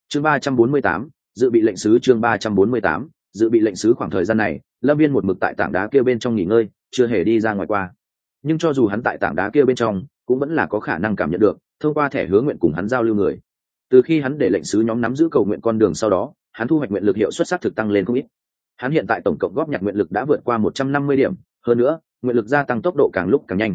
chương 348, dự bị lệnh sứ. chương 348, dự bị lệnh sứ. Khoảng thời gian này Lâm Viên một mực tại tảng đá kia bên trong nghỉ ngơi, chưa hề đi ra ngoài qua. Nhưng cho dù hắn tại tảng đá kia bên trong cũng vẫn là có khả năng cảm nhận được thông qua thẻ hứa nguyện cùng hắn giao lưu người. Từ khi hắn để lệnh sứ nhóm nắm giữ cầu nguyện con đường sau đó, hắn thu hoạch nguyện lực hiệu suất xác thực tăng lên không ít. Hắn hiện tại tổng cộng góp nhặt nguyện lực đã vượt qua 150 điểm, hơn nữa nguyện lực gia tăng tốc độ càng lúc càng nhanh.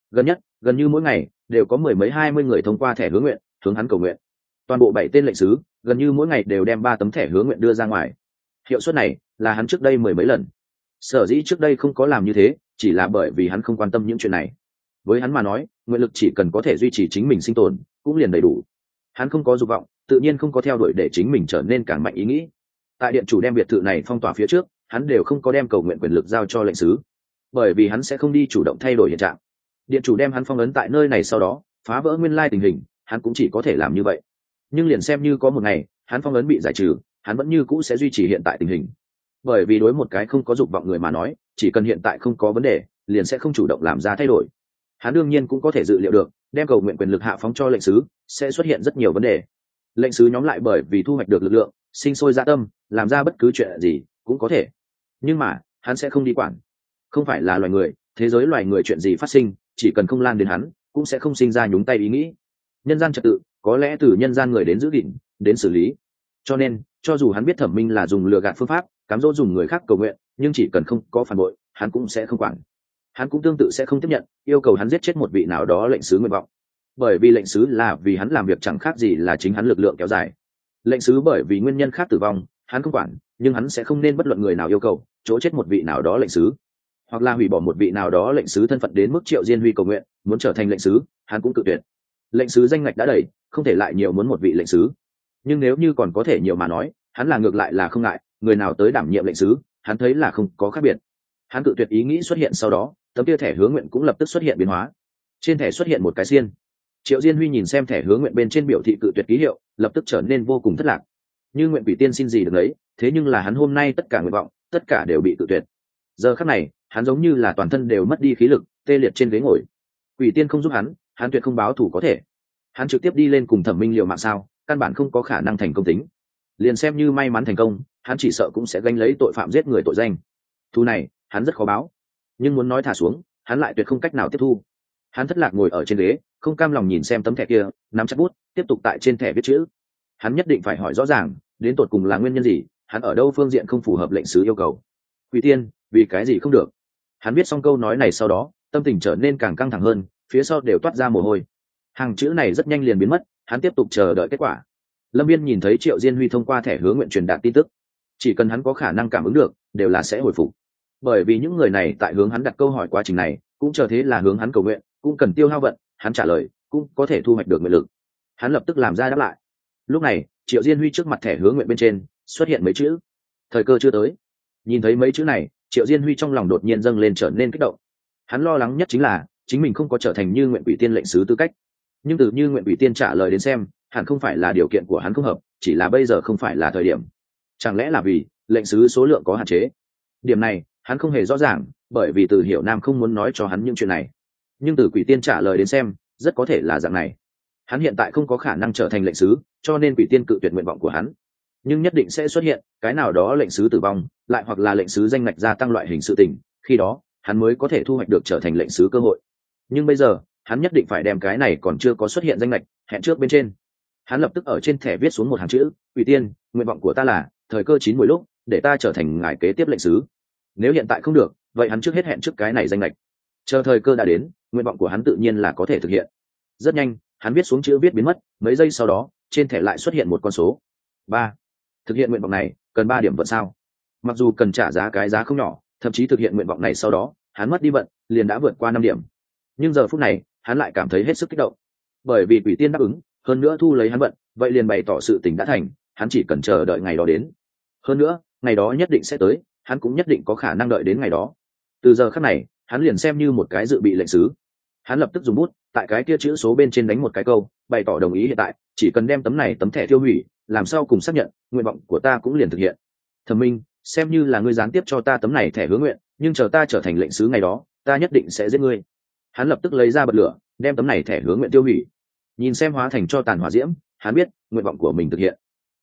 Gần như mỗi ngày đều có mười mấy 20 người thông qua thẻ hứa nguyện hướng hắn cầu nguyện. Toàn bộ 7 tên lệnh sứ gần như mỗi ngày đều đem 3 tấm thẻ hứa nguyện đưa ra ngoài. Hiệu suất này là hắn trước đây mười mấy lần. Sở dĩ trước đây không có làm như thế chỉ là bởi vì hắn không quan tâm những chuyện này. Với hắn mà nói, nguyện lực chỉ cần có thể duy trì chính mình sinh tồn cũng liền đầy đủ. Hắn không có dục vọng, tự nhiên không có theo đuổi để chính mình trở nên càng mạnh ý nghĩ. Tại điện chủ đem biệt thự này phong tỏa phía trước, hắn đều không có đem cầu nguyện quyền lực giao cho lệnh sứ, bởi vì hắn sẽ không đi chủ động thay đổi hiện trạng. Điện chủ đem hắn phong ấn tại nơi này sau đó phá vỡ nguyên lai tình hình, hắn cũng chỉ có thể làm như vậy. Nhưng liền xem như có một ngày hắn phong ấn bị giải trừ, hắn vẫn như cũ sẽ duy trì hiện tại tình hình, bởi vì đối một cái không có dục vọng người mà nói, chỉ cần hiện tại không có vấn đề liền sẽ không chủ động làm ra thay đổi. Hắn đương nhiên cũng có thể dự liệu được đem cầu nguyện quyền lực hạ phóng cho lệnh sứ sẽ xuất hiện rất nhiều vấn đề. Lệnh sứ nhóm lại bởi vì thu hoạch được lực lượng sinh sôi dạ tâm, làm ra bất cứ chuyện gì cũng có thể. Nhưng mà hắn sẽ không đi quản. Không phải là loài người, thế giới loài người chuyện gì phát sinh chỉ cần không lan đến hắn cũng sẽ không sinh ra nhúng tay ý nghĩ. Nhân gian trật tự có lẽ từ nhân gian người đến giữ gìn, đến xử lý. Cho nên cho dù hắn biết Thẩm Minh là dùng lừa gạt phương pháp cám dỗ dùng người khác cầu nguyện, nhưng chỉ cần không có phản bội hắn cũng sẽ không quản. Hắn cũng tương tự sẽ không tiếp nhận yêu cầu hắn giết chết một vị nào đó lệnh sứ nguyện vọng, bởi vì lệnh sứ là vì hắn làm việc chẳng khác gì là chính hắn lực lượng kéo dài. Lệnh sứ bởi vì nguyên nhân khác tử vong hắn không quản, nhưng hắn sẽ không nên bất luận người nào yêu cầu chỗ chết một vị nào đó lệnh sứ, hoặc là hủy bỏ một vị nào đó lệnh sứ thân phận đến mức Triệu Diên Huy cầu nguyện muốn trở thành lệnh sứ, hắn cũng cự tuyệt. Lệnh sứ danh ngạch đã đầy, không thể lại nhiều muốn một vị lệnh sứ. Nhưng nếu như còn có thể nhiều mà nói, hắn là ngược lại là không ngại, người nào tới đảm nhiệm lệnh sứ hắn thấy là không có khác biệt. Hắn cự tuyệt ý nghĩ xuất hiện sau đó, tấm kia thẻ hứa nguyện cũng lập tức xuất hiện biến hóa. Trên thẻ xuất hiện một cái xiên. Triệu Diên Huy nhìn xem thẻ hứa nguyện bên trên biểu thị cự tuyệt ký hiệu, lập tức trở nên vô cùng thất lạc. Như nguyện quỷ tiên xin gì được đấy, thế nhưng là hắn hôm nay tất cả nguyện vọng tất cả đều bị cự tuyệt. Giờ khắc này hắn giống như là toàn thân đều mất đi khí lực, tê liệt trên ghế ngồi. Quỷ tiên không giúp hắn tuyệt không báo thù có thể. Hắn trực tiếp đi lên cùng Thẩm Minh liều mạng sao, căn bản không có khả năng thành công tính. Liền xem như may mắn thành công, hắn chỉ sợ cũng sẽ gánh lấy tội phạm giết người tội danh. Thù này hắn rất khó báo, nhưng muốn nói thả xuống hắn lại tuyệt không cách nào tiếp thu. Hắn thất lạc ngồi ở trên ghế, không cam lòng nhìn xem tấm thẻ kia, nắm chặt bút tiếp tục tại trên thẻ viết chữ. Hắn nhất định phải hỏi rõ ràng đến tột cùng là nguyên nhân gì, hắn ở đâu phương diện không phù hợp lệnh sứ yêu cầu. Quỷ tiên vì cái gì không được? Hắn viết xong câu nói này sau đó tâm tình trở nên càng căng thẳng hơn, phía sau đều toát ra mồ hôi. Hàng chữ này rất nhanh liền biến mất, hắn tiếp tục chờ đợi kết quả. Lâm Viên nhìn thấy Triệu Diên Huy thông qua thẻ hứa nguyện truyền đạt tin tức, chỉ cần hắn có khả năng cảm ứng được đều là sẽ hồi phục, bởi vì những người này tại hướng hắn đặt câu hỏi quá trình này cũng chờ thế là hướng hắn cầu nguyện, cũng cần tiêu hao vận, hắn trả lời cũng có thể thu hoạch được nguyện lực. Hắn lập tức làm ra đáp lại. Lúc này Triệu Diên Huy trước mặt thẻ hứa nguyện bên trên xuất hiện mấy chữ: thời cơ chưa tới. Nhìn thấy mấy chữ này, Triệu Diên Huy trong lòng đột nhiên dâng lên, trở nên kích động. Hắn lo lắng nhất chính là chính mình không có trở thành Như Nguyện Quỷ Tiên lệnh sứ tư cách. Nhưng từ Như Nguyện Quỷ Tiên trả lời đến xem, hẳn không phải là điều kiện của hắn không hợp, chỉ là bây giờ không phải là thời điểm. Chẳng lẽ là vì lệnh sứ số lượng có hạn chế? Điểm này hắn không hề rõ ràng, bởi vì Từ Hiểu Nam không muốn nói cho hắn những chuyện này. Nhưng từ Quỷ Tiên trả lời đến xem, rất có thể là dạng này. Hắn hiện tại không có khả năng trở thành lệnh sứ, cho nên Quỷ Tiên cự tuyệt nguyện vọng của hắn. Nhưng nhất định sẽ xuất hiện cái nào đó lệnh sứ tử vong, lại hoặc là lệnh sứ danh ngạch gia tăng loại hình sự tình, khi đó hắn mới có thể thu hoạch được trở thành lệnh sứ cơ hội. Nhưng bây giờ hắn nhất định phải đem cái này còn chưa có xuất hiện danh ngạch hẹn trước bên trên. Hắn lập tức ở trên thẻ viết xuống một hàng chữ: Quỷ Tiên, nguyện vọng của ta là thời cơ chín muồi lúc để ta trở thành ngài kế tiếp lệnh sứ. Nếu hiện tại không được, vậy hắn trước hết hẹn trước cái này danh ngạch, chờ thời cơ đã đến, nguyện vọng của hắn tự nhiên là có thể thực hiện. Rất nhanh hắn viết xuống chữ viết biến mất, mấy giây sau đó trên thẻ lại xuất hiện một con số 3. Thực hiện nguyện vọng này cần 3 điểm vận sao. Mặc dù cần trả giá cái giá không nhỏ, thậm chí thực hiện nguyện vọng này sau đó hắn mất đi vận liền đã vượt qua 5 điểm, nhưng giờ phút này hắn lại cảm thấy hết sức kích động, bởi vì Quỷ Tiên đáp ứng, hơn nữa thu lấy hắn vận, vậy liền bày tỏ sự tình đã thành, hắn chỉ cần chờ đợi ngày đó đến. Hơn nữa ngày đó nhất định sẽ tới, hắn cũng nhất định có khả năng đợi đến ngày đó. Từ giờ khắc này hắn liền xem như một cái dự bị lệnh sứ. Hắn lập tức dùng bút tại cái kia chữ số bên trên đánh một cái câu, bày tỏ đồng ý hiện tại chỉ cần đem tấm thẻ tiêu hủy, làm sao cùng xác nhận nguyện vọng của ta cũng liền thực hiện. Thẩm Minh, xem như là ngươi gián tiếp cho ta tấm này thẻ hứa nguyện, nhưng chờ ta trở thành lệnh sứ ngày đó ta nhất định sẽ giết ngươi. Hắn lập tức lấy ra bật lửa đem tấm này thẻ hứa nguyện tiêu hủy. Nhìn xem hóa thành cho tàn hỏa diễm, hắn biết nguyện vọng của mình thực hiện.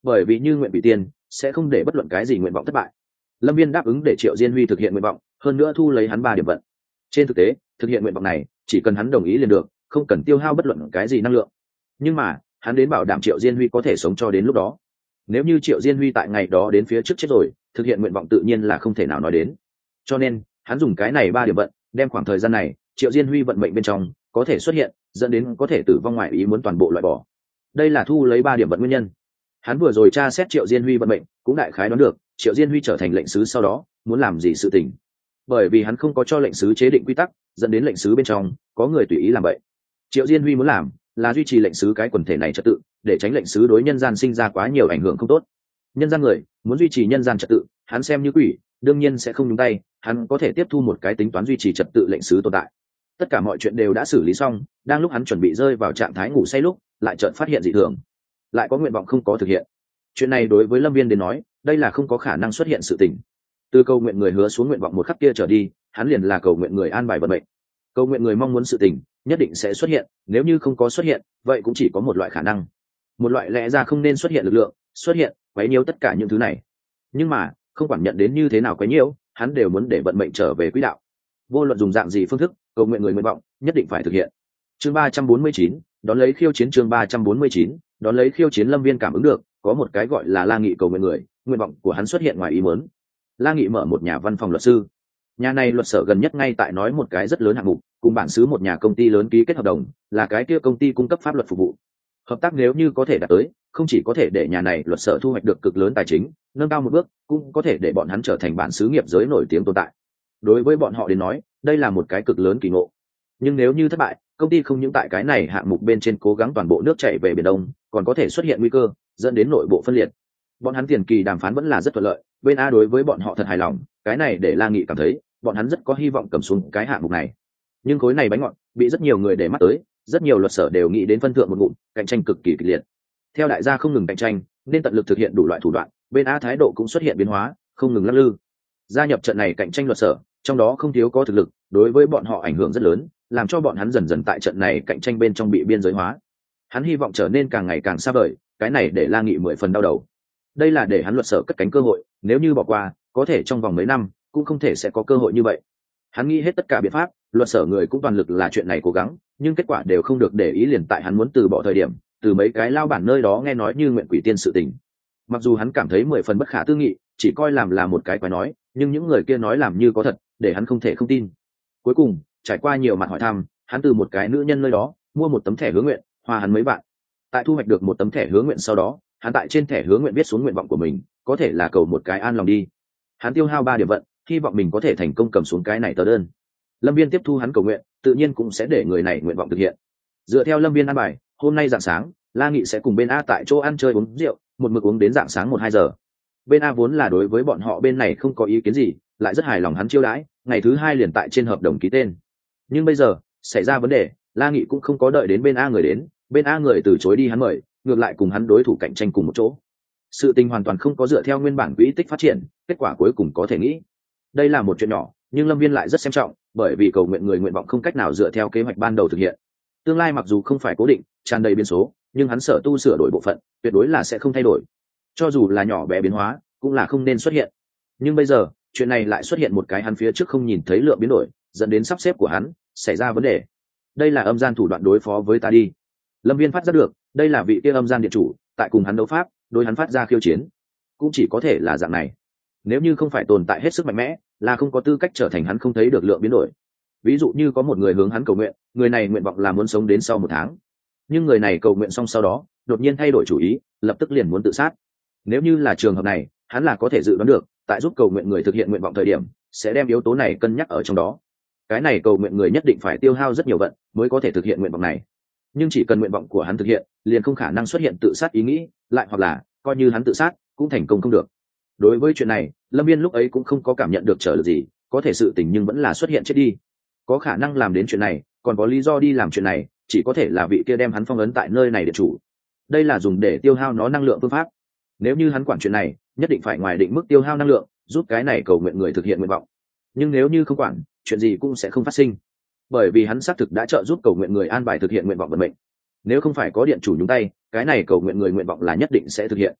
bởi vì như nguyện bị tiên sẽ không để bất luận cái gì nguyện vọng thất bại. Lâm Viên đáp ứng để Triệu Diên Huy thực hiện nguyện vọng, hơn nữa thu lấy hắn 3 điểm vận. Trên thực tế, thực hiện nguyện vọng này chỉ cần hắn đồng ý liền được, không cần tiêu hao bất luận cái gì năng lượng. Nhưng mà hắn đến bảo đảm Triệu Diên Huy có thể sống cho đến lúc đó. Nếu như Triệu Diên Huy tại ngày đó đến phía trước chết rồi, thực hiện nguyện vọng tự nhiên là không thể nào nói đến. Cho nên hắn dùng cái này 3 điểm vận, đem khoảng thời gian này Triệu Diên Huy vận mệnh bên trong có thể xuất hiện, dẫn đến có thể tử vong ngoại ý muốn toàn bộ loại bỏ. Đây là thu lấy 3 điểm vận nguyên nhân. Hắn vừa rồi tra xét Triệu Diên Huy vận mệnh, cũng đại khái đoán được Triệu Diên Huy trở thành lệnh sứ sau đó muốn làm gì sự tình. Bởi vì hắn không có cho lệnh sứ chế định quy tắc, dẫn đến lệnh sứ bên trong có người tùy ý làm vậy. Triệu Diên Huy muốn làm là duy trì lệnh sứ cái quần thể này trật tự, để tránh lệnh sứ đối nhân gian sinh ra quá nhiều ảnh hưởng không tốt. Nhân gian người muốn duy trì nhân gian trật tự, hắn xem như quỷ, đương nhiên sẽ không nhúng tay, hắn có thể tiếp thu một cái tính toán duy trì trật tự lệnh sứ tồn tại. Tất cả mọi chuyện đều đã xử lý xong, đang lúc hắn chuẩn bị rơi vào trạng thái ngủ say lúc, lại chợt phát hiện dị thường, lại có nguyện vọng không có thực hiện. Chuyện này đối với Lâm Viên đến nói, đây là không có khả năng xuất hiện sự tình. Từ cầu nguyện người hứa xuống nguyện vọng một khắc kia trở đi, hắn liền là cầu nguyện người an bài vận mệnh. Cầu nguyện người mong muốn sự tình nhất định sẽ xuất hiện, nếu như không có xuất hiện, vậy cũng chỉ có một loại khả năng, một loại lẽ ra không nên xuất hiện lực lượng xuất hiện, quấy nhiễu tất cả những thứ này. Nhưng mà không quản nhận đến như thế nào quấy nhiễu, hắn đều muốn để vận mệnh trở về quỹ đạo. Vô luận dùng dạng gì phương thức, cầu nguyện người nguyện vọng nhất định phải thực hiện. Chương 349, đón lấy khiêu chiến. Chương 349, đón lấy khiêu chiến. Lâm Viên cảm ứng được có một cái gọi là La Nghị cầu nguyện người, nguyện vọng của hắn xuất hiện ngoài ý muốn. La Nghị mở một nhà văn phòng luật sư, nhà này luật sở gần nhất ngay tại nói một cái rất lớn hạng mục, cùng bản xứ một nhà công ty lớn ký kết hợp đồng, là cái kia công ty cung cấp pháp luật phục vụ. Hợp tác nếu như có thể đạt tới, không chỉ có thể để nhà này luật sở thu hoạch được cực lớn tài chính, nâng cao một bước, cũng có thể để bọn hắn trở thành bản xứ nghiệp giới nổi tiếng tồn tại. Đối với bọn họ đến nói, đây là một cái cực lớn kỳ ngộ. Nhưng nếu như thất bại, công ty không những tại cái này hạng mục bên trên cố gắng toàn bộ nước chảy về biển Đông, còn có thể xuất hiện nguy cơ dẫn đến nội bộ phân liệt. Bọn hắn tiền kỳ đàm phán vẫn là rất thuận lợi, bên A đối với bọn họ thật hài lòng, cái này để La Nghị cảm thấy bọn hắn rất có hy vọng cầm xuống cái hạng mục này. Nhưng khối này bánh ngọt bị rất nhiều người để mắt tới, rất nhiều luật sở đều nghĩ đến phân thượng một ngụm, cạnh tranh cực kỳ kịch liệt. Theo đại gia không ngừng cạnh tranh, nên tận lực thực hiện đủ loại thủ đoạn, bên A thái độ cũng xuất hiện biến hóa, không ngừng lắc lư. Gia nhập trận này cạnh tranh luật sở, trong đó không thiếu có thực lực, đối với bọn họ ảnh hưởng rất lớn, làm cho bọn hắn dần dần tại trận này cạnh tranh bên trong bị biên giới hóa. Hắn hy vọng trở nên càng ngày càng xa vời, cái này để La Nghị 10 phần đau đầu. Đây là để hắn luật sở cất cánh cơ hội, nếu như bỏ qua, có thể trong vòng mấy năm cũng không thể sẽ có cơ hội như vậy. Hắn nghĩ hết tất cả biện pháp, luật sở người cũng toàn lực là chuyện này cố gắng, nhưng kết quả đều không được để ý. Liền tại hắn muốn từ bỏ thời điểm, từ mấy cái lao bản nơi đó nghe nói như nguyện quỷ tiên sự tình. Mặc dù hắn cảm thấy 10 phần bất khả tư nghị, chỉ coi làm là một cái quái nói, nhưng những người kia nói làm như có thật, để hắn không thể không tin. Cuối cùng trải qua nhiều mặt hỏi thăm, hắn từ một cái nữ nhân nơi đó mua một tấm thẻ hứa nguyện, hoa hắn mấy bạn. Tại thu hoạch được một tấm thẻ hứa nguyện sau đó, hắn tại trên thẻ hứa nguyện viết xuống nguyện vọng của mình, có thể là cầu một cái an lòng đi. Hắn tiêu hao 3 điểm vận, hy vọng mình có thể thành công cầm xuống cái này tờ đơn. Lâm Viên tiếp thu hắn cầu nguyện, tự nhiên cũng sẽ để người này nguyện vọng thực hiện. Dựa theo Lâm Viên an bài, hôm nay rạng sáng, La Nghị sẽ cùng bên A tại chỗ ăn chơi uống rượu, một mực uống đến rạng sáng 1-2 giờ. Bên A vốn là đối với bọn họ bên này không có ý kiến gì, lại rất hài lòng hắn chiêu đãi, ngày thứ 2 liền tại trên hợp đồng ký tên. Nhưng bây giờ xảy ra vấn đề, La Nghị cũng không có đợi đến bên A người đến, bên A người từ chối đi hắn mời, ngược lại cùng hắn đối thủ cạnh tranh cùng một chỗ. Sự tình hoàn toàn không có dựa theo nguyên bản quỹ tích phát triển, kết quả cuối cùng có thể nghĩ đây là một chuyện nhỏ, nhưng Lâm Viên lại rất xem trọng, bởi vì cầu nguyện người nguyện vọng không cách nào dựa theo kế hoạch ban đầu thực hiện. Tương lai mặc dù không phải cố định, tràn đầy biến số, nhưng hắn sở tu sửa đổi bộ phận tuyệt đối là sẽ không thay đổi, cho dù là nhỏ bé biến hóa cũng là không nên xuất hiện. Nhưng bây giờ chuyện này lại xuất hiện một cái hắn phía trước không nhìn thấy lượng biến đổi, dẫn đến sắp xếp của hắn xảy ra vấn đề. Đây là âm gian thủ đoạn đối phó với ta đi. Lâm Viên phát giác được đây là vị kia âm gian điện chủ tại cùng hắn đấu pháp, đối hắn phát ra khiêu chiến. Cũng chỉ có thể là dạng này, nếu như không phải tồn tại hết sức mạnh mẽ, là không có tư cách trở thành hắn không thấy được lượng biến đổi. Ví dụ như có một người hướng hắn cầu nguyện, người này nguyện vọng là muốn sống đến sau 1 tháng, nhưng người này cầu nguyện xong sau đó đột nhiên thay đổi chủ ý, lập tức liền muốn tự sát. Nếu như là trường hợp này, hắn là có thể dự đoán được tại giúp cầu nguyện người thực hiện nguyện vọng thời điểm sẽ đem yếu tố này cân nhắc ở trong đó. Cái này cầu nguyện người nhất định phải tiêu hao rất nhiều vận mới có thể thực hiện nguyện vọng này, nhưng chỉ cần nguyện vọng của hắn thực hiện, liền không khả năng xuất hiện tự sát ý nghĩ, lại hoặc là coi như hắn tự sát cũng thành công không được. Đối với chuyện này, Lâm Viên lúc ấy cũng không có cảm nhận được trở lực gì, có thể sự tình nhưng vẫn là xuất hiện chết đi. Có khả năng làm đến chuyện này, còn có lý do đi làm chuyện này, chỉ có thể là vị kia đem hắn phong ấn tại nơi này điện chủ. Đây là dùng để tiêu hao nó năng lượng phương pháp. Nếu như hắn quản chuyện này, nhất định phải ngoài định mức tiêu hao năng lượng, giúp cái này cầu nguyện người thực hiện nguyện vọng. Nhưng nếu như không quản, chuyện gì cũng sẽ không phát sinh, bởi vì hắn xác thực đã trợ giúp cầu nguyện người an bài thực hiện nguyện vọng vận mệnh. Nếu không phải có điện chủ nhúng tay, cái này cầu nguyện người nguyện vọng là nhất định sẽ thực hiện.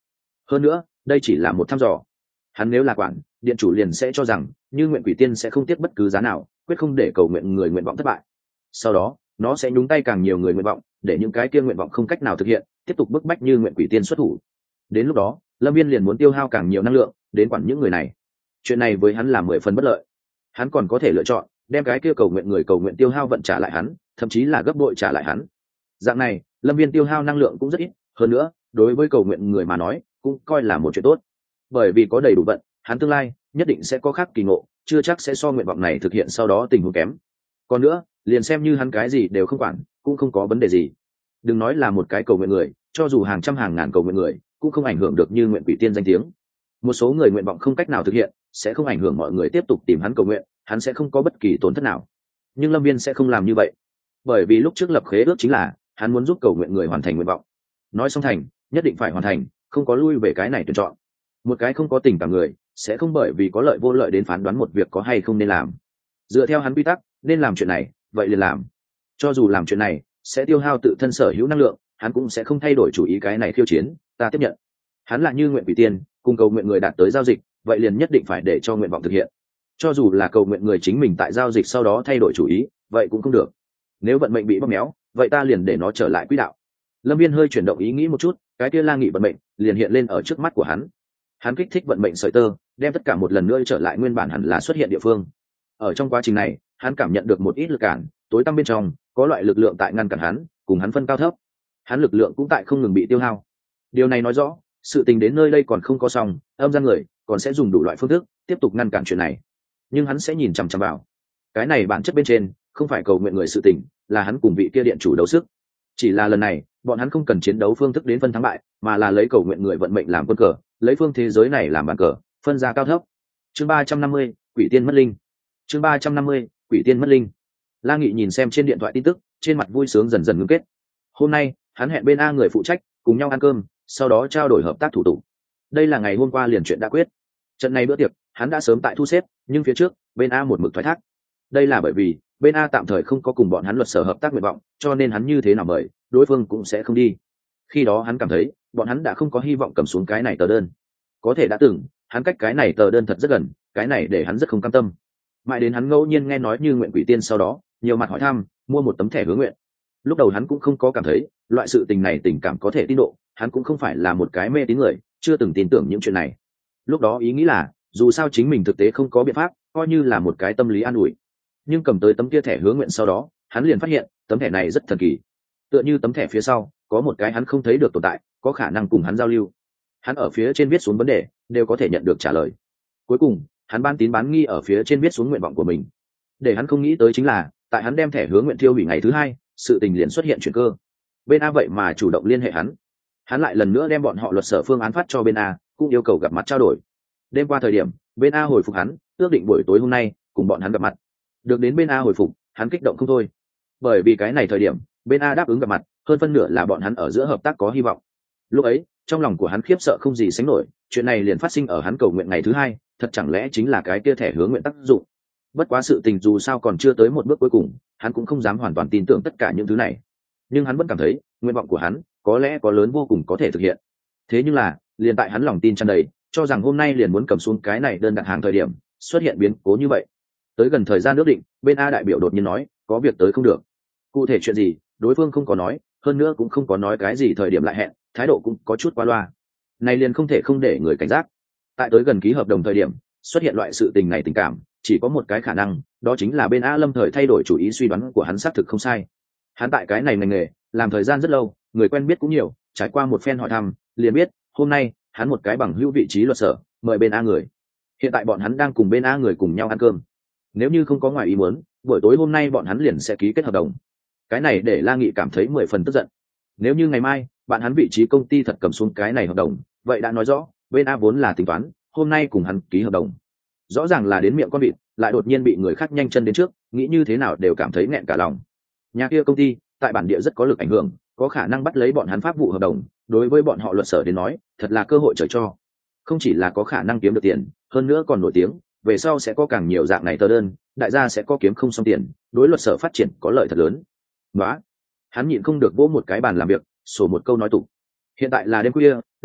hơn nữa đây chỉ là một thăm dò. Hắn nếu là quản, điện chủ liền sẽ cho rằng Như Nguyện Quỷ Tiên sẽ không tiếc bất cứ giá nào, quyết không để cầu nguyện người nguyện vọng thất bại. Sau đó nó sẽ nhúng tay càng nhiều người nguyện vọng, để những cái kia nguyện vọng không cách nào thực hiện tiếp tục bức bách Như Nguyện Quỷ Tiên xuất thủ. Đến lúc đó Lâm Viên liền muốn tiêu hao càng nhiều năng lượng đến quản những người này. Chuyện này với hắn là 10 phần bất lợi. Hắn còn có thể lựa chọn đem cái kia cầu nguyện người cầu nguyện tiêu hao vận trả lại hắn, thậm chí là gấp bội trả lại hắn. Dạng này Lâm Viên tiêu hao năng lượng cũng rất ít, hơn nữa đối với cầu nguyện người mà nói cũng coi là một chuyện tốt, bởi vì có đầy đủ vận, hắn tương lai nhất định sẽ có khác kỳ ngộ, chưa chắc sẽ so nguyện vọng này thực hiện sau đó tình huống kém. Còn nữa liền xem như hắn cái gì đều không quản cũng không có vấn đề gì. Đừng nói là một cái cầu nguyện người, cho dù hàng trăm hàng ngàn cầu nguyện người cũng không ảnh hưởng được Như Nguyện Quỷ Tiên danh tiếng. Một số người nguyện vọng không cách nào thực hiện sẽ không ảnh hưởng mọi người tiếp tục tìm hắn cầu nguyện, hắn sẽ không có bất kỳ tổn thất nào. Nhưng Lâm Viên sẽ không làm như vậy, bởi vì lúc trước lập khế ước chính là hắn muốn giúp cầu nguyện người hoàn thành nguyện vọng. Nói xong thành nhất định phải hoàn thành, không có lui về cái này tuyển chọn. Một cái không có tình cảm người sẽ không bởi vì có lợi vô lợi đến phán đoán một việc có hay không nên làm. Dựa theo hắn quy tắc, nên làm chuyện này vậy liền làm, cho dù làm chuyện này sẽ tiêu hao tự thân sở hữu năng lượng, hắn cũng sẽ không thay đổi chủ ý. Cái này khiêu chiến ta tiếp nhận. Hắn là Như Nguyện Quỷ Tiên, cùng cầu nguyện người đạt tới giao dịch, vậy liền nhất định phải để cho nguyện vọng thực hiện. Cho dù là cầu nguyện người chính mình tại giao dịch sau đó thay đổi chủ ý, vậy cũng không được. Nếu vận mệnh bị bóp méo, vậy ta liền để nó trở lại quỹ đạo. Lâm Viên hơi chuyển động ý nghĩ một chút, cái kia La Nghị vận mệnh liền hiện lên ở trước mắt của hắn. Hắn kích thích vận mệnh sợi tơ, đem tất cả một lần nữa trở lại nguyên bản hẳn là xuất hiện địa phương. Ở trong quá trình này hắn cảm nhận được một ít lực cản, tối tăm bên trong có loại lực lượng tại ngăn cản hắn, cùng hắn phân cao thấp. Hắn lực lượng cũng tại không ngừng bị tiêu hao. Điều này nói rõ sự tình đến nơi đây còn không có xong, âm gian người còn sẽ dùng đủ loại phương thức tiếp tục ngăn cản chuyện này. Nhưng hắn sẽ nhìn chằm chằm vào cái này, bản chất bên trên không phải cầu nguyện người sự tình, là hắn cùng vị kia điện chủ đấu sức. Chỉ là lần này bọn hắn không cần chiến đấu phương thức đến phân thắng bại, mà là lấy cầu nguyện người vận mệnh làm quân cờ, lấy phương thế giới này làm bàn cờ, phân ra cao thấp. Chương 350, Quỷ Tiên mất linh. Chương 350, Quỷ Tiên mất linh. La Nghị nhìn xem trên điện thoại tin tức, trên mặt vui sướng dần dần ngưng kết. Hôm nay hắn hẹn bên A người phụ trách cùng nhau ăn cơm, sau đó trao đổi hợp tác thủ tục. Đây là ngày hôm qua liền chuyện đã quyết. Trận này bữa tiệc hắn đã sớm tại thu xếp, nhưng phía trước bên A một mực thoái thác. Đây là bởi vì bên A tạm thời không có cùng bọn hắn luật sở hợp tác nguyện vọng, cho nên hắn như thế nào mời đối phương cũng sẽ không đi. Khi đó hắn cảm thấy bọn hắn đã không có hy vọng cầm xuống cái này tờ đơn. Có thể đã từng hắn cách cái này tờ đơn thật rất gần, cái này để hắn rất không cam tâm. Mãi đến hắn ngẫu nhiên nghe nói Như Nguyện Quỷ Tiên sau đó nhiều mặt hỏi thăm, mua một tấm thẻ hứa nguyện. Lúc đầu hắn cũng không có cảm thấy loại sự tình này tình cảm có thể tin độ, hắn cũng không phải là một cái mê tín người, chưa từng tin tưởng những chuyện này. Lúc đó ý nghĩ là dù sao chính mình thực tế không có biện pháp, coi như là một cái tâm lý an ủi. Nhưng cầm tới tấm kia thẻ hứa nguyện sau đó hắn liền phát hiện tấm thẻ này rất thần kỳ, tựa như tấm thẻ phía sau có một cái hắn không thấy được tồn tại, có khả năng cùng hắn giao lưu. Hắn ở phía trên viết xuống vấn đề đều có thể nhận được trả lời. Cuối cùng hắn ban tín bán nghi ở phía trên viết xuống nguyện vọng của mình. Để hắn không nghĩ tới chính là tại hắn đem thẻ hứa nguyện thiêu hủy ngày thứ hai, sự tình liền xuất hiện chuyển cơ. Bên A vậy mà chủ động liên hệ hắn lại lần nữa đem bọn họ luật sở phương án phát cho bên A, cũng yêu cầu gặp mặt trao đổi. Đêm qua thời điểm bên A hồi phục hắn, ước định buổi tối hôm nay cùng bọn hắn gặp mặt. Được đến bên A hồi phục, hắn kích động không thôi, bởi vì cái này thời điểm bên A đáp ứng gặp mặt, hơn phân nửa là bọn hắn ở giữa hợp tác có hy vọng. Lúc ấy trong lòng của hắn khiếp sợ không gì sánh nổi, chuyện này liền phát sinh ở hắn cầu nguyện ngày thứ hai, thật chẳng lẽ chính là cái kia thẻ hứa nguyện tác dụng. Bất quá sự tình dù sao còn chưa tới một bước cuối cùng, hắn cũng không dám hoàn toàn tin tưởng tất cả những thứ này. Nhưng hắn vẫn cảm thấy nguyện vọng của hắn có lẽ có lớn vô cùng có thể thực hiện. Thế nhưng là liền tại hắn lòng tin tràn đầy cho rằng hôm nay liền muốn cầm xuống cái này đơn đặt hàng thời điểm, xuất hiện biến cố như vậy. Tới gần thời gian ước định, bên A đại biểu đột nhiên nói có việc tới không được. Cụ thể chuyện gì đối phương không có nói, hơn nữa cũng không có nói cái gì thời điểm lại hẹn, thái độ cũng có chút quá loa. Này liền không thể không để người cảnh giác. Tại tới gần ký hợp đồng thời điểm xuất hiện loại sự tình này, tình cảm chỉ có một cái khả năng, đó chính là bên A lâm thời thay đổi chủ ý. Suy đoán của hắn xác thực không sai. Hắn tại cái này ngành nghề làm thời gian rất lâu, người quen biết cũng nhiều, trải qua một phen hỏi thăm liền biết hôm nay hắn một cái bằng hữu vị trí luật sở mời bên A người. Hiện tại bọn hắn đang cùng bên A người cùng nhau ăn cơm. Nếu như không có ngoài ý muốn, buổi tối hôm nay bọn hắn liền sẽ ký kết hợp đồng. Cái này để La Nghị cảm thấy 10 phần tức giận. Nếu như ngày mai bạn hắn vị trí công ty thật cầm xuống cái này hợp đồng, vậy đã nói rõ bên A vốn là tính toán hôm nay cùng hắn ký hợp đồng. Rõ ràng là đến miệng con vịt, lại đột nhiên bị người khác nhanh chân đến trước, nghĩ như thế nào đều cảm thấy nghẹn cả lòng. Nhà kia công ty tại bản địa rất có lực ảnh hưởng, có khả năng bắt lấy bọn hắn pháp vụ hợp đồng, đối với bọn họ luật sở đến nói thật là cơ hội trời cho. Không chỉ là có khả năng kiếm được tiền, hơn nữa còn nổi tiếng, về sau sẽ có càng nhiều dạng này tờ đơn, đại gia sẽ có kiếm không xong tiền, đối luật sở phát triển có lợi thật lớn. Đó, hắn nhịn không được vỗ một cái bàn làm việc, sổ một câu nói tục. Hiện tại là đêm khuya,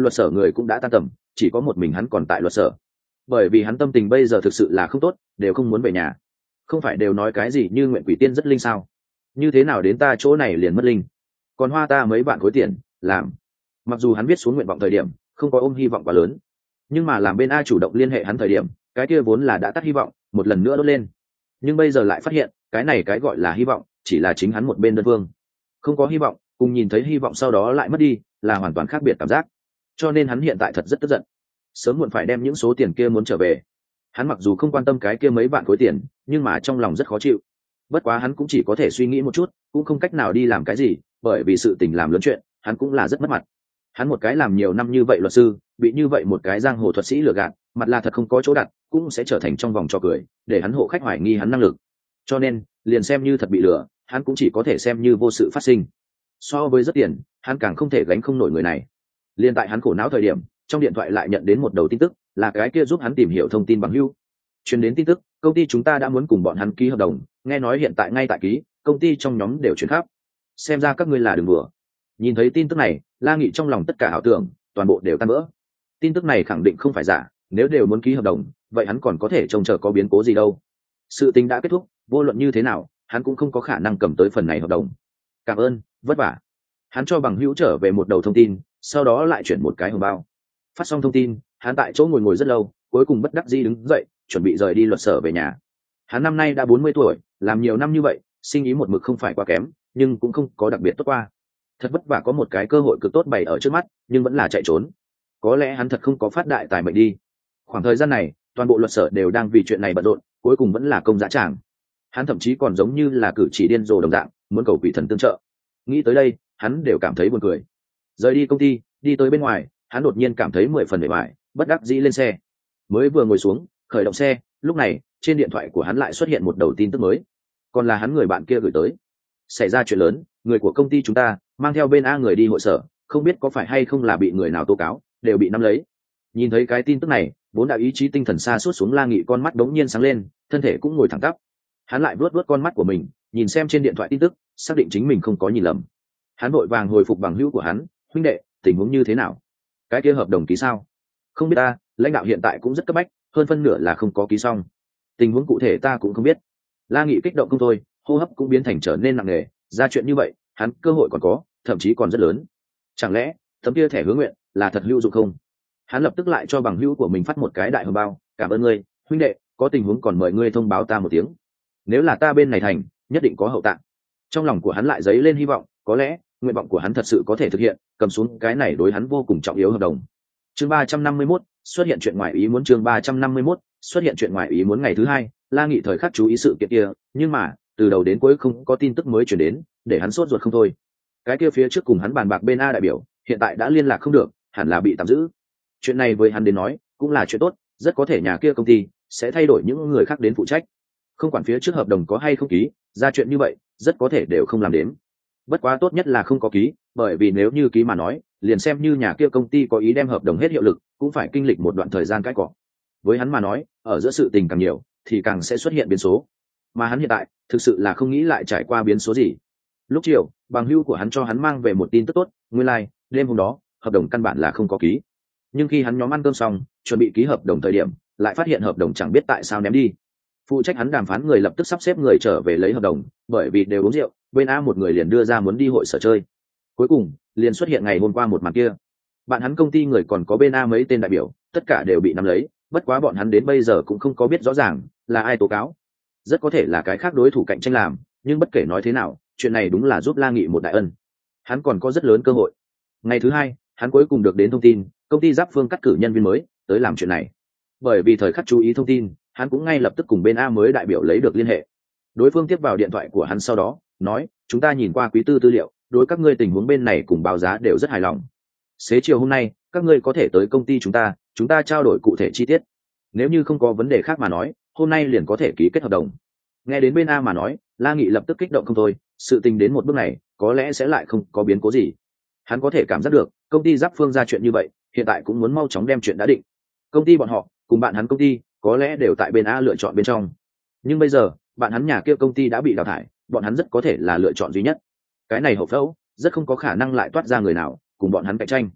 luật sở người cũng đã tan tầm, chỉ có một mình hắn còn tại luật sở. Bởi vì hắn tâm tình bây giờ thực sự là không tốt, đều không muốn về nhà. Không phải đều nói cái gì như nguyện quỷ tiên rất linh sao, như thế nào đến ta chỗ này liền mất linh, còn hoa ta mấy bạn khối tiền làm. Mặc dù hắn viết xuống nguyện vọng thời điểm không có ôm hy vọng quá lớn, nhưng mà làm bên A chủ động liên hệ hắn thời điểm, cái kia vốn là đã tắt hy vọng một lần nữa đốt lên. Nhưng bây giờ lại phát hiện cái này cái gọi là hy vọng chỉ là chính hắn một bên đơn phương, không có hy vọng cùng nhìn thấy hy vọng sau đó lại mất đi là hoàn toàn khác biệt cảm giác. Cho nên hắn hiện tại thật rất tức giận, sớm muộn phải đem những số tiền kia muốn trở về. Hắn mặc dù không quan tâm cái kia mấy vạn khối tiền, nhưng mà trong lòng rất khó chịu. Bất quá hắn cũng chỉ có thể suy nghĩ một chút, cũng không cách nào đi làm cái gì, bởi vì sự tình làm lớn chuyện hắn cũng là rất mất mặt. Hắn một cái làm nhiều năm như vậy luật sư, bị như vậy một cái giang hồ thuật sĩ lừa gạt, mặt là thật không có chỗ đặt, cũng sẽ trở thành trong vòng trò cười, để hắn hộ khách hoài nghi hắn năng lực. Cho nên liền xem như thật bị lừa, hắn cũng chỉ có thể xem như vô sự phát sinh. So với rất tiền, hắn càng không thể gánh không nổi người này. Liên tại hắn khổ não thời điểm, trong điện thoại lại nhận đến một đầu tin tức, là cái kia giúp hắn tìm hiểu thông tin bằng hữu truyền đến tin tức, công ty chúng ta đã muốn cùng bọn hắn ký hợp đồng, nghe nói hiện tại ngay tại ký, công ty trong nhóm đều chuyển khắp. Xem ra các ngươi là đừng đùa. Nhìn thấy tin tức này, La Nghị trong lòng tất cả ảo tưởng toàn bộ đều tan vỡ. Tin tức này khẳng định không phải giả, nếu đều muốn ký hợp đồng, vậy hắn còn có thể trông chờ có biến cố gì đâu. Sự tình đã kết thúc, vô luận như thế nào, hắn cũng không có khả năng cầm tới phần này hợp đồng. Cảm ơn, vất vả. Hắn cho bằng hữu trở về một đầu thông tin, sau đó lại chuyển một cái hồng bao. Phát xong thông tin, hắn tại chỗ ngồi rất lâu, cuối cùng bất đắc dĩ đứng dậy, chuẩn bị rời đi luật sở về nhà. Hắn năm nay đã 40 tuổi, làm nhiều năm như vậy, sinh ý một mực không phải quá kém, nhưng cũng không có đặc biệt tốt qua. Thật vất vả có một cái cơ hội cực tốt bày ở trước mắt, nhưng vẫn là chạy trốn. Có lẽ hắn thật không có phát đại tài mệnh đi. Khoảng thời gian này, toàn bộ luật sở đều đang vì chuyện này bận rộn, cuối cùng vẫn là công dã tràng. Hắn thậm chí còn giống như là cử chỉ điên rồ đồng dạng, muốn cầu quỷ thần tương trợ. Nghĩ tới đây, hắn đều cảm thấy buồn cười. Rời đi công ty, đi tới bên ngoài, hắn đột nhiên cảm thấy 10 phần bề bại, bất đắc dĩ lên xe. Mới vừa ngồi xuống, khởi động xe, lúc này trên điện thoại của hắn lại xuất hiện một đầu tin tức mới, còn là hắn người bạn kia gửi tới. Xảy ra chuyện lớn, người của công ty chúng ta mang theo bên A người đi hội sở, không biết có phải hay không là bị người nào tố cáo, đều bị nắm lấy. Nhìn thấy cái tin tức này, vốn đã ý chí tinh thần xa suốt xuống La Nghị con mắt đống nhiên sáng lên, thân thể cũng ngồi thẳng tắp. Hắn lại vuốt vuốt con mắt của mình, nhìn xem trên điện thoại tin tức, xác định chính mình không có nhìn lầm. Hắn vội vàng hồi phục bằng hữu của hắn, huynh đệ, tình huống như thế nào? Cái kia hợp đồng ký sao? Không biết ta, lãnh đạo hiện tại cũng rất cấp bách, hơn phân nửa là không có ký xong. Tình huống cụ thể ta cũng không biết. La Nghị kích động không thôi, hô hấp cũng biến thành trở nên nặng nề. Ra chuyện như vậy, hắn cơ hội còn có, thậm chí còn rất lớn. Chẳng lẽ tấm kia thẻ hứa nguyện là thật hữu dụng không? Hắn lập tức lại cho bằng hữu của mình phát một cái đại hồng bao, cảm ơn ngươi, huynh đệ, có tình huống còn mời ngươi thông báo ta một tiếng. Nếu là ta bên này thành, nhất định có hậu tạng. Trong lòng của hắn lại dấy lên hy vọng, có lẽ nguyện vọng của hắn thật sự có thể thực hiện, cầm xuống cái này đối hắn vô cùng trọng yếu hợp đồng. Chương 351, xuất hiện chuyện ngoài ý muốn. Chương 351, xuất hiện chuyện ngoài ý muốn. Ngày thứ hai, La Nghị thời khắc chú ý sự kiện kia, nhưng mà từ đầu đến cuối không có tin tức mới chuyển đến, để hắn sốt ruột không thôi. Cái kia phía trước cùng hắn bàn bạc bên A đại biểu, hiện tại đã liên lạc không được, hẳn là bị tạm giữ. Chuyện này với hắn đến nói cũng là chuyện tốt, rất có thể nhà kia công ty sẽ thay đổi những người khác đến phụ trách. Không quản phía trước hợp đồng có hay không ký, ra chuyện như vậy rất có thể đều không làm đến. Bất quá tốt nhất là không có ký, bởi vì nếu như ký mà nói, liền xem như nhà kia công ty có ý đem hợp đồng hết hiệu lực, cũng phải kinh lịch một đoạn thời gian cãi cọ. Với hắn mà nói, ở giữa sự tình càng nhiều thì càng sẽ xuất hiện biến số, mà hắn hiện tại thực sự là không nghĩ lại trải qua biến số gì. Lúc chiều, bằng hữu của hắn cho hắn mang về một tin tức tốt, nguyên lai đêm hôm đó hợp đồng căn bản là không có ký, nhưng khi hắn nhóm ăn cơm xong chuẩn bị ký hợp đồng thời điểm, lại phát hiện hợp đồng chẳng biết tại sao ném đi. Phụ trách hắn đàm phán người lập tức sắp xếp người trở về lấy hợp đồng, bởi vì đều uống rượu, bên A một người liền đưa ra muốn đi hội sở chơi. Cuối cùng liền xuất hiện ngày hôm qua một màn kia. Bạn hắn công ty người còn có bên A mấy tên đại biểu, tất cả đều bị nắm lấy, bất quá bọn hắn đến bây giờ cũng không có biết rõ ràng là ai tố cáo. Rất có thể là cái khác đối thủ cạnh tranh làm, nhưng bất kể nói thế nào, chuyện này đúng là giúp La Nghị một đại ân. Hắn còn có rất lớn cơ hội. Ngày thứ hai, hắn cuối cùng được đến thông tin, công ty Giáp Phương cắt cử nhân viên mới tới làm chuyện này. Bởi vì thời khắc chú ý thông tin, hắn cũng ngay lập tức cùng bên A mới đại biểu lấy được liên hệ. Đối phương tiếp vào điện thoại của hắn sau đó nói, chúng ta nhìn qua quý tư tư liệu, đối các ngươi tình huống bên này cùng báo giá đều rất hài lòng. Xế chiều hôm nay các ngươi có thể tới công ty chúng ta trao đổi cụ thể chi tiết. Nếu như không có vấn đề khác mà nói, hôm nay liền có thể ký kết hợp đồng. Nghe đến bên A mà nói, La Nghị lập tức kích động không thôi, sự tình đến một bước này có lẽ sẽ lại không có biến cố gì. Hắn có thể cảm giác được công ty Giáp Phương ra chuyện như vậy, hiện tại cũng muốn mau chóng đem chuyện đã định. Công ty bọn họ cùng bạn hắn công ty có lẽ đều tại bên A lựa chọn bên trong, nhưng bây giờ bạn hắn nhà kia công ty đã bị đào thải, bọn hắn rất có thể là lựa chọn duy nhất. Cái này hậu phẫu rất không có khả năng lại toát ra người nào cùng bọn hắn cạnh tranh.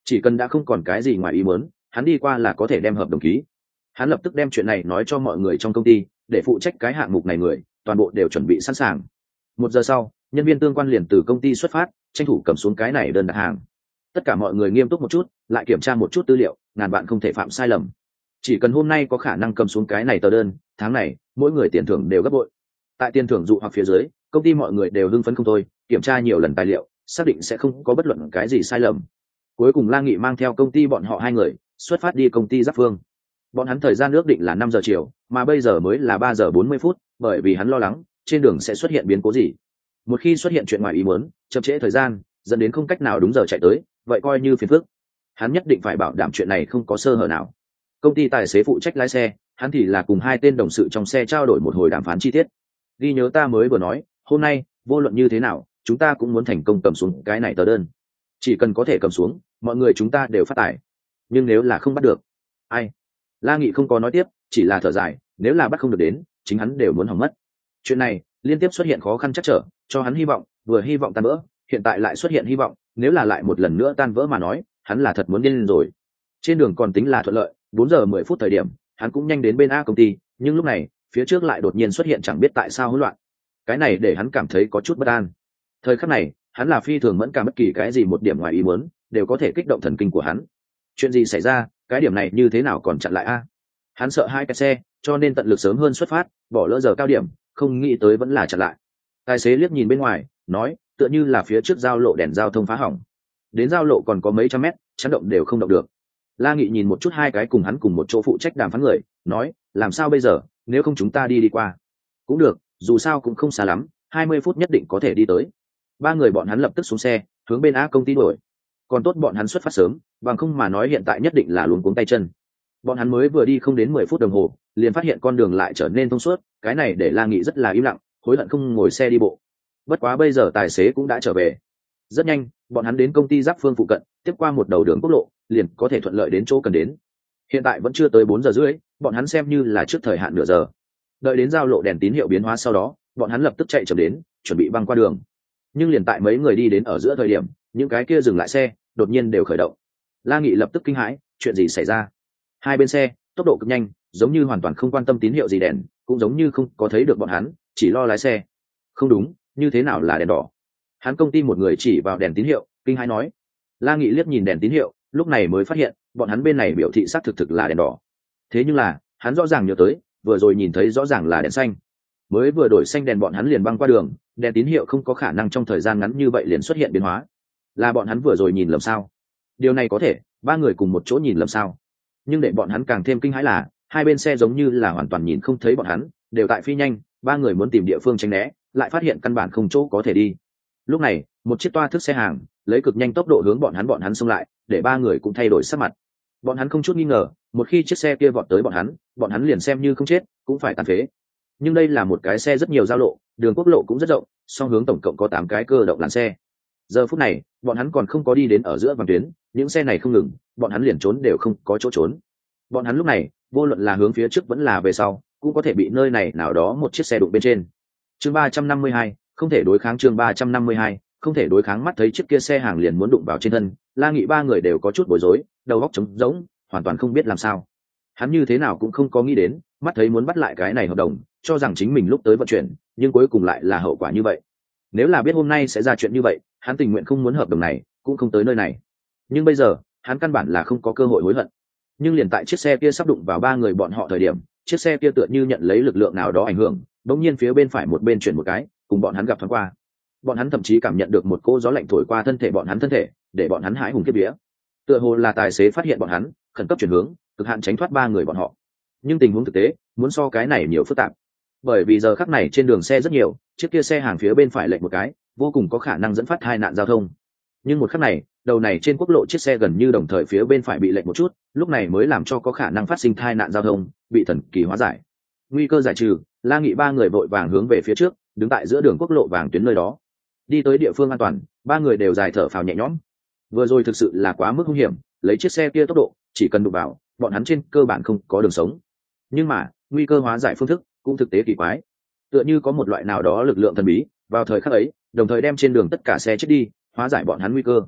chỉ cần đã không còn cái gì ngoài ý muốn, hắn đi qua là có thể đem hợp đồng ký. Hắn lập tức đem chuyện này nói cho mọi người trong công ty, để phụ trách cái hạng mục này người toàn bộ đều chuẩn bị sẵn sàng. 1 giờ sau, nhân viên tương quan liền từ công ty xuất phát, tranh thủ cầm xuống cái này đơn đặt hàng. Tất cả mọi người nghiêm túc một chút, lại kiểm tra một chút tư liệu, ngàn vạn không thể phạm sai lầm. Chỉ cần hôm nay có khả năng cầm xuống cái này tờ đơn, tháng này mỗi người tiền thưởng đều gấp bội. Tại tiền thưởng dụ hoặc phía dưới, công ty mọi người đều hưng phấn không thôi, kiểm tra nhiều lần tài liệu, xác định sẽ không có bất luận cái gì sai lầm. Cuối cùng La Nghị mang theo công ty bọn họ 2 người xuất phát đi công ty Giáp Phương. Bọn hắn thời gian ước định là 5 giờ chiều, mà bây giờ mới là 3 giờ 40 phút, bởi vì hắn lo lắng trên đường sẽ xuất hiện biến cố gì. Một khi xuất hiện chuyện ngoài ý muốn, chậm trễ thời gian, dẫn đến không cách nào đúng giờ chạy tới, vậy coi như phiền phức. Hắn nhất định phải bảo đảm chuyện này không có sơ hở nào. Công ty tài xế phụ trách lái xe, hắn thì là cùng 2 tên đồng sự trong xe trao đổi một hồi đàm phán chi tiết. Ghi nhớ ta mới vừa nói, hôm nay vô luận như thế nào, chúng ta cũng muốn thành công cầm xuống cái này tờ đơn. Chỉ cần có thể cầm xuống, mọi người chúng ta đều phát tài. Nhưng nếu là không bắt được, ai? La Nghị không có nói tiếp, chỉ là thở dài, nếu là bắt không được đến, chính hắn đều muốn hỏng mất. Chuyện này liên tiếp xuất hiện khó khăn trắc trở, cho hắn hy vọng, vừa hy vọng tan vỡ, hiện tại lại xuất hiện hy vọng, nếu là lại một lần nữa tan vỡ mà nói, hắn là thật muốn điên lên rồi. Trên đường còn tính là thuận lợi, 4 giờ 10 phút thời điểm, hắn cũng nhanh đến bên A công ty, nhưng lúc này, phía trước lại đột nhiên xuất hiện chẳng biết tại sao hỗn loạn. Cái này để hắn cảm thấy có chút bất an. Thời khắc này, hắn là phi thường mẫn cảm, bất kỳ cái gì một điểm ngoài ý muốn, đều có thể kích động thần kinh của hắn. Chuyện gì xảy ra, cái điểm này như thế nào còn chặn lại a? Hắn sợ 2 cái xe, cho nên tận lực sớm hơn xuất phát, bỏ lỡ giờ cao điểm, không nghĩ tới vẫn là chặn lại. Tài xế liếc nhìn bên ngoài, nói, tựa như là phía trước giao lộ đèn giao thông phá hỏng. Đến giao lộ còn có mấy trăm mét, chấn động đều không động được. La Nghị nhìn một chút 2 cái cùng hắn cùng một chỗ phụ trách đàm phán người, nói, làm sao bây giờ, nếu không chúng ta đi qua. Cũng được, dù sao cũng không xa lắm, 20 phút nhất định có thể đi tới. 3 người bọn hắn lập tức xuống xe, hướng bên A công ty đuổi. Còn tốt bọn hắn xuất phát sớm, bằng không mà nói hiện tại nhất định là luống cuống tay chân. Bọn hắn mới vừa đi không đến 10 phút đồng hồ, liền phát hiện con đường lại trở nên thông suốt, cái này để La Nghị rất là im lặng, hối hận không ngồi xe đi bộ. Bất quá bây giờ tài xế cũng đã trở về. Rất nhanh, bọn hắn đến công ty Giáp Phương phụ cận, tiếp qua một đầu đường quốc lộ, liền có thể thuận lợi đến chỗ cần đến. Hiện tại vẫn chưa tới 4 giờ rưỡi, bọn hắn xem như là trước thời hạn nửa giờ. Đợi đến giao lộ đèn tín hiệu biến hóa sau đó, bọn hắn lập tức chạy chậm đến, chuẩn bị băng qua đường. Nhưng liền tại mấy người đi đến ở giữa thời điểm, những cái kia dừng lại xe, đột nhiên đều khởi động. La Nghị lập tức kinh hãi, chuyện gì xảy ra? 2 bên xe tốc độ cực nhanh, giống như hoàn toàn không quan tâm tín hiệu gì đèn, cũng giống như không có thấy được bọn hắn, chỉ lo lái xe. Không đúng, như thế nào là đèn đỏ? Hắn công ty một người chỉ vào đèn tín hiệu, kinh hãi nói. La Nghị liếc nhìn đèn tín hiệu, lúc này mới phát hiện, bọn hắn bên này biểu thị xác thực là đèn đỏ. Thế nhưng là, hắn rõ ràng nhớ tới, vừa rồi nhìn thấy rõ ràng là đèn xanh. Mới vừa đổi xanh đèn bọn hắn liền băng qua đường, đèn tín hiệu không có khả năng trong thời gian ngắn như vậy liền xuất hiện biến hóa. Là bọn hắn vừa rồi nhìn lầm sao? Điều này có thể, 3 người cùng một chỗ nhìn lầm sao? Nhưng để bọn hắn càng thêm kinh hãi là, 2 bên xe giống như là hoàn toàn nhìn không thấy bọn hắn, đều tại phi nhanh, 3 người muốn tìm địa phương tránh né, lại phát hiện căn bản không chỗ có thể đi. Lúc này, một chiếc toa thức xe hàng lấy cực nhanh tốc độ hướng bọn hắn xông lại, để 3 người cũng thay đổi sắc mặt. Bọn hắn không chút nghi ngờ, một khi chiếc xe kia vọt tới bọn hắn liền xem như không chết, cũng phải tàn phế. Nhưng đây là một cái xe rất nhiều giao lộ, đường quốc lộ cũng rất rộng, song hướng tổng cộng có 8 cái cơ động làn xe. Giờ phút này, bọn hắn còn không có đi đến ở giữa vòng tuyến, những xe này không ngừng, bọn hắn liền trốn đều không có chỗ trốn. Bọn hắn lúc này, vô luận là hướng phía trước vẫn là về sau, cũng có thể bị nơi này nào đó một chiếc xe đụng bên trên. Chương 352, không thể đối kháng. Chương 352, không thể đối kháng. Mắt thấy chiếc kia xe hàng liền muốn đụng vào trên thân, La Nghị 3 người đều có chút bối rối, đầu óc trống rỗng, hoàn toàn không biết làm sao. Hắn như thế nào cũng không có nghĩ đến, mắt thấy muốn bắt lại cái này hợp đồng, cho rằng chính mình lúc tới vận chuyển, nhưng cuối cùng lại là hậu quả như vậy. Nếu là biết hôm nay sẽ ra chuyện như vậy, hắn tình nguyện không muốn hợp đồng này, cũng không tới nơi này. Nhưng bây giờ, hắn căn bản là không có cơ hội hối hận. Nhưng liền tại chiếc xe kia sắp đụng vào 3 người bọn họ thời điểm, chiếc xe kia tựa như nhận lấy lực lượng nào đó ảnh hưởng, bỗng nhiên phía bên phải một bên chuyển một cái, cùng bọn hắn gặp thoáng qua. Bọn hắn thậm chí cảm nhận được một cỗ gió lạnh thổi qua thân thể bọn hắn để bọn hắn hãi hùng kiếp vía. Tựa hồ là tài xế phát hiện bọn hắn, khẩn cấp chuyển hướng, cực hạn tránh thoát 3 người bọn họ. Nhưng tình huống thực tế, muốn so cái này nhiều phức tạp. Bởi vì giờ khắc này trên đường xe rất nhiều, chiếc kia xe hàng phía bên phải lệch một cái, vô cùng có khả năng dẫn phát tai nạn giao thông. Nhưng một khắc này, đầu này trên quốc lộ chiếc xe gần như đồng thời phía bên phải bị lệch một chút, lúc này mới làm cho có khả năng phát sinh tai nạn giao thông, bị thần kỳ hóa giải. Nguy cơ giải trừ, La Nghị 3 người vội vàng hướng về phía trước, đứng tại giữa đường quốc lộ vàng tuyến nơi đó. Đi tới địa phương an toàn, 3 người đều dài thở phào nhẹ nhõm. Vừa rồi thực sự là quá mức hung hiểm, lấy chiếc xe kia tốc độ, chỉ cần đụng vào, bọn hắn trên cơ bản không có đường sống. Nhưng mà, nguy cơ hóa giải phương thức cũng thực tế kỳ quái. Tựa như có một loại nào đó lực lượng thần bí, vào thời khắc ấy, đồng thời đem trên đường tất cả xe chết đi, hóa giải bọn hắn nguy cơ.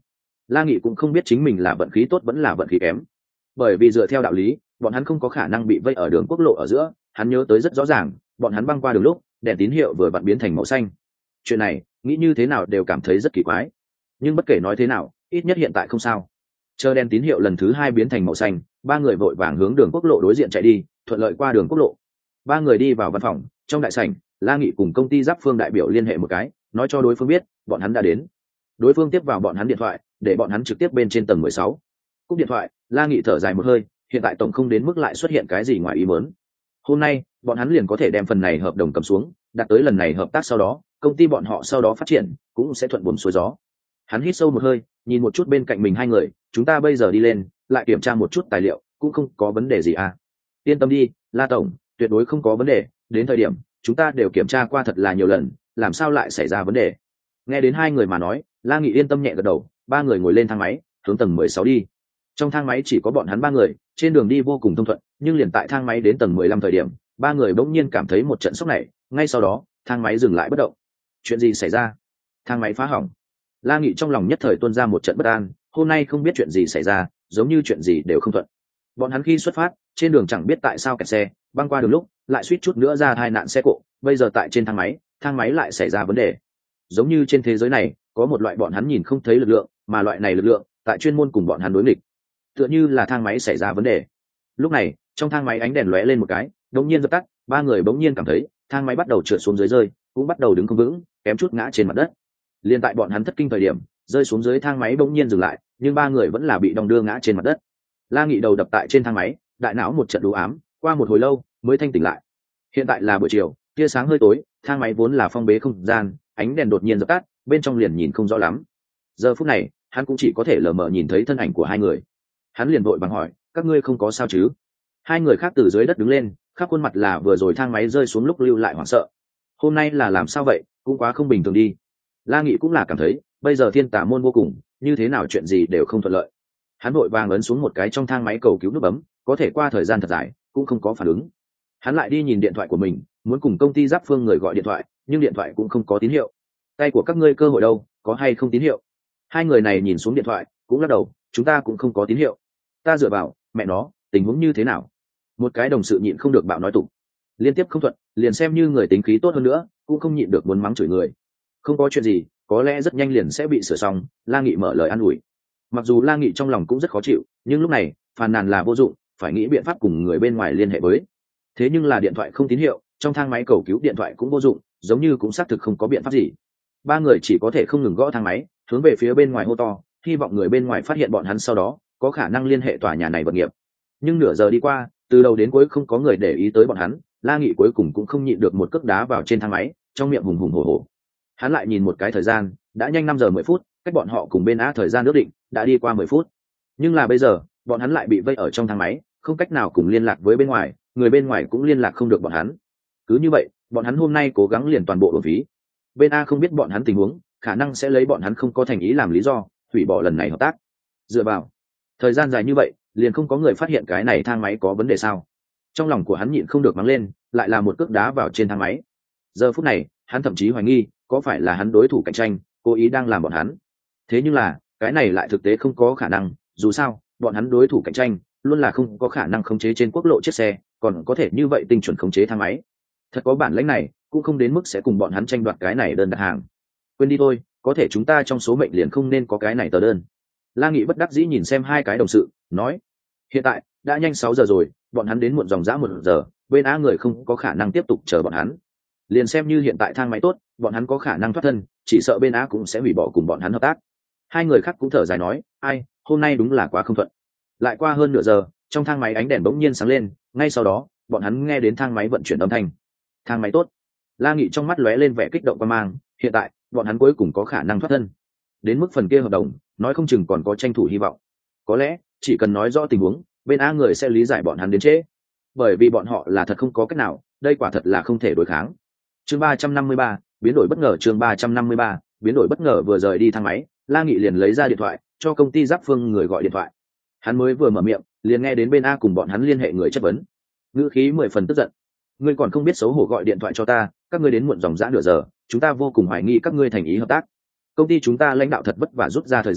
La Nghị cũng không biết chính mình là vận khí tốt vẫn là vận khí kém, bởi vì dựa theo đạo lý bọn hắn không có khả năng bị vây ở đường quốc lộ ở giữa. Hắn nhớ tới rất rõ ràng, bọn hắn băng qua đường lúc đèn tín hiệu vừa vặn biến thành màu xanh. Chuyện này nghĩ như thế nào đều cảm thấy rất kỳ quái, nhưng bất kể nói thế nào ít nhất hiện tại không sao. Chờ đèn tín hiệu lần thứ hai biến thành màu xanh, ba người vội vàng hướng đường quốc lộ đối diện chạy đi, thuận lợi qua đường quốc lộ. Ba người đi vào văn phòng, trong đại sảnh La Nghị cùng công ty Giáp Phương đại biểu liên hệ một cái, nói cho đối phương biết bọn hắn đã đến. Đối phương tiếp vào bọn hắn điện thoại, để bọn hắn trực tiếp bên trên tầng 16. Cúp điện thoại, La Nghị thở dài một hơi, hiện tại tổng không đến mức lại xuất hiện cái gì ngoài ý muốn. Hôm nay bọn hắn liền có thể đem phần này hợp đồng cầm xuống, đạt tới lần này hợp tác sau đó công ty bọn họ sau đó phát triển cũng sẽ thuận buồm xuôi gió. Hắn hít sâu một hơi, nhìn một chút bên cạnh mình hai người, chúng ta bây giờ đi lên lại kiểm tra một chút tài liệu cũng không có vấn đề gì à. Yên tâm đi La tổng, tuyệt đối không có vấn đề, đến thời điểm chúng ta đều kiểm tra qua thật là nhiều lần, làm sao lại xảy ra vấn đề. Nghe đến hai người mà nói, La Nghị yên tâm nhẹ gật đầu. Ba người ngồi lên thang máy hướng tầng 16 đi. Trong thang máy chỉ có bọn hắn ba người, trên đường đi vô cùng thông thuận, nhưng liền tại thang máy đến tầng 15 thời điểm, ba người bỗng nhiên cảm thấy một trận sốc này, ngay sau đó thang máy dừng lại bất động. Chuyện gì xảy ra? Thang máy phá hỏng. La Nghị trong lòng nhất thời tuôn ra một trận bất an, hôm nay không biết chuyện gì xảy ra, giống như chuyện gì đều không thuận. Bọn hắn khi xuất phát trên đường chẳng biết tại sao kẹt xe, băng qua đường lúc lại suýt chút nữa ra tai nạn xe cộ, bây giờ tại trên thang máy lại xảy ra vấn đề. Giống như trên thế giới này có một loại bọn hắn nhìn không thấy lực lượng, mà loại này lực lượng tại chuyên môn cùng bọn hắn đối nghịch, tựa như là thang máy xảy ra vấn đề. Lúc này trong thang máy ánh đèn lóe lên một cái, đột nhiên dập tắt. Ba người bỗng nhiên cảm thấy thang máy bắt đầu trượt xuống dưới rơi, cũng bắt đầu đứng không vững, kém chút ngã trên mặt đất. Liên tại bọn hắn thất kinh thời điểm, rơi xuống dưới thang máy bỗng nhiên dừng lại, nhưng ba người vẫn là bị đong đưa ngã trên mặt đất. La Nghị đầu đập tại trên thang máy, đại não một trận đú ám, qua một hồi lâu mới thanh tỉnh lại. Hiện tại là buổi chiều, tia sáng hơi tối, thang máy vốn là phong bế không gian, ánh đèn đột nhiên dập tắt, bên trong liền nhìn không rõ lắm. Giờ phút này hắn cũng chỉ có thể lờ mờ nhìn thấy thân ảnh của hai người. Hắn liền vội vàng hỏi, các ngươi không có sao chứ? Hai người khác từ dưới đất đứng lên, khắp khuôn mặt là vừa rồi thang máy rơi xuống lúc lưu lại hoảng sợ. Hôm nay là làm sao vậy, cũng quá không bình thường đi. La Nghị cũng là cảm thấy bây giờ thiên tà môn vô cùng, như thế nào chuyện gì đều không thuận lợi. Hắn vội vàng ấn xuống một cái trong thang máy cầu cứu nút bấm, có thể qua thời gian thật dài cũng không có phản ứng. Hắn lại đi nhìn điện thoại của mình, muốn cùng công ty Giáp Phương người gọi điện thoại, nhưng điện thoại cũng không có tín hiệu. Tay của các ngươi cơ hội đâu, có hay không tín hiệu? Hai người này nhìn xuống điện thoại cũng lắc đầu, chúng ta cũng không có tín hiệu. Ta dựa vào, mẹ nó, tình huống như thế nào? Một cái đồng sự nhịn không được bạo nói tục. Liên tiếp không thuận, liền xem như người tính khí tốt hơn nữa cũng không nhịn được muốn mắng chửi người. Không có chuyện gì, có lẽ rất nhanh liền sẽ bị sửa xong. La Nghị mở lời an ủi. Mặc dù La Nghị trong lòng cũng rất khó chịu, nhưng lúc này phàn nàn là vô dụng, phải nghĩ biện pháp cùng người bên ngoài liên hệ với. Thế nhưng là điện thoại không tín hiệu, trong thang máy cầu cứu điện thoại cũng vô dụng, giống như cũng xác thực không có biện pháp gì. Ba người chỉ có thể không ngừng gõ thang máy, hướng về phía bên ngoài hô to, hy vọng người bên ngoài phát hiện bọn hắn, sau đó có khả năng liên hệ tòa nhà này vật nghiệp. Nhưng nửa giờ đi qua, từ đầu đến cuối không có người để ý tới bọn hắn. La Nghị cuối cùng cũng không nhịn được một cước đá vào trên thang máy, trong miệng hùng hùng hổ hổ. Hắn lại nhìn một cái thời gian, đã nhanh 5 giờ 10 phút, cách bọn họ cùng bên A thời gian ước định đã đi qua 10 phút. Nhưng là bây giờ bọn hắn lại bị vây ở trong thang máy, không cách nào cùng liên lạc với bên ngoài, người bên ngoài cũng liên lạc không được bọn hắn. Cứ như vậy bọn hắn hôm nay cố gắng liền toàn bộ uổng phí. Bên A không biết bọn hắn tình huống, khả năng sẽ lấy bọn hắn không có thành ý làm lý do hủy bỏ lần này hợp tác. Dựa vào thời gian dài như vậy liền không có người phát hiện cái này thang máy có vấn đề sao? Trong lòng của hắn nhịn không được mắng lên, lại là một cước đá vào trên thang máy. Giờ phút này hắn thậm chí hoài nghi có phải là hắn đối thủ cạnh tranh cố ý đang làm bọn hắn. Thế nhưng là cái này lại thực tế không có khả năng, dù sao bọn hắn đối thủ cạnh tranh luôn là không có khả năng khống chế trên quốc lộ chiếc xe, còn có thể như vậy tinh chuẩn khống chế thang máy. Thật có bản lĩnh này cũng không đến mức sẽ cùng bọn hắn tranh đoạt cái này đơn đặt hàng. Quên đi thôi, có thể chúng ta trong số mệnh liền không nên có cái này tờ đơn. La Nghị bất đắc dĩ nhìn xem hai cái đồng sự, nói: hiện tại đã nhanh 6 giờ rồi, bọn hắn đến muộn dòng dã 1 giờ, bên A người không có khả năng tiếp tục chờ bọn hắn. Liền xem như hiện tại thang máy tốt, bọn hắn có khả năng thoát thân, chỉ sợ bên A cũng sẽ hủy bỏ cùng bọn hắn hợp tác. Hai người khác cũng thở dài nói: ai, hôm nay đúng là quá không thuận. Lại qua hơn nửa giờ, trong thang máy ánh đèn bỗng nhiên sáng lên, ngay sau đó bọn hắn nghe đến thang máy vận chuyển âm thanh. Thang máy tốt. La Nghị trong mắt lóe lên vẻ kích động quan mang, hiện tại bọn hắn cuối cùng có khả năng thoát thân. Đến mức phần kia hợp đồng, nói không chừng còn có tranh thủ hy vọng. Có lẽ chỉ cần nói rõ tình huống, bên A người sẽ lý giải bọn hắn đến trễ, bởi vì bọn họ là thật không có cách nào, đây quả thật là không thể đối kháng. Chương 353, biến đổi bất ngờ. Chương 353, biến đổi bất ngờ. Vừa rời đi thang máy, La Nghị liền lấy ra điện thoại cho công ty Giáp Phương người gọi điện thoại. Hắn mới vừa mở miệng liền nghe đến bên A cùng bọn hắn liên hệ người chất vấn, ngữ khí 10 phần tức giận: ngươi còn không biết xấu hổ gọi điện thoại cho ta, các ngươi đến muộn dòng dã nửa giờ, chúng ta vô cùng hoài nghi các ngươi thành ý hợp tác. Công ty chúng ta lãnh đạo thật vất vả rút ra thời gian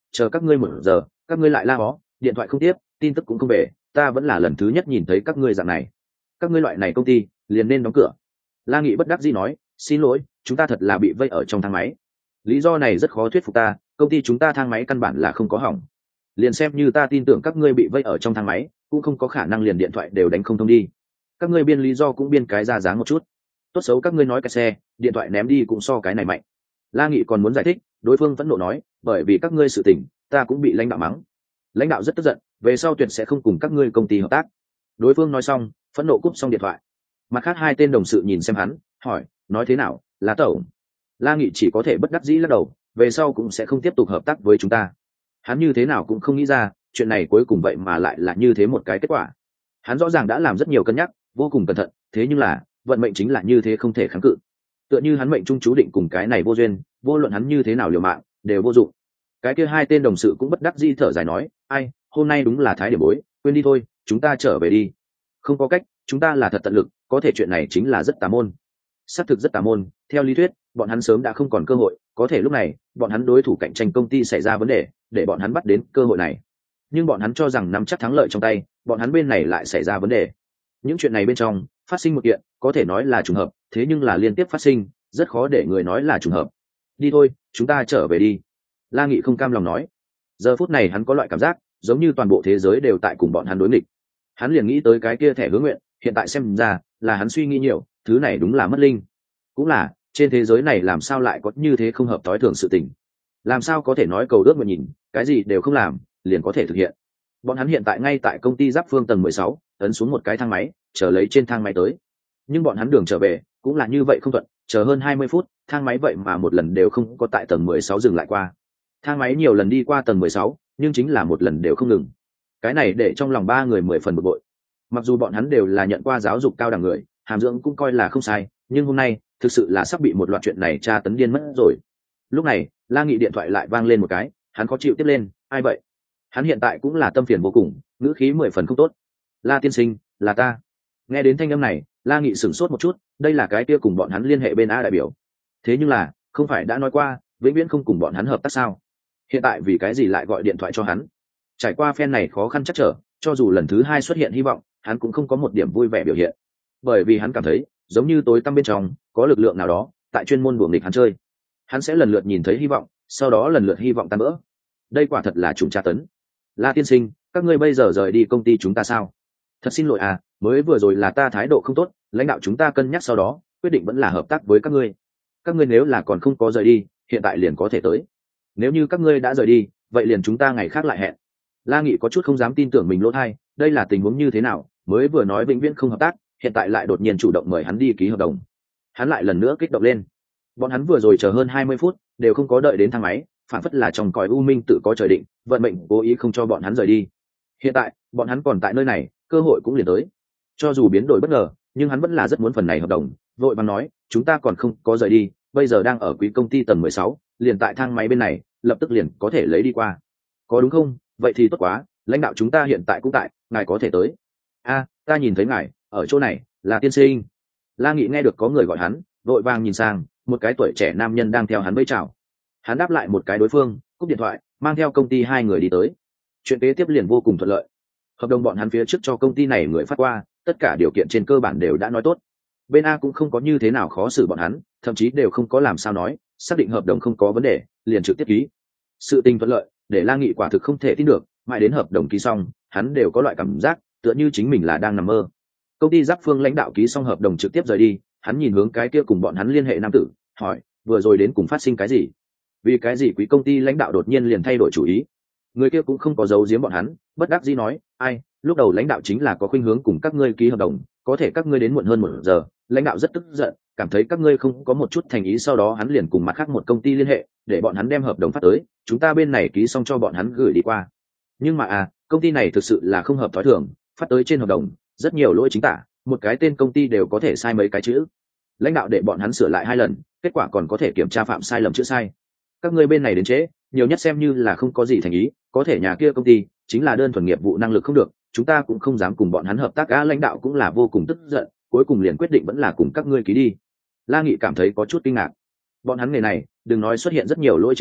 chờ các ngươi 1 giờ các ngươi lại la ó, điện thoại không tiếp, tin tức cũng không về, ta vẫn là lần thứ nhất nhìn thấy các ngươi dạng này. Các ngươi loại này công ty liền nên đóng cửa. La Nghị bất đắc dĩ nói, xin lỗi, chúng ta thật là bị vây ở trong thang máy. Lý do này rất khó thuyết phục ta, công ty chúng ta thang máy căn bản là không có hỏng. Liền xem như ta tin tưởng các ngươi bị vây ở trong thang máy, cũng không có khả năng liền điện thoại đều đánh không thông đi. Các ngươi biên lý do cũng biên cái ra dáng một chút. Tốt xấu các ngươi nói cái xe, điện thoại ném đi cũng so cái này mạnh. La Nghị còn muốn giải thích, đối phương phẫn nộ nói, bởi vì các ngươi sự tình, ta cũng bị lãnh đạo mắng. Lãnh đạo rất tức giận, về sau tuyệt sẽ không cùng các ngươi công ty hợp tác. Đối phương nói xong, phẫn nộ cúp xong điện thoại. Mặt khác hai tên đồng sự nhìn xem hắn, hỏi, nói thế nào, là tổng? La Nghị chỉ có thể bất đắc dĩ lắc đầu, về sau cũng sẽ không tiếp tục hợp tác với chúng ta. Hắn như thế nào cũng không nghĩ ra, chuyện này cuối cùng vậy mà lại là như thế một cái kết quả. Hắn rõ ràng đã làm rất nhiều cân nhắc, vô cùng cẩn thận, thế nhưng là vận mệnh chính là như thế, không thể kháng cự. Tựa như hắn mệnh trung chú định cùng cái này vô duyên, vô luận hắn như thế nào liều mạng đều vô dụng. Cái kia hai tên đồng sự cũng bất đắc dĩ thở dài nói, ai, hôm nay đúng là thái điểm bối, quên đi thôi, chúng ta trở về đi. Không có cách, chúng ta là thật tận lực, có thể chuyện này chính là rất tà môn. Xác thực rất tà môn, theo lý thuyết bọn hắn sớm đã không còn cơ hội, có thể lúc này bọn hắn đối thủ cạnh tranh công ty xảy ra vấn đề, để bọn hắn bắt đến cơ hội này. Nhưng bọn hắn cho rằng nắm chắc thắng lợi trong tay, bọn hắn bên này lại xảy ra vấn đề. Những chuyện này bên trong phát sinh một kiện có thể nói là trùng hợp, thế nhưng là liên tiếp phát sinh, rất khó để người nói là trùng hợp. Đi thôi, chúng ta trở về đi. La Nghị không cam lòng nói. Giờ phút này hắn có loại cảm giác giống như toàn bộ thế giới đều tại cùng bọn hắn đối nghịch. Hắn liền nghĩ tới cái kia thẻ hứa nguyện, hiện tại xem ra là hắn suy nghĩ nhiều, thứ này đúng là mất linh. Cũng là, trên thế giới này làm sao lại có như thế không hợp tối thường sự tình. Làm sao có thể nói cầu ước mà nhìn, cái gì đều không làm, liền có thể thực hiện. Bọn hắn hiện tại ngay tại công ty Giáp Phương tầng 16, ấn xuống một cái thang máy, chờ lấy trên thang máy tới. Nhưng bọn hắn đường trở về cũng là như vậy không thuận, chờ hơn 20 phút, thang máy vậy mà một lần đều không có tại tầng 16 dừng lại qua. Thang máy nhiều lần đi qua tầng 16, nhưng chính là một lần đều không ngừng. Cái này để trong lòng ba người 10 phần bực bội. Mặc dù bọn hắn đều là nhận qua giáo dục cao đẳng người, hàm dưỡng cũng coi là không sai, nhưng hôm nay thực sự là sắp bị một loạt chuyện này tra tấn điên mất rồi. Lúc này La Nghị điện thoại lại vang lên một cái, hắn khó chịu tiếp lên, ai vậy? Hắn hiện tại cũng là tâm phiền vô cùng, ngữ khí 10 phần không tốt. La tiên sinh, là ta. Nghe đến thanh âm này, La Nghị sửng sốt một chút, đây là cái kia cùng bọn hắn liên hệ bên A đại biểu. Thế nhưng là không phải đã nói qua vĩnh viễn không cùng bọn hắn hợp tác sao? Hiện tại vì cái gì lại gọi điện thoại cho hắn? Trải qua phen này khó khăn chắc trở, cho dù lần thứ hai xuất hiện hy vọng, hắn cũng không có một điểm vui vẻ biểu hiện, bởi vì hắn cảm thấy giống như tối tăm bên trong có lực lượng nào đó tại chuyên môn đùa nghịch hắn chơi. Hắn sẽ lần lượt nhìn thấy hy vọng, sau đó lần lượt hy vọng tan vỡ. Đây quả thật là trùng tra tấn. La tiên sinh, các ngươi bây giờ rời đi công ty chúng ta sao? Thật xin lỗi à, mới vừa rồi là ta thái độ không tốt, lãnh đạo chúng ta cân nhắc sau đó quyết định vẫn là hợp tác với các ngươi. Các ngươi nếu là còn không có rời đi, hiện tại liền có thể tới. Nếu như các ngươi đã rời đi, vậy liền chúng ta ngày khác lại hẹn. La Nghị có chút không dám tin tưởng mình lỗ thai, đây là tình huống như thế nào, mới vừa nói vĩnh viễn không hợp tác, hiện tại lại đột nhiên chủ động mời hắn đi ký hợp đồng. Hắn lại lần nữa kích động lên. Bọn hắn vừa rồi chờ hơn 20 phút đều không có đợi đến thang máy, phản phất là trong cõi u minh tự có trời định, vận mệnh cố ý không cho bọn hắn rời đi. Hiện tại bọn hắn còn tại nơi này, cơ hội cũng liền tới. Cho dù biến đổi bất ngờ, nhưng hắn vẫn là rất muốn phần này hợp đồng, vội vàng nói, chúng ta còn không có rời đi, bây giờ đang ở quý công ty tầng 16, liền tại thang máy bên này, lập tức liền có thể lấy đi qua. Có đúng không? Vậy thì tốt quá, lãnh đạo chúng ta hiện tại cũng tại, ngài có thể tới. A, ta nhìn thấy ngài ở chỗ này, là tiên sinh. La Nghị nghe được có người gọi hắn, vội vàng nhìn sang, một cái tuổi trẻ nam nhân đang theo hắn vẫy chào. Hắn đáp lại một cái đối phương, cúp điện thoại, mang theo công ty hai người đi tới. Chuyện kế tiếp liền vô cùng thuận lợi. Hợp đồng bọn hắn phía trước cho công ty này người phát qua, tất cả điều kiện trên cơ bản đều đã nói tốt. Bên A cũng không có như thế nào khó xử bọn hắn, thậm chí đều không có làm sao nói, xác định hợp đồng không có vấn đề, liền trực tiếp ký. Sự tình thuận lợi, để La Nghị quả thực không thể tin được, mãi đến hợp đồng ký xong, hắn đều có loại cảm giác tựa như chính mình là đang nằm mơ. Công ty Giáp Phương lãnh đạo ký xong hợp đồng trực tiếp rời đi, hắn nhìn hướng cái kia cùng bọn hắn liên hệ nam tử, hỏi, vừa rồi đến cùng phát sinh cái gì? Vì cái gì quý công ty lãnh đạo đột nhiên liền thay đổi chủ ý? Người kia cũng không có giấu giếm bọn hắn, bất đắc dĩ nói, ai, lúc đầu lãnh đạo chính là có khuynh hướng cùng các ngươi ký hợp đồng, có thể các ngươi đến muộn hơn 1 giờ, lãnh đạo rất tức giận, cảm thấy các ngươi không có một chút thành ý, sau đó hắn liền cùng mặt khác một công ty liên hệ, để bọn hắn đem hợp đồng phát tới, chúng ta bên này ký xong cho bọn hắn gửi đi qua. Nhưng mà công ty này thực sự là không hợp thói thường, phát tới trên hợp đồng rất nhiều lỗi chính tả, một cái tên công ty đều có thể sai mấy cái chữ. Lãnh đạo để bọn hắn sửa lại 2 lần, kết quả còn có thể kiểm tra phạm sai lầm chữ sai. Các ngươi bên này đến trễ, nhiều nhất xem như là không có gì thành ý, có thể nhà kia công ty chính là đơn thuần nghiệp vụ năng lực không được, chúng ta cũng không dám cùng bọn hắn hợp tác. Lãnh đạo cũng là vô cùng tức giận, cuối cùng liền quyết định vẫn là cùng các ngươi ký đi. La Nghị cảm thấy có chút kinh ngạc. Bọn hắn nghề này, đừng nói xuất hiện rất nhiều lỗi chính tả,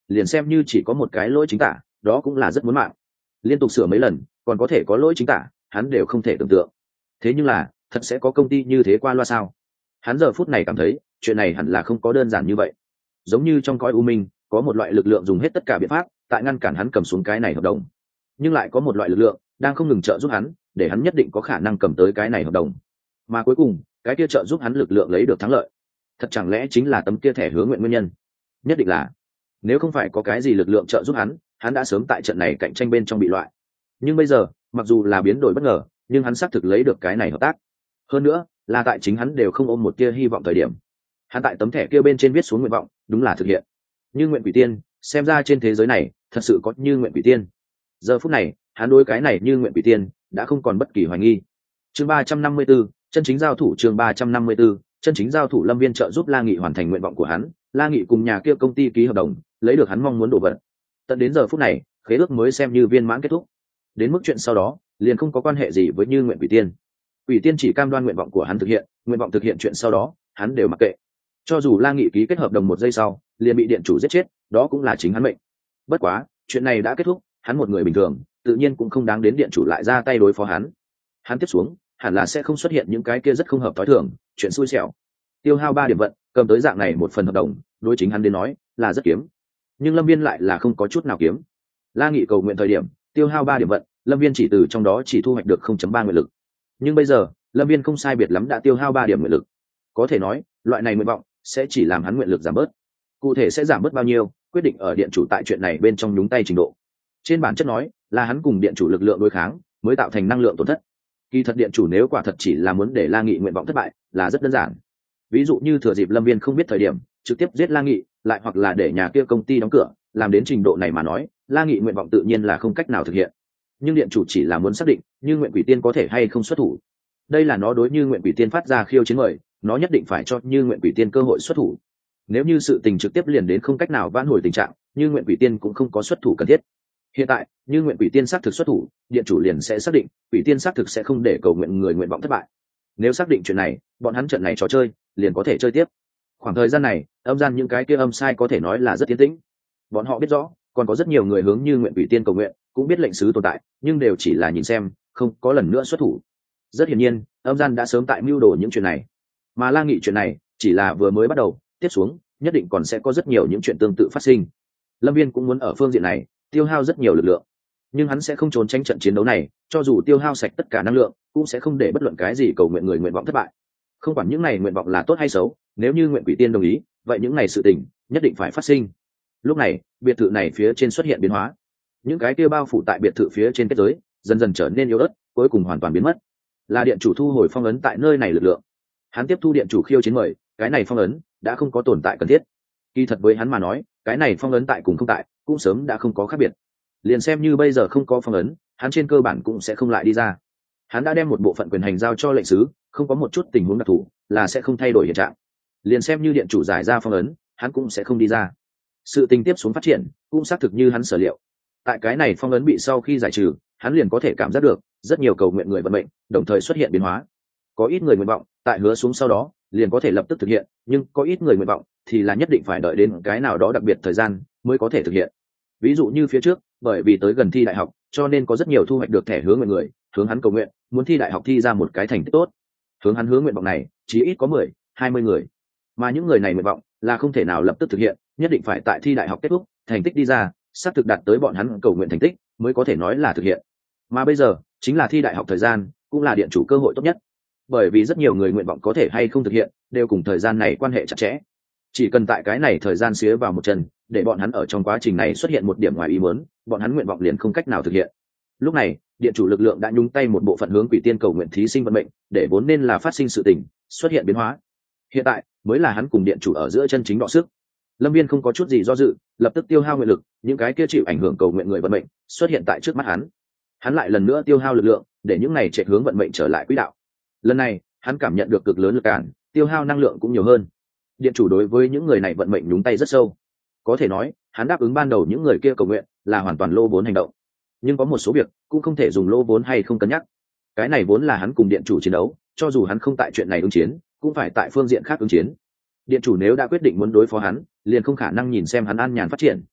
liền xem như chỉ có một cái lỗi chính tả đó cũng là rất muốn mạng. Liên tục sửa mấy lần còn có thể có lỗi chính tả, hắn đều không thể tưởng tượng. Thế nhưng là thật sẽ có công ty như thế qua loa sao? Hắn giờ phút này cảm thấy chuyện này hẳn là không có đơn giản như vậy. Giống như trong cõi u minh có một loại lực lượng dùng hết tất cả biện pháp tại ngăn cản hắn cầm xuống cái này hợp đồng, nhưng lại có một loại lực lượng đang không ngừng trợ giúp hắn để hắn nhất định có khả năng cầm tới cái này hợp đồng, mà cuối cùng cái kia trợ giúp hắn lực lượng lấy được thắng lợi thật chẳng lẽ chính là tấm kia thẻ hứa nguyện nguyên nhân? Nhất định là. Nếu không phải có cái gì lực lượng trợ giúp hắn đã sớm tại trận này cạnh tranh bên trong bị loại. Nhưng bây giờ mặc dù là biến đổi bất ngờ nhưng hắn xác thực lấy được cái này hợp tác, hơn nữa là tại chính hắn đều không ôm một tia hy vọng thời điểm, hắn tại tấm thẻ kia bên trên viết xuống nguyện vọng đúng là thực hiện. Như nguyện quỷ tiên, xem ra trên thế giới này thật sự có như nguyện quỷ tiên. Giờ phút này hắn đối cái này như nguyện quỷ tiên đã không còn bất kỳ hoài nghi. Chương 354, chân chính giao thủ. Chương 354, chân chính giao thủ. Lâm Viên trợ giúp La Nghị hoàn thành nguyện vọng của hắn. La Nghị cùng nhà kia công ty ký hợp đồng, lấy được hắn mong muốn đồ vật. Tận đến giờ phút này khế ước mới xem như viên mãn kết thúc. Đến mức chuyện sau đó liền không có quan hệ gì với như nguyện quỷ tiên. Quỷ tiên chỉ cam đoan nguyện vọng của hắn thực hiện, nguyện vọng thực hiện chuyện sau đó hắn đều mặc kệ. Cho dù La Nghị ký kết hợp đồng một giây sau liền bị điện chủ giết chết, đó cũng là chính hắn mệnh. Bất quá chuyện này đã kết thúc, hắn một người bình thường tự nhiên cũng không đáng đến điện chủ lại ra tay đối phó hắn. Hắn tiếp xuống hẳn là sẽ không xuất hiện những cái kia rất không hợp tối thường chuyện xui xẻo. Tiêu hao 3 điểm vận cầm tới dạng này một phần hợp đồng, đối chính hắn đến nói là rất kiếm, nhưng Lâm Viên lại là không có chút nào kiếm. La Nghị cầu nguyện thời điểm tiêu hao 3 điểm vận, Lâm Viên chỉ từ trong đó chỉ thu hoạch được 0.3 nguyện lực. Nhưng bây giờ Lâm Viên không sai biệt lắm đã tiêu hao 3 điểm nguyện lực. Có thể nói loại này nguyện vọng sẽ chỉ làm hắn nguyện lực giảm bớt. Cụ thể sẽ giảm bớt bao nhiêu quyết định ở điện chủ tại chuyện này bên trong nhúng tay trình độ. Trên bản chất nói là hắn cùng điện chủ lực lượng đối kháng mới tạo thành năng lượng tổn thất. Kỳ thật điện chủ nếu quả thật chỉ là muốn để La Nghị nguyện vọng thất bại là rất đơn giản. Ví dụ như thừa dịp Lâm Viên không biết thời điểm trực tiếp giết La Nghị, lại hoặc là để nhà kia công ty đóng cửa, làm đến trình độ này mà nói La Nghị nguyện vọng tự nhiên là không cách nào thực hiện. Nhưng điện chủ chỉ là muốn xác định như nguyện quỷ tiên có thể hay không xuất thủ. Đây là nó đối như nguyện quỷ tiên phát ra khiêu chiến mời, nó nhất định phải cho như nguyện quỷ tiên cơ hội xuất thủ. Nếu như sự tình trực tiếp liền đến không cách nào vãn hồi tình trạng, như nguyện quỷ tiên cũng không có xuất thủ cần thiết. Hiện tại như nguyện quỷ tiên xác thực xuất thủ, điện chủ liền sẽ xác định quỷ tiên xác thực sẽ không để cầu nguyện người nguyện vọng thất bại. Nếu xác định chuyện này, bọn hắn trận này trò chơi liền có thể chơi tiếp. Khoảng thời gian này âm gian những cái kia âm sai có thể nói là rất tiến tĩnh. Bọn họ biết rõ còn có rất nhiều người hướng như nguyện quỷ tiên cầu nguyện, cũng biết lệnh sứ tồn tại, nhưng đều chỉ là nhìn xem, không có lần nữa xuất thủ. Rất hiển nhiên âm gian đã sớm tại mưu đồ những chuyện này, mà La Nghị chuyện này chỉ là vừa mới bắt đầu, tiếp xuống nhất định còn sẽ có rất nhiều những chuyện tương tự phát sinh. Lâm Viên cũng muốn ở phương diện này tiêu hao rất nhiều lực lượng, nhưng hắn sẽ không trốn tránh trận chiến đấu này, cho dù tiêu hao sạch tất cả năng lượng cũng sẽ không để bất luận cái gì cầu nguyện người nguyện vọng thất bại. Không quản những này nguyện vọng là tốt hay xấu, nếu như nguyện quỷ tiên đồng ý, vậy những này sự tình nhất định phải phát sinh. Lúc này biệt thự này phía trên xuất hiện biến hóa, những cái kia bao phủ tại biệt thự phía trên kết giới dần dần trở nên yếu ớt, cuối cùng hoàn toàn biến mất. Là điện chủ thu hồi phong ấn tại nơi này lực lượng. Hắn tiếp thu điện chủ khiêu chiến mời, cái này phong ấn đã không có tồn tại cần thiết. Kỳ thật với hắn mà nói, cái này phong ấn tại cùng không tại cũng sớm đã không có khác biệt. Liền xem như bây giờ không có phong ấn, hắn trên cơ bản cũng sẽ không lại đi ra. Hắn đã đem một bộ phận quyền hành giao cho lệnh sứ, không có một chút tình huống đặc thù là sẽ không thay đổi hiện trạng. Liền xem như điện chủ giải ra phong ấn, hắn cũng sẽ không đi ra. Sự tình tiếp xuống phát triển cũng xác thực như hắn sở liệu. Tại cái này phong ấn bị sau khi giải trừ, hắn liền có thể cảm giác được rất nhiều cầu nguyện người vận mệnh đồng thời xuất hiện biến hóa. Có ít người nguyện vọng tại hứa xuống sau đó liền có thể lập tức thực hiện, nhưng có ít người nguyện vọng thì là nhất định phải đợi đến cái nào đó đặc biệt thời gian mới có thể thực hiện. Ví dụ như phía trước, bởi vì tới gần thi đại học, cho nên có rất nhiều thu hoạch được thẻ hứa nguyện người hướng hắn cầu nguyện, muốn thi đại học thi ra một cái thành tích tốt. Hướng hắn hứa nguyện vọng này chỉ ít có 10-20 người, mà những người này nguyện vọng là không thể nào lập tức thực hiện, nhất định phải tại thi đại học kết thúc, thành tích đi ra, xác thực đạt tới bọn hắn cầu nguyện thành tích mới có thể nói là thực hiện. Mà bây giờ chính là thi đại học thời gian, cũng là điện chủ cơ hội tốt nhất, bởi vì rất nhiều người nguyện vọng có thể hay không thực hiện đều cùng thời gian này quan hệ chặt chẽ. Chỉ cần tại cái này thời gian xía vào một chân, để bọn hắn ở trong quá trình này xuất hiện một điểm ngoài ý muốn, bọn hắn nguyện vọng liền không cách nào thực hiện. Lúc này điện chủ lực lượng đã nhúng tay một bộ phận hướng quỷ tiên cầu nguyện thí sinh vận mệnh, để vốn nên là phát sinh sự tình xuất hiện biến hóa. Hiện tại mới là hắn cùng điện chủ ở giữa chân chính đọ sức. Lâm Viên không có chút gì do dự, lập tức tiêu hao nguyện lực, những cái kia chịu ảnh hưởng cầu nguyện người vận mệnh xuất hiện tại trước mắt hắn. Hắn lại lần nữa tiêu hao lực lượng, để những này chạy hướng vận mệnh trở lại quỹ đạo. Lần này hắn cảm nhận được cực lớn lực cản, tiêu hao năng lượng cũng nhiều hơn. Điện chủ đối với những người này vận mệnh nhúng tay rất sâu. Có thể nói hắn đáp ứng ban đầu những người kia cầu nguyện là hoàn toàn lô vốn hành động, nhưng có một số việc cũng không thể dùng lô vốn hay không cân nhắc. Cái này vốn là hắn cùng điện chủ chiến đấu, cho dù hắn không tại chuyện này ứng chiến, cũng phải tại phương diện khác ứng chiến. Điện chủ nếu đã quyết định muốn đối phó hắn, liền không khả năng nhìn xem hắn an nhàn phát triển.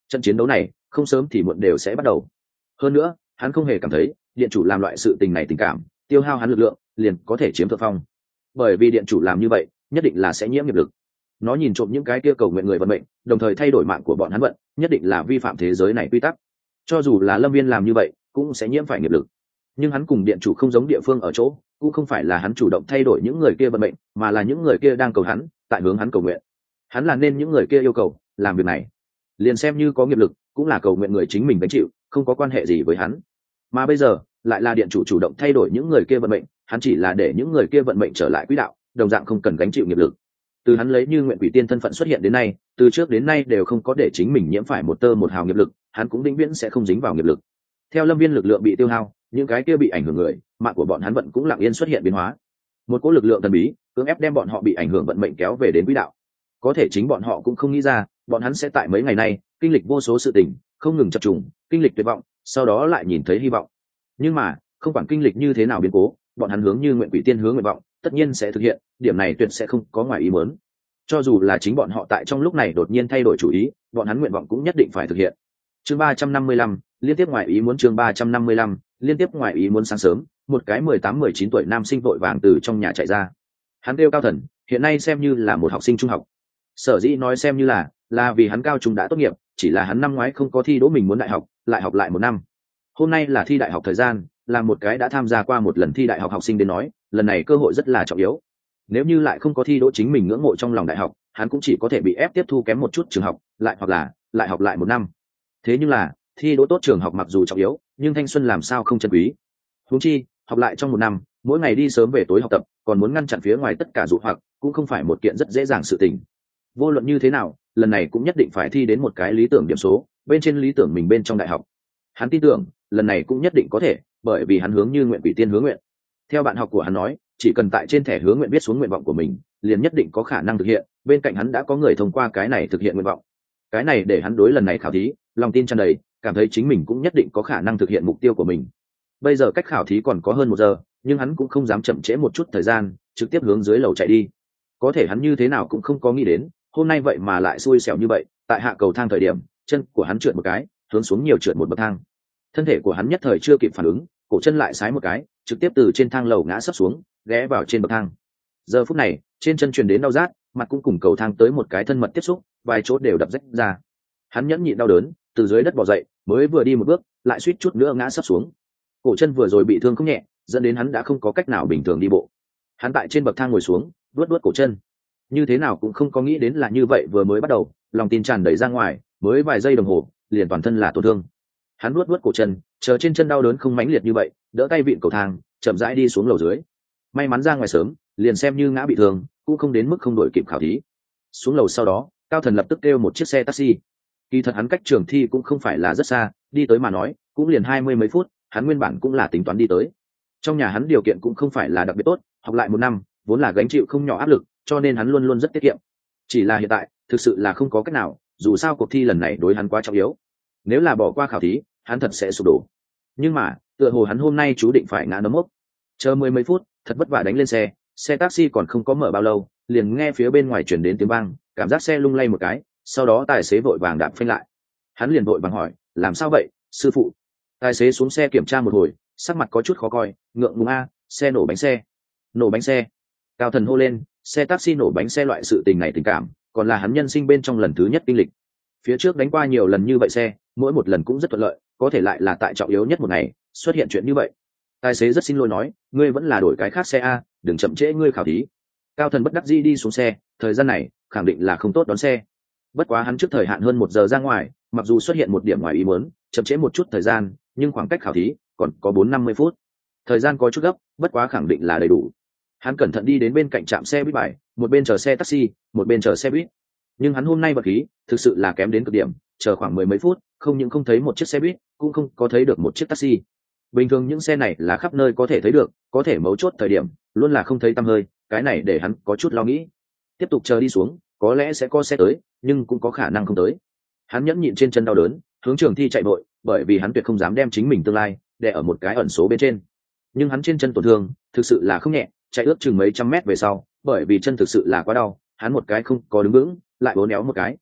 Trận chiến đấu này không sớm thì muộn đều sẽ bắt đầu. Hơn nữa hắn không hề cảm thấy điện chủ làm loại sự tình này tình cảm tiêu hao hắn lực lượng liền có thể chiếm thượng phong, bởi vì điện chủ làm như vậy nhất định là sẽ nhiễm nghiệp lực. Nó nhìn trộm những cái kia cầu nguyện người vận mệnh, đồng thời thay đổi mạng của bọn hắn vận, nhất định là vi phạm thế giới này quy tắc. Cho dù là Lâm Viên làm như vậy cũng sẽ nhiễm phải nghiệp lực. Nhưng hắn cùng điện chủ không giống địa phương ở chỗ, cũng không phải là hắn chủ động thay đổi những người kia vận mệnh, mà là những người kia đang cầu hắn, tại hướng hắn cầu nguyện. Hắn là nên những người kia yêu cầu làm việc này, liền xem như có nghiệp lực cũng là cầu nguyện người chính mình gánh chịu, không có quan hệ gì với hắn. Mà bây giờ lại là điện chủ chủ động thay đổi những người kia vận mệnh, hắn chỉ là để những người kia vận mệnh trở lại quỹ đạo, đồng dạng không cần gánh chịu nghiệp lực. Từ hắn lấy Như Nguyện Quỷ Tiên thân phận xuất hiện đến nay, từ trước đến nay đều không có để chính mình nhiễm phải một tơ một hào nghiệp lực, hắn cũng vĩnh viễn sẽ không dính vào nghiệp lực. Theo Lâm Viên lực lượng bị tiêu hao, những cái kia bị ảnh hưởng người, mạng của bọn hắn vận cũng lặng yên xuất hiện biến hóa. Một cỗ lực lượng thần bí cưỡng ép đem bọn họ bị ảnh hưởng vận mệnh kéo về đến quỹ đạo. Có thể chính bọn họ cũng không nghĩ ra, bọn hắn sẽ tại mấy ngày nay kinh lịch vô số sự tình, không ngừng chập trùng, kinh lịch tuyệt vọng, sau đó lại nhìn thấy hy vọng. Nhưng mà không quản kinh lịch như thế nào biến cố, bọn hắn hướng Như Nguyện Quỷ Tiên hướng nguyện vọng tất nhiên sẽ thực hiện, điểm này tuyệt sẽ không có ngoài ý muốn. Cho dù là chính bọn họ tại trong lúc này đột nhiên thay đổi chủ ý, bọn hắn nguyện vọng cũng nhất định phải thực hiện. Chương 355, liên tiếp ngoài ý muốn. Chương 355, liên tiếp ngoài ý muốn. Sáng sớm, một cái 18-19 tuổi nam sinh vội vàng từ trong nhà chạy ra. Hắn kêu Cao Thần, hiện nay xem như là một học sinh trung học. Sở dĩ nói xem như là vì hắn cao trung đã tốt nghiệp, chỉ là hắn năm ngoái không có thi đỗ mình muốn đại học, lại học lại một năm. Hôm nay là thi đại học thời gian, là một cái đã tham gia qua một lần thi đại học học sinh đến nói, lần này cơ hội rất là trọng yếu. Nếu như lại không có thi đỗ chính mình ngưỡng mộ trong lòng đại học, hắn cũng chỉ có thể bị ép tiếp thu kém một chút trường học, lại hoặc là lại học lại một năm. Thế nhưng là thi đỗ tốt trường học mặc dù trọng yếu, nhưng thanh xuân làm sao không trân quý. Huống chi học lại trong một năm, mỗi ngày đi sớm về tối học tập, còn muốn ngăn chặn phía ngoài tất cả dụ hoặc, cũng không phải một kiện rất dễ dàng sự tình. Vô luận như thế nào, lần này cũng nhất định phải thi đến một cái lý tưởng điểm số, bên trên lý tưởng mình bên trong đại học. Hắn tin tưởng lần này cũng nhất định có thể, bởi vì hắn hướng Như Nguyện Quỷ Tiên hướng nguyện. Theo bạn học của hắn nói, chỉ cần tại trên thẻ hướng nguyện viết xuống nguyện vọng của mình, liền nhất định có khả năng thực hiện. Bên cạnh hắn đã có người thông qua cái này thực hiện nguyện vọng. Cái này để hắn đối lần này khảo thí lòng tin tràn đầy, cảm thấy chính mình cũng nhất định có khả năng thực hiện mục tiêu của mình. Bây giờ cách khảo thí còn có hơn 1 giờ, nhưng hắn cũng không dám chậm trễ một chút thời gian, trực tiếp hướng dưới lầu chạy đi. Có thể hắn như thế nào cũng không có nghĩ đến, hôm nay vậy mà lại xui xẻo như vậy. Tại hạ cầu thang thời điểm, chân của hắn trượt một cái, hướng xuống nhiều trượt một bậc thang. Thân thể của hắn nhất thời chưa kịp phản ứng, cổ chân lại sái một cái, trực tiếp từ trên thang lầu ngã sấp xuống, ghé vào trên bậc thang. Giờ phút này trên chân truyền đến đau rát, mặt cũng cùng cầu thang tới một cái thân mật tiếp xúc, vài chỗ đều đập rách ra. Hắn nhẫn nhịn đau đớn, từ dưới đất bò dậy, mới vừa đi một bước lại suýt chút nữa ngã sấp xuống. Cổ chân vừa rồi bị thương không nhẹ, dẫn đến hắn đã không có cách nào bình thường đi bộ. Hắn tại trên bậc thang ngồi xuống, vuốt vuốt cổ chân, như thế nào cũng không có nghĩ đến là như vậy. Vừa mới bắt đầu lòng tin tràn đầy ra ngoài, mới vài giây đồng hồ liền toàn thân là tổn thương. Hắn vuốt vuốt cổ chân, chờ trên chân đau đớn không mãnh liệt như vậy, đỡ tay vịn cầu thang, chậm rãi đi xuống lầu dưới. May mắn ra ngoài sớm, liền xem như ngã bị thương cũng không đến mức không đổi kịp khảo thí. Xuống lầu sau đó, Cao Thần lập tức kêu một chiếc xe taxi. Kỳ thật hắn cách trường thi cũng không phải là rất xa, đi tới mà nói cũng liền 20 mấy phút. Hắn nguyên bản cũng là tính toán đi tới. Trong nhà hắn điều kiện cũng không phải là đặc biệt tốt, học lại một năm vốn là gánh chịu không nhỏ áp lực, cho nên hắn luôn luôn rất tiết kiệm. Chỉ là hiện tại thực sự là không có cách nào, dù sao cuộc thi lần này đối hắn quá trọng yếu. Nếu là bỏ qua khảo thí, hắn thật sẽ sụp đổ. Nhưng mà tựa hồ hắn hôm nay chú định phải ngã nấm mốc. Chờ 10 mấy phút, thật vất vả đánh lên xe, xe taxi còn không có mở bao lâu, liền nghe phía bên ngoài chuyển đến tiếng vang, cảm giác xe lung lay một cái, sau đó tài xế vội vàng đạp phanh lại. Hắn liền vội vàng hỏi, làm sao vậy sư phụ? Tài xế xuống xe kiểm tra một hồi, sắc mặt có chút khó coi, ngượng ngùng a, xe nổ bánh xe. Nổ bánh xe? Cao Thần hô lên. Xe taxi nổ bánh xe loại sự tình này tình cảm, còn là hắn nhân sinh bên trong lần thứ nhất kinh lịch. Phía trước đánh qua nhiều lần như vậy xe, mỗi một lần cũng rất thuận lợi, có thể lại là tại trọng yếu nhất một ngày xuất hiện chuyện như vậy. Tài xế rất xin lỗi nói, ngươi vẫn là đổi cái khác xe a, đừng chậm trễ ngươi khảo thí. Cao Thần bất đắc dĩ đi xuống xe, thời gian này khẳng định là không tốt đón xe. Bất quá hắn trước thời hạn hơn 1 giờ ra ngoài, mặc dù xuất hiện một điểm ngoài ý muốn, chậm trễ một chút thời gian, nhưng khoảng cách khảo thí còn có 40-50 phút. Thời gian có chút gấp, bất quá khẳng định là đầy đủ. Hắn cẩn thận đi đến bên cạnh trạm xe buýt bài, một bên chờ xe taxi, một bên chờ xe buýt. Nhưng hắn hôm nay vật khí thực sự là kém đến cực điểm, chờ khoảng 10 mấy phút, không những không thấy một chiếc xe buýt, cũng không có thấy được một chiếc taxi. Bình thường những xe này là khắp nơi có thể thấy được, có thể mấu chốt thời điểm luôn là không thấy tăm hơi, cái này để hắn có chút lo nghĩ. Tiếp tục chờ đi xuống, có lẽ sẽ có xe tới, nhưng cũng có khả năng không tới. Hắn nhẫn nhịn trên chân đau đớn, hướng trường thi chạy vội, bởi vì hắn tuyệt không dám đem chính mình tương lai để ở một cái ẩn số bên trên. Nhưng hắn trên chân tổn thương thực sự là không nhẹ, chạy ước chừng mấy trăm mét về sau, bởi vì chân thực sự là quá đau, hắn một cái không có đứng vững, lại uốn éo một cái.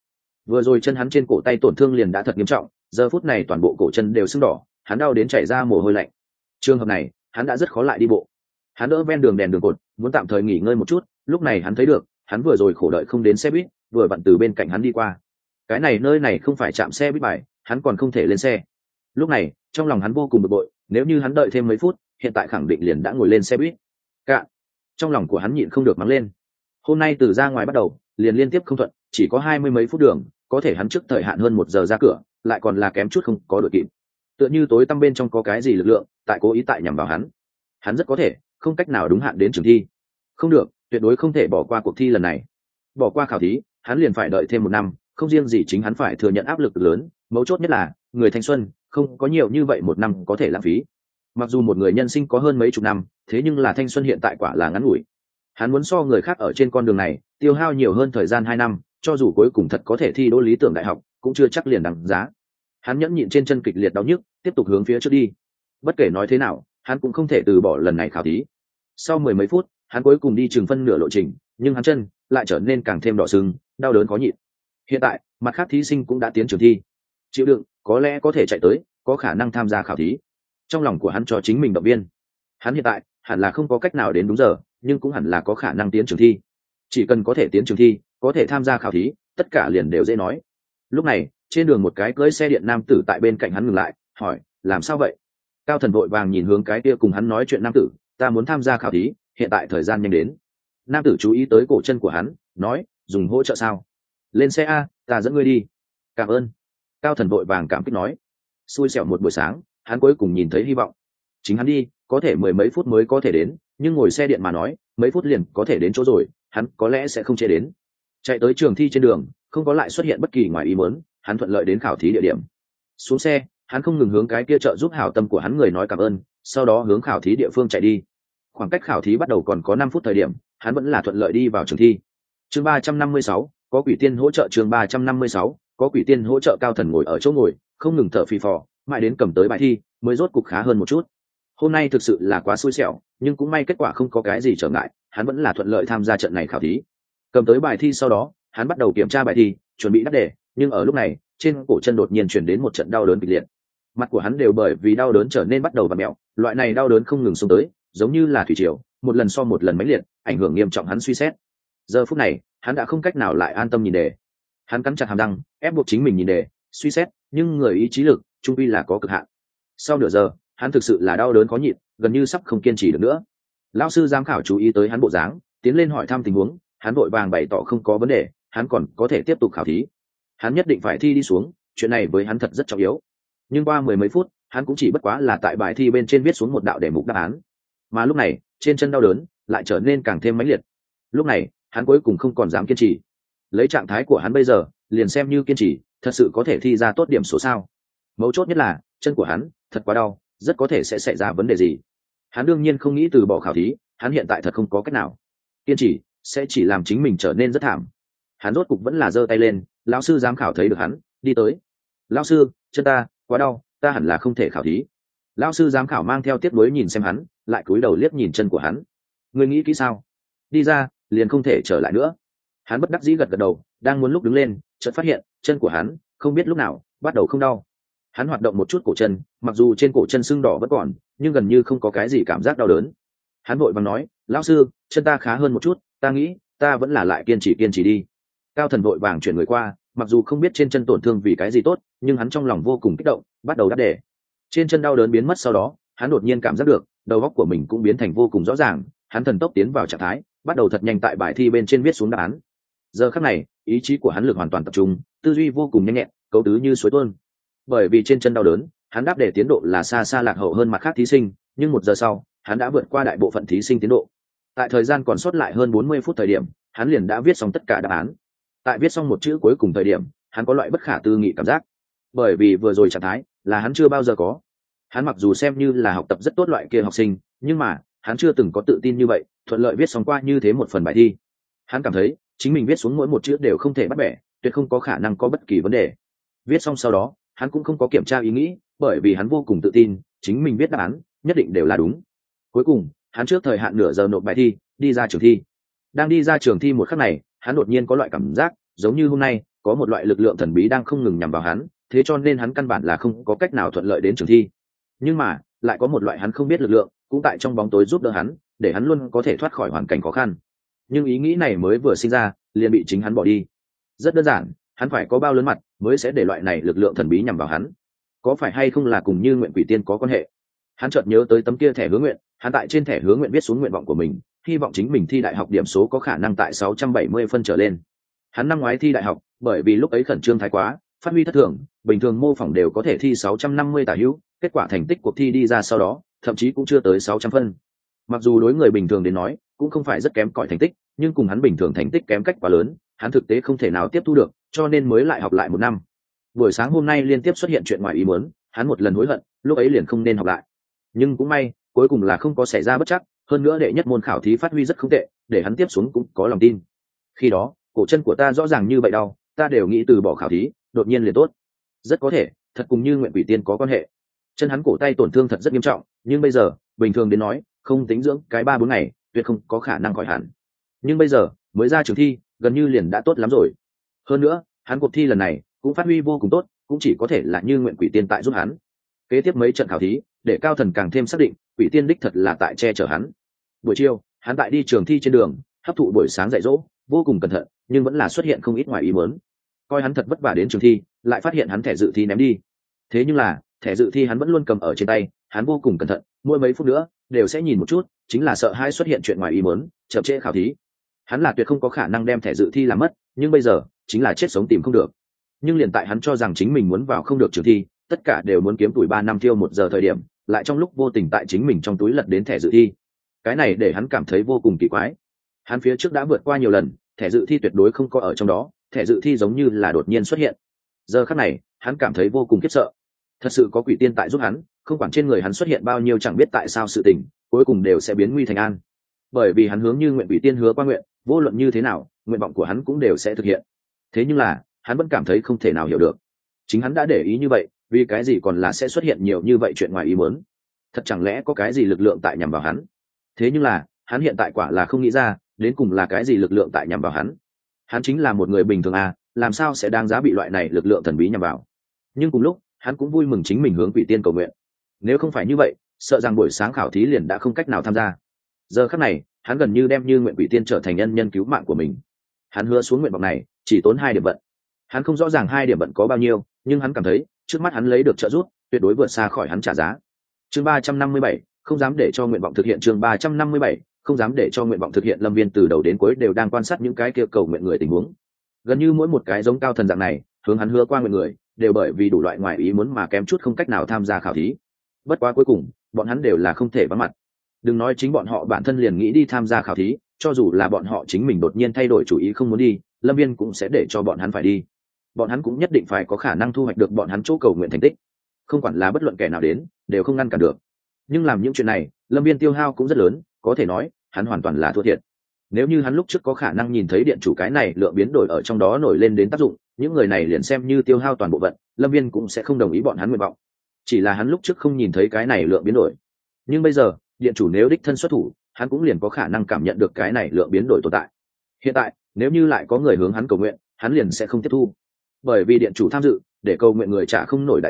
Vừa rồi chân hắn trên cổ tay tổn thương liền đã thật nghiêm trọng, giờ phút này toàn bộ cổ chân đều sưng đỏ, hắn đau đến chảy ra mồ hôi lạnh. Trường hợp này hắn đã rất khó lại đi bộ. Hắn đỡ ven đường đèn đường cột, muốn tạm thời nghỉ ngơi một chút. Lúc này hắn thấy được, hắn vừa rồi khổ đợi không đến xe buýt, vừa vặn từ bên cạnh hắn đi qua. Cái này nơi này không phải trạm xe buýt bài, hắn còn không thể lên xe. Lúc này trong lòng hắn vô cùng bực bội, nếu như hắn đợi thêm mấy phút, hiện tại khẳng định liền đã ngồi lên xe buýt. Cạn. Trong lòng của hắn nhịn không được mắng lên. Hôm nay từ ra ngoài bắt đầu, liền liên tiếp không thuận, chỉ có 20 mấy phút đường, có thể hắn trước thời hạn hơn 1 giờ ra cửa, lại còn là kém chút không có đội kịp. Tựa như tối tăm bên trong có cái gì lực lượng tại cố ý tại nhằm vào hắn. Hắn rất có thể không cách nào đúng hạn đến trường thi. Không được, tuyệt đối không thể bỏ qua cuộc thi lần này. Bỏ qua khảo thí, hắn liền phải đợi thêm 1 năm, không riêng gì chính hắn phải thừa nhận áp lực lớn, mấu chốt nhất là người thanh xuân không có nhiều như vậy 1 năm có thể lãng phí. Mặc dù một người nhân sinh có hơn mấy chục năm, thế nhưng là thanh xuân hiện tại quả là ngắn ngủi. Hắn muốn so người khác ở trên con đường này tiêu hao nhiều hơn thời gian 2 năm, cho dù cuối cùng thật có thể thi đỗ lý tưởng đại học cũng chưa chắc liền đằng giá. Hắn nhẫn nhịn trên chân kịch liệt đau nhức, tiếp tục hướng phía trước đi. Bất kể nói thế nào, hắn cũng không thể từ bỏ lần này khảo thí. Sau 10 mấy phút, hắn cuối cùng đi chừng phân nửa lộ trình, nhưng hắn chân lại trở nên càng thêm đỏ sưng, đau đớn khó nhịn. Hiện tại mặt khác thí sinh cũng đã tiến trường thi, chịu đựng, có lẽ có thể chạy tới, có khả năng tham gia khảo thí. Trong lòng của hắn cho chính mình động viên. Hắn hiện tại hẳn là không có cách nào đến đúng giờ, nhưng cũng hẳn là có khả năng tiến trường thi. Chỉ cần có thể tiến trường thi, có thể tham gia khảo thí, tất cả liền đều dễ nói. Lúc này trên đường một cái cưỡi xe điện nam tử tại bên cạnh hắn ngừng lại, hỏi làm sao vậy. Cao Thần vội vàng nhìn hướng cái kia cùng hắn nói chuyện nam tử, ta muốn tham gia khảo thí, hiện tại thời gian nhanh đến. Nam tử chú ý tới cổ chân của hắn, nói dùng hỗ trợ sao. Lên xe a, ta dẫn ngươi đi. Cảm ơn. Cao Thần vội vàng cảm kích nói. Xui xẻo một buổi sáng, hắn cuối cùng nhìn thấy hy vọng. Chính hắn đi có thể 10 mấy phút mới có thể đến, nhưng ngồi xe điện mà nói mấy phút liền có thể đến chỗ rồi, hắn có lẽ sẽ không chế đến. Chạy tới trường thi trên đường không có lại xuất hiện bất kỳ ngoài ý muốn, hắn thuận lợi đến khảo thí địa điểm. Xuống xe, hắn không ngừng hướng cái kia trợ giúp hảo tâm của hắn người nói cảm ơn, sau đó hướng khảo thí địa phương chạy đi. Khoảng cách khảo thí bắt đầu còn có 5 phút thời điểm, hắn vẫn là thuận lợi đi vào trường thi. Chương 356, có quỷ tiên hỗ trợ. Chương 356, có quỷ tiên hỗ trợ. Cao Thần ngồi ở chỗ ngồi, không ngừng thở phì phò, mãi đến cầm tới bài thi mới rốt cục khá hơn một chút. Hôm nay thực sự là quá xui xẻo, nhưng cũng may kết quả không có cái gì trở ngại, hắn vẫn là thuận lợi tham gia trận này khảo thí. Cầm tới bài thi sau đó, hắn bắt đầu kiểm tra bài thi, chuẩn bị đáp đề, nhưng ở lúc này trên cổ chân đột nhiên chuyển đến một trận đau đớn kịch liệt. Mặt của hắn đều bởi vì đau đớn trở nên bắt đầu vặn mẹo, loại này đau đớn không ngừng xông tới, giống như là thủy triều, một lần so một lần mãnh liệt, ảnh hưởng nghiêm trọng hắn suy xét. Giờ phút này hắn đã không cách nào lại an tâm nhìn đề. Hắn cắn chặt hàm răng, ép buộc chính mình nhìn đề, suy xét, nhưng người ý chí lực trung quy là có cực hạn. Sau nửa giờ, hắn thực sự là đau đớn khó nhịn, gần như sắp không kiên trì được nữa. Lão sư giám khảo chú ý tới hắn bộ dáng, tiến lên hỏi thăm tình huống, hắn vội vàng bày tỏ không có vấn đề, hắn còn có thể tiếp tục khảo thí. Hắn nhất định phải thi đi xuống, chuyện này với hắn thật rất trọng yếu. Nhưng qua 10 mấy phút, hắn cũng chỉ bất quá là tại bài thi bên trên viết xuống một đạo đề mục đáp án. Mà lúc này, trên chân đau đớn lại trở nên càng thêm mãnh liệt. Lúc này, hắn cuối cùng không còn dám kiên trì. Lấy trạng thái của hắn bây giờ, liền xem như kiên trì, thật sự có thể thi ra tốt điểm số sao? Mấu chốt nhất là, chân của hắn thật quá đau, rất có thể sẽ xảy ra vấn đề gì. Hắn đương nhiên không nghĩ từ bỏ khảo thí, hắn hiện tại thật không có cách nào. Kiên trì sẽ chỉ làm chính mình trở nên rất thảm. Hắn rốt cục vẫn là giơ tay lên, lão sư giám khảo thấy được hắn, đi tới. Lão sư, chân ta quá đau, ta hẳn là không thể khảo thí. Lão sư giám khảo mang theo tiếc nuối nhìn xem hắn, lại cúi đầu liếc nhìn chân của hắn. Ngươi nghĩ kỹ sao? Đi ra, liền không thể trở lại nữa. Hắn bất đắc dĩ gật gật đầu, đang muốn lúc đứng lên, chợt phát hiện chân của hắn không biết lúc nào bắt đầu không đau. Hắn hoạt động một chút cổ chân, mặc dù trên cổ chân sưng đỏ vẫn còn, nhưng gần như không có cái gì cảm giác đau đớn. Hắn vội vàng nói, lão sư, chân ta khá hơn một chút, ta nghĩ ta vẫn là lại kiên trì đi. Cao Thần vội vàng chuyển người qua, mặc dù không biết trên chân tổn thương vì cái gì tốt, nhưng hắn trong lòng vô cùng kích động, bắt đầu đáp đề. Trên chân đau đớn biến mất sau đó, hắn đột nhiên cảm giác được đầu óc của mình cũng biến thành vô cùng rõ ràng, hắn thần tốc tiến vào trạng thái, bắt đầu thật nhanh tại bài thi bên trên viết xuống đáp án. Giờ khắc này, ý chí của hắn lực hoàn toàn tập trung, tư duy vô cùng nhanh nhẹn, cấu tứ như suối tuôn. Bởi vì trên chân đau đớn, hắn đáp đề tiến độ là xa xa lạc hậu hơn mặt khác thí sinh, nhưng 1 giờ sau, hắn đã vượt qua đại bộ phận thí sinh tiến độ. Tại thời gian còn sót lại hơn 40 phút thời điểm, hắn liền đã viết xong tất cả đáp án. Tại viết xong một chữ cuối cùng thời điểm, hắn có loại bất khả tư nghị cảm giác. Bởi vì vừa rồi trạng thái là hắn chưa bao giờ có. Hắn mặc dù xem như là học tập rất tốt loại kia học sinh, nhưng mà hắn chưa từng có tự tin như vậy, thuận lợi viết xong qua như thế một phần bài thi. Hắn cảm thấy chính mình viết xuống mỗi một chữ đều không thể bắt bẻ, tuyệt không có khả năng có bất kỳ vấn đề. Viết xong sau đó, hắn cũng không có kiểm tra ý nghĩ, bởi vì hắn vô cùng tự tin chính mình viết đáp án nhất định đều là đúng. Cuối cùng hắn trước thời hạn nửa giờ nộp bài thi, đi ra trường thi. Đang đi ra trường thi một khắc này, hắn đột nhiên có loại cảm giác giống như hôm nay có một loại lực lượng thần bí đang không ngừng nhằm vào hắn, thế cho nên hắn căn bản là không có cách nào thuận lợi đến trường thi. Nhưng mà lại có một loại hắn không biết lực lượng cũng tại trong bóng tối giúp đỡ hắn, để hắn luôn có thể thoát khỏi hoàn cảnh khó khăn. Nhưng ý nghĩ này mới vừa sinh ra liền bị chính hắn bỏ đi. Rất đơn giản, hắn phải có bao lớn mặt mới sẽ để loại này lực lượng thần bí nhằm vào hắn. Có phải hay không là cùng Như Nguyện Quỷ Tiên có quan hệ? Hắn chợt nhớ tới tấm kia thẻ hứa nguyện, hắn tại trên thẻ hứa nguyện viết xuống nguyện vọng của mình, hy vọng chính mình thi đại học điểm số có khả năng tại 670 phân trở lên. Hắn năm ngoái thi đại học, bởi vì lúc ấy khẩn trương thái quá, phát huy thất thường, bình thường mô phỏng đều có thể thi 650 tả hữu, kết quả thành tích cuộc thi đi ra sau đó, thậm chí cũng chưa tới 600 phân. Mặc dù đối người bình thường đến nói, cũng không phải rất kém cỏi thành tích, nhưng cùng hắn bình thường thành tích kém cách quá lớn, hắn thực tế không thể nào tiếp thu được, cho nên mới lại học lại một năm. Buổi sáng hôm nay liên tiếp xuất hiện chuyện ngoài ý muốn, hắn một lần hối hận, lúc ấy liền không nên học lại. Nhưng cũng may, cuối cùng là không có xảy ra bất trắc, hơn nữa đệ nhất môn khảo thí phát huy rất không tệ, để hắn tiếp xuống cũng có lòng tin. Khi đó, cổ chân của ta rõ ràng như vậy đau, ta đều nghĩ từ bỏ khảo thí, đột nhiên liền tốt. Rất có thể, thật cùng Như Nguyện Quỷ Tiên có quan hệ. Chân hắn cổ tay tổn thương thật rất nghiêm trọng, nhưng bây giờ, bình thường đến nói, không tính dưỡng cái 3-4 ngày, tuyệt không có khả năng khỏi hẳn. Nhưng bây giờ, mới ra trường thi, gần như liền đã tốt lắm rồi. Hơn nữa, hắn cuộc thi lần này cũng phát huy vô cùng tốt, cũng chỉ có thể là Như Nguyện Quỷ Tiên tại giúp hắn. Kế tiếp mấy trận khảo thí, để Cao Thần càng thêm xác định, Quỷ Tiên đích thật là tại che chở hắn. Buổi chiều, hắn tại đi trường thi trên đường, hấp thụ buổi sáng dạy dỗ, vô cùng cẩn thận, nhưng vẫn là xuất hiện không ít ngoài ý muốn. Coi hắn thật vất vả đến trường thi, lại phát hiện hắn thẻ dự thi ném đi. Thế nhưng là, thẻ dự thi hắn vẫn luôn cầm ở trên tay, hắn vô cùng cẩn thận, mỗi mấy phút nữa đều sẽ nhìn một chút, chính là sợ hai xuất hiện chuyện ngoài ý muốn, chậm trễ khảo thí. Hắn là tuyệt không có khả năng đem thẻ dự thi làm mất, nhưng bây giờ, chính là chết sống tìm không được. Nhưng liền tại hắn cho rằng chính mình muốn vào không được trường thi, tất cả đều muốn kiếm tuổi 3 năm tiêu 1 giờ thời điểm, lại trong lúc vô tình tại chính mình trong túi lật đến thẻ dự thi. Cái này để hắn cảm thấy vô cùng kỳ quái. Hắn phía trước đã vượt qua nhiều lần, thẻ dự thi tuyệt đối không có ở trong đó, thẻ dự thi giống như là đột nhiên xuất hiện. Giờ khắc này, hắn cảm thấy vô cùng khiếp sợ. Thật sự có Quỷ Tiên tại giúp hắn, không quản trên người hắn xuất hiện bao nhiêu chẳng biết tại sao sự tình, cuối cùng đều sẽ biến nguy thành an. Bởi vì hắn hướng Như Nguyện Quỷ Tiên hứa qua nguyện, vô luận như thế nào, nguyện vọng của hắn cũng đều sẽ thực hiện. Thế nhưng là, hắn vẫn cảm thấy không thể nào hiểu được. Chính hắn đã để ý như vậy, vì cái gì còn là sẽ xuất hiện nhiều như vậy chuyện ngoài ý muốn? Thật chẳng lẽ có cái gì lực lượng tại nhằm vào hắn? Thế nhưng là, hắn hiện tại quả là không nghĩ ra, đến cùng là cái gì lực lượng tại nhằm vào hắn. Hắn chính là một người bình thường à, làm sao sẽ đáng giá bị loại này lực lượng thần bí nhằm vào? Nhưng cùng lúc, hắn cũng vui mừng chính mình hướng Quỷ Tiên cầu nguyện. Nếu không phải như vậy, sợ rằng buổi sáng khảo thí liền đã không cách nào tham gia. Giờ khắc này, hắn gần như đem Như Nguyện Quỷ Tiên trở thành nhân nhân cứu mạng của mình. Hắn hứa xuống nguyện vọng này, chỉ tốn 2 điểm vận. Hắn không rõ ràng 2 điểm vận có bao nhiêu, nhưng hắn cảm thấy, trước mắt hắn lấy được trợ giúp, tuyệt đối vượt xa khỏi hắn trả giá. Chương 357, không dám để cho nguyện vọng thực hiện. Chương 357, không dám để cho nguyện vọng thực hiện. Lâm Viên từ đầu đến cuối đều đang quan sát những cái kia cầu nguyện người tình huống. Gần như mỗi một cái giống Cao Thần dạng này, hướng hắn hứa qua nguyện người, đều bởi vì đủ loại ngoại ý muốn mà kém chút không cách nào tham gia khảo thí. Bất quá cuối cùng, bọn hắn đều là không thể vắng mặt. Đừng nói chính bọn họ bản thân liền nghĩ đi tham gia khảo thí, cho dù là bọn họ chính mình đột nhiên thay đổi chủ ý không muốn đi, Lâm Viên cũng sẽ để cho bọn hắn phải đi. Bọn hắn cũng nhất định phải có khả năng thu hoạch được bọn hắn chỗ cầu nguyện thành tích. Không quản là bất luận kẻ nào đến, đều không ngăn cản được. Nhưng làm những chuyện này, Lâm Viên tiêu hao cũng rất lớn, có thể nói, hắn hoàn toàn là thua thiệt. Nếu như hắn lúc trước có khả năng nhìn thấy điện chủ cái này lượng biến đổi ở trong đó nổi lên đến tác dụng, những người này liền xem như tiêu hao toàn bộ vận, Lâm Viên cũng sẽ không đồng ý bọn hắn nguyện vọng. Chỉ là hắn lúc trước không nhìn thấy cái này lượng biến đổi. Nhưng bây giờ, điện chủ nếu đích thân xuất thủ, hắn cũng liền có khả năng cảm nhận được cái này lượng biến đổi tồn tại. Hiện tại, nếu như lại có người hướng hắn cầu nguyện, hắn liền sẽ không tiếp thu. Bởi vì điện chủ tham dự, để cầu nguyện người trả không nổi đại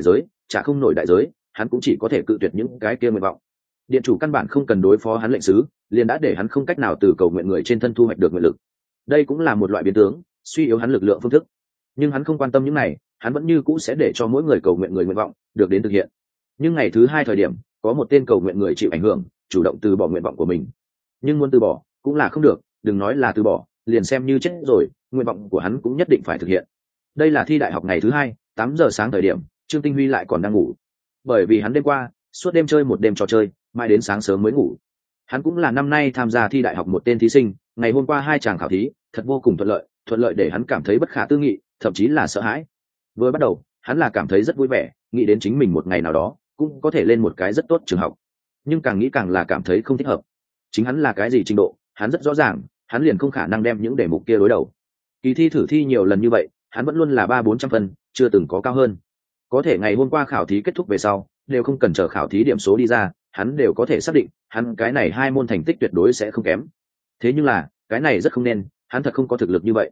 giới, hắn cũng chỉ có thể cự tuyệt những cái kia nguyện vọng. Điện chủ căn bản không cần đối phó hắn lệnh sứ, liền đã để hắn không cách nào từ cầu nguyện người trên thân thu hoạch được nguyện lực. Đây cũng là một loại biến tướng, suy yếu hắn lực lượng phương thức. Nhưng hắn không quan tâm những này, hắn vẫn như cũ sẽ để cho mỗi người cầu nguyện người nguyện vọng được đến thực hiện. Nhưng ngày thứ 2 thời điểm, có một tên cầu nguyện người chịu ảnh hưởng, chủ động từ bỏ nguyện vọng của mình. Nhưng muốn từ bỏ cũng là không được, đừng nói là từ bỏ, liền xem như chết rồi, nguyện vọng của hắn cũng nhất định phải thực hiện. Đây là thi đại học ngày thứ 2, 8 giờ sáng thời điểm, Trương Tinh Huy lại còn đang ngủ. Bởi vì hắn đêm qua suốt đêm chơi một đêm trò chơi, mãi đến sáng sớm mới ngủ. Hắn cũng là năm nay tham gia thi đại học một tên thí sinh, ngày hôm qua 2 chàng khảo thí, thật vô cùng thuận lợi để hắn cảm thấy bất khả tư nghị, thậm chí là sợ hãi. Vừa bắt đầu, hắn là cảm thấy rất vui vẻ, nghĩ đến chính mình một ngày nào đó cũng có thể lên một cái rất tốt trường học. Nhưng càng nghĩ càng là cảm thấy không thích hợp. Chính hắn là cái gì trình độ, hắn rất rõ ràng, hắn liền không khả năng đem những đề mục kia đối đầu. Kỳ thi thử thi nhiều lần như vậy, hắn vẫn luôn là 300-400 phân, chưa từng có cao hơn. Có thể ngày hôm qua khảo thí kết thúc về sau, đều không cần chờ khảo thí điểm số đi ra, hắn đều có thể xác định, hắn cái này 2 môn thành tích tuyệt đối sẽ không kém. Thế nhưng là, cái này rất không nên, hắn thật không có thực lực như vậy.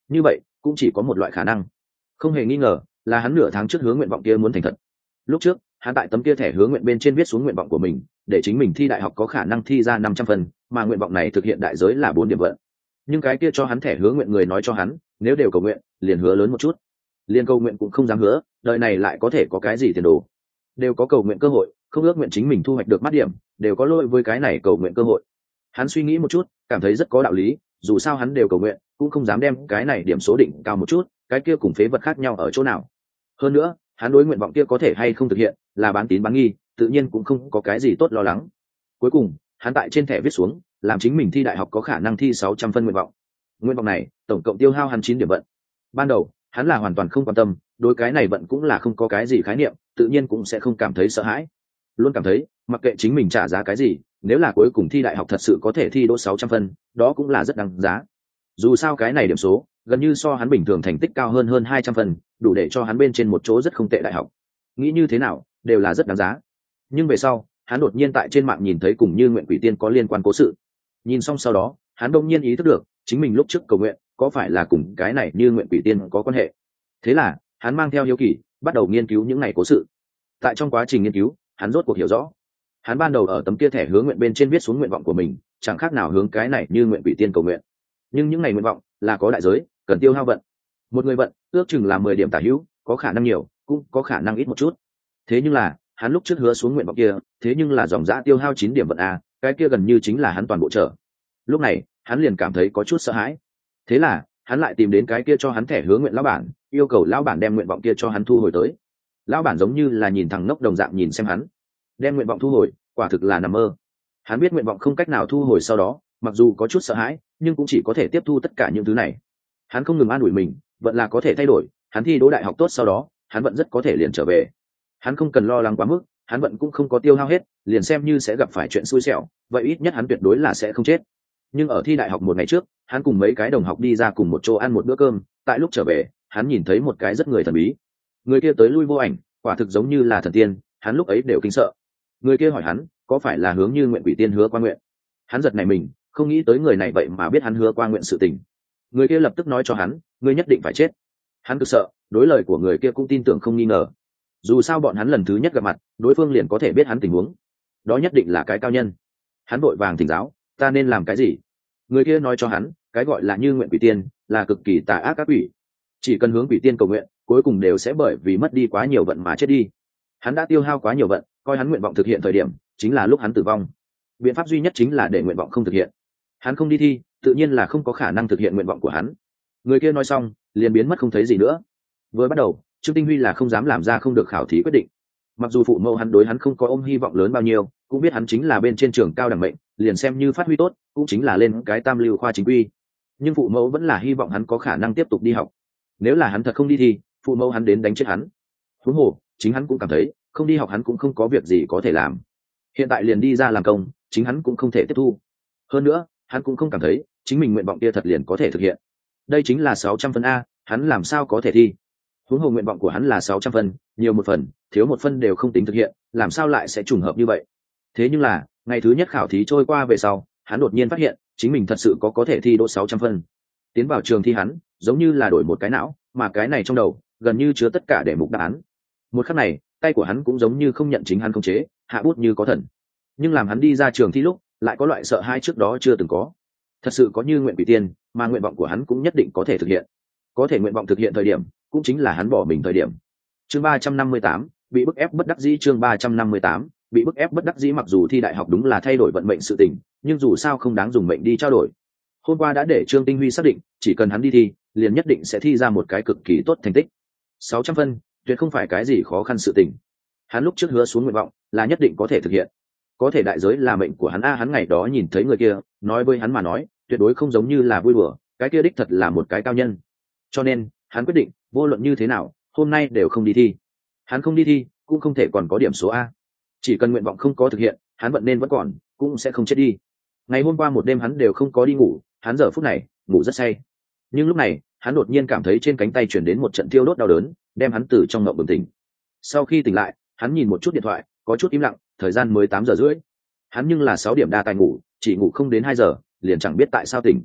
như vậy cũng chỉ có một loại khả năng, không hề nghi ngờ là hắn nửa tháng trước hướng nguyện vọng kia muốn thành thật. Lúc trước hắn tại tấm kia thẻ hứa nguyện bên trên viết xuống nguyện vọng của mình, để chính mình thi đại học có khả năng thi ra 500 phần, mà nguyện vọng này thực hiện đại giới là 4 điểm vận. Nhưng cái kia cho hắn thẻ hứa nguyện người nói cho hắn, nếu đều cầu nguyện liền hứa lớn một chút, liền cầu nguyện cũng không dám hứa đời này lại có thể có cái gì tiền đồ. Đều có cầu nguyện cơ hội, không ước nguyện chính mình thu hoạch được mắt điểm, đều có lỗi với cái này cầu nguyện cơ hội. Hắn suy nghĩ một chút, cảm thấy rất có đạo lý, dù sao hắn đều cầu nguyện cũng không dám đem cái này điểm số định cao một chút, cái kia cùng phế vật khác nhau ở chỗ nào. Hơn nữa hắn đối nguyện vọng kia có thể hay không thực hiện là bán tín bán nghi, tự nhiên cũng không có cái gì tốt lo lắng. Cuối cùng hắn tại trên thẻ viết xuống làm chính mình thi đại học có khả năng thi 600 phân nguyện vọng. Nguyện vọng này tổng cộng tiêu hao hắn 9 điểm vận. Ban đầu hắn là hoàn toàn không quan tâm, đối cái này vận cũng là không có cái gì khái niệm, tự nhiên cũng sẽ không cảm thấy sợ hãi, luôn cảm thấy mặc kệ chính mình trả giá cái gì, nếu là cuối cùng thi đại học thật sự có thể thi đỗ 600 phân, đó cũng là rất đáng giá. Dù sao cái này điểm số gần như so hắn bình thường thành tích cao hơn 200 phần, đủ để cho hắn bên trên một chỗ rất không tệ đại học. Nghĩ như thế nào đều là rất đáng giá. Nhưng về sau hắn đột nhiên tại trên mạng nhìn thấy cùng Như Nguyện Quỷ Tiên có liên quan cố sự. Nhìn xong sau đó hắn đột nhiên ý thức được chính mình lúc trước cầu nguyện có phải là cùng cái này Như Nguyện Quỷ Tiên có quan hệ. Thế là hắn mang theo hiếu kỳ bắt đầu nghiên cứu những ngày cố sự. Tại trong quá trình nghiên cứu hắn rốt cuộc hiểu rõ, hắn ban đầu ở tấm kia thẻ hứa nguyện bên trên viết xuống nguyện vọng của mình chẳng khác nào hướng cái này Như Nguyện Quỷ Tiên cầu nguyện. Nhưng những ngày nguyện vọng là có đại giới, cần tiêu hao vận. Một người vận ước chừng là 10 điểm tả hữu, có khả năng nhiều cũng có khả năng ít một chút. Thế nhưng là hắn lúc trước hứa xuống nguyện vọng kia, thế nhưng là dòng dã tiêu hao 9 điểm vận a, cái kia gần như chính là hắn toàn bộ trở. Lúc này hắn liền cảm thấy có chút sợ hãi. Thế là hắn lại tìm đến cái kia cho hắn thẻ hứa nguyện lão bản, yêu cầu lão bản đem nguyện vọng kia cho hắn thu hồi tới. Lão bản giống như là nhìn thằng ngốc đồng dạng nhìn xem hắn, đem nguyện vọng thu hồi quả thực là nằm mơ. Hắn biết nguyện vọng không cách nào thu hồi, sau đó mặc dù có chút sợ hãi nhưng cũng chỉ có thể tiếp thu tất cả những thứ này. Hắn không ngừng an ủi mình vận là có thể thay đổi, hắn thi đỗ đại học tốt sau đó hắn vận rất có thể liền trở về, hắn không cần lo lắng quá mức, hắn vận cũng không có tiêu hao hết, liền xem như sẽ gặp phải chuyện xui xẻo vậy ít nhất hắn tuyệt đối là sẽ không chết. Nhưng ở thi đại học một ngày trước, hắn cùng mấy cái đồng học đi ra cùng một chỗ ăn một bữa cơm, tại lúc trở về hắn nhìn thấy một cái rất người thần bí. Người kia tới lui vô ảnh, quả thực giống như là thần tiên, hắn lúc ấy đều kinh sợ. Người kia hỏi hắn có phải là hướng Như Nguyện Quỷ Tiên hứa qua nguyện. Hắn giật nảy mình, không nghĩ tới người này vậy mà biết hắn hứa qua nguyện sự tình. Người kia lập tức nói cho hắn ngươi nhất định phải chết. Hắn cực sợ, đối lời của người kia cũng tin tưởng không nghi ngờ. Dù sao bọn hắn lần thứ nhất gặp mặt, đối phương liền có thể biết hắn tình huống, đó nhất định là cái cao nhân. Hắn vội vàng thỉnh giáo ta nên làm cái gì. Người kia nói cho hắn cái gọi là Như Nguyện Quỷ Tiên là cực kỳ tà ác các quỷ, chỉ cần hướng quỷ tiên cầu nguyện cuối cùng đều sẽ bởi vì mất đi quá nhiều vận mà chết đi. Hắn đã tiêu hao quá nhiều vận, coi hắn nguyện vọng thực hiện thời điểm chính là lúc hắn tử vong. Biện pháp duy nhất chính là để nguyện vọng không thực hiện. Hắn không đi thi tự nhiên là không có khả năng thực hiện nguyện vọng của hắn. Người kia nói xong liền biến mất không thấy gì nữa. Vừa bắt đầu Trương Tinh Huy là không dám làm ra không được khảo thí quyết định. Mặc dù phụ mẫu hắn đối hắn không có ôm hy vọng lớn bao nhiêu, cũng biết hắn chính là bên trên trường cao đẳng mệnh, liền xem như phát huy tốt cũng chính là lên cái tam lưu khoa chính quy, nhưng phụ mẫu vẫn là hy vọng hắn có khả năng tiếp tục đi học. Nếu là hắn thật không đi thi, phụ mẫu hắn đến đánh chết hắn. Huống hồ chính hắn cũng cảm thấy không đi học hắn cũng không có việc gì có thể làm, hiện tại liền đi ra làm công chính hắn cũng không thể tiếp thu. Hơn nữa hắn cũng không cảm thấy chính mình nguyện vọng kia thật liền có thể thực hiện. Đây chính là 600 phân a, hắn làm sao có thể thi. Huống hồ nguyện vọng của hắn là 600 phân, nhiều một phần thiếu một phân đều không tính thực hiện, làm sao lại sẽ trùng hợp như vậy. Thế nhưng là ngày thứ nhất khảo thí trôi qua về sau, hắn đột nhiên phát hiện chính mình thật sự có thể thi đỗ 600 phân. Tiến vào trường thi hắn giống như là đổi một cái não, mà cái này trong đầu gần như chứa tất cả đề mục đáp án. Một khắc này tay của hắn cũng giống như không nhận chính hắn khống chế, hạ bút như có thần. Nhưng làm hắn đi ra trường thi lúc lại có loại sợ hãi trước đó chưa từng có. Thật sự có Như Nguyện Quỷ Tiên, mà nguyện vọng của hắn cũng nhất định có thể thực hiện. Có thể nguyện vọng thực hiện thời điểm cũng chính là hắn bỏ mình thời điểm. Chương 358, bị bức ép bất đắc dĩ. Chương 358, bị bức ép bất đắc dĩ. Mặc dù thi đại học đúng là thay đổi vận mệnh sự tình, nhưng dù sao không đáng dùng mệnh đi trao đổi. Hôm qua đã để Trương Tinh Huy xác định chỉ cần hắn đi thi liền nhất định sẽ thi ra một cái cực kỳ tốt thành tích. 600 phân tuyệt không phải cái gì khó khăn sự tình. Hắn lúc trước hứa xuống nguyện vọng là nhất định có thể thực hiện. Có thể đại giới là mệnh của hắn a. Hắn ngày đó nhìn thấy người kia nói với hắn mà nói tuyệt đối không giống như là vui đùa, cái kia đích thật là một cái cao nhân. Cho nên hắn quyết định vô luận như thế nào hôm nay đều không đi thi. Hắn không đi thi cũng không thể còn có điểm số a. Chỉ cần nguyện vọng không có thực hiện hắn vận nên vẫn còn, cũng sẽ không chết đi. Ngày hôm qua một đêm hắn đều không có đi ngủ, hắn giờ phút này ngủ rất say. Nhưng lúc này hắn đột nhiên cảm thấy trên cánh tay chuyển đến một trận thiêu đốt đau đớn, đem hắn từ trong mộng bừng tỉnh. Sau khi tỉnh lại hắn nhìn một chút điện thoại, có chút im lặng, thời gian mới 8 giờ rưỡi. Hắn nhưng là 6 điểm đa tài ngủ, chỉ ngủ không đến 2 giờ liền chẳng biết tại sao tỉnh.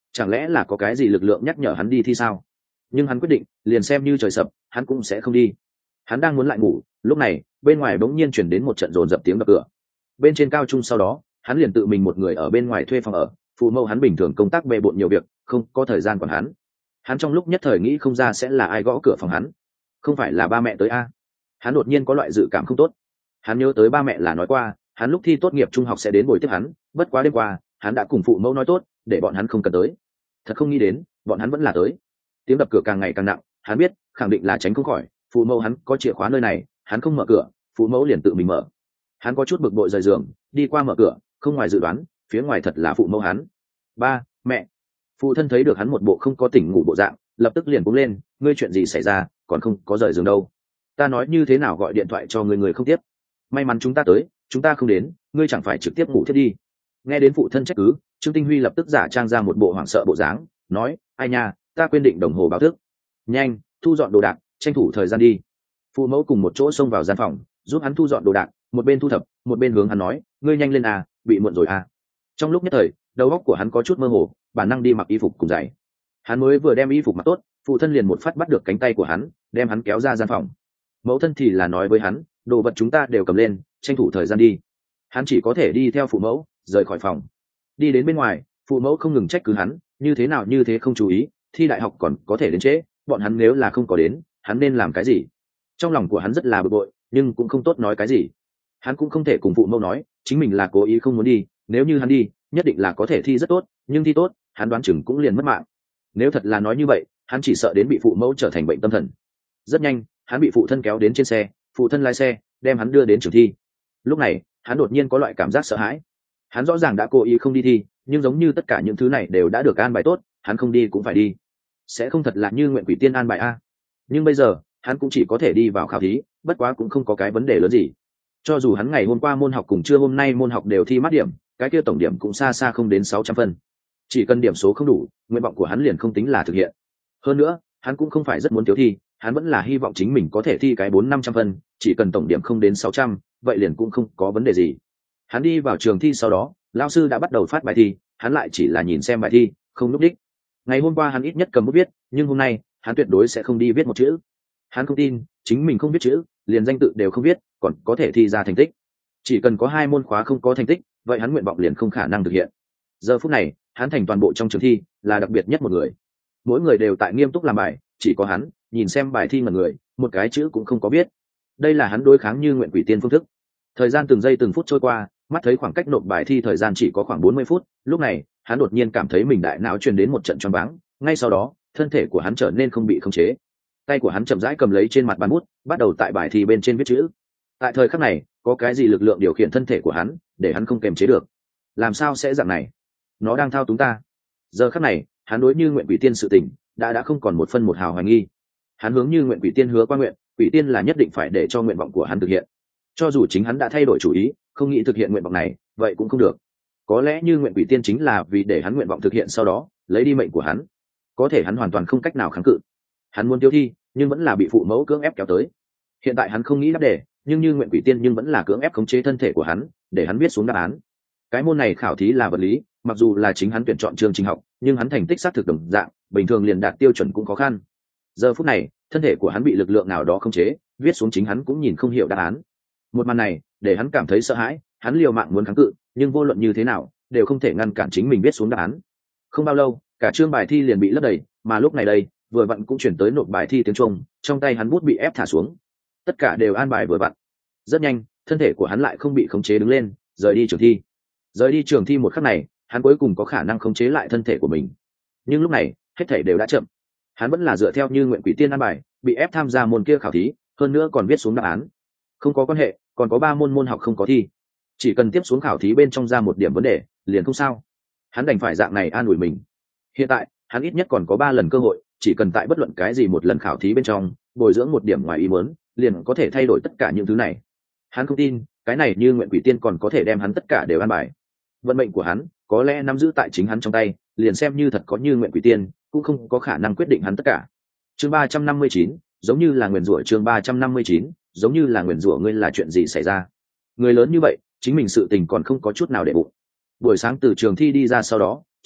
chẳng lẽ là có cái gì lực lượng nhắc nhở hắn đi thi sao? Nhưng hắn quyết định liền xem như trời sập hắn cũng sẽ không đi. Hắn đang muốn lại ngủ, lúc này bên ngoài bỗng nhiên chuyển đến một trận dồn dập tiếng đập cửa. Bên trên cao trung sau đó hắn liền tự mình một người ở bên ngoài thuê phòng ở. Phụ mẫu hắn bình thường công tác bề bộn nhiều việc, không có thời gian quản hắn trong lúc nhất thời nghĩ không ra sẽ là ai gõ cửa phòng hắn. Không phải là ba mẹ tới a? Hắn đột nhiên có loại dự cảm không tốt. Hắn nhớ tới ba mẹ là nói qua hắn lúc thi tốt nghiệp trung học sẽ đến buổi tiếp hắn, bất quá đêm qua hắn đã cùng phụ mẫu nói tốt để bọn hắn không cần tới. Thật không nghĩ đến bọn hắn vẫn là tới. Tiếng đập cửa càng ngày càng nặng, hắn biết khẳng định là tránh không khỏi. Phụ mẫu hắn có chìa khóa nơi này, hắn không mở cửa phụ mẫu liền tự mình mở. Hắn có chút bực bội rời giường đi qua mở cửa, không ngoài dự đoán phía ngoài thật là phụ mẫu hắn. Ba mẹ. Phụ thân thấy được hắn một bộ không có tỉnh ngủ bộ dạng, lập tức liền cũng lên, ngươi chuyện gì xảy ra, còn không có rời giường đâu. Ta nói như thế nào gọi điện thoại cho người không tiếp. May mắn chúng ta tới, chúng ta không đến ngươi chẳng phải trực tiếp ngủ thiết đi. Nghe đến phụ thân trách cứ, Trương Tinh Huy lập tức giả trang ra một bộ hoảng sợ bộ dáng, nói ai nha, ta quên định đồng hồ báo thức. Nhanh thu dọn đồ đạc, tranh thủ thời gian đi. Phụ mẫu cùng một chỗ xông vào gian phòng giúp hắn thu dọn đồ đạc, một bên thu thập một bên hướng hắn nói, ngươi nhanh lên à, bị muộn rồi à. Trong lúc nhất thời đầu óc của hắn có chút mơ hồ, bản năng đi mặc y phục cùng giày. Hắn mới vừa đem y phục mặc tốt, phụ thân liền một phát bắt được cánh tay của hắn, đem hắn kéo ra gian phòng. Mẫu thân thì là nói với hắn, đồ vật chúng ta đều cầm lên, tranh thủ thời gian đi. Hắn chỉ có thể đi theo phụ mẫu rời khỏi phòng. Đi đến bên ngoài, phụ mẫu không ngừng trách cứ hắn, như thế nào như thế không chú ý, thi đại học còn có thể đến trễ, bọn hắn nếu là không có đến hắn nên làm cái gì. Trong lòng của hắn rất là bực bội, nhưng cũng không tốt nói cái gì. Hắn cũng không thể cùng phụ mẫu nói chính mình là cố ý không muốn đi, nếu như hắn đi nhất định là có thể thi rất tốt, nhưng thi tốt hắn đoán chừng cũng liền mất mạng. Nếu thật là nói như vậy hắn chỉ sợ đến bị phụ mẫu trở thành bệnh tâm thần. Rất nhanh hắn bị phụ thân kéo đến trên xe, phụ thân lái xe đem hắn đưa đến trường thi. Lúc này hắn đột nhiên có loại cảm giác sợ hãi. Hắn rõ ràng đã cố ý không đi thi, nhưng giống như tất cả những thứ này đều đã được an bài tốt, hắn không đi cũng phải đi. Sẽ không thật là như nguyện quỷ tiên an bài a. Nhưng bây giờ hắn cũng chỉ có thể đi vào khảo thí, bất quá cũng không có cái vấn đề lớn gì. Cho dù hắn ngày hôm qua môn học cùng trưa hôm nay môn học đều thi mát điểm, cái kia tổng điểm cũng xa xa không đến 600 phân. Chỉ cần điểm số không đủ, nguyện vọng của hắn liền không tính là thực hiện. Hơn nữa hắn cũng không phải rất muốn thiếu thi, hắn vẫn là hy vọng chính mình có thể thi cái 400-500 phân, chỉ cần tổng điểm không đến 600, vậy liền cũng không có vấn đề gì. Hắn đi vào trường thi sau đó, lão sư đã bắt đầu phát bài thi, hắn lại chỉ là nhìn xem bài thi, không núp đích. Ngày hôm qua hắn ít nhất cầm bút viết, nhưng hôm nay hắn tuyệt đối sẽ không đi viết một chữ. Hắn không tin chính mình không biết chữ, liền danh tự đều không viết còn có thể thi ra thành tích. Chỉ cần có 2 môn khóa không có thành tích, vậy hắn nguyện vọng liền không khả năng thực hiện. Giờ phút này hắn thành toàn bộ trong trường thi là đặc biệt nhất một người. Mỗi người đều tại nghiêm túc làm bài, chỉ có hắn nhìn xem bài thi ngẩn người, một cái chữ cũng không có biết. Đây là hắn đối kháng như nguyện quỷ tiên phương thức. Thời gian từng giây từng phút trôi qua, mắt thấy khoảng cách nộp bài thi thời gian chỉ có khoảng 40 phút, lúc này hắn đột nhiên cảm thấy mình đại não truyền đến một trận choáng váng, ngay sau đó thân thể của hắn trở nên không bị khống chế. Tay của hắn chậm rãi cầm lấy trên mặt bàn bút, bắt đầu tại bài thi bên trên viết chữ. Tại thời khắc này có cái gì lực lượng điều khiển thân thể của hắn để hắn không kềm chế được. Làm sao sẽ dạng này? Nó đang thao túng ta. Giờ khắc này hắn đối như nguyện quỷ tiên sự tình đã không còn một phân một hào hoài nghi. Hắn hướng như nguyện quỷ tiên hứa qua nguyện, quỷ tiên là nhất định phải để cho nguyện vọng của hắn thực hiện. Cho dù chính hắn đã thay đổi chủ ý không nghĩ thực hiện nguyện vọng này, vậy cũng không được. Có lẽ như nguyện quỷ tiên chính là vì để hắn nguyện vọng thực hiện sau đó lấy đi mệnh của hắn. Có thể hắn hoàn toàn không cách nào kháng cự. Hắn muốn tiêu thi nhưng vẫn là bị phụ mẫu cưỡng ép kéo tới. Hiện tại hắn không nghĩ đáp đề, nhưng như nguyện quỷ tiên nhưng vẫn là cưỡng ép khống chế thân thể của hắn để hắn viết xuống đáp án. Cái môn này khảo thí là vật lý, mặc dù là chính hắn tuyển chọn chương trình học, nhưng hắn thành tích xác thực đồng dạng, bình thường liền đạt tiêu chuẩn cũng khó khăn. Giờ phút này thân thể của hắn bị lực lượng nào đó khống chế, viết xuống chính hắn cũng nhìn không hiểu đáp án. Một màn này để hắn cảm thấy sợ hãi, hắn liều mạng muốn kháng cự, nhưng vô luận như thế nào đều không thể ngăn cản chính mình viết xuống đáp án. Không bao lâu cả chương bài thi liền bị lấp đầy, mà lúc này đây vừa vặn cũng chuyển tới nộp bài thi tiếng Trung, trong tay hắn bút bị ép thả xuống. Tất cả đều an bài vừa vặn. Rất nhanh thân thể của hắn lại không bị khống chế đứng lên, rời đi trường thi. Rời đi trường thi một khắc này hắn cuối cùng có khả năng khống chế lại thân thể của mình, nhưng lúc này hết thể đều đã chậm. Hắn vẫn là dựa theo như nguyện quỷ tiên an bài, bị ép tham gia môn kia khảo thí, hơn nữa còn viết xuống đáp án. Không có quan hệ, còn có 3 môn học không có thi, chỉ cần tiếp xuống khảo thí bên trong ra một điểm vấn đề liền không sao. Hắn đành phải dạng này an ủi mình. Hiện tại hắn ít nhất còn có 3 lần cơ hội, chỉ cần tại bất luận cái gì một lần khảo thí bên trong bồi dưỡng một điểm ngoài ý muốn, liền có thể thay đổi tất cả những thứ này. Hắn không tin cái này như nguyện quỷ tiên còn có thể đem hắn tất cả đều an bài. Vận mệnh của hắn có lẽ nắm giữ tại chính hắn trong tay, liền xem như thật có như nguyện quỷ tiên cũng không có khả năng quyết định hắn tất cả. Chương 359, giống như là nguyền rủa. Chương 359, giống như là nguyền rủa. Ngươi là chuyện gì xảy ra? Người lớn như vậy chính mình sự tình còn không có chút nào để bụng. Buổi sáng từ trường thi đi ra sau đó,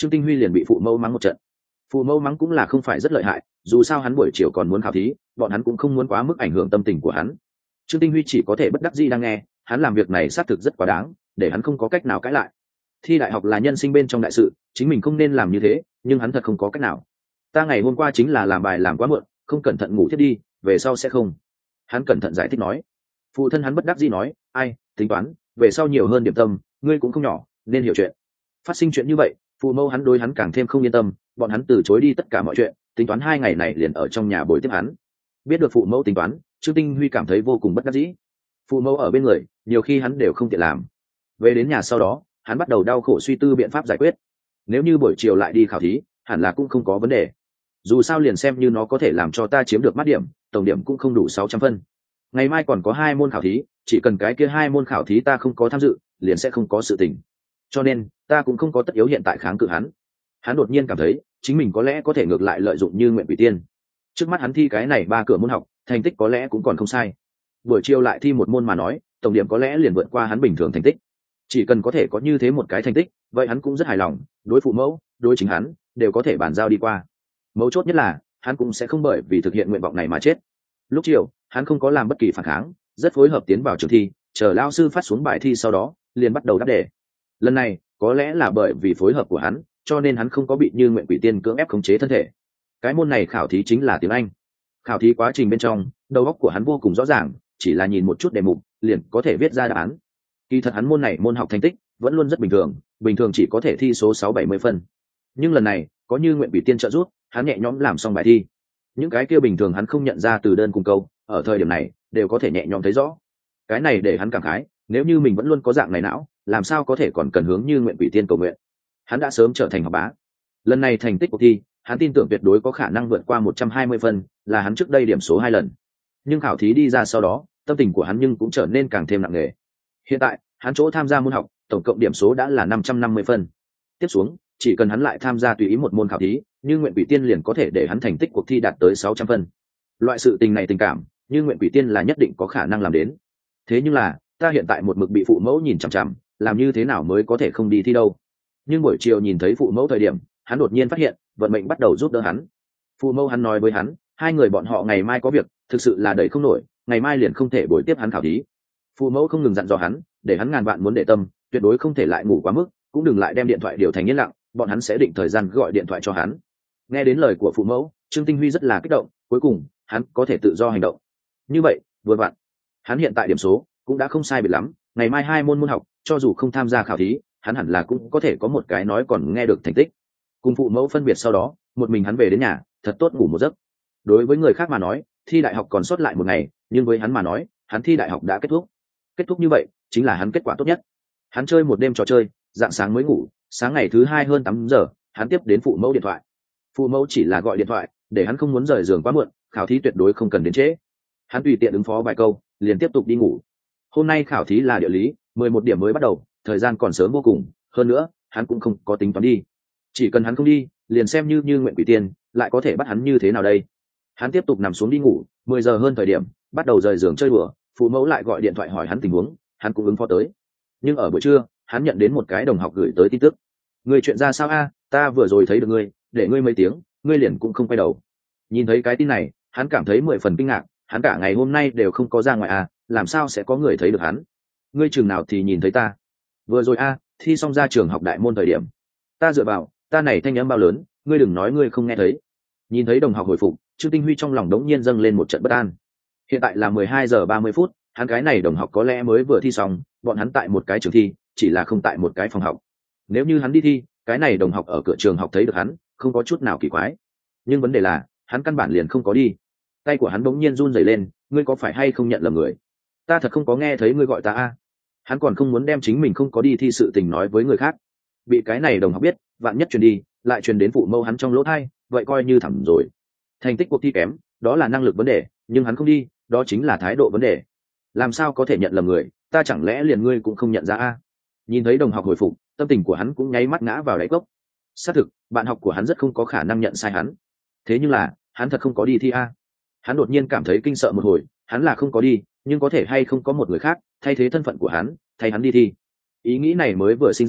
Trương Tinh Huy liền bị phụ mẫu mắng một trận. Phụ mẫu mắng cũng là không phải rất lợi hại, dù sao hắn buổi chiều còn muốn khảo thí, bọn hắn cũng không muốn quá mức ảnh hưởng tâm tình của hắn. Trương Tinh Huy chỉ có thể bất đắc dĩ đang nghe, hắn làm việc này xác thực rất quá đáng, để hắn không có cách nào cãi lại. Thi đại học là nhân sinh bên trong đại sự, chính mình không nên làm như thế, nhưng hắn thật không có cách nào. Ta ngày hôm qua chính là làm bài làm quá muộn, không cẩn thận ngủ thiết đi, về sau sẽ không. Hắn cẩn thận giải thích nói. Phụ thân hắn bất đắc dĩ nói, ai, tính toán, về sau nhiều hơn điểm tâm, ngươi cũng không nhỏ, nên hiểu chuyện. Phát sinh chuyện như vậy, phụ mẫu hắn đối hắn càng thêm không yên tâm, bọn hắn từ chối đi tất cả mọi chuyện, tính toán 2 ngày này liền ở trong nhà bồi tiếp hắn. Biết được phụ mẫu tính toán, Trương Tinh Huy cảm thấy vô cùng bất đắc dĩ. Phụ mẫu ở bên người, nhiều khi hắn đều không tiện làm. Về đến nhà sau đó, hắn bắt đầu đau khổ suy tư biện pháp giải quyết. Nếu như buổi chiều lại đi khảo thí, hẳn là cũng không có vấn đề. Dù sao liền xem như nó có thể làm cho ta chiếm được mắt điểm, tổng điểm cũng không đủ 600 phân. Ngày mai còn có 2 môn khảo thí, chỉ cần cái kia 2 môn khảo thí ta không có tham dự, liền sẽ không có sự tình. Cho nên, ta cũng không có tất yếu hiện tại kháng cự hắn. Hắn đột nhiên cảm thấy, chính mình có lẽ có thể ngược lại lợi dụng Như Nguyện Quỷ Tiên. Trước mắt hắn thi cái này 3 cửa môn học, thành tích có lẽ cũng còn không sai. Buổi chiều lại thi một môn mà nói, tổng điểm có lẽ liền vượt qua hắn bình thường thành tích. Chỉ cần có thể có như thế một cái thành tích, vậy hắn cũng rất hài lòng, đối phụ mẫu, đối chính hắn, đều có thể bàn giao đi qua. Mấu chốt nhất là, hắn cũng sẽ không bởi vì thực hiện nguyện vọng này mà chết. Lúc chiều, hắn không có làm bất kỳ phản kháng, rất phối hợp tiến vào trường thi, chờ lao sư phát xuống bài thi sau đó, liền bắt đầu đáp đề. Lần này, có lẽ là bởi vì phối hợp của hắn, cho nên hắn không có bị Như Nguyện Quỷ Tiên cưỡng ép khống chế thân thể. Cái môn này khảo thí chính là tiếng Anh. Khảo thí quá trình bên trong, đầu óc của hắn vô cùng rõ ràng, chỉ là nhìn một chút đề mục, liền có thể viết ra đáp án. Kỳ thật hắn môn này môn học thành tích vẫn luôn rất bình thường chỉ có thể thi số 6-70 phân. Nhưng lần này, có Như Nguyện Quỷ Tiên trợ giúp, hắn nhẹ nhõm làm xong bài thi. Những cái kia bình thường hắn không nhận ra từ đơn cùng câu, ở thời điểm này đều có thể nhẹ nhõm thấy rõ. Cái này để hắn cảm khái, nếu như mình vẫn luôn có dạng này não, làm sao có thể còn cần hướng Như Nguyện Quỷ Tiên cầu nguyện. Hắn đã sớm trở thành học bá. Lần này thành tích cuộc thi, hắn tin tưởng tuyệt đối có khả năng vượt qua 120 phân, là hắn trước đây điểm số 2 lần. Nhưng khảo thí đi ra sau đó, tâm tình của hắn nhưng cũng trở nên càng thêm nặng nề. Hiện tại, hắn chỗ tham gia môn học, tổng cộng điểm số đã là 550 phân. Tiếp xuống, chỉ cần hắn lại tham gia tùy ý một môn khảo thí, Như Nguyện Quỷ Tiên liền có thể để hắn thành tích cuộc thi đạt tới 600 phân. Loại sự tình này tình cảm, Như Nguyện Quỷ Tiên là nhất định có khả năng làm đến. Thế nhưng là, ta hiện tại một mực bị phụ mẫu nhìn chằm chằm, làm như thế nào mới có thể không đi thi đâu. Nhưng buổi chiều nhìn thấy phụ mẫu thời điểm, hắn đột nhiên phát hiện, vận mệnh bắt đầu giúp đỡ hắn. Phụ mẫu hắn nói với hắn, 2 người bọn họ ngày mai có việc, thực sự là đẩy không nổi, ngày mai liền không thể buổi tiếp hắn khảo thí. Phụ mẫu không ngừng dặn dò hắn, để hắn ngàn vạn muốn để tâm, tuyệt đối không thể lại ngủ quá mức, cũng đừng lại đem điện thoại điều thành yên lặng, bọn hắn sẽ định thời gian gọi điện thoại cho hắn. Nghe đến lời của phụ mẫu, Trương Tinh Huy rất là kích động, cuối cùng hắn có thể tự do hành động. Như vậy, vừa vặn, hắn hiện tại điểm số cũng đã không sai biệt lắm, ngày mai 2 môn học, cho dù không tham gia khảo thí, hắn hẳn là cũng có thể có một cái nói còn nghe được thành tích. Cùng phụ mẫu phân biệt sau đó, một mình hắn về đến nhà, thật tốt ngủ một giấc. Đối với người khác mà nói, thi đại học còn sót lại 1 ngày, nhưng với hắn mà nói, hắn thi đại học đã kết thúc. Kết thúc như vậy, chính là hắn kết quả tốt nhất. Hắn chơi một đêm trò chơi, dạng sáng mới ngủ, sáng ngày thứ 2 hơn 8 giờ, hắn tiếp đến phụ mẫu điện thoại. Phụ mẫu chỉ là gọi điện thoại, để hắn không muốn rời giường quá muộn, khảo thí tuyệt đối không cần đến trễ. Hắn tùy tiện ứng phó vài câu, liền tiếp tục đi ngủ. Hôm nay khảo thí là địa lý, 11 điểm mới bắt đầu, thời gian còn sớm vô cùng, hơn nữa, hắn cũng không có tính toán đi. Chỉ cần hắn không đi, liền xem như Nguyện Quỷ Tiên, lại có thể bắt hắn như thế nào đây? Hắn tiếp tục nằm xuống đi ngủ, 10 giờ hơn thời điểm, bắt đầu rời giường chơi đùa, phụ mẫu lại gọi điện thoại hỏi hắn tình huống, hắn cũng ứng phó tới. Nhưng ở buổi trưa, hắn nhận đến một cái đồng học gửi tới tin tức. Người chuyện ra sao a? Ta vừa rồi thấy được ngươi, để ngươi mấy tiếng, ngươi liền cũng không quay đầu. Nhìn thấy cái tin này, hắn cảm thấy 10 phần kinh ngạc, hắn cả ngày hôm nay đều không có ra ngoài à, làm sao sẽ có người thấy được hắn? Ngươi chừng nào thì nhìn thấy ta? Vừa rồi a, thi xong ra trường học đại môn thời điểm. Ta dựa vào, ta này thanh âm bao lớn, ngươi đừng nói ngươi không nghe thấy. Nhìn thấy đồng học hồi phục, Trương Tinh Huy trong lòng đống nhiên dâng lên một trận bất an. Hiện tại là 12 giờ 30 phút, hắn cái này đồng học có lẽ mới vừa thi xong, bọn hắn tại một cái trường thi, chỉ là không tại một cái phòng học. Nếu như hắn đi thi, cái này đồng học ở cửa trường học thấy được hắn, không có chút nào kỳ quái. Nhưng vấn đề là, hắn căn bản liền không có đi. Tay của hắn bỗng nhiên run rẩy lên, ngươi có phải hay không nhận lầm người? Ta thật không có nghe thấy ngươi gọi ta a. Hắn còn không muốn đem chính mình không có đi thi sự tình nói với người khác. Bị cái này đồng học biết, vạn nhất truyền đi, lại truyền đến phụ mẫu hắn trong lỗ tai, vậy coi như thẳng rồi. Thành tích cuộc thi kém, đó là năng lực vấn đề, nhưng hắn không đi, đó chính là thái độ vấn đề. Làm sao có thể nhận lầm người, ta chẳng lẽ liền ngươi cũng không nhận ra a? Nhìn thấy đồng học hồi phục, tâm tình của hắn cũng nháy mắt ngã vào đáy cốc. Xác thực, bạn học của hắn rất không có khả năng nhận sai hắn. Thế nhưng là, hắn thật không có đi thi a. Hắn đột nhiên cảm thấy kinh sợ một hồi, hắn là không có đi, nhưng có thể hay không có một người khác thay thế thân phận của hắn, thay hắn đi thi. Ý nghĩ này mới vừa sinh ra,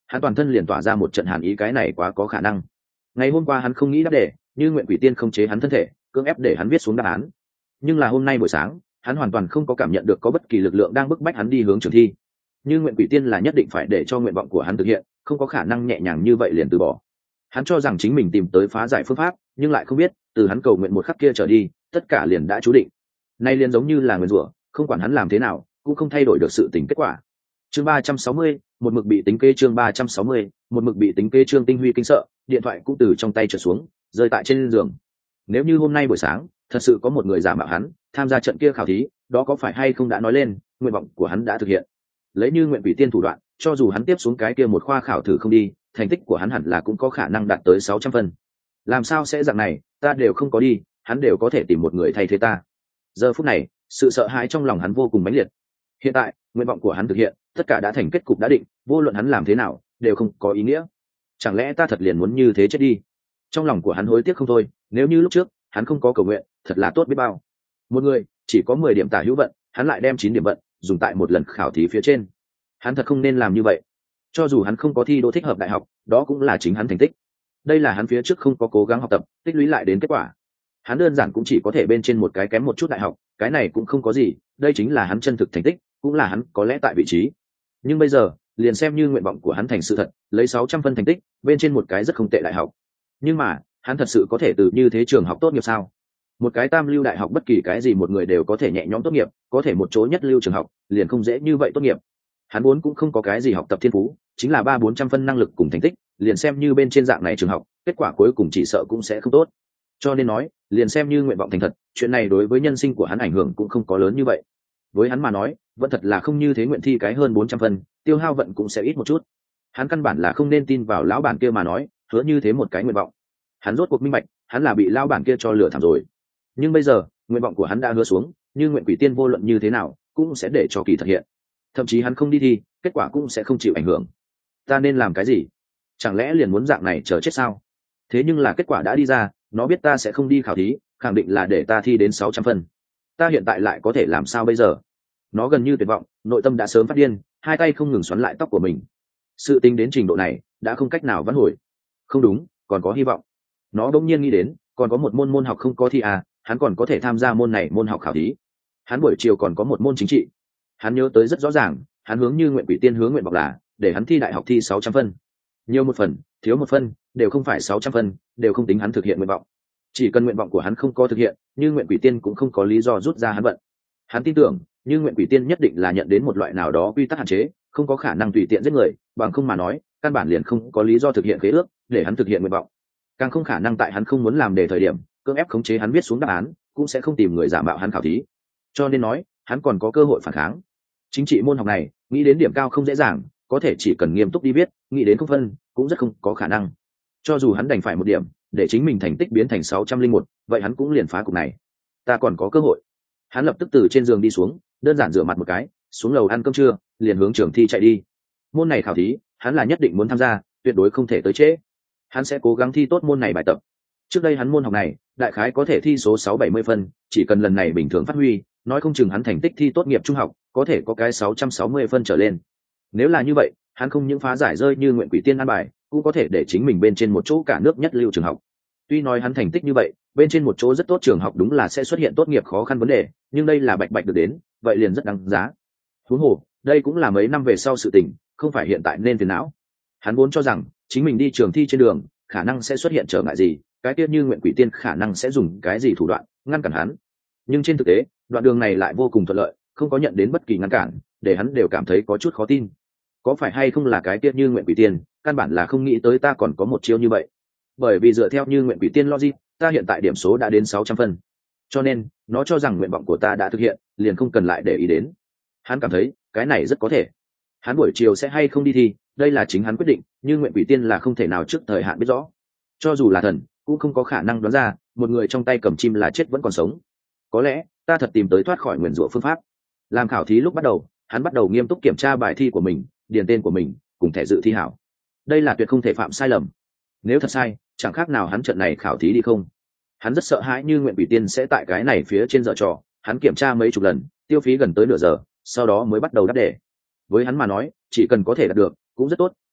hắn toàn thân liền tỏa ra một trận hàn ý, cái này quá có khả năng. Ngày hôm qua hắn không nghĩ đáp đề, như Nguyện Quỷ Tiên không chế hắn thân thể, cưỡng ép để hắn viết xuống đáp án. Nhưng là hôm nay buổi sáng, hắn hoàn toàn không có cảm nhận được có bất kỳ lực lượng đang bức bách hắn đi hướng trường thi. Như Nguyện Quỷ Tiên là nhất định phải để cho nguyện vọng của hắn thực hiện, không có khả năng nhẹ nhàng như vậy liền từ bỏ. Hắn cho rằng chính mình tìm tới phá giải phương pháp, nhưng lại không biết, từ hắn cầu nguyện một khắc kia trở đi, tất cả liền đã chú định. Nay liền giống như là nguyền rủa, không quản hắn làm thế nào, cũng không thay đổi được sự tình kết quả. Chương 360, một mực bị tính kế. Chương 360, một mực bị tính kế. Trương Tinh Huy kinh sợ, điện thoại cũng từ trong tay trượt xuống, rơi tại trên giường. Nếu như hôm nay buổi sáng thật sự có một người giả mạo hắn tham gia trận kia khảo thí, đó có phải hay không đã nói lên nguyện vọng của hắn đã thực hiện. Lấy Như Nguyện Quỷ Tiên thủ đoạn, cho dù hắn tiếp xuống cái kia một khoa khảo thử không đi, thành tích của hắn hẳn là cũng có khả năng đạt tới 600 phân. Làm sao sẽ dạng này, ta đều không có đi, hắn đều có thể tìm một người thay thế ta. Giờ phút này, sự sợ hãi trong lòng hắn vô cùng mãnh liệt. Hiện tại, nguyện vọng của hắn thực hiện, tất cả đã thành kết cục đã định, vô luận hắn làm thế nào đều không có ý nghĩa. Chẳng lẽ ta thật liền muốn như thế chết đi? Trong lòng của hắn hối tiếc không thôi, nếu như lúc trước hắn không có cầu nguyện, thật là tốt biết bao. Một người chỉ có 10 điểm tả hữu vận, hắn lại đem 9 điểm vận dùng tại một lần khảo thí phía trên. Hắn thật không nên làm như vậy. Cho dù hắn không có thi đỗ thích hợp đại học, đó cũng là chính hắn thành tích. Đây là hắn phía trước không có cố gắng học tập, tích lũy lại đến kết quả. Hắn đơn giản cũng chỉ có thể bên trên một cái kém một chút đại học, cái này cũng không có gì, đây chính là hắn chân thực thành tích, cũng là hắn có lẽ tại vị trí. Nhưng bây giờ, liền xem như nguyện vọng của hắn thành sự thật, lấy 600 phân thành tích, bên trên một cái rất không tệ đại học. Nhưng mà, hắn thật sự có thể từ như thế trường học tốt nghiệp sao? Một cái tam lưu đại học bất kỳ cái gì một người đều có thể nhẹ nhõm tốt nghiệp, có thể một chỗ nhất lưu trường học liền không dễ như vậy tốt nghiệp. Hắn vốn cũng không có cái gì học tập thiên phú, chính là 300-400 phân năng lực cùng thành tích, liền xem như bên trên dạng này trường học, kết quả cuối cùng chỉ sợ cũng sẽ không tốt. Cho nên nói, liền xem như nguyện vọng thành thật, chuyện này đối với nhân sinh của hắn ảnh hưởng cũng không có lớn như vậy. Với hắn mà nói, vẫn thật là không như thế, nguyện thi cái hơn 400 phân, tiêu hao vận cũng sẽ ít một chút. Hắn căn bản là không nên tin vào lão bản kia mà nói, hứa như thế một cái nguyện vọng. Hắn rốt cuộc minh bạch, hắn là bị lão bản kia cho lừa thảm rồi. Nhưng bây giờ, nguyện vọng của hắn đã hứa xuống, như Nguyện Quỷ Tiên vô luận như thế nào, cũng sẽ để cho kỳ thực hiện. Thậm chí hắn không đi thi, kết quả cũng sẽ không chịu ảnh hưởng. Ta nên làm cái gì? Chẳng lẽ liền muốn dạng này chờ chết sao? Thế nhưng là kết quả đã đi ra, nó biết ta sẽ không đi khảo thí, khẳng định là để ta thi đến 600 phân. Ta hiện tại lại có thể làm sao bây giờ? Nó gần như tuyệt vọng, nội tâm đã sớm phát điên, hai tay không ngừng xoắn lại tóc của mình. Sự tính đến trình độ này, đã không cách nào vãn hồi. Không đúng, còn có hy vọng. Nó bỗng nhiên nghĩ đến, còn có một môn học không có thi à, hắn còn có thể tham gia môn này môn học khảo thí. Hắn buổi chiều còn có một môn chính trị. Hắn nhớ tới rất rõ ràng, hắn hướng Như Nguyện Quỷ Tiên hướng nguyện vọng là để hắn thi đại học thi 600 phân. Nhiều một phần, thiếu một phân, đều không phải 600 phân, đều không tính hắn thực hiện nguyện vọng. Chỉ cần nguyện vọng của hắn không có thực hiện, Như Nguyện Quỷ Tiên cũng không có lý do rút ra hắn vận. Hắn tin tưởng, Như Nguyện Quỷ Tiên nhất định là nhận đến một loại nào đó quy tắc hạn chế, không có khả năng tùy tiện giết người, bằng không mà nói, căn bản liền không có lý do thực hiện khế ước để hắn thực hiện nguyện vọng. Càng không khả năng tại hắn không muốn làm đề thời điểm, cưỡng ép khống chế hắn viết xuống đáp án, cũng sẽ không tìm người giả mạo hắn khảo thí. Cho nên nói, hắn còn có cơ hội phản kháng. Chính trị môn học này, nghĩ đến điểm cao không dễ dàng, có thể chỉ cần nghiêm túc đi viết, nghĩ đến không phân, cũng rất không có khả năng. Cho dù hắn đành phải một điểm, để chính mình thành tích biến thành 601, vậy hắn cũng liền phá cục này. Ta còn có cơ hội. Hắn lập tức từ trên giường đi xuống, đơn giản rửa mặt một cái, xuống lầu ăn cơm trưa, liền hướng trường thi chạy đi. Môn này khảo thí, hắn là nhất định muốn tham gia, tuyệt đối không thể tới trễ. Hắn sẽ cố gắng thi tốt môn này bài tập. Trước đây hắn môn học này, đại khái có thể thi số 670 phân, chỉ cần lần này bình thường phát huy, nói không chừng hắn thành tích thi tốt nghiệp trung học, có thể có cái 660 phân trở lên. Nếu là như vậy, hắn không những phá giải rơi Như Nguyện Quỷ Tiên an bài, cũng có thể để chính mình bên trên một chỗ cả nước nhất lưu trường học. Tuy nói hắn thành tích như vậy, bên trên một chỗ rất tốt trường học đúng là sẽ xuất hiện tốt nghiệp khó khăn vấn đề, nhưng đây là bạch bạch được đến, vậy liền rất đáng giá. Huống hồ, đây cũng là mấy năm về sau sự tình, không phải hiện tại nên phiền não. Hắn vốn cho rằng chính mình đi trường thi trên đường, khả năng sẽ xuất hiện trở ngại gì, cái kia Như Nguyện Quỷ Tiên khả năng sẽ dùng cái gì thủ đoạn ngăn cản hắn. Nhưng trên thực tế, đoạn đường này lại vô cùng thuận lợi, không có nhận đến bất kỳ ngăn cản, để hắn đều cảm thấy có chút khó tin. Có phải hay không là cái kia Như Nguyện Quỷ Tiên, căn bản là không nghĩ tới ta còn có một chiêu như vậy. Bởi vì dựa theo Như Nguyện Quỷ Tiên logic, ta hiện tại điểm số đã đến 600 phân. Cho nên, nó cho rằng nguyện vọng của ta đã thực hiện, liền không cần lại để ý đến. Hắn cảm thấy, cái này rất có thể. Hắn buổi chiều sẽ hay không đi thi, đây là chính hắn quyết định, Như Nguyện Quỷ Tiên là không thể nào trước thời hạn biết rõ. Cho dù là thần, cũng không có khả năng đoán ra, một người trong tay cầm chim là chết vẫn còn sống. Có lẽ, ta thật tìm tới thoát khỏi nguyền rủa phương pháp. Làm khảo thí lúc bắt đầu, hắn bắt đầu nghiêm túc kiểm tra bài thi của mình, điền tên của mình, cùng thẻ dự thi hảo. Đây là tuyệt không thể phạm sai lầm. Nếu thật sai, chẳng khác nào hắn trận này khảo thí đi không. Hắn rất sợ hãi Như Nguyện Quỷ Tiên sẽ tại cái này phía trên dở trò, hắn kiểm tra mấy chục lần, tiêu phí gần tới nửa giờ, sau đó mới bắt đầu đáp đề. Với hắn mà nói, chỉ cần có thể đạt được, cũng rất tốt,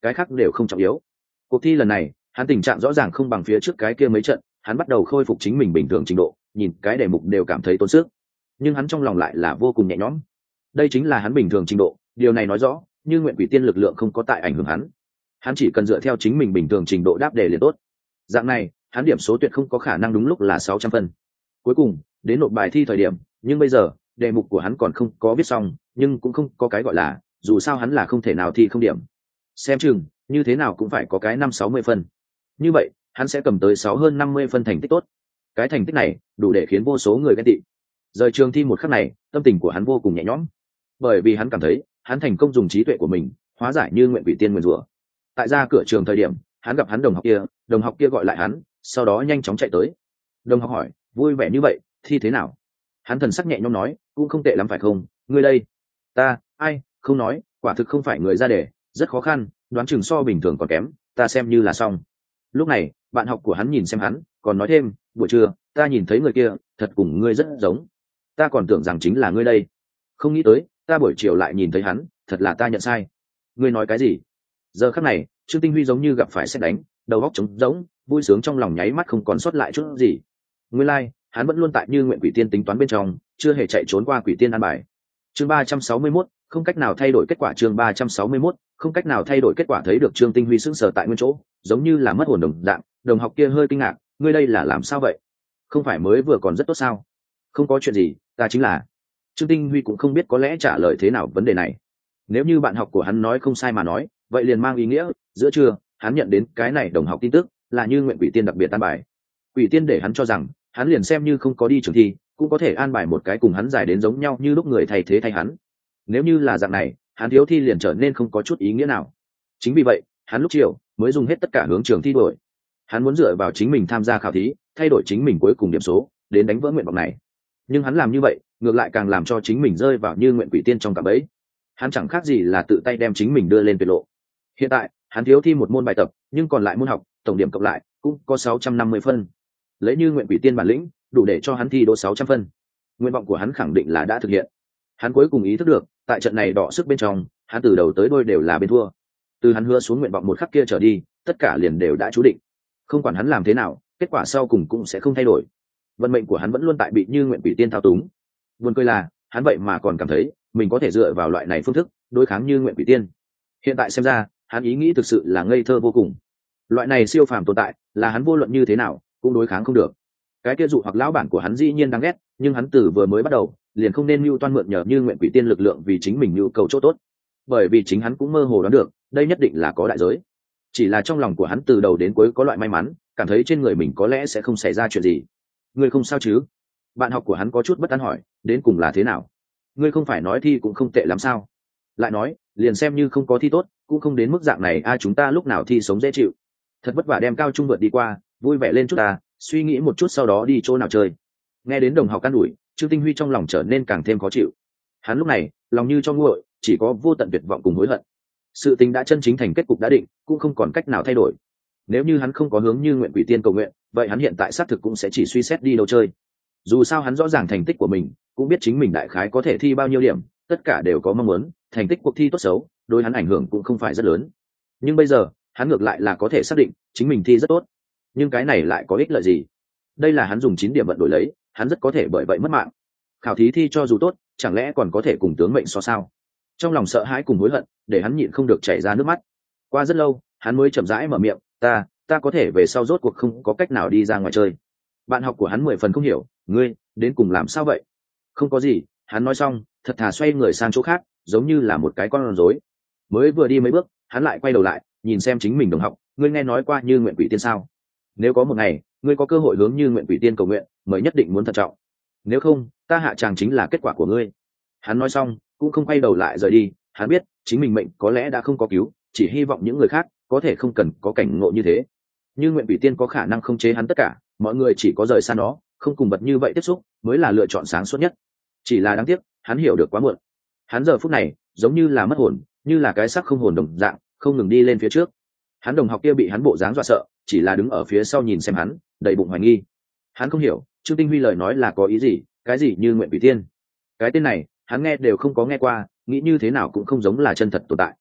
cái khác đều không trọng yếu. Cuộc thi lần này hắn tình trạng rõ ràng không bằng phía trước cái kia mấy trận, hắn bắt đầu khôi phục chính mình bình thường trình độ, nhìn cái đề mục đều cảm thấy tốn sức, nhưng hắn trong lòng lại là vô cùng nhẹ nhõm. Đây chính là hắn bình thường trình độ, điều này nói rõ Như Nguyện Quỷ Tiên lực lượng không có tại ảnh hưởng hắn chỉ cần dựa theo chính mình bình thường trình độ đáp đề liền tốt. Dạng này hắn điểm số tuyệt không có khả năng đúng lúc là 600 phân. Cuối cùng đến nộp bài thi thời điểm, nhưng bây giờ đề mục của hắn còn không có viết xong, nhưng cũng không có cái gọi là, dù sao hắn là không thể nào thi không điểm, xem chừng như thế nào cũng phải có cái 560 phân. Như vậy hắn sẽ cầm tới 6 hơn 50 phân thành tích tốt. Cái thành tích này đủ để khiến vô số người ghen tị. Rời trường thi một khắc này, tâm tình của hắn vô cùng nhẹ nhõm, bởi vì hắn cảm thấy hắn thành công dùng trí tuệ của mình hóa giải Như Nguyện Quỷ Tiên nguyền rủa. Tại ra cửa trường thời điểm, hắn gặp hắn đồng học kia gọi lại hắn, sau đó nhanh chóng chạy tới. Đồng học hỏi, vui vẻ như vậy, thi thế nào? Hắn thần sắc nhẹ nhõm nói, cũng không tệ lắm phải không? Ngươi đây? Ta, ai, không nói, quả thực không phải người ra đề, rất khó khăn, đoán chừng so bình thường còn kém, ta xem như là xong. Lúc này bạn học của hắn nhìn xem hắn, còn nói thêm, buổi trưa ta nhìn thấy người kia thật cùng ngươi rất giống, ta còn tưởng rằng chính là ngươi đây, không nghĩ tới ta buổi chiều lại nhìn thấy hắn, thật là ta nhận sai. Ngươi nói cái gì? Giờ khắc này Trương Tinh Huy giống như gặp phải sét đánh, đầu óc trống rỗng, vui sướng trong lòng nháy mắt không còn sót lại chút gì. Nguyên lai hắn vẫn luôn tại Như Nguyện Quỷ Tiên tính toán bên trong, chưa hề chạy trốn qua Quỷ Tiên an bài. Chương 361, không cách nào thay đổi kết quả. Chương 361, không cách nào thay đổi kết quả. Thấy được Trương Tinh Huy sững sờ tại nguyên chỗ, giống như là mất hồn đồng dạng, đồng học kia hơi kinh ngạc, ngươi đây là làm sao vậy? Không phải mới vừa còn rất tốt sao? Không có chuyện gì, ta chính là. Trương Tinh Huy cũng không biết có lẽ trả lời thế nào vấn đề này. Nếu như bạn học của hắn nói không sai mà nói, vậy liền mang ý nghĩa giữa trưa hắn nhận đến cái này đồng học tin tức là Như Nguyện Quỷ Tiên đặc biệt an bài. Quỷ Tiên để hắn cho rằng hắn liền xem như không có đi trường thi cũng có thể an bài một cái cùng hắn dài đến giống nhau như lúc người thay thế thay hắn. Nếu như là dạng này, hắn thiếu thi liền trở nên không có chút ý nghĩa nào. Chính vì vậy hắn lúc chiều mới dùng hết tất cả hướng trường thi đổi. Hắn muốn dựa vào chính mình tham gia khảo thí, thay đổi chính mình cuối cùng điểm số đến đánh vỡ nguyện vọng này. Nhưng hắn làm như vậy ngược lại càng làm cho chính mình rơi vào Như Nguyện Quỷ Tiên trong cạm bẫy. Hắn chẳng khác gì là tự tay đem chính mình đưa lên tuyệt lộ. Hiện tại hắn thiếu thi một môn bài tập, nhưng còn lại môn học tổng điểm cộng lại cũng có 650 phân. Lấy Như Nguyện Quỷ Tiên bản lĩnh, đủ để cho hắn thi đỗ 600 phân. Nguyện vọng của hắn khẳng định là đã thực hiện. Hắn cuối cùng ý thức được, tại trận này đọ sức bên trong, hắn từ đầu tới đuôi đều là bên thua. Từ hắn hứa xuống nguyện vọng một khắc kia trở đi, tất cả liền đều đã chú định. Không quản hắn làm thế nào, kết quả sau cùng cũng sẽ không thay đổi. Vận mệnh của hắn vẫn luôn tại bị Như Nguyện Quỷ Tiên thao túng. Buồn cười là, hắn vậy mà còn cảm thấy mình có thể dựa vào loại này phương thức đối kháng Như Nguyện Quỷ Tiên. Hiện tại xem ra, hắn ý nghĩ thực sự là ngây thơ vô cùng. Loại này siêu phàm tồn tại, là hắn vô luận như thế nào cũng đối kháng không được. Cái kia dụ hoặc lão bản của hắn dĩ nhiên đáng ghét, nhưng hắn từ vừa mới bắt đầu liền không nên mưu toan mượn nhờ Như Nguyện Quỷ Tiên lực lượng vì chính mình nhu cầu chỗ tốt, bởi vì chính hắn cũng mơ hồ đoán được đây nhất định là có đại giới. Chỉ là trong lòng của hắn từ đầu đến cuối có loại may mắn, cảm thấy trên người mình có lẽ sẽ không xảy ra chuyện gì. Ngươi không sao chứ? Bạn học của hắn có chút bất an hỏi, đến cùng là thế nào? Ngươi không phải nói thi cũng không tệ lắm sao? Lại nói liền xem như không có thi tốt cũng không đến mức dạng này a, chúng ta lúc nào thi sống dễ chịu. Thật vất vả đem cao trung vượt đi qua, vui vẻ lên chút ta, suy nghĩ một chút sau đó đi chỗ nào chơi. Nghe đến đồng học can đuổi, Trương Tinh Huy trong lòng trở nên càng thêm khó chịu. Hắn lúc này lòng như cho nguội, chỉ có vô tận tuyệt vọng cùng hối hận. Sự tình đã chân chính thành kết cục đã định, cũng không còn cách nào thay đổi. Nếu như hắn không có hướng Như Nguyện Quỷ Tiên cầu nguyện, vậy hắn hiện tại xác thực cũng sẽ chỉ suy xét đi đâu chơi. Dù sao hắn rõ ràng thành tích của mình, cũng biết chính mình đại khái có thể thi bao nhiêu điểm, tất cả đều có mong muốn, thành tích cuộc thi tốt xấu đối hắn ảnh hưởng cũng không phải rất lớn. Nhưng bây giờ hắn ngược lại là có thể xác định chính mình thi rất tốt. Nhưng cái này lại có ích lợi gì? Đây là hắn dùng 9 điểm vận đổi lấy, hắn rất có thể bởi vậy mất mạng. Khảo thí thi cho dù tốt, chẳng lẽ còn có thể cùng tướng mệnh so sao? Trong lòng sợ hãi cùng hối hận để hắn nhịn không được chảy ra nước mắt. Qua rất lâu hắn mới chậm rãi mở miệng, ta có thể về sau rốt cuộc không có cách nào đi ra ngoài chơi. Bạn học của hắn 10 phần không hiểu, ngươi đến cùng làm sao vậy? Không có gì, hắn nói xong thật thà xoay người sang chỗ khác, giống như là một cái con rối. Mới vừa đi mấy bước hắn lại quay đầu lại nhìn xem chính mình đồng học, ngươi nghe nói qua Như Nguyện Quỷ Tiên sao? Nếu có một ngày ngươi có cơ hội hướng Như Nguyện Quỷ Tiên cầu nguyện, mới nhất định muốn thận trọng, nếu không ta hạ tràng chính là kết quả của ngươi. Hắn nói xong cũng không quay đầu lại rời đi. Hắn biết chính mình mệnh có lẽ đã không có cứu, chỉ hy vọng những người khác có thể không cần có cảnh ngộ như thế. Như Nguyện Quỷ Tiên có khả năng không chế hắn tất cả, mọi người chỉ có rời xa nó, không cùng vật như vậy tiếp xúc mới là lựa chọn sáng suốt nhất. Chỉ là đáng tiếc hắn hiểu được quá muộn. Hắn giờ phút này giống như là mất hồn, như là cái xác không hồn đồng dạng, không ngừng đi lên phía trước. Hắn đồng học kia bị hắn bộ dáng dọa sợ, chỉ là đứng ở phía sau nhìn xem hắn, đầy bụng hoài nghi. Hắn không hiểu Trương Tinh Huy lời nói là có ý gì, cái gì Như Nguyện Quỷ Tiên, cái tên này hắn nghe đều không có nghe qua, nghĩ như thế nào cũng không giống là chân thật tồn tại.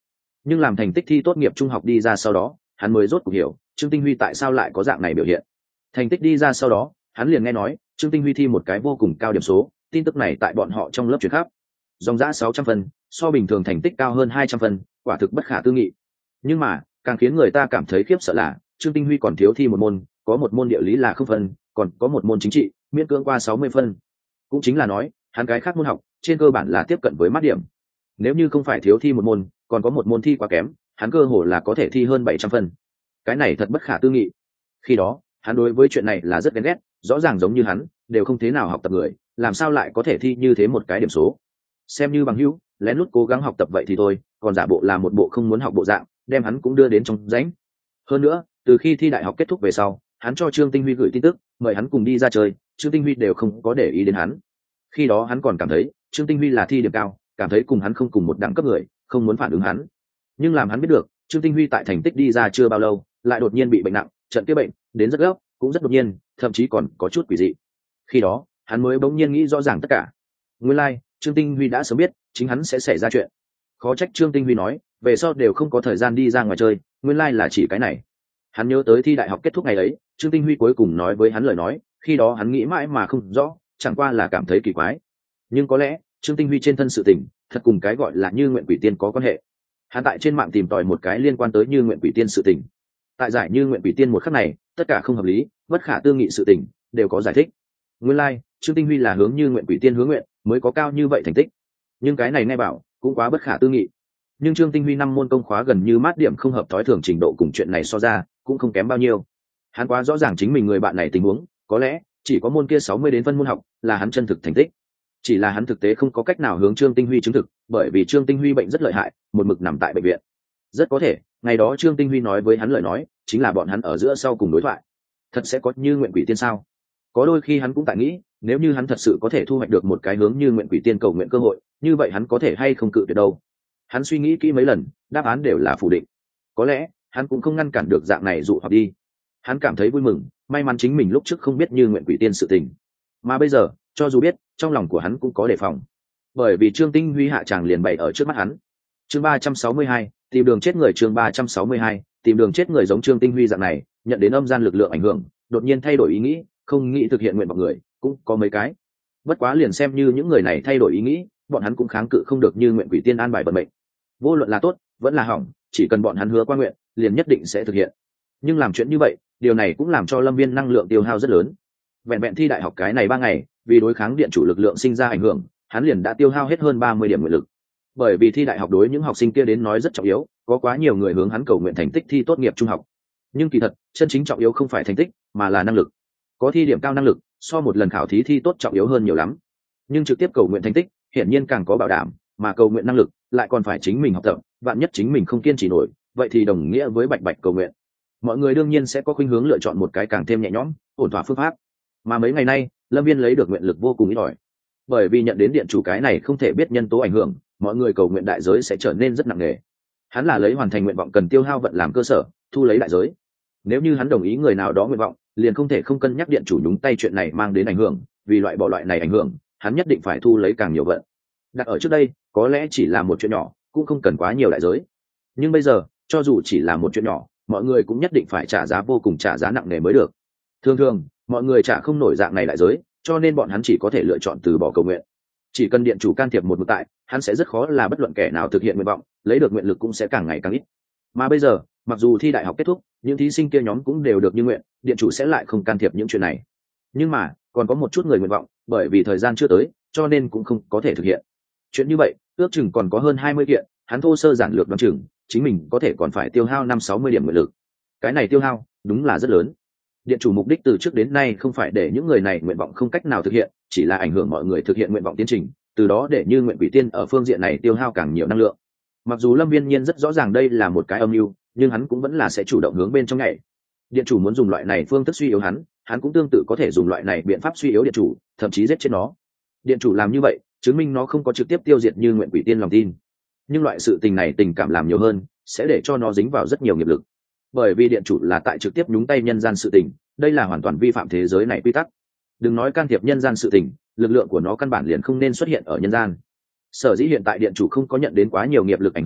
nhưng làm thành tích thi tốt nghiệp trung học đi ra sau đó hắn mới rốt cuộc hiểu Trương Tinh Huy tại sao lại có dạng này biểu hiện. Thành tích đi ra sau đó hắn liền nghe nói Trương Tinh Huy thi một cái vô cùng cao điểm số, tin tức này tại bọn họ trong lớp truyền khắp, dòng dã 600 phân, so bình thường thành tích cao hơn 200 phân, quả thực bất khả tư nghị. Nhưng mà càng khiến người ta cảm thấy khiếp sợ là Trương Tinh Huy còn thiếu thi một môn, có một môn địa lý là 0 phân, còn có một môn chính trị miễn cưỡng qua 60 phân. Cũng chính là nói hắn cái khác môn học trên cơ bản là tiếp cận với mát điểm. Nếu như không phải thiếu thi một môn, còn có một môn thi quá kém, hắn cơ hồ là có thể thi hơn 700 phân. Cái này thật bất khả tư nghị. Khi đó hắn đối với chuyện này là rất ghen ghét, rõ ràng giống như hắn đều không thế nào học tập người, làm sao lại có thể thi như thế một cái điểm số. Xem như bằng hữu lén lút cố gắng học tập vậy thì thôi, còn giả bộ là một bộ không muốn học bộ dạng, đem hắn cũng đưa đến trong rãnh. Hơn nữa từ khi thi đại học kết thúc về sau, hắn cho Trương Tinh Huy gửi tin tức mời hắn cùng đi ra chơi, Trương Tinh Huy đều không có để ý đến hắn. Khi đó hắn còn cảm thấy Trương Tinh Huy là thi điểm cao, cảm thấy cùng hắn không cùng một đẳng cấp người, không muốn phản ứng hắn. Nhưng làm hắn biết được Trương Tinh Huy tại thành tích đi ra chưa bao lâu lại đột nhiên bị bệnh nặng, trận kia bệnh đến rất gấp, cũng rất đột nhiên, thậm chí còn có chút quỷ dị. Khi đó hắn mới bỗng nhiên nghĩ rõ ràng tất cả. Nguyên lai Trương Tinh Huy đã sớm biết chính hắn sẽ xảy ra chuyện. Khó trách Trương Tinh Huy nói về sau đều không có thời gian đi ra ngoài chơi, nguyên lai là chỉ cái này. Hắn nhớ tới thi đại học kết thúc ngày ấy, Trương Tinh Huy cuối cùng nói với hắn lời nói, khi đó hắn nghĩ mãi mà không rõ, chẳng qua là cảm thấy kỳ quái. Nhưng có lẽ Trương Tinh Huy trên thân sự tình thật cùng cái gọi là Như Nguyện Quỷ Tiên có quan hệ. Hắn tại trên mạng tìm tòi một cái liên quan tới Như Nguyện Quỷ Tiên sự tình. Tại giải Như Nguyện Quỷ Tiên một khắc này, tất cả không hợp lý, bất khả tư nghị sự tình đều có giải thích. Nguyên lai Trương Tinh Huy là hướng Như Nguyện Quỷ Tiên hướng nguyện mới có cao như vậy thành tích. Nhưng cái này nghe bảo cũng quá bất khả tư nghị. Nhưng Trương Tinh Huy 5 môn công khóa gần như mát điểm không hợp thói thường, trình độ cùng chuyện này so ra cũng không kém bao nhiêu. Hắn quá rõ ràng chính mình người bạn này tình huống, có lẽ chỉ có môn kia 60 đến phân môn học là hắn chân thực thành tích. Chỉ là hắn thực tế không có cách nào hướng Trương Tinh Huy chứng thực, bởi vì Trương Tinh Huy bệnh rất lợi hại, một mực nằm tại bệnh viện. Rất có thể ngày đó Trương Tinh Huy nói với hắn lời nói chính là bọn hắn ở giữa sau cùng đối thoại. Thật sẽ có Như Nguyện Quỷ Tiên sao? Có đôi khi hắn cũng tại nghĩ, nếu như hắn thật sự có thể thu hoạch được một cái hướng Như Nguyện Quỷ Tiên cầu nguyện cơ hội, như vậy hắn có thể hay không cự tuyệt đâu. Hắn suy nghĩ kỹ mấy lần, đáp án đều là phủ định. Có lẽ hắn cũng không ngăn cản được dạng này dụ hoặc đi. Hắn cảm thấy vui mừng, may mắn chính mình lúc trước không biết Như Nguyện Quỷ Tiên sự tình, mà bây giờ cho dù biết, trong lòng của hắn cũng có đề phòng, bởi vì Trương Tinh Huy hạ tràng liền bày ở trước mắt hắn. Chương 362, tìm đường chết người. Chương 362, tìm đường chết người. Giống Trương Tinh Huy dạng này nhận đến âm gian lực lượng ảnh hưởng, đột nhiên thay đổi ý nghĩ, không nghĩ thực hiện nguyện vọng người cũng có mấy cái. Bất quá liền xem như những người này thay đổi ý nghĩ, bọn hắn cũng kháng cự không được Như Nguyện Quỷ Tiên an bài vận mệnh. Vô luận là tốt vẫn là hỏng, chỉ cần bọn hắn hứa qua nguyện, liền nhất định sẽ thực hiện. Nhưng làm chuyện như vậy, điều này cũng làm cho Lâm Viên năng lượng tiêu hao rất lớn. Vẹn vẹn thi đại học cái này 3 ngày, vì đối kháng điện chủ lực lượng sinh ra ảnh hưởng, hắn liền đã tiêu hao hết hơn 30 điểm nguyện lực. Bởi vì thi đại học đối những học sinh kia đến nói rất trọng yếu, có quá nhiều người hướng hắn cầu nguyện thành tích thi tốt nghiệp trung học. Nhưng kỳ thật chân chính trọng yếu không phải thành tích, mà là năng lực. Có thi điểm cao năng lực so một lần khảo thí thi tốt trọng yếu hơn nhiều lắm. Nhưng trực tiếp cầu nguyện thành tích hiển nhiên càng có bảo đảm, mà cầu nguyện năng lực lại còn phải chính mình học tập, vạn nhất chính mình không kiên trì nổi, vậy thì đồng nghĩa với bạch bạch cầu nguyện. Mọi người đương nhiên sẽ có khuynh hướng lựa chọn một cái càng thêm nhẹ nhõm, ổn thỏa phương pháp. Mà mấy ngày nay Lâm Viên lấy được nguyện lực vô cùng ít ỏi, bởi vì nhận đến điện chủ cái này không thể biết nhân tố ảnh hưởng, mọi người cầu nguyện đại giới sẽ trở nên rất nặng nề. Hắn là lấy hoàn thành nguyện vọng cần tiêu hao vận làm cơ sở, thu lấy đại giới. Nếu như hắn đồng ý người nào đó nguyện vọng, liền không thể không cân nhắc điện chủ nhúng tay chuyện này mang đến ảnh hưởng, vì loại bỏ loại này ảnh hưởng, hắn nhất định phải thu lấy càng nhiều vận. Đặt ở trước đây có lẽ chỉ là một chuyện nhỏ, cũng không cần quá nhiều đại giới. Nhưng bây giờ cho dù chỉ là một chuyện nhỏ, mọi người cũng nhất định phải trả giá vô cùng, trả giá nặng nề mới được. Thường thường mọi người trả không nổi dạng này đại giới, cho nên bọn hắn chỉ có thể lựa chọn từ bỏ cầu nguyện. Chỉ cần điện chủ can thiệp một mực tại, hắn sẽ rất khó là bất luận kẻ nào thực hiện nguyện vọng, lấy được nguyện lực cũng sẽ càng ngày càng ít. Mà bây giờ mặc dù thi đại học kết thúc, những thí sinh kia nhóm cũng đều được như nguyện, điện chủ sẽ lại không can thiệp những chuyện này. Nhưng mà còn có một chút người nguyện vọng bởi vì thời gian chưa tới, cho nên cũng không có thể thực hiện. Chuyện như vậy ước chừng còn có hơn 20 kiện, hắn thô sơ giản lược đoán chừng chính mình có thể còn phải tiêu hao 50-60 điểm nguyện lực. Cái này tiêu hao đúng là rất lớn. Điện chủ mục đích từ trước đến nay không phải để những người này nguyện vọng không cách nào thực hiện, chỉ là ảnh hưởng mọi người thực hiện nguyện vọng tiến trình, từ đó để Như Nguyện Quỷ Tiên ở phương diện này tiêu hao càng nhiều năng lượng. Mặc dù Lâm Viên Nhiên rất rõ ràng đây là một cái âm mưu, nhưng hắn cũng vẫn là sẽ chủ động hướng bên trong nhảy. Điện chủ muốn dùng loại này phương thức suy yếu hắn cũng tương tự có thể dùng loại này biện pháp suy yếu điện chủ, thậm chí giết chết nó. Điện chủ làm như vậy chứng minh nó không có trực tiếp tiêu diệt Như Nguyện Quỷ Tiên lòng tin, nhưng loại sự tình này tình cảm làm nhiều hơn sẽ để cho nó dính vào rất nhiều nghiệp lực. Bởi vì điện chủ là tại trực tiếp nhúng tay nhân gian sự tình, đây là hoàn toàn vi phạm thế giới này quy tắc. Đừng nói can thiệp nhân gian sự tình, lực lượng của nó căn bản liền không nên xuất hiện ở nhân gian. Sở dĩ hiện tại điện chủ không có nhận đến quá nhiều nghiệp lực ảnh hưởng,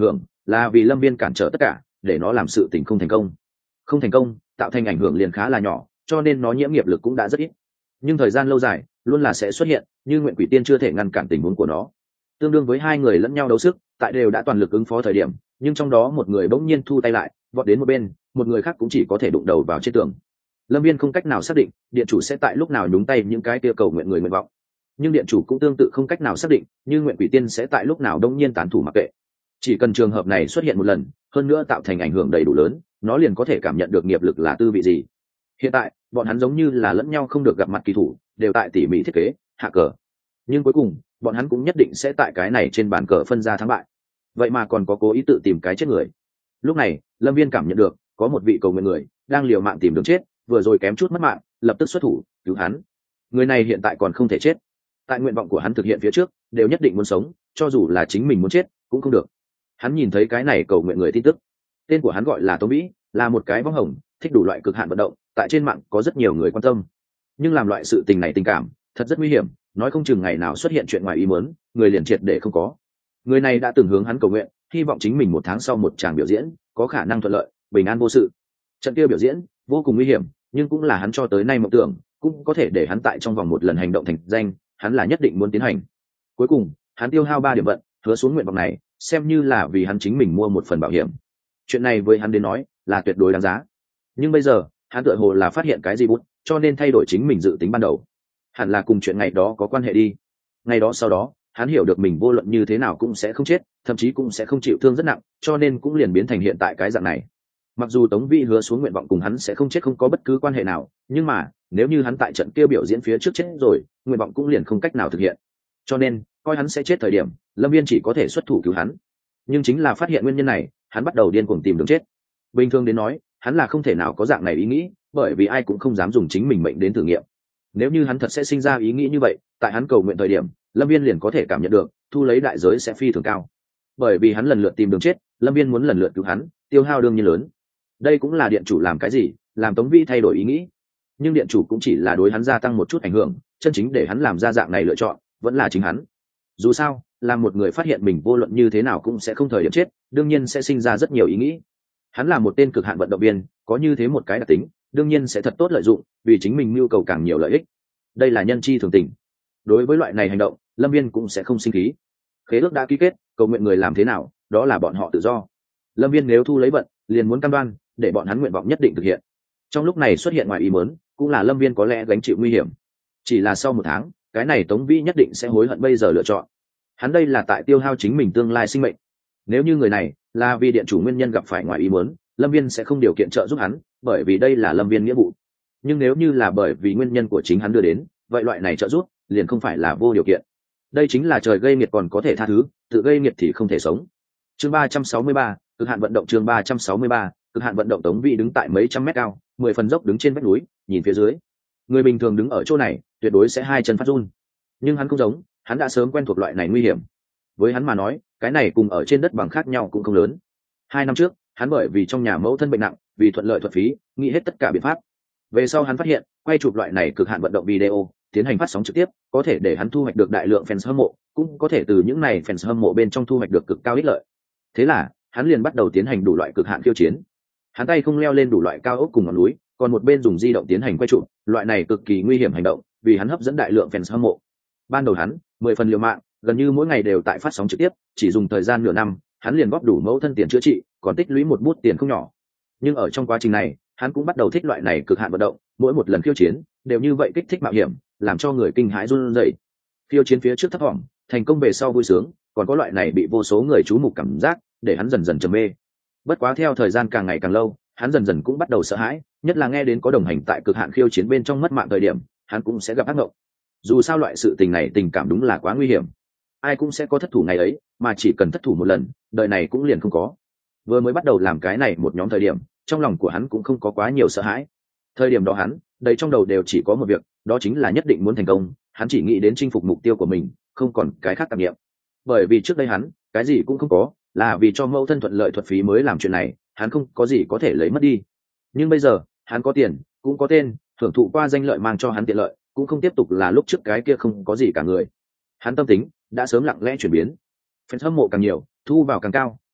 là vì lâm viên cản trở tất cả để nó làm sự tình không thành công. Không thành công tạo thành ảnh hưởng liền khá là nhỏ, cho nên nó nhiễm nghiệp lực cũng đã rất ít, nhưng thời gian lâu dài luôn là sẽ xuất hiện, như nguyện quỷ tiên chưa thể ngăn cản tình huống của nó. Tương đương với hai người lẫn nhau đấu sức, tại đều đã toàn lực ứng phó thời điểm, nhưng trong đó một người bỗng nhiên thu tay lại vọt đến một bên, một người khác cũng chỉ có thể đụng đầu vào trên tường. Lâm viên không cách nào xác định điện chủ sẽ tại lúc nào nhúng tay những cái kia cầu nguyện người nguyện vọng, nhưng điện chủ cũng tương tự không cách nào xác định như nguyện quỷ tiên sẽ tại lúc nào đông nhiên tán thủ mặc kệ. Chỉ cần trường hợp này xuất hiện một lần, hơn nữa tạo thành ảnh hưởng đầy đủ lớn, nó liền có thể cảm nhận được nghiệp lực là tư vị gì. Hiện tại bọn hắn giống như là lẫn nhau không được gặp mặt kỳ thủ, đều tại tỉ mỉ thiết kế hạ cờ, nhưng cuối cùng bọn hắn cũng nhất định sẽ tại cái này trên bàn cờ phân ra thắng bại. Vậy mà còn có cố ý tự tìm cái chết người. Lúc này lâm viên cảm nhận được có một vị cầu nguyện người đang liều mạng tìm đường chết, vừa rồi kém chút mất mạng, lập tức xuất thủ cứu hắn. Người này hiện tại còn không thể chết, tại nguyện vọng của hắn thực hiện phía trước đều nhất định muốn sống, cho dù là chính mình muốn chết cũng không được. Hắn nhìn thấy cái này cầu nguyện người tin tức, tên của hắn gọi là Tống Vĩ, là một cái võng hồng, thích đủ loại cực hạn vận động, tại trên mạng có rất nhiều người quan tâm. Nhưng làm loại sự tình này tình cảm thật rất nguy hiểm, nói không chừng ngày nào xuất hiện chuyện ngoài ý muốn, người liền triệt để không có. Người này đã từng hướng hắn cầu nguyện, hy vọng chính mình 1 tháng sau một tràng biểu diễn có khả năng thuận lợi, bình an vô sự. Trận kia biểu diễn vô cùng nguy hiểm, nhưng cũng là hắn cho tới nay mộng tưởng, cũng có thể để hắn tại trong vòng 1 lần hành động thành danh, hắn là nhất định muốn tiến hành. Cuối cùng hắn tiêu hao 3 điểm vận, hứa xuống nguyện vọng này, xem như là vì hắn chính mình mua một phần bảo hiểm. Chuyện này với hắn đến nói là tuyệt đối đáng giá. Nhưng bây giờ hắn tựa hồ là phát hiện cái gì bút, cho nên thay đổi chính mình dự tính ban đầu. Hẳn là cùng chuyện ngày đó có quan hệ đi. Ngày đó sau đó hắn hiểu được mình vô luận như thế nào cũng sẽ không chết, thậm chí cũng sẽ không chịu thương rất nặng, cho nên cũng liền biến thành hiện tại cái dạng này. Mặc dù Tống Vĩ hứa xuống nguyện vọng cùng hắn sẽ không chết không có bất cứ quan hệ nào, nhưng mà nếu như hắn tại trận kia biểu diễn phía trước chết rồi, nguyện vọng cũng liền không cách nào thực hiện. Cho nên coi hắn sẽ chết thời điểm, lâm viên chỉ có thể xuất thủ cứu hắn. Nhưng chính là phát hiện nguyên nhân này, hắn bắt đầu điên cuồng tìm đường chết. Bình thường đến nói hắn là không thể nào có dạng này ý nghĩ, bởi vì ai cũng không dám dùng chính mình mệnh đến thử nghiệm. Nếu như hắn thật sẽ sinh ra ý nghĩ như vậy, tại hắn cầu nguyện thời điểm, lâm viên liền có thể cảm nhận được thu lấy đại giới sẽ phi thường cao. Bởi vì hắn lần lượt tìm đường chết, lâm viên muốn lần lượt cứu hắn, tiêu hao đương nhiên lớn. Đây cũng là điện chủ làm cái gì, làm Tống Vĩ thay đổi ý nghĩ. Nhưng điện chủ cũng chỉ là đối hắn gia tăng một chút ảnh hưởng, chân chính để hắn làm ra dạng này lựa chọn vẫn là chính hắn. Dù sao là một người phát hiện mình vô luận như thế nào cũng sẽ không thời điểm chết, đương nhiên sẽ sinh ra rất nhiều ý nghĩ. Hắn là một tên cực hạn vận động viên, có như thế một cái đặc tính, đương nhiên sẽ thật tốt lợi dụng, vì chính mình nhu cầu càng nhiều lợi ích. Đây là nhân chi thường tình. Đối với loại này hành động, lâm viên cũng sẽ không sinh khí. Khế ước đã ký kết, cầu nguyện người làm thế nào đó là bọn họ tự do. Lâm viên nếu thu lấy vận, liền muốn cam đoan để bọn hắn nguyện vọng nhất định thực hiện. Trong lúc này xuất hiện ngoài ý muốn, cũng là lâm viên có lẽ gánh chịu nguy hiểm. Chỉ là sau 1 tháng, cái này Tống Vĩ nhất định sẽ hối hận bây giờ lựa chọn. Hắn đây là tại tiêu hao chính mình tương lai sinh mệnh. Nếu như người này là vì điện chủ nguyên nhân gặp phải ngoài ý muốn, lâm viên sẽ không điều kiện trợ giúp hắn, bởi vì đây là lâm viên nghĩa vụ. Nhưng nếu như là bởi vì nguyên nhân của chính hắn đưa đến, vậy loại này trợ giúp liền không phải là vô điều kiện. Đây chính là trời gây nghiệt còn có thể tha thứ, tự gây nghiệt thì không thể sống. Chương 363, cực hạn vận động. Chương 363, cực hạn vận động. Tống Vĩ đứng tại mấy trăm mét cao, 10 phần dốc đứng trên vách núi, nhìn phía dưới. Người bình thường đứng ở chỗ này tuyệt đối sẽ hai chân phát run, nhưng hắn không giống, hắn đã sớm quen thuộc loại này nguy hiểm. Với hắn mà nói, cái này cùng ở trên đất bằng khác nhau cũng không lớn. 2 năm trước hắn bởi vì trong nhà mẫu thân bệnh nặng, vì thuận lợi thuật phí nghĩ hết tất cả biện pháp. Về sau hắn phát hiện quay chụp loại này cực hạn vận động video, tiến hành phát sóng trực tiếp, có thể để hắn thu hoạch được đại lượng fans hâm mộ, cũng có thể từ những này fans hâm mộ bên trong thu hoạch được cực cao ích lợi. Thế là hắn liền bắt đầu tiến hành đủ loại cực hạn khiêu chiến. Hắn tay không leo lên đủ loại cao ốc cùng ngọn núi, còn một bên dùng di động tiến hành quay chụp, loại này cực kỳ nguy hiểm hành động, vì hắn hấp dẫn đại lượng fans hâm mộ. Ban đầu hắn 10 phần liều mạng, gần như mỗi ngày đều tại phát sóng trực tiếp, chỉ dùng thời gian nửa năm, hắn liền góp đủ mẫu thân tiền chữa trị, còn tích lũy một bút tiền không nhỏ. Nhưng ở trong quá trình này, hắn cũng bắt đầu thích loại này cực hạn vận động, mỗi một lần khiêu chiến đều như vậy kích thích mạo hiểm, làm cho người kinh hãi run rẩy. Khiêu chiến phía trước thấp vọng, thành công về sau vui sướng, còn có loại này bị vô số người chú mục cảm giác, để hắn dần dần trầm mê. Bất quá theo thời gian càng ngày càng lâu, hắn dần dần cũng bắt đầu sợ hãi, nhất là nghe đến có đồng hành tại cực hạn khiêu chiến bên trong mất mạng thời điểm, hắn cũng sẽ gặp ác mộng. Dù sao loại sự tình này tình cảm đúng là quá nguy hiểm, ai cũng sẽ có thất thủ ngày ấy, mà chỉ cần thất thủ một lần, đời này cũng liền không có. Vừa mới bắt đầu làm cái này một nhóm thời điểm, trong lòng của hắn cũng không có quá nhiều sợ hãi. Thời điểm đó hắn đầy trong đầu đều chỉ có một việc, đó chính là nhất định muốn thành công. Hắn chỉ nghĩ đến chinh phục mục tiêu của mình, không còn cái khác tạp niệm. Bởi vì trước đây hắn cái gì cũng không có, là vì cho mẫu thân thuận lợi thuật phí mới làm chuyện này, hắn không có gì có thể lấy mất đi. Nhưng bây giờ hắn có tiền, cũng có tên, hưởng thụ qua danh lợi mang cho hắn tiện lợi, cũng không tiếp tục là lúc trước cái kia không có gì cả người. Hắn tâm tính đã sớm lặng lẽ chuyển biến, fan hâm mộ càng nhiều, thu vào càng cao,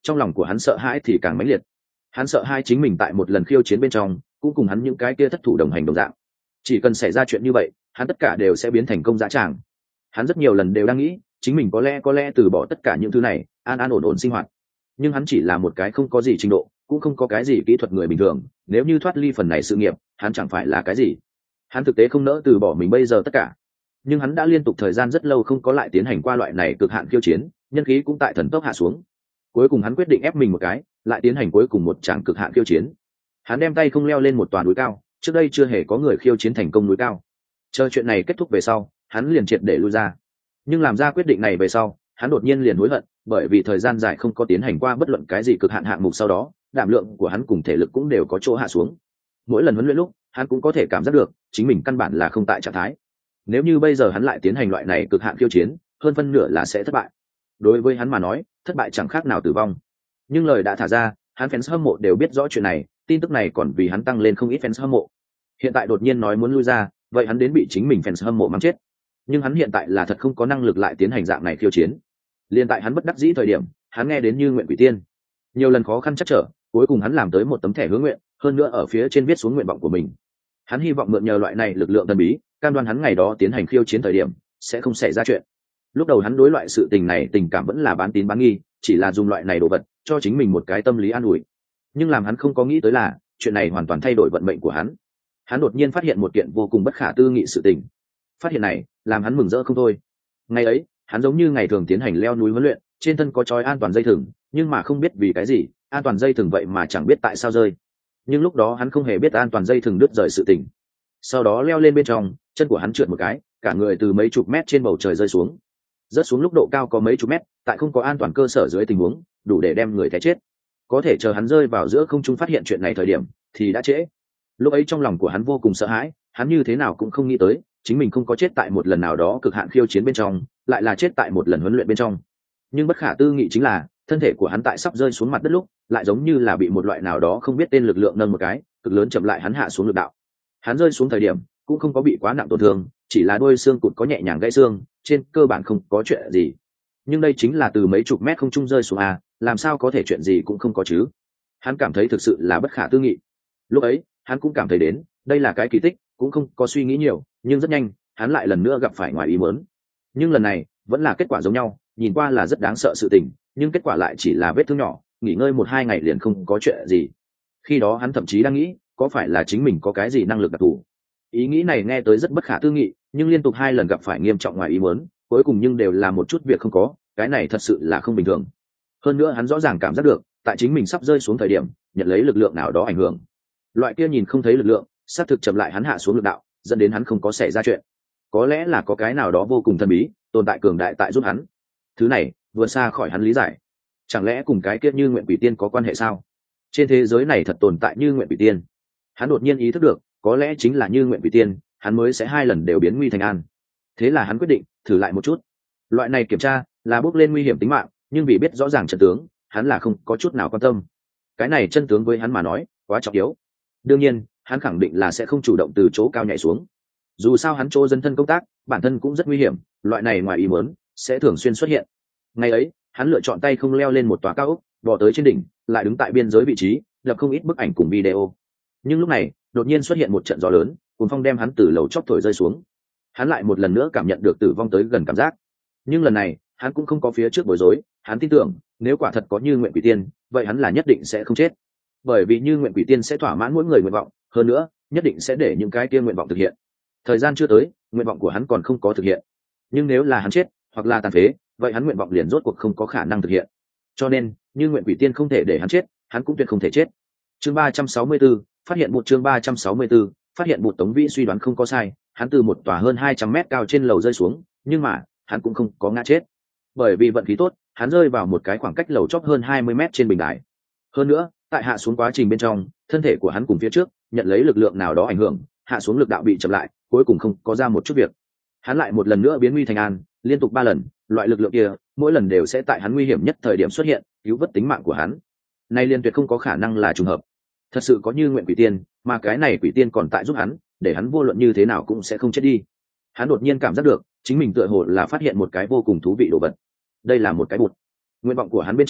trong lòng của hắn sợ hãi thì càng mãnh liệt. Hắn sợ hai chính mình tại một lần khiêu chiến bên trong cũng cùng hắn những cái kia thất thủ đồng hành đồng dạng, chỉ cần xảy ra chuyện như vậy hắn tất cả đều sẽ biến thành công dã tràng. Hắn rất nhiều lần đều đang nghĩ chính mình có lẽ từ bỏ tất cả những thứ này, an an ổn ổn sinh hoạt. Nhưng hắn chỉ là một cái không có gì trình độ, cũng không có cái gì kỹ thuật người bình thường, nếu như thoát ly phần này sự nghiệp hắn chẳng phải là cái gì. Hắn thực tế không nỡ từ bỏ mình bây giờ tất cả, nhưng hắn đã liên tục thời gian rất lâu không có lại tiến hành qua loại này cực hạn khiêu chiến, nhân khí cũng tại thần tốc hạ xuống. Cuối cùng hắn quyết định ép mình một cái, lại tiến hành cuối cùng một tràng cực hạn khiêu chiến. Hắn đem tay không leo lên một tòa núi cao, trước đây chưa hề có người khiêu chiến thành công núi cao. Chờ chuyện này kết thúc về sau, hắn liền triệt để lui ra. Nhưng làm ra quyết định này về sau, hắn đột nhiên liền hối hận, bởi vì thời gian dài không có tiến hành qua bất luận cái gì cực hạn hạng mục, sau đó đảm lượng của hắn cùng thể lực cũng đều có chỗ hạ xuống. Mỗi lần huấn luyện lúc, hắn cũng có thể cảm giác được chính mình căn bản là không tại trạng thái. Nếu như bây giờ hắn lại tiến hành loại này cực hạn khiêu chiến, hơn phân nửa là sẽ thất bại. Đối với hắn mà nói, thất bại chẳng khác nào tử vong. Nhưng lời đã thả ra, hắn fans hâm mộ đều biết rõ chuyện này, tin tức này còn vì hắn tăng lên không ít fans hâm mộ. Hiện tại đột nhiên nói muốn lui ra, vậy hắn đến bị chính mình fans hâm mộ mắng chết. Nhưng hắn hiện tại là thật không có năng lực lại tiến hành dạng này khiêu chiến. Liên tại hắn bất đắc dĩ thời điểm, hắn nghe đến Như Nguyện Quỷ Tiên. Nhiều lần khó khăn chắc trở, cuối cùng hắn làm tới một tấm thẻ hứa nguyện, hơn nữa ở phía trên viết xuống nguyện vọng của mình. Hắn hy vọng mượn nhờ loại này lực lượng thần bí, cam đoan hắn ngày đó tiến hành khiêu chiến thời điểm sẽ không xảy ra chuyện. Lúc đầu hắn đối loại sự tình này tình cảm vẫn là bán tín bán nghi, chỉ là dùng loại này đồ vật cho chính mình một cái tâm lý an ủi. Nhưng làm hắn không có nghĩ tới là chuyện này hoàn toàn thay đổi vận mệnh của hắn. Hắn đột nhiên phát hiện một kiện vô cùng bất khả tư nghị sự tình. Phát hiện này làm hắn mừng rỡ không thôi. Ngày ấy hắn giống như ngày thường tiến hành leo núi huấn luyện, trên thân có trói an toàn dây thừng, nhưng mà không biết vì cái gì an toàn dây thừng vậy mà chẳng biết tại sao rơi. Nhưng lúc đó hắn không hề biết an toàn dây thừng đứt rời sự tình. Sau đó leo lên bên trong, chân của hắn trượt một cái, cả người từ mấy chục mét trên bầu trời rơi xuống. Rớt xuống lúc độ cao có mấy chục mét, tại không có an toàn cơ sở dưới tình huống đủ để đem người té chết. Có thể chờ hắn rơi vào giữa không trung phát hiện chuyện này thời điểm thì đã trễ. Lúc ấy trong lòng của hắn vô cùng sợ hãi, hắn như thế nào cũng không nghĩ tới chính mình không có chết tại một lần nào đó cực hạn khiêu chiến bên trong, lại là chết tại một lần huấn luyện bên trong. Nhưng bất khả tư nghị chính là thân thể của hắn tại sắp rơi xuống mặt đất lúc lại giống như là bị một loại nào đó không biết tên lực lượng nâng một cái cực lớn chậm lại hắn hạ xuống lực đạo. Hắn rơi xuống thời điểm cũng không có bị quá nặng tổn thương, chỉ là đôi xương cụt có nhẹ nhàng gãy xương, trên cơ bản không có chuyện gì. Nhưng đây chính là từ mấy chục mét không trung rơi xuống à, làm sao có thể chuyện gì cũng không có chứ. Hắn cảm thấy thực sự là bất khả tư nghị. Lúc ấy hắn cũng cảm thấy đến đây là cái kỳ tích, cũng không có suy nghĩ nhiều, nhưng rất nhanh hắn lại lần nữa gặp phải ngoài ý muốn. Nhưng lần này vẫn là kết quả giống nhau, nhìn qua là rất đáng sợ sự tình, nhưng kết quả lại chỉ là vết thương nhỏ, nghỉ ngơi 1-2 ngày liền không có chuyện gì. Khi đó hắn thậm chí đang nghĩ có phải là chính mình có cái gì năng lực đặc thù. Ý nghĩ này nghe tới rất bất khả tư nghị, nhưng liên tục 2 lần gặp phải nghiêm trọng ngoài ý muốn, cuối cùng nhưng đều là một chút việc không có, cái này thật sự là không bình thường. Hơn nữa hắn rõ ràng cảm giác được tại chính mình sắp rơi xuống thời điểm nhận lấy lực lượng nào đó ảnh hưởng. Loại kia nhìn không thấy lực lượng xác thực chậm lại hắn hạ xuống lực đạo, dẫn đến hắn không có xảy ra chuyện. Có lẽ là có cái nào đó vô cùng thần bí tồn tại cường đại tại giúp hắn. Thứ này vượt xa khỏi hắn lý giải. Chẳng lẽ cùng cái kia Như Nguyện Quỷ Tiên có quan hệ sao? Trên thế giới này thật tồn tại Như Nguyện Quỷ Tiên. Hắn đột nhiên ý thức được có lẽ chính là Như Nguyện Quỷ Tiên hắn mới sẽ 2 lần đều biến nguy thành an. Thế là hắn quyết định thử lại một chút. Loại này kiểm tra là bước lên nguy hiểm tính mạng, nhưng vì biết rõ ràng chân tướng hắn là không có chút nào quan tâm. Cái này chân tướng với hắn mà nói quá trọng yếu. Đương nhiên hắn khẳng định là sẽ không chủ động từ chỗ cao nhảy xuống. Dù sao hắn chỗ dân thân công tác bản thân cũng rất nguy hiểm, loại này ngoài ý muốn sẽ thường xuyên xuất hiện. Ngày ấy hắn lựa chọn tay không leo lên một tòa cao ốc, bò tới trên đỉnh, lại đứng tại biên giới vị trí lập không ít bức ảnh cùng video. Nhưng lúc này đột nhiên xuất hiện một trận gió lớn, cuồng phong đem hắn từ lầu chóp thổi rơi xuống. Hắn lại một lần nữa cảm nhận được tử vong tới gần cảm giác. Nhưng lần này hắn cũng không có phía trước bối rối, hắn tin tưởng nếu quả thật có Như Nguyện Quỷ Tiên vậy hắn là nhất định sẽ không chết. Bởi vì Như Nguyện Quỷ Tiên sẽ thỏa mãn mỗi người nguyện vọng, hơn nữa nhất định sẽ để những cái kia nguyện vọng thực hiện. Thời gian chưa tới, nguyện vọng của hắn còn không có thực hiện. Nhưng nếu là hắn chết hoặc là tàn phế, vậy hắn nguyện vọng liền rốt cuộc không có khả năng thực hiện. Cho nên Như Nguyện Quỷ Tiên không thể để hắn chết, hắn cũng tuyệt không thể chết. Chương 364, phát hiện một chương 364, phát hiện một. Tống Vĩ suy đoán không có sai, hắn từ một tòa hơn 200 mét cao trên lầu rơi xuống, nhưng mà hắn cũng không có ngã chết. Bởi vì vận khí tốt, hắn rơi vào một cái khoảng cách lầu chóp hơn 20 mét trên bình đài. Hơn nữa, tại hạ xuống quá trình bên trong, thân thể của hắn cùng phía trước nhận lấy lực lượng nào đó ảnh hưởng, hạ xuống lực đạo bị chậm lại, cuối cùng không có ra một chút việc. Hắn lại một lần nữa biến nguy thành an, liên tục 3 lần, loại lực lượng kia mỗi lần đều sẽ tại hắn nguy hiểm nhất thời điểm xuất hiện, cứu vớt tính mạng của hắn. Nay liên tuyệt không có khả năng là trùng hợp. Thật sự có Như Nguyện Quỷ Tiên, mà cái này Quỷ Tiên còn tại giúp hắn, để hắn vô luận như thế nào cũng sẽ không chết đi. Hắn đột nhiên cảm giác được chính mình tựa hồ là phát hiện một cái vô cùng thú vị đồ vật. Đây là một cái bụt. Nguyện vọng của hắn bên trong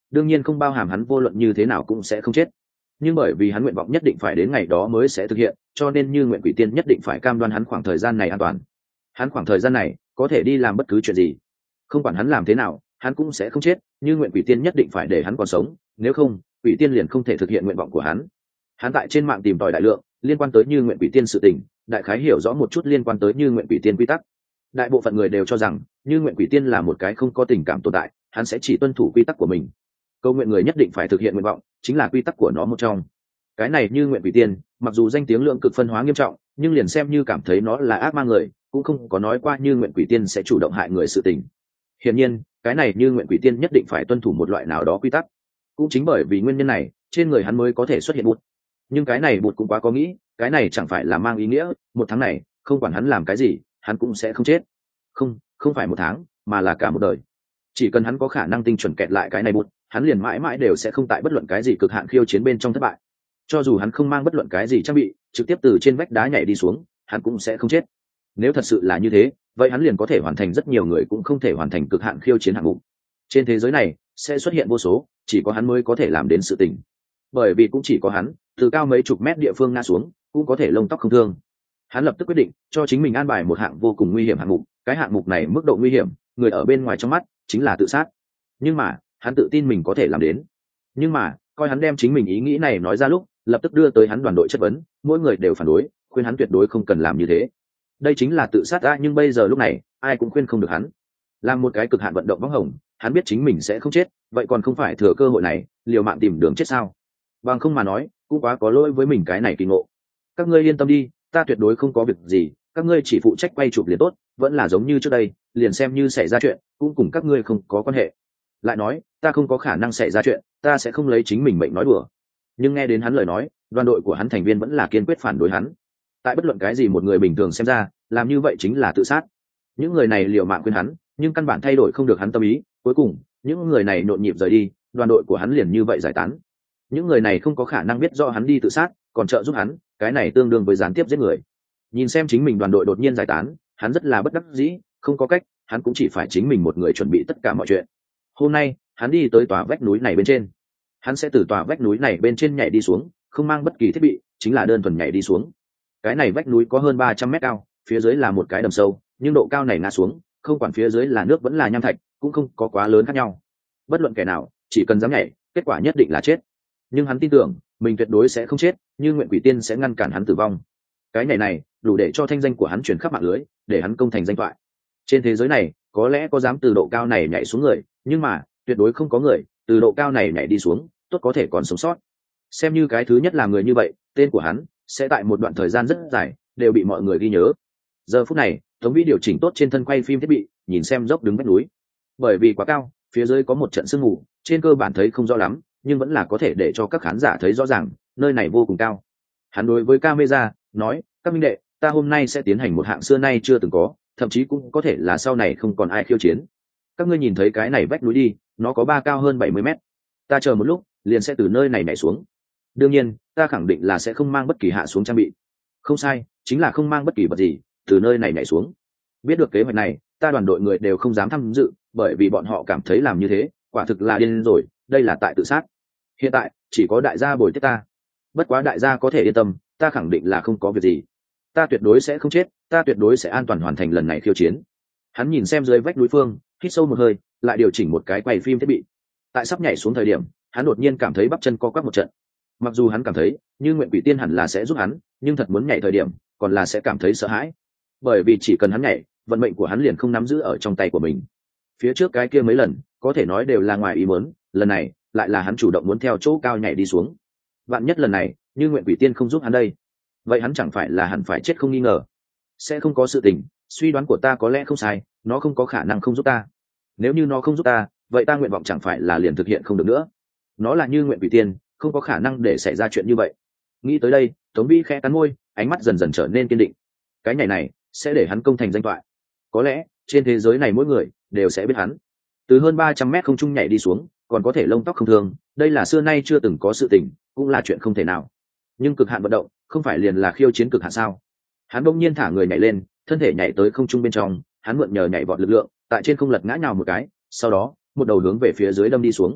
đương nhiên không bao hàm hắn vô luận như thế nào cũng sẽ không chết, nhưng bởi vì hắn nguyện vọng nhất định phải đến ngày đó mới sẽ thực hiện, cho nên Như Nguyện Quỷ Tiên nhất định phải cam đoan hắn khoảng thời gian này an toàn. Hắn khoảng thời gian này có thể đi làm bất cứ chuyện gì, không quản hắn làm thế nào hắn cũng sẽ không chết. Như Nguyện Quỷ Tiên nhất định phải để hắn còn sống, nếu không Quỷ Tiên liền không thể thực hiện nguyện vọng của hắn. Hắn tại trên mạng tìm tòi đại lượng liên quan tới Như Nguyện Quỷ Tiên sự tình, đại khái hiểu rõ một chút liên quan tới Như Nguyện Quỷ Tiên quy tắc. Đại bộ phận người đều cho rằng Như Nguyện Quỷ Tiên là một cái không có tình cảm tồn tại, hắn sẽ chỉ tuân thủ quy tắc của mình. Câu nguyện người nhất định phải thực hiện nguyện vọng chính là quy tắc của nó một trong. Cái này Như Nguyện Quỷ Tiên mặc dù danh tiếng lượng cực phân hóa nghiêm trọng, nhưng liền xem như cảm thấy nó là ác ma người cũng không có nói qua Như Nguyện Quỷ Tiên sẽ chủ động hại người sự tình. Hiển nhiên cái này Như Nguyện Quỷ Tiên nhất định phải tuân thủ một loại nào đó quy tắc, cũng chính bởi vì nguyên nhân này trên người hắn mới có thể xuất hiện bụt. Nhưng cái này bụt cũng quá có nghĩ, cái này chẳng phải là mang ý nghĩa một tháng này không quản hắn làm cái gì hắn cũng sẽ không chết. Không phải một tháng mà là cả một đời. Chỉ cần hắn có khả năng tinh chuẩn kẹt lại cái này bụt, hắn liền mãi mãi đều sẽ không tại bất luận cái gì cực hạn khiêu chiến bên trong thất bại. Cho dù hắn không mang bất luận cái gì trang bị, trực tiếp từ trên vách đá nhảy đi xuống hắn cũng sẽ không chết. Nếu thật sự là như thế, vậy hắn liền có thể hoàn thành rất nhiều người cũng không thể hoàn thành cực hạn khiêu chiến hạng mục. Trên thế giới này sẽ xuất hiện vô số chỉ có hắn mới có thể làm đến sự tình, bởi vì cũng chỉ có hắn từ cao mấy chục mét địa phương ngã xuống cũng có thể lông tóc không thương. Hắn lập tức quyết định cho chính mình an bài một hạng vô cùng nguy hiểm hạng mục. Cái hạng mục này mức độ nguy hiểm người ở bên ngoài trong mắt chính là tự sát, nhưng mà hắn tự tin mình có thể làm đến. Nhưng mà coi hắn đem chính mình ý nghĩ này nói ra lúc, lập tức đưa tới hắn đoàn đội chất vấn, mỗi người đều phản đối, khuyên hắn tuyệt đối không cần làm như thế. Đây chính là tự sát ra, nhưng bây giờ lúc này ai cũng khuyên không được hắn. Làm một cái cực hạn vận động bóng hồng, hắn biết chính mình sẽ không chết, vậy còn không phải thừa cơ hội này liều mạng tìm đường chết sao? Bằng không mà nói cũng quá có lỗi với mình cái này kỳ ngộ. Các ngươi yên tâm đi, ta tuyệt đối không có việc gì, các ngươi chỉ phụ trách quay chụp liền tốt, vẫn là giống như trước đây, liền xem như xảy ra chuyện cũng cùng các ngươi không có quan hệ. Lại nói ta không có khả năng xảy ra chuyện, ta sẽ không lấy chính mình mệnh nói đùa. Nhưng nghe đến hắn lời nói, đoàn đội của hắn thành viên vẫn là kiên quyết phản đối hắn. Tại bất luận cái gì một người bình thường xem ra làm như vậy chính là tự sát. Những người này liều mạng khuyên hắn nhưng căn bản thay đổi không được hắn tâm ý. Cuối cùng những người này nhộn nhịp rời đi, đoàn đội của hắn liền như vậy giải tán. Những người này không có khả năng biết do hắn đi tự sát còn trợ giúp hắn, cái này tương đương với gián tiếp giết người. Nhìn xem chính mình đoàn đội đột nhiên giải tán, hắn rất là bất đắc dĩ, không có cách, hắn cũng chỉ phải chính mình một người chuẩn bị tất cả mọi chuyện. Hôm nay hắn đi tới tòa vách núi này bên trên, hắn sẽ từ tòa vách núi này bên trên nhảy đi xuống, không mang bất kỳ thiết bị, chính là đơn thuần nhảy đi xuống. Cái này vách núi có hơn 300 mét cao, phía dưới là một cái đầm sâu, nhưng độ cao này ngã xuống, không quản phía dưới là nước vẫn là nham thạch, cũng không có quá lớn khác nhau. Bất luận kẻ nào chỉ cần dám nhảy, kết quả nhất định là chết. Nhưng hắn tin tưởng mình tuyệt đối sẽ không chết, Như Nguyện Quỷ Tiên sẽ ngăn cản hắn tử vong. Cái nhảy này đủ để cho thanh danh của hắn truyền khắp mạng lưới, để hắn công thành danh thoại. Trên thế giới này có lẽ có dám từ độ cao này nhảy xuống người, nhưng mà tuyệt đối không có người từ độ cao này nhảy đi xuống tốt có thể còn sống sót. Xem như cái thứ nhất là người như vậy, tên của hắn sẽ tại một đoạn thời gian rất dài đều bị mọi người ghi nhớ. Giờ phút này Tống Vĩ điều chỉnh tốt trên thân quay phim thiết bị, nhìn xem dốc đứng vách núi. Bởi vì quá cao, phía dưới có một trận sương mù, trên cơ bản thấy không rõ lắm, nhưng vẫn là có thể để cho các khán giả thấy rõ ràng nơi này vô cùng cao. Hắn đối với camera nói, các minh đệ, ta hôm nay sẽ tiến hành một hạng xưa nay chưa từng có, thậm chí cũng có thể là sau này không còn ai khiêu chiến. Các ngươi nhìn thấy cái này vách núi đi, nó có 3 cao hơn 70 mét. Ta chờ một lúc liền sẽ từ nơi này nhảy xuống. Đương nhiên ta khẳng định là sẽ không mang bất kỳ hạ xuống trang bị. Không sai, chính là không mang bất kỳ vật gì từ nơi này nhảy xuống. Biết được kế hoạch này, ta đoàn đội người đều không dám tham dự, bởi vì bọn họ cảm thấy làm như thế quả thực là điên rồi, đây là tại tự sát. Hiện tại chỉ có đại gia bồi tiếp ta, bất quá đại gia có thể yên tâm, ta khẳng định là không có việc gì, ta tuyệt đối sẽ không chết, ta tuyệt đối sẽ an toàn hoàn thành lần này khiêu chiến. Hắn nhìn xem dưới vách núi phương, hít sâu một hơi, lại điều chỉnh một cái quay phim thiết bị. Tại sắp nhảy xuống thời điểm, hắn đột nhiên cảm thấy bắp chân co quắp một trận. Mặc dù hắn cảm thấy Như Nguyện Quỷ Tiên hẳn là sẽ giúp hắn, nhưng thật muốn nhảy thời điểm còn là sẽ cảm thấy sợ hãi, bởi vì chỉ cần hắn nhảy, vận mệnh của hắn liền không nắm giữ ở trong tay của mình. Phía trước cái kia mấy lần có thể nói đều là ngoài ý muốn, lần này lại là hắn chủ động muốn theo chỗ cao nhảy đi xuống. Vạn nhất lần này Như Nguyện Quỷ Tiên không giúp hắn đây, vậy hắn chẳng phải là hẳn phải chết không nghi ngờ. Sẽ không có sự tình, suy đoán của ta có lẽ không sai, nó không có khả năng không giúp ta. Nếu như nó không giúp ta, vậy ta nguyện vọng chẳng phải là liền thực hiện không được nữa. Nó là Như Nguyện Quỷ Tiên, không có khả năng để xảy ra chuyện như vậy. Nghĩ tới đây, Tống Vĩ khẽ cắn môi, ánh mắt dần dần trở nên kiên định. Cái nhảy này sẽ để hắn công thành danh thoại. Có lẽ trên thế giới này mỗi người đều sẽ biết hắn. Từ hơn 300 mét không trung nhảy đi xuống, còn có thể lông tóc không thương, đây là xưa nay chưa từng có sự tình, cũng là chuyện không thể nào. Nhưng cực hạn vận động không phải liền là khiêu chiến cực hạn sao? Hắn bỗng nhiên thả người nhảy lên, thân thể nhảy tới không trung bên trong, hắn mượn nhờ nhảy vọt lực lượng, tại trên không lật ngã nhào một cái, sau đó một đầu hướng về phía dưới đâm đi xuống.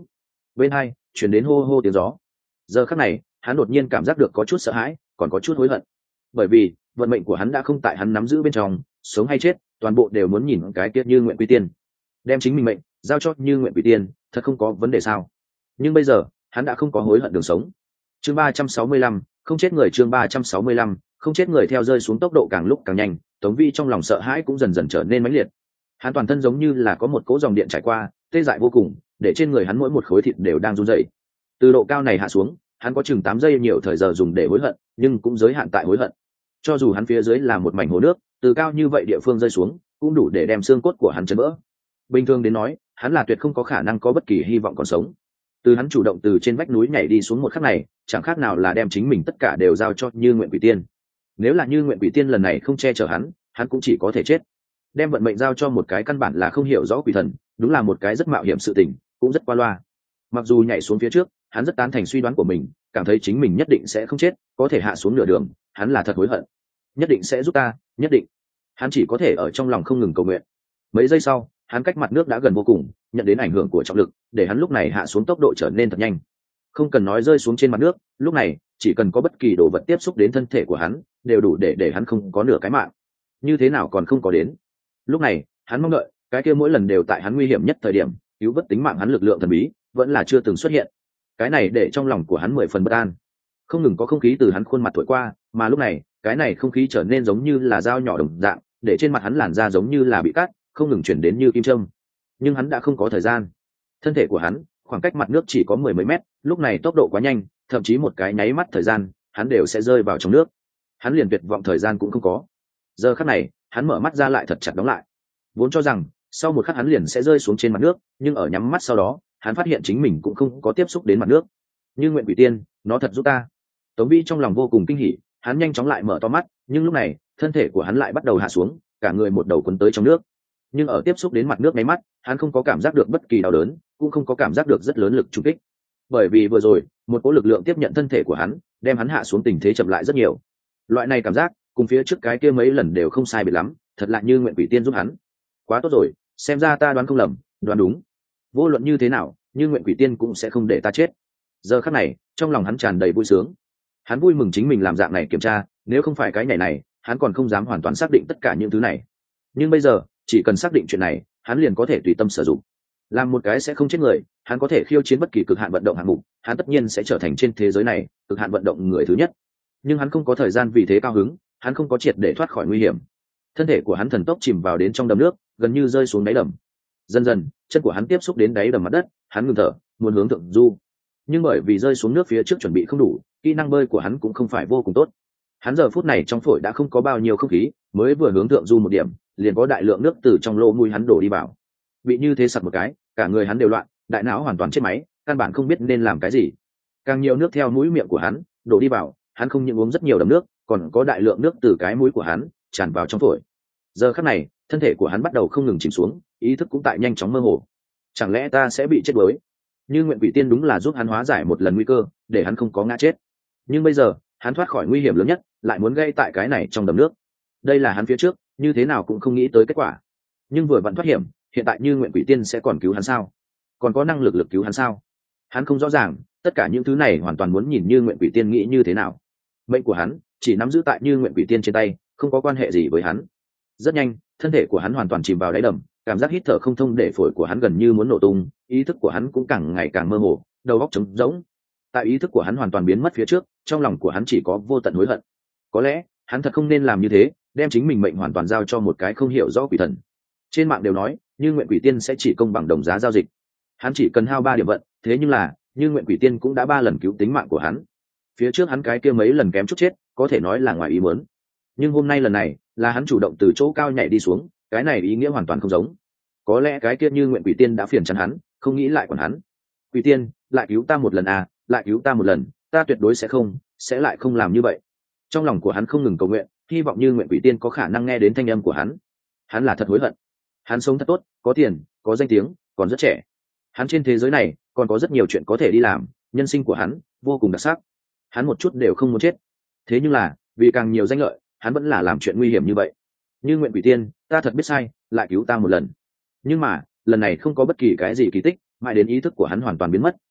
bên hai chuyển đến hô hô tiếng gió. Giờ khắc này hắn đột nhiên cảm giác được có chút sợ hãi, còn có chút hối hận, bởi vì vận mệnh của hắn đã không tại hắn nắm giữ bên trong, sống hay chết toàn bộ đều muốn nhìn cái tiết Như Nguyện Quỷ Tiên. Đem chính mình mệnh giao cho Như Nguyện Quỷ Tiên thật không có vấn đề sao? Nhưng bây giờ hắn đã không có hối hận đường sống. Chương 365, không chết người. Chương 365, không chết người. Theo rơi xuống tốc độ càng lúc càng nhanh, Tống Vi trong lòng sợ hãi cũng dần dần trở nên mãnh liệt. Hắn toàn thân giống như là có một cỗ dòng điện trải qua, tê dại vô cùng, để trên người hắn mỗi một khối thịt đều đang run rẩy. Từ độ cao này hạ xuống, hắn có chừng 8 giây nhiều thời giờ dùng để hối hận, nhưng cũng giới hạn tại hối hận. Cho dù hắn phía dưới là một mảnh hồ nước, từ cao như vậy địa phương rơi xuống, cũng đủ để đem xương cốt của hắn chấn vỡ. Bình thường đến nói, hắn là tuyệt không có khả năng có bất kỳ hy vọng còn sống. Từ hắn chủ động từ trên vách núi nhảy đi xuống một khắc này, chẳng khác nào là đem chính mình tất cả đều giao cho Như Nguyện Quỷ Tiên. Nếu là Như Nguyện Quỷ Tiên lần này không che chở hắn cũng chỉ có thể chết. Đem vận mệnh giao cho một cái căn bản là không hiểu rõ quỷ thần, đúng là một cái rất mạo hiểm sự tình, cũng rất qua loa. Mặc dù nhảy xuống phía trước, hắn rất tán thành suy đoán của mình, cảm thấy chính mình nhất định sẽ không chết, có thể hạ xuống nửa đường, hắn là thật hối hận. Nhất định sẽ giúp ta, nhất định. Hắn chỉ có thể ở trong lòng không ngừng cầu nguyện. Mấy giây sau, hắn cách mặt nước đã gần vô cùng, nhận đến ảnh hưởng của trọng lực, để hắn lúc này hạ xuống tốc độ trở nên thật nhanh. Không cần nói rơi xuống trên mặt nước, lúc này chỉ cần có bất kỳ đồ vật tiếp xúc đến thân thể của hắn, đều đủ để hắn không có nửa cái mạng. Như thế nào còn không có đến? Lúc này, hắn mong đợi, cái kia mỗi lần đều tại hắn nguy hiểm nhất thời điểm, cứu vớt tính mạng hắn lực lượng thần bí, vẫn là chưa từng xuất hiện. Cái này để trong lòng của hắn 10 phần bất an. Không ngừng có không khí từ hắn khuôn mặt thổi qua, mà lúc này, cái này không khí trở nên giống như là dao nhỏ đồng dạng, để trên mặt hắn làn da giống như là bị cắt, không ngừng chuyển đến như kim châm. Nhưng hắn đã không có thời gian. Thân thể của hắn, khoảng cách mặt nước chỉ có 10 mấy mét, lúc này tốc độ quá nhanh, thậm chí một cái nháy mắt thời gian, hắn đều sẽ rơi vào trong nước. Hắn liền tuyệt vọng thời gian cũng không có. Giờ khắc này, hắn mở mắt ra lại thật chặt đóng lại. Vốn cho rằng, sau một khắc hắn liền sẽ rơi xuống trên mặt nước, nhưng ở nhắm mắt sau đó, hắn phát hiện chính mình cũng không có tiếp xúc đến mặt nước. Như Nguyện Quỷ Tiên, nó thật giúp ta. Tống Vi trong lòng vô cùng kinh hỉ, hắn nhanh chóng lại mở to mắt, nhưng lúc này, thân thể của hắn lại bắt đầu hạ xuống, cả người một đầu cuốn tới trong nước. Nhưng ở tiếp xúc đến mặt nước nháy mắt, hắn không có cảm giác được bất kỳ đau đớn, cũng không có cảm giác được rất lớn lực trùng kích. Bởi vì vừa rồi, một cỗ lực lượng tiếp nhận thân thể của hắn, đem hắn hạ xuống tình thế chậm lại rất nhiều. Loại này cảm giác, cùng phía trước cái kia mấy lần đều không sai biệt lắm, thật là Như Nguyện Quỷ Tiên giúp hắn. Quá tốt rồi, xem ra ta đoán không lầm, đoán đúng. Vô luận như thế nào, Như Nguyện Quỷ Tiên cũng sẽ không để ta chết. Giờ khắc này, trong lòng hắn tràn đầy vui sướng. Hắn vui mừng chính mình làm dạng này kiểm tra, nếu không phải cái nhảy này, hắn còn không dám hoàn toàn xác định tất cả những thứ này. Nhưng bây giờ, chỉ cần xác định chuyện này, hắn liền có thể tùy tâm sử dụng. Làm một cái sẽ không chết người, hắn có thể khiêu chiến bất kỳ cực hạn vận động hạng mục, hắn tất nhiên sẽ trở thành trên thế giới này cực hạn vận động người thứ nhất. Nhưng hắn không có thời gian vì thế cao hứng, hắn không có triệt để thoát khỏi nguy hiểm. Thân thể của hắn thần tốc chìm vào đến trong đầm nước, gần như rơi xuống đáy đầm. Dần dần, chân của hắn tiếp xúc đến đáy đầm mặt đất, hắn ngừng thở, muốn hướng thượng du. Nhưng bởi vì rơi xuống nước phía trước chuẩn bị không đủ, kỹ năng bơi của hắn cũng không phải vô cùng tốt. Hắn giờ phút này trong phổi đã không có bao nhiêu không khí, mới vừa hướng thượng du một điểm, liền có đại lượng nước từ trong lỗ mũi hắn đổ đi vào. Bị như thế sặc một cái, cả người hắn đều loạn, đại não hoàn toàn chết máy, căn bản không biết nên làm cái gì. Càng nhiều nước theo mũi miệng của hắn đổ đi vào, hắn không những uống rất nhiều đầm nước, còn có đại lượng nước từ cái mũi của hắn tràn vào trong phổi. Giờ khắc này, thân thể của hắn bắt đầu không ngừng chìm xuống, ý thức cũng tại nhanh chóng mơ hồ. Chẳng lẽ ta sẽ bị chết đuối? Như Nguyện Quỷ Tiên đúng là giúp hắn hóa giải một lần nguy cơ, để hắn không có ngã chết. Nhưng bây giờ, hắn thoát khỏi nguy hiểm lớn nhất, lại muốn gây tại cái này trong đầm nước. Đây là hắn phía trước như thế nào cũng không nghĩ tới kết quả. Nhưng vừa vặn thoát hiểm, hiện tại Như Nguyện Quỷ Tiên sẽ còn cứu hắn sao? Còn có năng lực cứu hắn sao? Hắn không rõ ràng, tất cả những thứ này hoàn toàn muốn nhìn Như Nguyện Quỷ Tiên nghĩ như thế nào. Mệnh của hắn chỉ nắm giữ tại Như Nguyện Quỷ Tiên trên tay, không có quan hệ gì với hắn. Rất nhanh, thân thể của hắn hoàn toàn chìm vào đáy đầm, cảm giác hít thở không thông để phổi của hắn gần như muốn nổ tung, ý thức của hắn cũng càng ngày càng mơ hồ, đầu óc trống rỗng. Tại ý thức của hắn hoàn toàn biến mất phía trước, trong lòng của hắn chỉ có vô tận hối hận. Có lẽ hắn thật không nên làm như thế, đem chính mình mệnh hoàn toàn giao cho một cái không hiểu rõ quỷ thần. Trên mạng đều nói Như Nguyện Quỷ Tiên sẽ chỉ công bằng đồng giá giao dịch, hắn chỉ cần hao 3 điểm vận, thế nhưng là Như Nguyện Quỷ Tiên cũng đã 3 lần cứu tính mạng của hắn. Phía trước hắn cái kia mấy lần kém chút chết, có thể nói là ngoài ý muốn. Nhưng hôm nay lần này là hắn chủ động từ chỗ cao nhảy đi xuống, cái này ý nghĩa hoàn toàn không giống. Có lẽ cái kia Như Nguyện Quỷ Tiên đã phiền chán hắn, không nghĩ lại còn hắn. Quỷ Tiên, lại cứu ta một lần à, lại cứu ta một lần, ta tuyệt đối sẽ lại không làm như vậy. Trong lòng của hắn không ngừng cầu nguyện, hy vọng Như Nguyện Quỷ Tiên có khả năng nghe đến thanh âm của hắn. Hắn là thật hối hận. Hắn sống thật tốt, có tiền, có danh tiếng, còn rất trẻ. Hắn trên thế giới này còn có rất nhiều chuyện có thể đi làm, nhân sinh của hắn vô cùng đặc sắc. Hắn một chút đều không muốn chết. Thế nhưng là, vì càng nhiều danh lợi, hắn vẫn là làm chuyện nguy hiểm như vậy. Như Nguyện Quỷ Tiên, ta thật biết sai, lại cứu ta một lần. Nhưng mà, lần này không có bất kỳ cái gì kỳ tích, mãi đến ý thức của hắn hoàn toàn biến mất,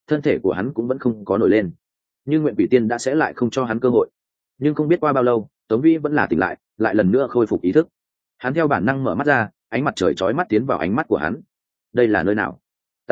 thân thể của hắn cũng vẫn không có nổi lên, nhưng nguyện quỷ tiên đã sẽ lại không cho hắn cơ hội. Nhưng không biết qua bao lâu, Tống Vĩ vẫn là tỉnh lại lần nữa khôi phục ý thức. Hắn theo bản năng mở mắt ra, ánh mặt trời chói mắt tiến vào ánh mắt của hắn. Đây là nơi nào?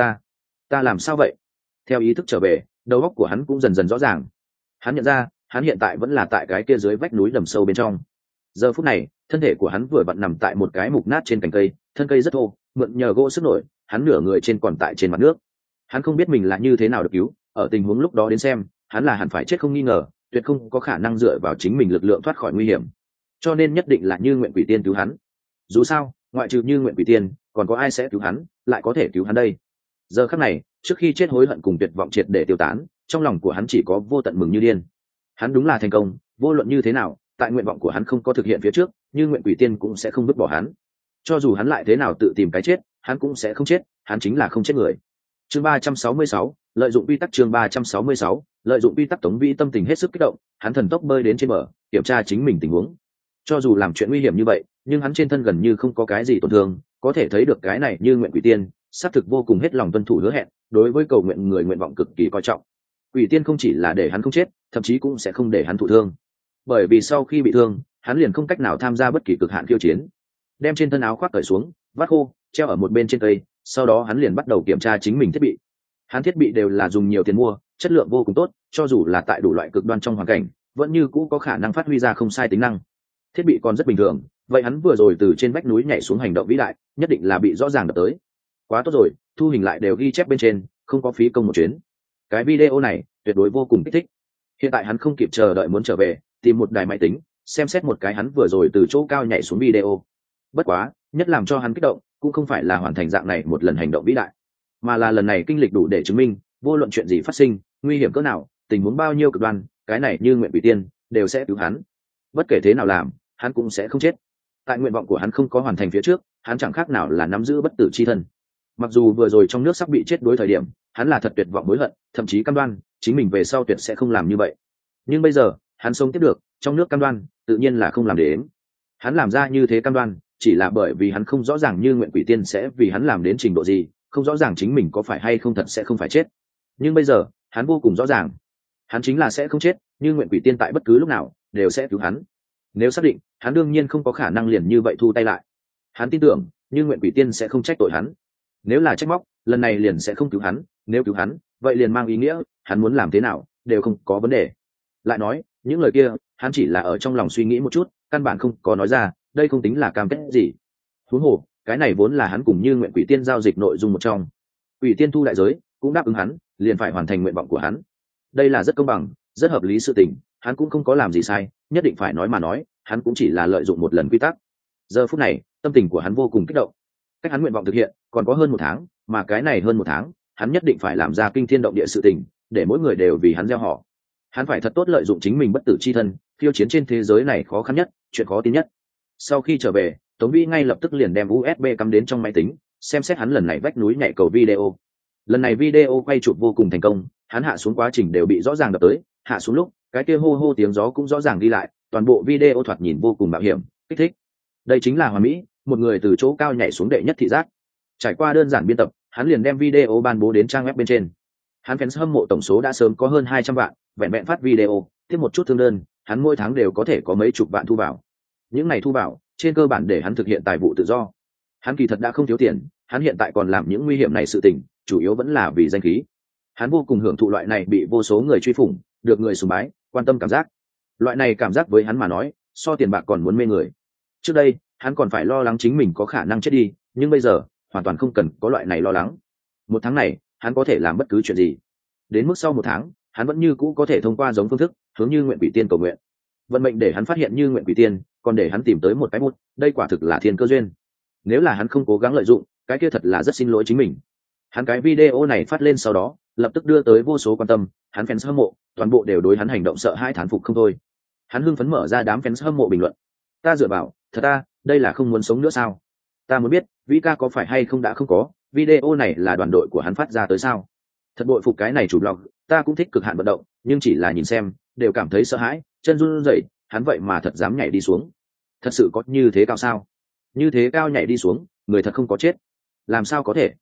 Ta làm sao vậy? Theo ý thức trở về, đầu óc của hắn cũng dần dần rõ ràng. Hắn nhận ra hắn hiện tại vẫn là tại cái kia dưới vách núi đầm sâu bên trong. Giờ phút này, thân thể của hắn vừa vặn nằm tại một cái mục nát trên cành cây, thân cây rất thô, mượn nhờ gỗ sức nổi, hắn nửa người trên còn tại trên mặt nước. Hắn không biết mình là như thế nào được cứu, ở tình huống lúc đó đến xem, hắn là hẳn phải chết không nghi ngờ, tuyệt không có khả năng dựa vào chính mình lực lượng thoát khỏi nguy hiểm. Cho nên nhất định là Như Nguyện Quỷ Tiên cứu hắn. Dù sao, ngoại trừ Như Nguyện Quỷ Tiên, còn có ai sẽ cứu hắn, lại có thể cứu hắn đây? Giờ khắc này, trước khi chết hối hận cùng tuyệt vọng triệt để tiêu tán, trong lòng của hắn chỉ có vô tận mừng như điên. Hắn đúng là thành công, vô luận như thế nào, tại nguyện vọng của hắn không có thực hiện phía trước, Như Nguyện Quỷ Tiên cũng sẽ không vứt bỏ hắn. Cho dù hắn lại thế nào tự tìm cái chết, hắn cũng sẽ không chết, hắn chính là không chết người. Chương 366, lợi dụng quy tắc. Chương 366, lợi dụng quy tắc. Tống Vĩ tâm tình hết sức kích động, hắn thần tốc bơi đến trên bờ, kiểm tra chính mình tình huống. Cho dù làm chuyện nguy hiểm như vậy, nhưng hắn trên thân gần như không có cái gì tổn thương, có thể thấy được cái này Như Nguyện Quỷ Tiên xác thực vô cùng hết lòng tuân thủ hứa hẹn, đối với cầu nguyện người nguyện vọng cực kỳ coi trọng. Quỷ Tiên không chỉ là để hắn không chết, thậm chí cũng sẽ không để hắn thụ thương, bởi vì sau khi bị thương, hắn liền không cách nào tham gia bất kỳ cực hạn khiêu chiến. Đem trên thân áo khoác cởi xuống, vắt khô, treo ở một bên trên cây, sau đó hắn liền bắt đầu kiểm tra chính mình thiết bị. Hắn thiết bị đều là dùng nhiều tiền mua, chất lượng vô cùng tốt, cho dù là tại đủ loại cực đoan trong hoàn cảnh, vẫn như cũ có khả năng phát huy ra không sai tính năng. Thiết bị còn rất bình thường, vậy hắn vừa rồi từ trên vách núi nhảy xuống hành động vĩ đại, nhất định là bị rõ ràng đập tới. Quá tốt rồi, thu hình lại đều ghi chép bên trên, không có phí công một chuyến. Cái video này tuyệt đối vô cùng kích thích. Hiện tại hắn không kịp chờ đợi muốn trở về, tìm một đài máy tính, xem xét một cái hắn vừa rồi từ chỗ cao nhảy xuống video. Bất quá, nhất làm cho hắn kích động, cũng không phải là hoàn thành dạng này một lần hành động vĩ đại, mà là lần này kinh lịch đủ để chứng minh, vô luận chuyện gì phát sinh, nguy hiểm cỡ nào, tình huống bao nhiêu cực đoan, cái này Như Nguyện Quỷ Tiên đều sẽ cứu hắn. Bất kể thế nào làm, hắn cũng sẽ không chết. Tại nguyện vọng của hắn không có hoàn thành phía trước, hắn chẳng khác nào là nắm giữ bất tử chi thân. Mặc dù vừa rồi trong nước sắp bị chết đối thời điểm, hắn là thật tuyệt vọng hối hận, thậm chí cam đoan chính mình về sau tuyệt sẽ không làm như vậy. Nhưng bây giờ, hắn sống tiếp được, trong nước cam đoan, tự nhiên là không làm đến. Hắn làm ra như thế cam đoan, chỉ là bởi vì hắn không rõ ràng Như Nguyện Quỷ Tiên sẽ vì hắn làm đến trình độ gì, không rõ ràng chính mình có phải hay không thật sẽ không phải chết. Nhưng bây giờ, hắn vô cùng rõ ràng, hắn chính là sẽ không chết, Như Nguyện Quỷ Tiên tại bất cứ lúc nào đều sẽ cứu hắn. Nếu xác định, hắn đương nhiên không có khả năng liền như vậy thu tay lại. Hắn tin tưởng, Như Nguyện Quỷ Tiên sẽ không trách tội hắn. Nếu là trách móc, lần này liền sẽ không cứu hắn, nếu cứu hắn, vậy liền mang ý nghĩa hắn muốn làm thế nào đều không có vấn đề. Lại nói, những lời kia, hắn chỉ là ở trong lòng suy nghĩ một chút, căn bản không có nói ra, đây không tính là cam kết gì. Huống hồ, cái này vốn là hắn cùng Như Nguyện Quỷ Tiên giao dịch nội dung một trong. Quỷ Tiên thu đại giới, cũng đáp ứng hắn, liền phải hoàn thành nguyện vọng của hắn. Đây là rất công bằng, rất hợp lý sự tình, hắn cũng không có làm gì sai, nhất định phải nói mà nói, hắn cũng chỉ là lợi dụng một lần quy tắc. Giờ phút này, tâm tình của hắn vô cùng kích động. Cách hắn nguyện vọng thực hiện còn có hơn một tháng, mà cái này hơn một tháng, hắn nhất định phải làm ra kinh thiên động địa sự tình, để mỗi người đều vì hắn gieo họ. Hắn phải thật tốt lợi dụng chính mình bất tử chi thân, khiêu chiến trên thế giới này khó khăn nhất, chuyện khó tin nhất. Sau khi trở về, Tống Vĩ ngay lập tức liền đem USB cắm đến trong máy tính, xem xét hắn lần này vách núi nhảy cầu video. Lần này video quay chụp vô cùng thành công, hắn hạ xuống quá trình đều bị rõ ràng đập tới, hạ xuống lúc, cái kia hô hô tiếng gió cũng rõ ràng đi lại, toàn bộ video thoạt nhìn vô cùng mạo hiểm, kích thích. Đây chính là hoàn mỹ, một người từ chỗ cao nhảy xuống đệ nhất thị giác. Trải qua đơn giản biên tập, hắn liền đem video ban bố đến trang web bên trên. Hắn fans hâm mộ tổng số đã sớm có hơn 200 vạn, vẹn vẹn phát video, tiếp một chút thương đơn, hắn mỗi tháng đều có thể có mấy chục vạn thu vào. Những này thu vào, trên cơ bản để hắn thực hiện tài vụ tự do. Hắn kỳ thật đã không thiếu tiền, hắn hiện tại còn làm những nguy hiểm này sự tình, chủ yếu vẫn là vì danh khí. Hắn vô cùng hưởng thụ loại này bị vô số người truy phủng, được người sùng bái, quan tâm cảm giác. Loại này cảm giác với hắn mà nói, so tiền bạc còn muốn mê người. Trước đây, hắn còn phải lo lắng chính mình có khả năng chết đi, nhưng bây giờ, hoàn toàn không cần có loại này lo lắng. Một tháng này, hắn có thể làm bất cứ chuyện gì. Đến mức sau một tháng, hắn vẫn như cũ có thể thông qua giống phương thức, hướng Như Nguyện Quỷ Tiên cầu nguyện. Vận mệnh để hắn phát hiện Như Nguyện Quỷ Tiên, còn để hắn tìm tới một cái bút, đây quả thực là thiên cơ duyên. Nếu là hắn không cố gắng lợi dụng, cái kia thật là rất xin lỗi chính mình. Hắn cái video này phát lên sau đó, lập tức đưa tới vô số quan tâm, hắn fans hâm mộ, toàn bộ đều đối hắn hành động sợ hãi thán phục không thôi. Hắn hưng phấn mở ra đám fans hâm mộ bình luận. Ta dựa vào, thật ta, đây là không muốn sống nữa sao? Ta muốn biết, Vĩ ca có phải hay không đã không có, video này là đoàn đội của hắn phát ra tới sao? Thật bội phục cái này chủ blog, ta cũng thích cực hạn vận động, nhưng chỉ là nhìn xem, đều cảm thấy sợ hãi, chân run rẩy, hắn vậy mà thật dám nhảy đi xuống. Thật sự có như thế cao sao? Như thế cao nhảy đi xuống, người thật không có chết. Làm sao có thể?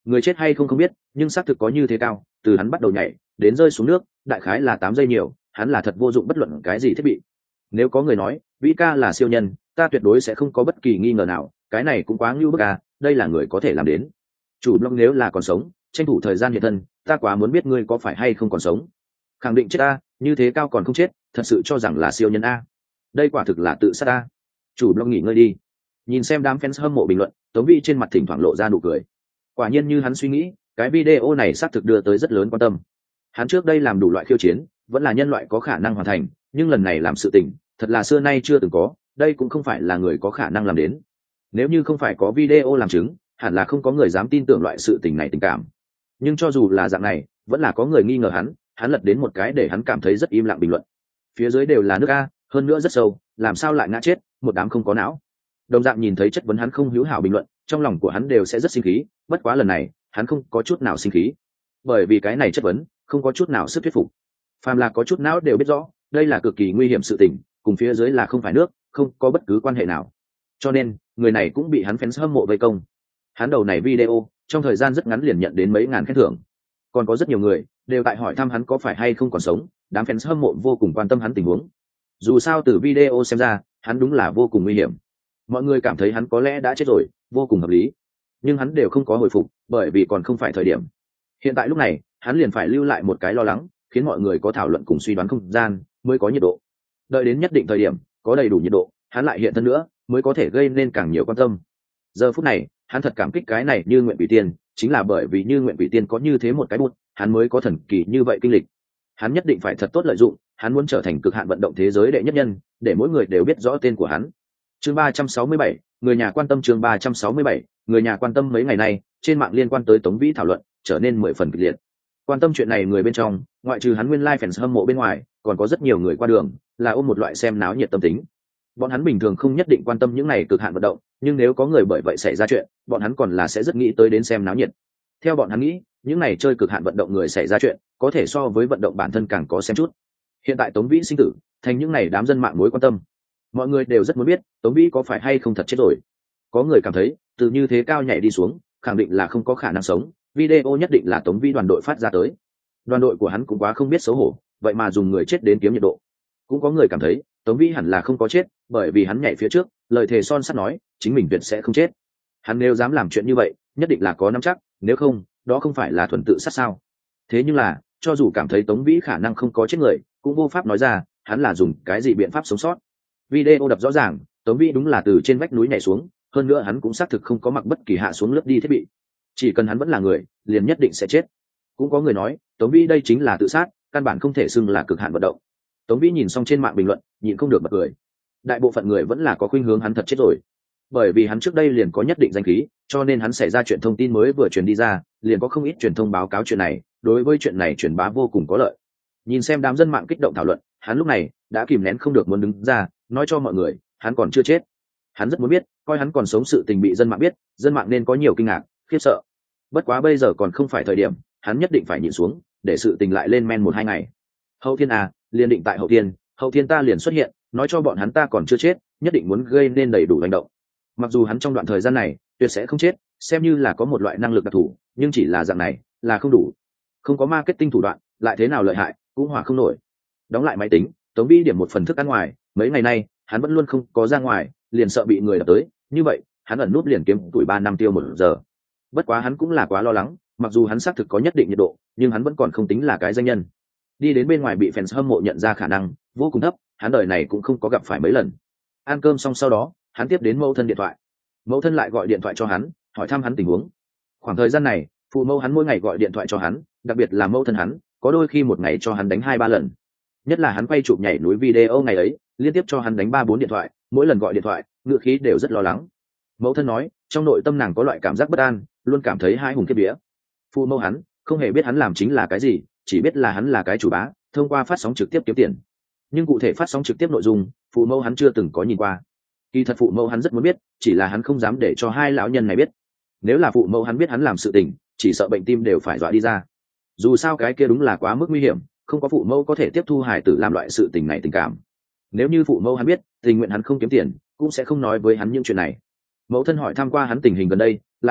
Người chết hay không không biết, nhưng xác thực có như thế cao, từ hắn bắt đầu nhảy đến rơi xuống nước đại khái là 8 giây nhiều, hắn là thật vô dụng bất luận cái gì thiết bị. Nếu có người nói vĩ ca là siêu nhân, ta tuyệt đối sẽ không có bất kỳ nghi ngờ nào, cái này cũng quá ngưu bức à, đây là người có thể làm đến. Chủ blog nếu là còn sống, tranh thủ thời gian hiện thân, ta quá muốn biết ngươi có phải hay không còn sống. Khẳng định chết a, như thế cao còn không chết, thật sự cho rằng là siêu nhân a. Đây quả thực là tự sát a. Chủ blog nghỉ ngơi đi. Nhìn xem đám fans hâm mộ bình luận, Tống Vĩ trên mặt thỉnh thoảng lộ ra nụ cười. Quả nhiên như hắn suy nghĩ, cái video này xác thực đưa tới rất lớn quan tâm. Hắn trước đây làm đủ loại khiêu chiến, vẫn là nhân loại có khả năng hoàn thành, nhưng lần này làm sự tình, thật là xưa nay chưa từng có, đây cũng không phải là người có khả năng làm đến. Nếu như không phải có video làm chứng, hẳn là không có người dám tin tưởng loại sự tình này tình cảm. Nhưng cho dù là dạng này, vẫn là có người nghi ngờ hắn lật đến một cái để hắn cảm thấy rất im lặng bình luận. Phía dưới đều là nước a, hơn nữa rất sâu, làm sao lại ngã chết, một đám không có não. Đồng dạng nhìn thấy chất vấn hắn không hữu hảo bình luận, trong lòng của hắn đều sẽ rất sinh khí, bất quá lần này, hắn không có chút nào sinh khí. Bởi vì cái này chất vấn, không có chút nào sức thuyết phục. Phàm là có chút não đều biết rõ, đây là cực kỳ nguy hiểm sự tình, cùng phía dưới là không phải nước, không có bất cứ quan hệ nào. Cho nên, người này cũng bị hắn fans hâm mộ vây công. Hắn đầu này video, trong thời gian rất ngắn liền nhận đến mấy ngàn khen thưởng. Còn có rất nhiều người đều tại hỏi thăm hắn có phải hay không còn sống, đám fans hâm mộ vô cùng quan tâm hắn tình huống. Dù sao từ video xem ra, hắn đúng là vô cùng nguy hiểm. Mọi người cảm thấy hắn có lẽ đã chết rồi, vô cùng hợp lý. Nhưng hắn đều không có hồi phục, bởi vì còn không phải thời điểm. Hiện tại lúc này, hắn liền phải lưu lại một cái lo lắng, khiến mọi người có thảo luận cùng suy đoán không gian, mới có nhiệt độ. Đợi đến nhất định thời điểm, có đầy đủ nhiệt độ, hắn lại hiện thân nữa, mới có thể gây nên càng nhiều quan tâm. Giờ phút này, hắn thật cảm kích cái này Như Nguyện Quỷ Tiên, chính là bởi vì Như Nguyện Quỷ Tiên có như thế một cái bút, hắn mới có thần kỳ như vậy kinh lịch. Hắn nhất định phải thật tốt lợi dụng, hắn muốn trở thành cực hạn vận động thế giới đệ nhất nhân, để mỗi người đều biết rõ tên của hắn. Chương 367, người nhà quan tâm. Chương 367, người nhà quan tâm. Mấy ngày nay, trên mạng liên quan tới Tống Vĩ thảo luận trở nên 10 phần kịch liệt. Quan tâm chuyện này người bên trong, ngoại trừ hắn nguyên lai fans hâm mộ bên ngoài, còn có rất nhiều người qua đường là ôm một loại xem náo nhiệt tâm tính. Bọn hắn bình thường không nhất định quan tâm những này cực hạn vận động, nhưng nếu có người bởi vậy xảy ra chuyện, bọn hắn còn là sẽ rất nghĩ tới đến xem náo nhiệt. Theo bọn hắn nghĩ, những này chơi cực hạn vận động người xảy ra chuyện, có thể so với vận động bản thân càng có xem chút. Hiện tại Tống Vĩ sinh tử, thành những này đám dân mạng mối quan tâm. Mọi người đều rất muốn biết, Tống Vĩ có phải hay không thật chết rồi. Có người cảm thấy, từ như thế cao nhảy đi xuống, khẳng định là không có khả năng sống, video nhất định là Tống Vĩ đoàn đội phát ra tới. Đoàn đội của hắn cũng quá không biết xấu hổ, vậy mà dùng người chết đến kiếm nhiệt độ. Cũng có người cảm thấy, Tống Vĩ hẳn là không có chết, bởi vì hắn nhảy phía trước, lời thề son sắt nói, chính mình tuyệt sẽ không chết. Hắn nếu dám làm chuyện như vậy, nhất định là có nắm chắc, nếu không, đó không phải là thuần tự sát sao? Thế nhưng là, cho dù cảm thấy Tống Vĩ khả năng không có chết người, cũng vô pháp nói ra, hắn là dùng cái gì biện pháp sống sót. Video đập rõ ràng, Tống Vĩ đúng là từ trên vách núi nhảy xuống, hơn nữa hắn cũng xác thực không có mặc bất kỳ hạ xuống lướt đi thiết bị. Chỉ cần hắn vẫn là người, liền nhất định sẽ chết. Cũng có người nói, Tống Vĩ đây chính là tự sát, căn bản không thể xưng là cực hạn vận động. Tống Vĩ nhìn xong trên mạng bình luận, nhịn không được bật cười. Đại bộ phận người vẫn là có khuynh hướng hắn thật chết rồi, bởi vì hắn trước đây liền có nhất định danh khí, cho nên hắn xảy ra chuyện thông tin mới vừa truyền đi ra, liền có không ít truyền thông báo cáo chuyện này, đối với chuyện này truyền bá vô cùng có lợi. Nhìn xem đám dân mạng kích động thảo luận, hắn lúc này đã kìm nén không được muốn đứng ra nói cho mọi người, hắn còn chưa chết. Hắn rất muốn biết, coi hắn còn sống sự tình bị dân mạng biết, dân mạng nên có nhiều kinh ngạc, khiếp sợ. Bất quá bây giờ còn không phải thời điểm, hắn nhất định phải nhịn xuống, để sự tình lại lên men 1-2 ngày. Hậu thiên à, liền định tại hậu thiên ta liền xuất hiện, nói cho bọn hắn ta còn chưa chết, nhất định muốn gây nên đầy đủ hành động. Mặc dù hắn trong đoạn thời gian này tuyệt sẽ không chết, xem như là có một loại năng lực đặc thù, nhưng chỉ là dạng này là không đủ. Không có marketing thủ đoạn, lại thế nào lợi hại, cũng hòa không nổi. Đóng lại máy tính, Tống Vĩ điểm một phần thức ăn ngoài, mấy ngày nay hắn vẫn luôn không có ra ngoài, liền sợ bị người đập tới, như vậy hắn ẩn nút liền kiếm tuổi 3 năm tiêu 1 giờ. Bất quá hắn cũng là quá lo lắng, mặc dù hắn xác thực có nhất định nhiệt độ, nhưng hắn vẫn còn không tính là cái danh nhân. Đi đến bên ngoài bị fans hâm mộ nhận ra khả năng vô cùng thấp, hắn đời này cũng không có gặp phải mấy lần. Ăn cơm xong sau đó, hắn tiếp đến mẫu thân điện thoại. Mẫu thân lại gọi điện thoại cho hắn, hỏi thăm hắn tình huống. Khoảng thời gian này, phụ mẫu hắn mỗi ngày gọi điện thoại cho hắn, đặc biệt là mẫu thân hắn, có đôi khi một ngày cho hắn đánh 2-3 lần. Nhất là hắn quay chụp nhảy núi video ngày ấy, liên tiếp cho hắn đánh 3-4 điện thoại, mỗi lần gọi điện thoại, ngữ khí đều rất lo lắng. Mẫu thân nói, trong nội tâm nàng có loại cảm giác bất an, luôn cảm thấy hai hùng kiếp vía. Phụ mẫu hắn không hề biết hắn làm chính là cái gì, chỉ biết là hắn là cái chủ bá, thông qua phát sóng trực tiếp kiếm tiền. Nhưng cụ thể phát sóng trực tiếp nội dung, phụ mẫu hắn chưa từng có nhìn qua. Kỳ thật phụ mẫu hắn rất muốn biết, chỉ là hắn không dám để cho hai lão nhân này biết. Nếu là phụ mẫu hắn biết hắn làm sự tình, chỉ sợ bệnh tim đều phải dọa đi ra. Dù sao cái kia đúng là quá mức nguy hiểm, không có phụ mẫu có thể tiếp thu hài tử làm loại sự tình này tình cảm. Nếu như phụ mẫu hắn biết, tình nguyện hắn không kiếm tiền, cũng sẽ không nói với hắn những chuyện này. Mẫu thân hỏi thăm qua hắn tình hình gần đây, lại hỏi,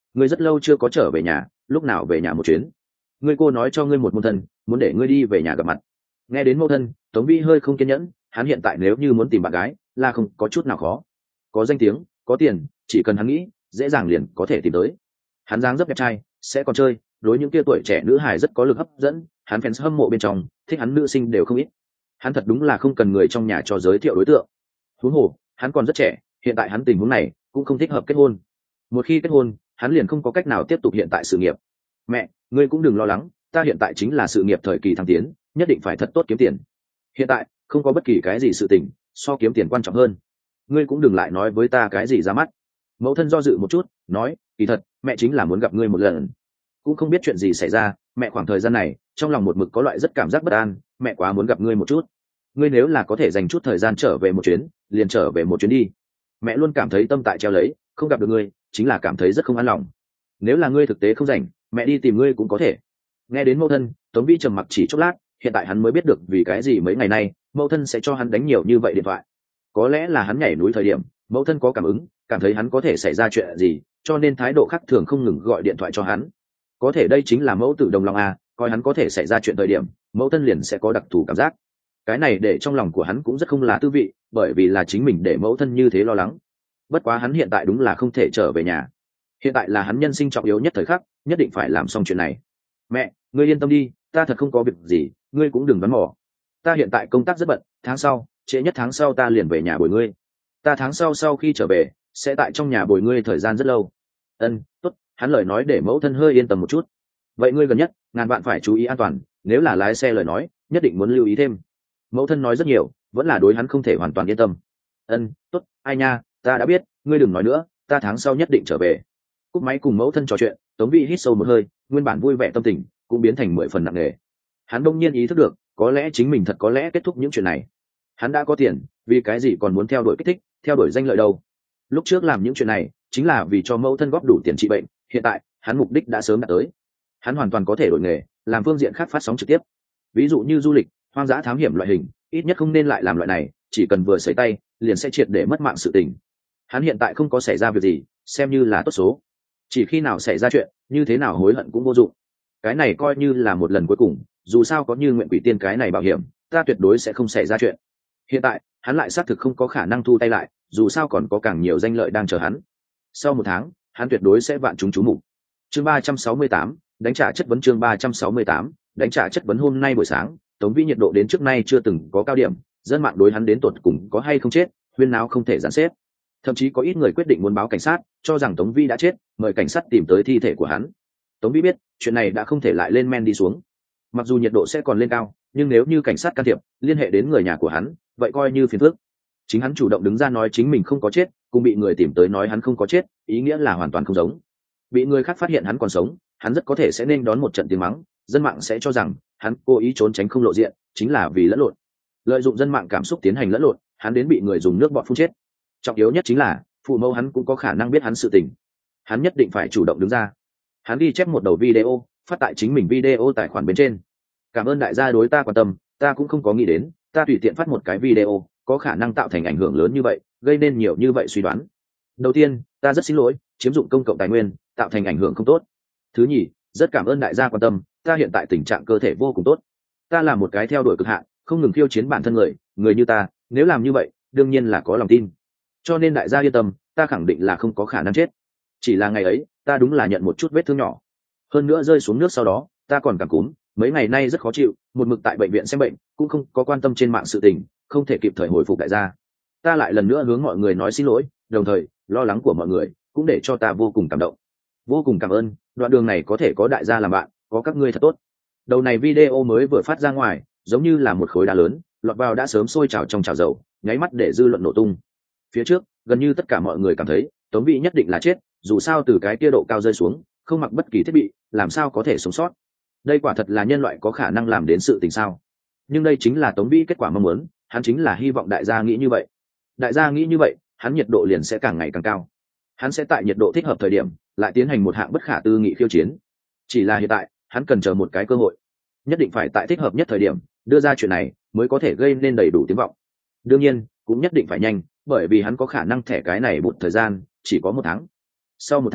ngươi rất lâu chưa có trở về nhà, lúc nào về nhà một chuyến? Ngươi cô nói cho ngươi một môn thân, muốn để ngươi đi về nhà gặp mặt. Nghe đến mẫu thân, Tống Vi hơi không kiên nhẫn. Hắn hiện tại nếu như muốn tìm bạn gái là không có chút nào khó, có danh tiếng, có tiền, chỉ cần hắn nghĩ, dễ dàng liền có thể tìm tới. Hắn dáng dấp đẹp trai, sẽ còn chơi, đối những kia tuổi trẻ nữ hài rất có lực hấp dẫn, hắn fans hâm mộ bên trong, thích hắn nữ sinh đều không ít. Hắn thật đúng là không cần người trong nhà cho giới thiệu đối tượng. Huống hồ, hắn còn rất trẻ, hiện tại hắn tình huống này cũng không thích hợp kết hôn. Một khi kết hôn, hắn liền không có cách nào tiếp tục hiện tại sự nghiệp. Mẹ, ngươi cũng đừng lo lắng, ta hiện tại chính là sự nghiệp thời kỳ thăng tiến, nhất định phải thật tốt kiếm tiền. Hiện tại không có bất kỳ cái gì sự tình so kiếm tiền quan trọng hơn. Ngươi cũng đừng lại nói với ta cái gì ra mắt. Mẫu thân do dự một chút, nói, kỳ thật mẹ chính là muốn gặp ngươi một lần. Cũng không biết chuyện gì xảy ra, mẹ khoảng thời gian này trong lòng một mực có loại rất cảm giác bất an, mẹ quá muốn gặp ngươi một chút. Ngươi nếu là có thể dành chút thời gian trở về một chuyến, liền trở về một chuyến đi. Mẹ luôn cảm thấy tâm tại treo lấy, không gặp được ngươi chính là cảm thấy rất không an lòng. Nếu là ngươi thực tế không rảnh, mẹ đi tìm ngươi cũng có thể. Nghe đến mẫu thân, Tống Vi trầm mặc chỉ chốc lát, hiện tại hắn mới biết được vì cái gì mấy ngày nay mẫu thân sẽ cho hắn đánh nhiều như vậy điện thoại. Có lẽ là hắn nhảy núi thời điểm, mẫu thân có cảm ứng, cảm thấy hắn có thể xảy ra chuyện gì, cho nên thái độ khác thường không ngừng gọi điện thoại cho hắn. Có thể đây chính là mẫu tử đồng lòng à, coi hắn có thể xảy ra chuyện thời điểm, mẫu thân liền sẽ có đặc thù cảm giác. Cái này để trong lòng của hắn cũng rất không là tư vị, bởi vì là chính mình để mẫu thân như thế lo lắng. Bất quá hắn hiện tại đúng là không thể trở về nhà. Hiện tại là hắn nhân sinh trọng yếu nhất thời khắc, nhất định phải làm xong chuyện này. Mẹ, ngươi yên tâm đi, ta thật không có việc gì, ngươi cũng đừng đoán mò. Ta hiện tại công tác rất bận, tháng sau, trễ nhất tháng sau ta liền về nhà bồi ngươi. Ta tháng sau sau khi trở về, sẽ tại trong nhà bồi ngươi thời gian rất lâu. Tốt. Hắn lời nói để mẫu thân hơi yên tâm một chút. Vậy ngươi gần nhất ngàn vạn phải chú ý an toàn, nếu là lái xe lời nói, nhất định muốn lưu ý thêm. Mẫu thân nói rất nhiều, vẫn là đối hắn không thể hoàn toàn yên tâm. Tốt, ai nha, ta đã biết, ngươi đừng nói nữa, ta tháng sau nhất định trở về. Cúp máy cùng mẫu thân trò chuyện, Tống Vi hít sâu một hơi, nguyên bản vui vẻ tâm tình cũng biến thành 10 phần nặng nề. Hắn đông nhiên ý thức được, có lẽ chính mình thật có lẽ kết thúc những chuyện này. Hắn đã có tiền, vì cái gì còn muốn theo đuổi kích thích, theo đuổi danh lợi đâu? Lúc trước làm những chuyện này chính là vì cho mẫu thân góp đủ tiền trị bệnh, hiện tại hắn mục đích đã sớm đạt tới. Hắn hoàn toàn có thể đổi nghề, làm phương diện khác phát sóng trực tiếp, ví dụ như du lịch, hoang dã thám hiểm loại hình, ít nhất không nên lại làm loại này, chỉ cần vừa sấy tay liền sẽ triệt để mất mạng sự tình. Hắn hiện tại không có xảy ra việc gì, xem như là tốt số. Chỉ khi nào xảy ra chuyện, như thế nào hối hận cũng vô dụng. Cái này coi như là một lần cuối cùng, dù sao có Như Nguyện Quỷ Tiên cái này bảo hiểm, ta tuyệt đối sẽ không xảy ra chuyện. Hiện tại hắn lại xác thực không có khả năng thu tay lại, dù sao còn có càng nhiều danh lợi đang chờ hắn. Sau 1 tháng, hắn tuyệt đối sẽ vạn chúng chú mục. Chương 368, đánh trả chất vấn. Chương 368, đánh trả chất vấn. Hôm nay buổi sáng, Tống Vi nhiệt độ đến trước nay chưa từng có cao điểm, dân mạng đối hắn đến tột cùng có hay không chết, huyên náo không thể giàn xếp. Thậm chí có ít người quyết định muốn báo cảnh sát, cho rằng Tống Vi đã chết, mời cảnh sát tìm tới thi thể của hắn. Tống Vi biết, chuyện này đã không thể lại lên men đi xuống. Mặc dù nhiệt độ sẽ còn lên cao, nhưng nếu như cảnh sát can thiệp, liên hệ đến người nhà của hắn, vậy coi như phiền phức. Chính hắn chủ động đứng ra nói chính mình không có chết, cùng bị người tìm tới nói hắn không có chết, ý nghĩa là hoàn toàn không giống. Bị người khác phát hiện hắn còn sống, hắn rất có thể sẽ nên đón một trận tiếng mắng, dân mạng sẽ cho rằng hắn cố ý trốn tránh không lộ diện, chính là vì lẫn lộn. Lợi dụng dân mạng cảm xúc tiến hành lẫn lộn, hắn đến bị người dùng nước bọt phun chết. Trọng yếu nhất chính là phụ mẫu hắn cũng có khả năng biết hắn sự tình, hắn nhất định phải chủ động đứng ra. Hắn ghi chép một đầu video, phát tại chính mình video tài khoản bên trên. Cảm ơn đại gia đối ta quan tâm, ta cũng không có nghĩ đến, ta tùy tiện phát một cái video, có khả năng tạo thành ảnh hưởng lớn như vậy, gây nên nhiều như vậy suy đoán. Đầu tiên, ta rất xin lỗi, chiếm dụng công cộng tài nguyên, tạo thành ảnh hưởng không tốt. Thứ nhì, rất cảm ơn đại gia quan tâm, ta hiện tại tình trạng cơ thể vô cùng tốt. Ta là một cái theo đuổi cực hạn, không ngừng khiêu chiến bản thân người như ta, nếu làm như vậy, đương nhiên là có lòng tin. Cho nên đại gia yên tâm, ta khẳng định là không có khả năng chết. Chỉ là ngày ấy, ta đúng là nhận một chút vết thương nhỏ. Hơn nữa rơi xuống nước sau đó, ta còn cảm cúm, mấy ngày nay rất khó chịu, một mực tại bệnh viện xem bệnh, cũng không có quan tâm trên mạng sự tình, không thể kịp thời hồi phục đại gia. Ta lại lần nữa hướng mọi người nói xin lỗi, đồng thời, lo lắng của mọi người cũng để cho ta vô cùng cảm động. Vô cùng cảm ơn, đoạn đường này có thể có đại gia làm bạn, có các ngươi thật tốt. Đầu này video mới vừa phát ra ngoài, giống như là một khối đá lớn, lọt vào đã sớm sôi trào trong chảo dầu, nháy mắt để dư luận nổ tung. Phía trước, gần như tất cả mọi người cảm thấy, Tống Vi nhất định là chết, dù sao từ cái kia độ cao rơi xuống, không mặc bất kỳ thiết bị, làm sao có thể sống sót. Đây quả thật là nhân loại có khả năng làm đến sự tình sao? Nhưng đây chính là Tống Vi kết quả mong muốn, hắn chính là hy vọng đại gia nghĩ như vậy. Đại gia nghĩ như vậy, hắn nhiệt độ liền sẽ càng ngày càng cao. Hắn sẽ tại nhiệt độ thích hợp thời điểm, lại tiến hành một hạng bất khả tư nghị khiêu chiến. Chỉ là hiện tại, hắn cần chờ một cái cơ hội. Nhất định phải tại thích hợp nhất thời điểm, đưa ra chuyện này, mới có thể gây nên đầy đủ tiếng vọng. Đương nhiên, cũng nhất định phải nhanh, bởi vì hắn có khả năng thẻ cái này một thời gian, chỉ có 1 tháng. Sau 1 tháng,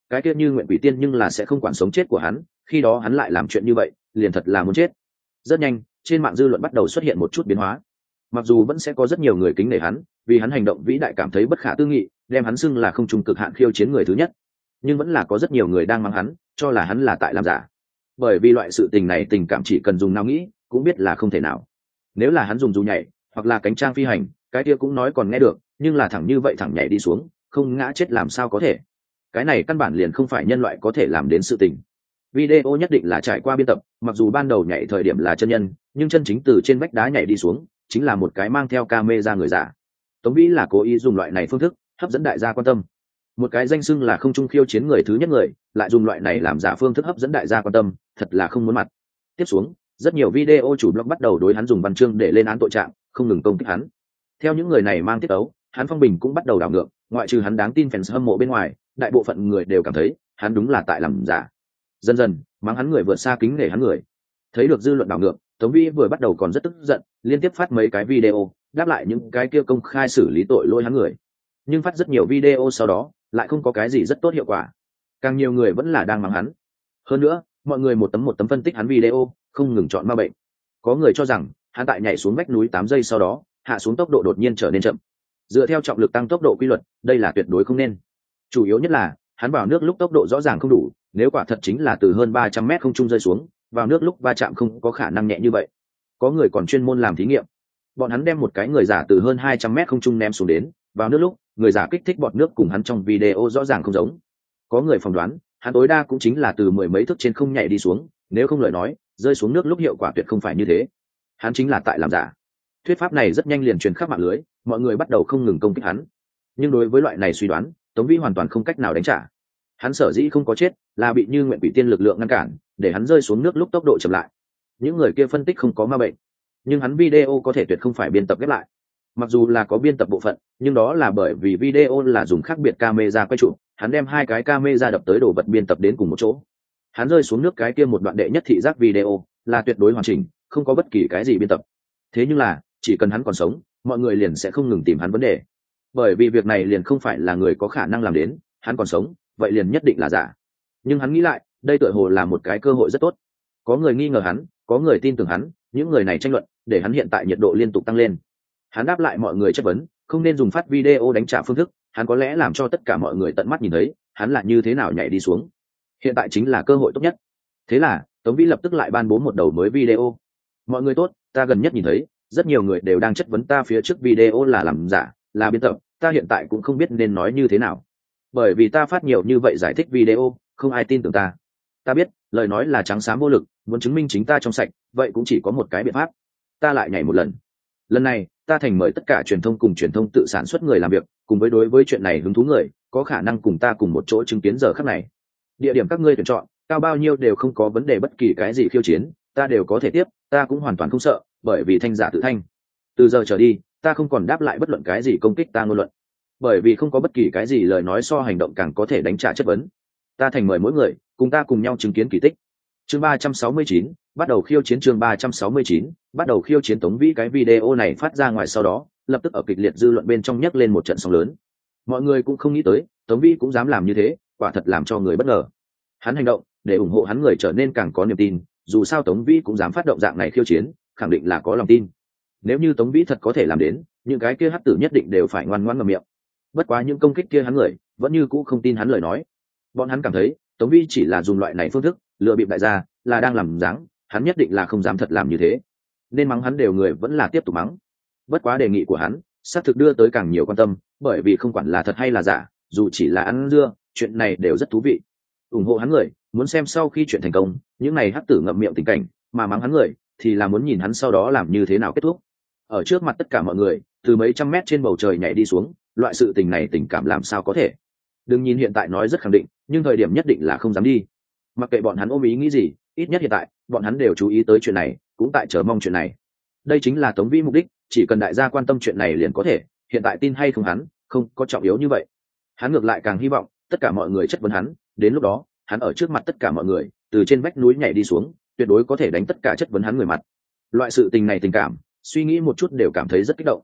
cái kia như nguyện quỷ tiên nhưng là sẽ không quản sống chết của hắn, khi đó hắn lại làm chuyện như vậy liền thật là muốn chết. Rất nhanh trên mạng dư luận bắt đầu xuất hiện một chút biến hóa. Mặc dù vẫn sẽ có rất nhiều người kính nể hắn, vì hắn hành động vĩ đại cảm thấy bất khả tư nghị, đem hắn xưng là không trung cực hạn khiêu chiến người thứ nhất, nhưng vẫn là có rất nhiều người đang mắng hắn, cho là hắn là tại làm giả. Bởi vì loại sự tình này tình cảm chỉ cần dùng não nghĩ cũng biết là không thể nào. Nếu là hắn dùng dù nhảy hoặc là cánh trang phi hành, cái kia cũng nói còn nghe được, nhưng là thẳng như vậy thẳng nhảy đi xuống không ngã chết làm sao có thể. Cái này căn bản liền không phải nhân loại có thể làm đến sự tình. Video nhất định là trải qua biên tập, mặc dù ban đầu nhảy thời điểm là chân nhân, nhưng chân chính từ trên vách đá nhảy đi xuống chính là một cái mang theo camera người giả. Tống Vĩ là cố ý dùng loại này phương thức hấp dẫn đại gia quan tâm. Một cái danh xưng là không trung khiêu chiến người thứ nhất người, lại dùng loại này làm giả phương thức hấp dẫn đại gia quan tâm, thật là không muốn mặt. Tiếp xuống, rất nhiều video chủ blog bắt đầu đối hắn dùng văn chương để lên án tội trạng, không ngừng công kích hắn. Theo những người này mang tiết ấu, hắn phong bình cũng bắt đầu đảo ngược, ngoại trừ hắn đáng tin fans hâm mộ bên ngoài, đại bộ phận người đều cảm thấy hắn đúng là tại làm giả. Dần dần mắng hắn người vượt xa kính nể hắn người. Thấy được dư luận đảo ngược, Tống Vĩ vừa bắt đầu còn rất tức giận, liên tiếp phát mấy cái video đáp lại những cái kia công khai xử lý tội lỗi hắn người. Nhưng phát rất nhiều video sau đó lại không có cái gì rất tốt hiệu quả, càng nhiều người vẫn là đang mắng hắn. Hơn nữa mọi người một tấm phân tích hắn video, không ngừng chọn ma bệnh. Có người cho rằng hắn tại nhảy xuống vách núi 8 giây sau đó hạ xuống tốc độ đột nhiên trở nên chậm, dựa theo trọng lực tăng tốc độ quy luật, đây là tuyệt đối không nên. Chủ yếu nhất là hắn vào nước lúc tốc độ rõ ràng không đủ, nếu quả thật chính là từ hơn 300 mét không trung rơi xuống, vào nước lúc va chạm không có khả năng nhẹ như vậy. Có người còn chuyên môn làm thí nghiệm, bọn hắn đem một cái người giả từ hơn 200 mét không trung ném xuống đến, vào nước lúc người giả kích thích bọt nước cùng hắn trong video rõ ràng không giống. Có người phỏng đoán hắn tối đa cũng chính là từ mười mấy thước trên không nhảy đi xuống, nếu không lời nói rơi xuống nước lúc hiệu quả tuyệt không phải như thế. Hắn chính là tại làm giả. Thuyết pháp này rất nhanh liền truyền khắp mạng lưới, mọi người bắt đầu không ngừng công kích hắn. Nhưng đối với loại này suy đoán, Tống Vĩ hoàn toàn không cách nào đánh trả. Hắn sở dĩ không có chết là bị như nguyện quỷ tiên lực lượng ngăn cản, để hắn rơi xuống nước lúc tốc độ chậm lại. Những người kia phân tích không có ma bệnh, nhưng hắn video có thể tuyệt không phải biên tập ghép lại. Mặc dù là có biên tập bộ phận, nhưng đó là bởi vì video là dùng khác biệt camera quay chụp, hắn đem hai cái camera đập tới đồ vật biên tập đến cùng một chỗ. Hắn rơi xuống nước cái kia một đoạn đệ nhất thị giác video là tuyệt đối hoàn chỉnh, không có bất kỳ cái gì biên tập. Thế nhưng là chỉ cần hắn còn sống, mọi người liền sẽ không ngừng tìm hắn vấn đề, bởi vì việc này liền không phải là người có khả năng làm đến. Hắn còn sống vậy liền nhất định là giả. Nhưng hắn nghĩ lại, đây tựa hồ là một cái cơ hội rất tốt. Có người nghi ngờ hắn, có người tin tưởng hắn, những người này tranh luận để hắn hiện tại nhiệt độ liên tục tăng lên. Hắn đáp lại mọi người chất vấn, không nên dùng phát video đánh trả phương thức, hắn có lẽ làm cho tất cả mọi người tận mắt nhìn thấy hắn là như thế nào nhảy đi xuống. Hiện tại chính là cơ hội tốt nhất. Thế là Tống Vĩ lập tức lại ban bố một đầu mới video. Mọi người tốt, ta gần nhất nhìn thấy rất nhiều người đều đang chất vấn ta phía trước video là làm giả, là biên tập, ta hiện tại cũng không biết nên nói như thế nào. Bởi vì ta phát nhiều như vậy giải thích video, không ai tin tưởng ta. Ta biết lời nói là trắng xám vô lực, muốn chứng minh chính ta trong sạch, vậy cũng chỉ có một cái biện pháp. Ta lại nhảy một lần. Lần này ta thành mời tất cả truyền thông cùng truyền thông tự sản xuất người làm việc, cùng với đối với chuyện này hứng thú người, có khả năng cùng ta cùng một chỗ chứng kiến giờ khắc này. Địa điểm các ngươi tuyển chọn cao bao nhiêu đều không có vấn đề, bất kỳ cái gì khiêu chiến ta đều có thể tiếp, ta cũng hoàn toàn không sợ, bởi vì thanh giả tự thanh. Từ giờ trở đi ta không còn đáp lại bất luận cái gì công kích ta ngôn luận, bởi vì không có bất kỳ cái gì lời nói so hành động càng có thể đánh trả chất vấn. Ta thành mời mỗi người cùng ta cùng nhau chứng kiến kỳ tích. Chương 369, bắt đầu khiêu chiến. Chương 369, bắt đầu khiêu chiến. Tống Vĩ cái video này phát ra ngoài sau đó, lập tức ở kịch liệt dư luận bên trong nhấc lên một trận sóng lớn. Mọi người cũng không nghĩ tới Tống Vĩ cũng dám làm như thế, quả thật làm cho người bất ngờ. Hắn hành động để ủng hộ hắn người trở nên càng có niềm tin, dù sao Tống Vĩ cũng dám phát động dạng này khiêu chiến, khẳng định là có lòng tin. Nếu như Tống Vĩ thật có thể làm đến, những cái kia hắc tử nhất định đều phải ngoan ngoãn ngậm miệng. Bất quá những công kích kia hắn người vẫn như cũ không tin hắn lời nói. Bọn hắn cảm thấy Tống Vĩ chỉ là dùng loại này phương thức lừa bịp đại gia, là đang làm dáng, hắn nhất định là không dám thật làm như thế. Nên mắng hắn đều người vẫn là tiếp tục mắng. Bất quá đề nghị của hắn xác thực đưa tới càng nhiều quan tâm, bởi vì không quản là thật hay là giả, dù chỉ là ăn dưa, chuyện này đều rất thú vị. Ủng hộ hắn người muốn xem sau khi chuyện thành công, những này hắc tử ngậm miệng tình cảnh, mà mắng hắn người thì là muốn nhìn hắn sau đó làm như thế nào kết thúc. Ở trước mặt tất cả mọi người, từ mấy trăm mét trên bầu trời nhảy đi xuống, loại sự tình này tình cảm làm sao có thể. Đừng nhìn hiện tại nói rất khẳng định, nhưng thời điểm nhất định là không dám đi. Mặc kệ bọn hắn ôm ý nghĩ gì, ít nhất hiện tại bọn hắn đều chú ý tới chuyện này, cũng tại chờ mong chuyện này. Đây chính là Tống Vĩ mục đích, chỉ cần đại gia quan tâm chuyện này liền có thể, hiện tại tin hay không hắn không có trọng yếu như vậy. Hắn ngược lại càng hy vọng tất cả mọi người chất vấn hắn, đến lúc đó hắn ở trước mặt tất cả mọi người từ trên vách núi nhảy đi xuống, tuyệt đối có thể đánh tất cả chất vấn hắn người mặt. Loại sự tình này tình cảm, suy nghĩ một chút đều cảm thấy rất kích động.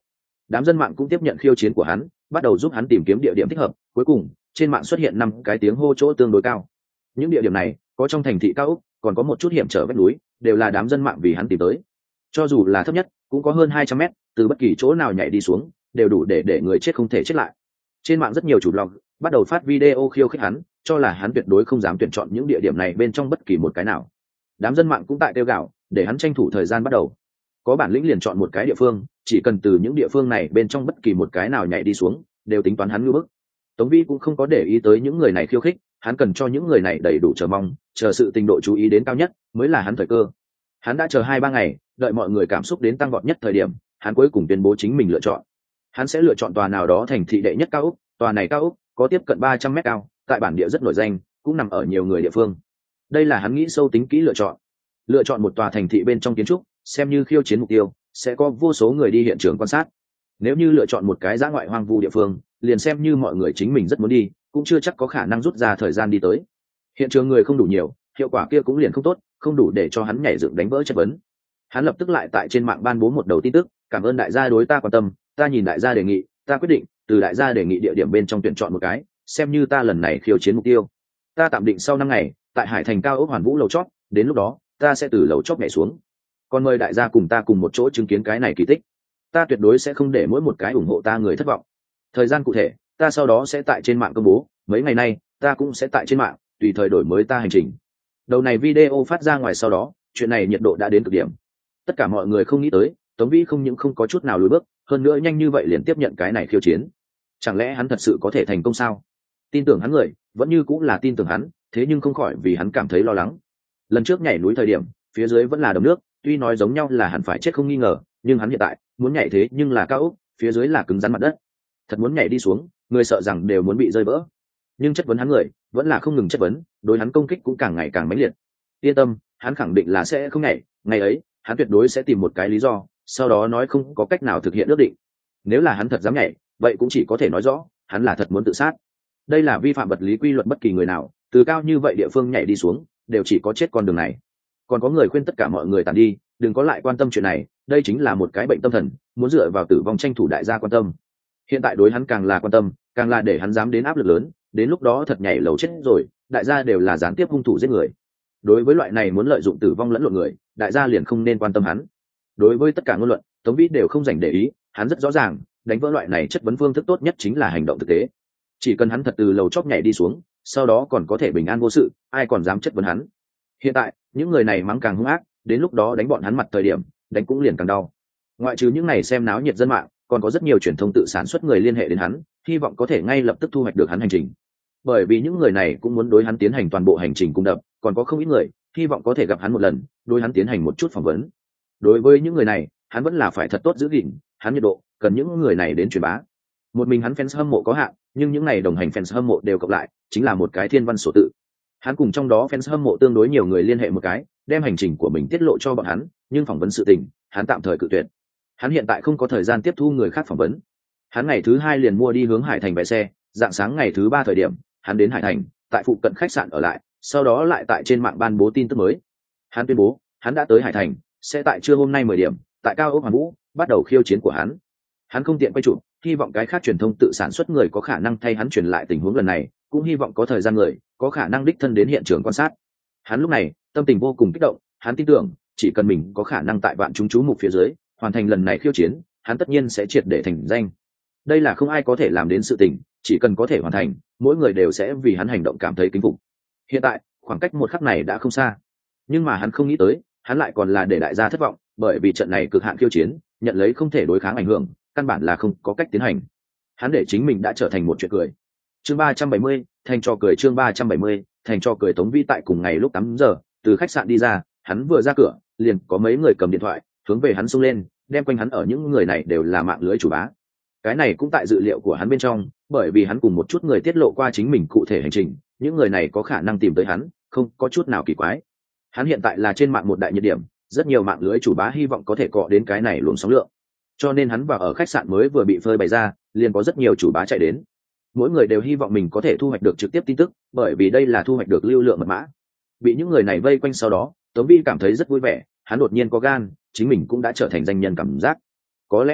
Đám dân mạng cũng tiếp nhận khiêu chiến của hắn, bắt đầu giúp hắn tìm kiếm địa điểm thích hợp. Cuối cùng trên mạng xuất hiện 5 cái tiếng hô chỗ tương đối cao. Những địa điểm này có trong thành thị cao ốc, còn có một chút hiểm trở vách núi, đều là đám dân mạng vì hắn tìm tới. Cho dù là thấp nhất cũng có hơn 200 mét, từ bất kỳ chỗ nào nhảy đi xuống đều đủ để người chết không thể chết lại. Trên mạng rất nhiều chủ blog bắt đầu phát video khiêu khích hắn, cho là hắn tuyệt đối không dám tuyển chọn những địa điểm này bên trong bất kỳ một cái nào. Đám dân mạng cũng tại kêu gào để hắn tranh thủ thời gian bắt đầu. Có bản lĩnh liền chọn một cái địa phương, chỉ cần từ những địa phương này bên trong bất kỳ một cái nào nhảy đi xuống đều tính toán hắn ngưỡng bức. Tống Vi cũng không có để ý tới những người này khiêu khích, hắn cần cho những người này đầy đủ chờ mong, chờ sự tình độ chú ý đến cao nhất mới là hắn thời cơ. Hắn đã chờ 2-3 ngày, đợi mọi người cảm xúc đến tăng vọt nhất thời điểm, hắn cuối cùng tuyên bố chính mình lựa chọn. Hắn sẽ lựa chọn tòa nào đó thành thị đệ nhất cao ốc, tòa này cao ốc có tiếp cận 300 mét cao, tại bản địa rất nổi danh, cũng nằm ở nhiều người địa phương. Đây là hắn nghĩ sâu tính kỹ lựa chọn. Lựa chọn một tòa thành thị bên trong kiến trúc, xem như khiêu chiến mục tiêu, sẽ có vô số người đi hiện trường quan sát. Nếu như lựa chọn một cái dã ngoại hoang vu địa phương, liền xem như mọi người chính mình rất muốn đi, cũng chưa chắc có khả năng rút ra thời gian đi tới. Hiện trường người không đủ nhiều, hiệu quả kia cũng liền không tốt, không đủ để cho hắn nhảy dựng đánh vỡ chất vấn. Hắn lập tức lại tại trên mạng ban bố một đầu tin tức, cảm ơn đại gia đối ta quan tâm, ta nhìn đại gia đề nghị, ta quyết định từ đại gia đề nghị địa điểm bên trong tuyển chọn một cái, xem như ta lần này khiêu chiến mục tiêu. Ta tạm định sau 5 ngày tại Hải Thành cao ốc Hoàn Vũ lầu chót, đến lúc đó ta sẽ từ lầu chót nhảy xuống. Còn mời đại gia cùng ta cùng một chỗ chứng kiến cái này kỳ tích. Ta tuyệt đối sẽ không để mỗi một cái ủng hộ ta người thất vọng. Thời gian cụ thể ta sau đó sẽ tại trên mạng công bố, mấy ngày nay ta cũng sẽ tại trên mạng tùy thời đổi mới ta hành trình. Đầu này video phát ra ngoài sau đó, chuyện này nhiệt độ đã đến cực điểm. Tất cả mọi người không nghĩ tới Tống Vĩ không những không có chút nào lùi bước, hơn nữa nhanh như vậy liền tiếp nhận cái này khiêu chiến. Chẳng lẽ hắn thật sự có thể thành công sao? Tin tưởng hắn người vẫn như cũng là tin tưởng hắn, thế nhưng không khỏi vì hắn cảm thấy lo lắng. Lần trước nhảy núi thời điểm phía dưới vẫn là đầm nước, tuy nói giống nhau là hẳn phải chết không nghi ngờ, nhưng hắn hiện tại muốn nhảy thế nhưng là cao ốc, phía dưới là cứng rắn mặt đất, thật muốn nhảy đi xuống người sợ rằng đều muốn bị rơi vỡ. Nhưng chất vấn hắn người vẫn là không ngừng chất vấn, đối hắn công kích cũng càng ngày càng mãnh liệt. Yên tâm, hắn khẳng định là sẽ không nhảy, ngày ấy hắn tuyệt đối sẽ tìm một cái lý do, sau đó nói không có cách nào thực hiện ước định. Nếu là hắn thật dám nhảy, vậy cũng chỉ có thể nói rõ hắn là thật muốn tự sát. Đây là vi phạm vật lý quy luật, bất kỳ người nào từ cao như vậy địa phương nhảy đi xuống đều chỉ có chết con đường này. Còn có người khuyên tất cả mọi người tản đi, đừng có lại quan tâm chuyện này, đây chính là một cái bệnh tâm thần, muốn dựa vào tử vong tranh thủ đại gia quan tâm. Hiện tại đối hắn càng là quan tâm, càng là để hắn dám đến áp lực lớn, đến lúc đó thật nhảy lầu chết rồi, đại gia đều là gián tiếp hung thủ giết người. Đối với loại này muốn lợi dụng tử vong lẫn lộn người, đại gia liền không nên quan tâm hắn. Đối với tất cả ngôn luận, Tống Vĩ đều không dành để ý, hắn rất rõ ràng, đánh vỡ loại này chất vấn phương thức tốt nhất chính là hành động thực tế. Chỉ cần hắn thật từ lầu chóp nhảy đi xuống, sau đó còn có thể bình an vô sự, ai còn dám chất vấn hắn. Hiện tại những người này mắng càng hung ác, đến lúc đó đánh bọn hắn mặt thời điểm đánh cũng liền càng đau. Ngoại trừ những này xem náo nhiệt dân mạng, còn có rất nhiều truyền thông tự sản xuất người liên hệ đến hắn, hy vọng có thể ngay lập tức thu hoạch được hắn hành trình. Bởi vì những người này cũng muốn đối hắn tiến hành toàn bộ hành trình cung đập, còn có không ít người hy vọng có thể gặp hắn một lần, đối hắn tiến hành một chút phỏng vấn. Đối với những người này hắn vẫn là phải thật tốt giữ gìn, hắn nhiệt độ cần những người này đến truyền bá. Một mình hắn fans hâm mộ có hạn, nhưng những này đồng hành fans hâm mộ đều cộng lại chính là một cái thiên văn sổ tự. Hắn cùng trong đó fans hâm mộ tương đối nhiều người liên hệ một cái, đem hành trình của mình tiết lộ cho bọn hắn, nhưng phỏng vấn sự tình hắn tạm thời cự tuyệt. Hắn hiện tại không có thời gian tiếp thu người khác phỏng vấn. Hắn ngày thứ 2 liền mua đi hướng Hải Thành vé xe, dạng sáng ngày thứ 3 thời điểm hắn đến Hải Thành, tại phụ cận khách sạn ở lại, sau đó lại tại trên mạng ban bố tin tức mới. Hắn tuyên bố hắn đã tới Hải Thành, sẽ tại trưa hôm nay 10 điểm tại cao ốc Hoàn Vũ bắt đầu khiêu chiến của hắn. Hắn không tiện quay chụp, hy vọng cái khác truyền thông tự sản xuất người có khả năng thay hắn truyền lại tình huống lần này, cũng hy vọng có thời gian người có khả năng đích thân đến hiện trường quan sát. Hắn lúc này tâm tình vô cùng kích động, hắn tin tưởng chỉ cần mình có khả năng tại vạn chúng chú mục phía dưới hoàn thành lần này khiêu chiến, hắn tất nhiên sẽ triệt để thành danh. Đây là không ai có thể làm đến sự tình, chỉ cần có thể hoàn thành, mỗi người đều sẽ vì hắn hành động cảm thấy kính phục. Hiện tại khoảng cách một khắc này đã không xa, nhưng mà hắn không nghĩ tới hắn lại còn là để đại gia thất vọng, bởi vì trận này cực hạn khiêu chiến nhận lấy không thể đối kháng ảnh hưởng, căn bản là không có cách tiến hành. Hắn để chính mình đã trở thành một chuyện cười. Chương 370, thành trò cười. Chương 370, thành trò cười. Tống Vĩ tại cùng ngày lúc 8 giờ từ khách sạn đi ra, hắn vừa ra cửa liền có mấy người cầm điện thoại hướng về hắn xông lên, đem quanh hắn ở những người này đều là mạng lưới chủ bá. Cái này cũng tại dự liệu của hắn bên trong, bởi vì hắn cùng một chút người tiết lộ qua chính mình cụ thể hành trình, những người này có khả năng tìm tới hắn, không có chút nào kỳ quái. Hắn hiện tại là trên mạng một đại nhiệt điểm, rất nhiều mạng lưới chủ bá hy vọng có thể cọ đến cái này luồng sóng lượng, cho nên hắn vào ở khách sạn mới vừa bị phơi bày ra, liền có rất nhiều chủ bá chạy đến. Mỗi người đều hy vọng mình có thể thu hoạch được trực tiếp tin tức, bởi vì đây là thu hoạch được lưu lượng mật mã. Bị những người này vây quanh sau đó, Tống Vĩ cảm thấy rất vui vẻ, hắn đột nhiên có gan, chính mình cũng đã trở thành danh nhân cảm giác. Có lẽ hiện tại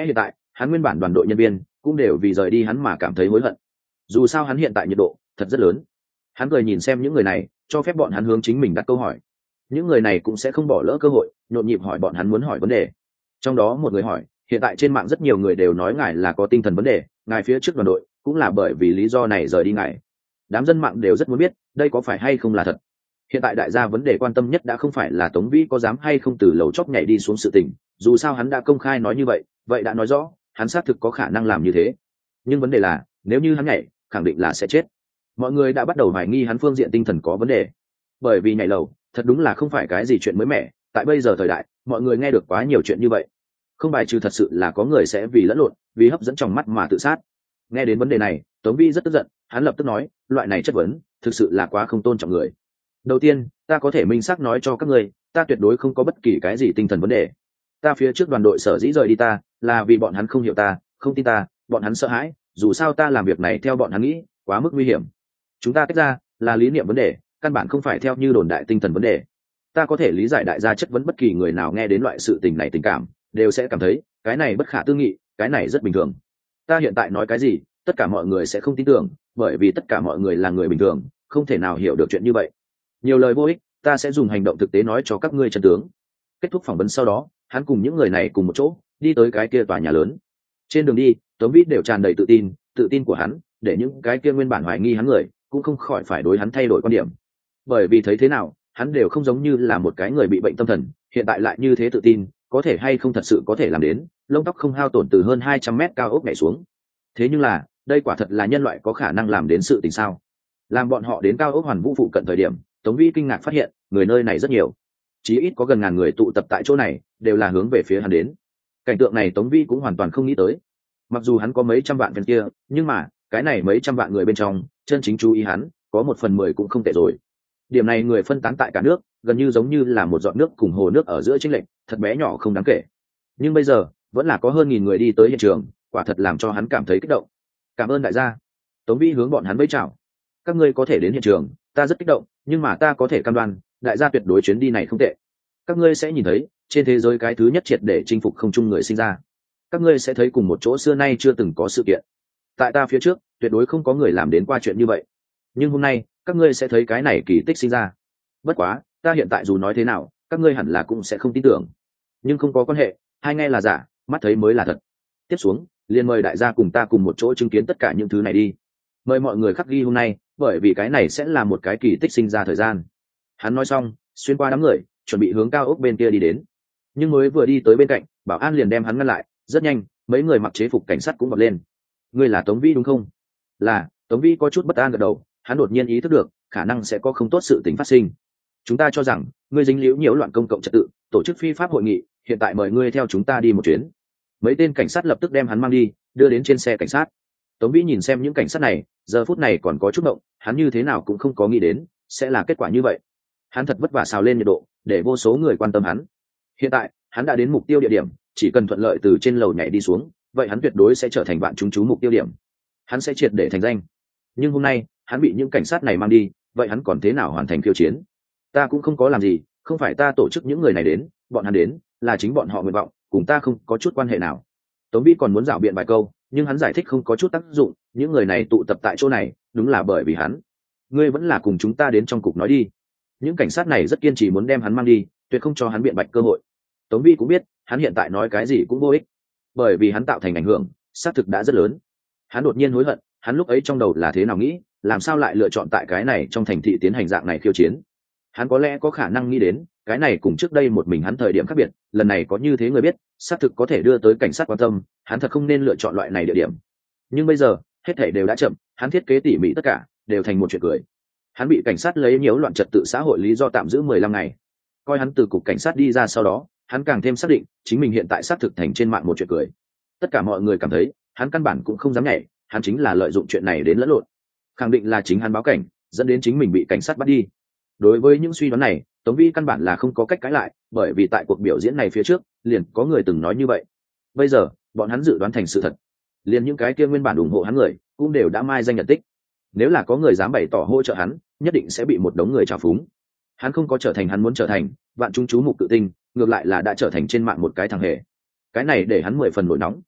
hắn nguyên bản đoàn đội nhân viên cũng đều vì rời đi hắn mà cảm thấy hối hận. Dù sao hắn hiện tại nhiệt độ thật rất lớn. Hắn cười nhìn xem những người này, cho phép bọn hắn hướng chính mình đặt câu hỏi. Những người này cũng sẽ không bỏ lỡ cơ hội nhộn nhịp hỏi bọn hắn muốn hỏi vấn đề. Trong đó một người hỏi, hiện tại trên mạng rất nhiều người đều nói ngài là có tinh thần vấn đề, ngài phía trước đoàn đội cũng là bởi vì lý do này rời đi ngài. Đám dân mạng đều rất muốn biết đây có phải hay không là thật. Hiện tại đại gia vấn đề quan tâm nhất đã không phải là Tống Vĩ có dám hay không từ lầu chóp nhảy đi xuống sự tình, dù sao hắn đã công khai nói như vậy, vậy đã nói rõ hắn xác thực có khả năng làm như thế. Nhưng vấn đề là nếu như hắn nhảy, khẳng định là sẽ chết. Mọi người đã bắt đầu hoài nghi hắn phương diện tinh thần có vấn đề, bởi vì nhảy lầu thật đúng là không phải cái gì chuyện mới mẻ. Tại bây giờ thời đại, mọi người nghe được quá nhiều chuyện như vậy, không bài trừ thật sự là có người sẽ vì lẫn lộn, vì hấp dẫn trong mắt mà tự sát. Nghe đến vấn đề này, Tống Vĩ rất tức giận, hắn lập tức nói, loại này chất vấn thực sự là quá không tôn trọng người. Đầu tiên, ta có thể minh xác nói cho các ngươi, ta tuyệt đối không có bất kỳ cái gì tinh thần vấn đề. Ta phía trước đoàn đội sở dĩ rời đi ta, là vì bọn hắn không hiểu ta, không tin ta, bọn hắn sợ hãi, dù sao ta làm việc này theo bọn hắn nghĩ, quá mức nguy hiểm. Chúng ta tách ra, là lý niệm vấn đề, căn bản không phải theo như đồn đại tinh thần vấn đề. Ta có thể lý giải đại gia chất vấn bất kỳ người nào nghe đến loại sự tình này tình cảm, đều sẽ cảm thấy, cái này bất khả tư nghị, cái này rất bình thường. Ta hiện tại nói cái gì, tất cả mọi người sẽ không tin tưởng, bởi vì tất cả mọi người là người bình thường, không thể nào hiểu được chuyện như vậy. Nhiều lời vô ích, ta sẽ dùng hành động thực tế nói cho các ngươi chân tướng. Kết thúc phỏng vấn sau đó, hắn cùng những người này cùng một chỗ đi tới cái kia tòa nhà lớn. Trên đường đi, Tống Vĩ đều tràn đầy tự tin của hắn, để những cái kia nguyên bản hoài nghi hắn người cũng không khỏi phải đối hắn thay đổi quan điểm. Bởi vì thấy thế nào, hắn đều không giống như là một cái người bị bệnh tâm thần, hiện tại lại như thế tự tin, có thể hay không thật sự có thể làm đến, lông tóc không hao tổn từ hơn 200 mét cao ốc nhảy xuống. Thế nhưng là, đây quả thật là nhân loại có khả năng làm đến sự tình sao? Làm bọn họ đến cao ốc Hoàn Vũ phụ cận thời điểm, Tống Vĩ kinh ngạc phát hiện, người nơi này rất nhiều, chí ít có gần ngàn người tụ tập tại chỗ này, đều là hướng về phía hắn đến. Cảnh tượng này Tống Vĩ cũng hoàn toàn không nghĩ tới. Mặc dù hắn có mấy trăm vạn fan kia, nhưng mà cái này mấy trăm vạn người bên trong, chân chính chú ý hắn, có 1/10 cũng không tệ rồi. Điểm này người phân tán tại cả nước, gần như giống như là một giọt nước cùng hồ nước ở giữa chênh lệch, thật bé nhỏ không đáng kể. Nhưng bây giờ, vẫn là có hơn 1000 người đi tới hiện trường, quả thật làm cho hắn cảm thấy kích động. Cảm ơn đại gia. Tống Vĩ hướng bọn hắn vẫy chào. Các ngươi có thể đến hiện trường, ta rất kích động, nhưng mà ta có thể cam đoan, đại gia tuyệt đối chuyến đi này không tệ. Các ngươi sẽ nhìn thấy, trên thế giới cái thứ nhất triệt để chinh phục không chung người sinh ra. Các ngươi sẽ thấy cùng một chỗ xưa nay chưa từng có sự kiện. Tại ta phía trước, tuyệt đối không có người làm đến qua chuyện như vậy. Nhưng hôm nay, các ngươi sẽ thấy cái này kỳ tích sinh ra. Bất quá, ta hiện tại dù nói thế nào, các ngươi hẳn là cũng sẽ không tin tưởng. Nhưng không có quan hệ, hai nghe là giả, mắt thấy mới là thật. Tiếp xuống, liền mời đại gia cùng ta cùng một chỗ chứng kiến tất cả những thứ này đi. Mời mọi người khắc ghi hôm nay, bởi vì cái này sẽ là một cái kỳ tích sinh ra thời gian. Hắn nói xong, xuyên qua đám người, chuẩn bị hướng cao ốc bên kia đi đến. Nhưng mới vừa đi tới bên cạnh, bảo an liền đem hắn ngăn lại. Rất nhanh, mấy người mặc chế phục cảnh sát cũng vọt lên. Ngươi là Tống Vĩ đúng không? Là. Tống Vĩ có chút bất an gật đầu, hắn đột nhiên ý thức được khả năng sẽ có không tốt sự tình phát sinh. Chúng ta cho rằng ngươi dính líu nhiễu loạn công cộng trật tự, tổ chức phi pháp hội nghị, hiện tại mời ngươi theo chúng ta đi một chuyến. Mấy tên cảnh sát lập tức đem hắn mang đi, đưa đến trên xe cảnh sát. Tống Vĩ nhìn xem những cảnh sát này, giờ phút này còn có chút động, hắn như thế nào cũng không có nghĩ đến sẽ là kết quả như vậy. Hắn thật vất vả xào lên nhiệt độ, để vô số người quan tâm hắn. Hiện tại, hắn đã đến mục tiêu địa điểm, chỉ cần thuận lợi từ trên lầu nhảy đi xuống, vậy hắn tuyệt đối sẽ trở thành vạn chúng chú mục tiêu điểm. Hắn sẽ triệt để thành danh. Nhưng hôm nay, hắn bị những cảnh sát này mang đi, vậy hắn còn thế nào hoàn thành khiêu chiến? Ta cũng không có làm gì, không phải ta tổ chức những người này đến, bọn hắn đến, là chính bọn họ nguyện vọng, cùng ta không có chút quan hệ nào. Tống Vĩ còn muốn rảo biện vài câu, nhưng hắn giải thích không có chút tác dụng, những người này tụ tập tại chỗ này, đúng là bởi vì hắn. Ngươi vẫn là cùng chúng ta đến trong cục nói đi. Những cảnh sát này rất kiên trì muốn đem hắn mang đi, tuyệt không cho hắn biện bạch cơ hội. Tống Vĩ cũng biết, hắn hiện tại nói cái gì cũng vô ích, bởi vì hắn tạo thành ảnh hưởng, xác thực đã rất lớn. Hắn đột nhiên hối hận, hắn lúc ấy trong đầu là thế nào nghĩ, làm sao lại lựa chọn tại cái này trong thành thị tiến hành dạng này khiêu chiến. Hắn có lẽ có khả năng nghĩ đến, cái này cùng trước đây một mình hắn thời điểm khác biệt, lần này có như thế người biết, xác thực có thể đưa tới cảnh sát quan tâm, hắn thật không nên lựa chọn loại này địa điểm. Nhưng bây giờ, hết thảy đều đã chậm, hắn thiết kế tỉ mỉ tất cả, đều thành một chuyện cười. Hắn bị cảnh sát lấy nhiễu loạn trật tự xã hội lý do tạm giữ 15 ngày. Coi hắn từ cục cảnh sát đi ra sau đó, hắn càng thêm xác định, chính mình hiện tại xác thực thành trên mạng một chuyện cười. Tất cả mọi người cảm thấy, hắn căn bản cũng không dám nhảy, hắn chính là lợi dụng chuyện này đến lẫn lộn. Khẳng định là chính hắn báo cảnh, dẫn đến chính mình bị cảnh sát bắt đi. Đối với những suy đoán này, Tống Vĩ căn bản là không có cách cãi lại, bởi vì tại cuộc biểu diễn này phía trước, liền có người từng nói như vậy. Bây giờ, bọn hắn dự đoán thành sự thật. Liền những cái kia nguyên bản ủng hộ hắn người, cũng đều đã mai danh nhận tích. Nếu là có người dám bày tỏ hỗ trợ hắn, nhất định sẽ bị một đống người trào phúng. Hắn không có trở thành hắn muốn trở thành, vạn chúng chú mục tự tinh, ngược lại là đã trở thành trên mạng một cái thằng hề. Cái này để hắn 10 phần nổi nóng.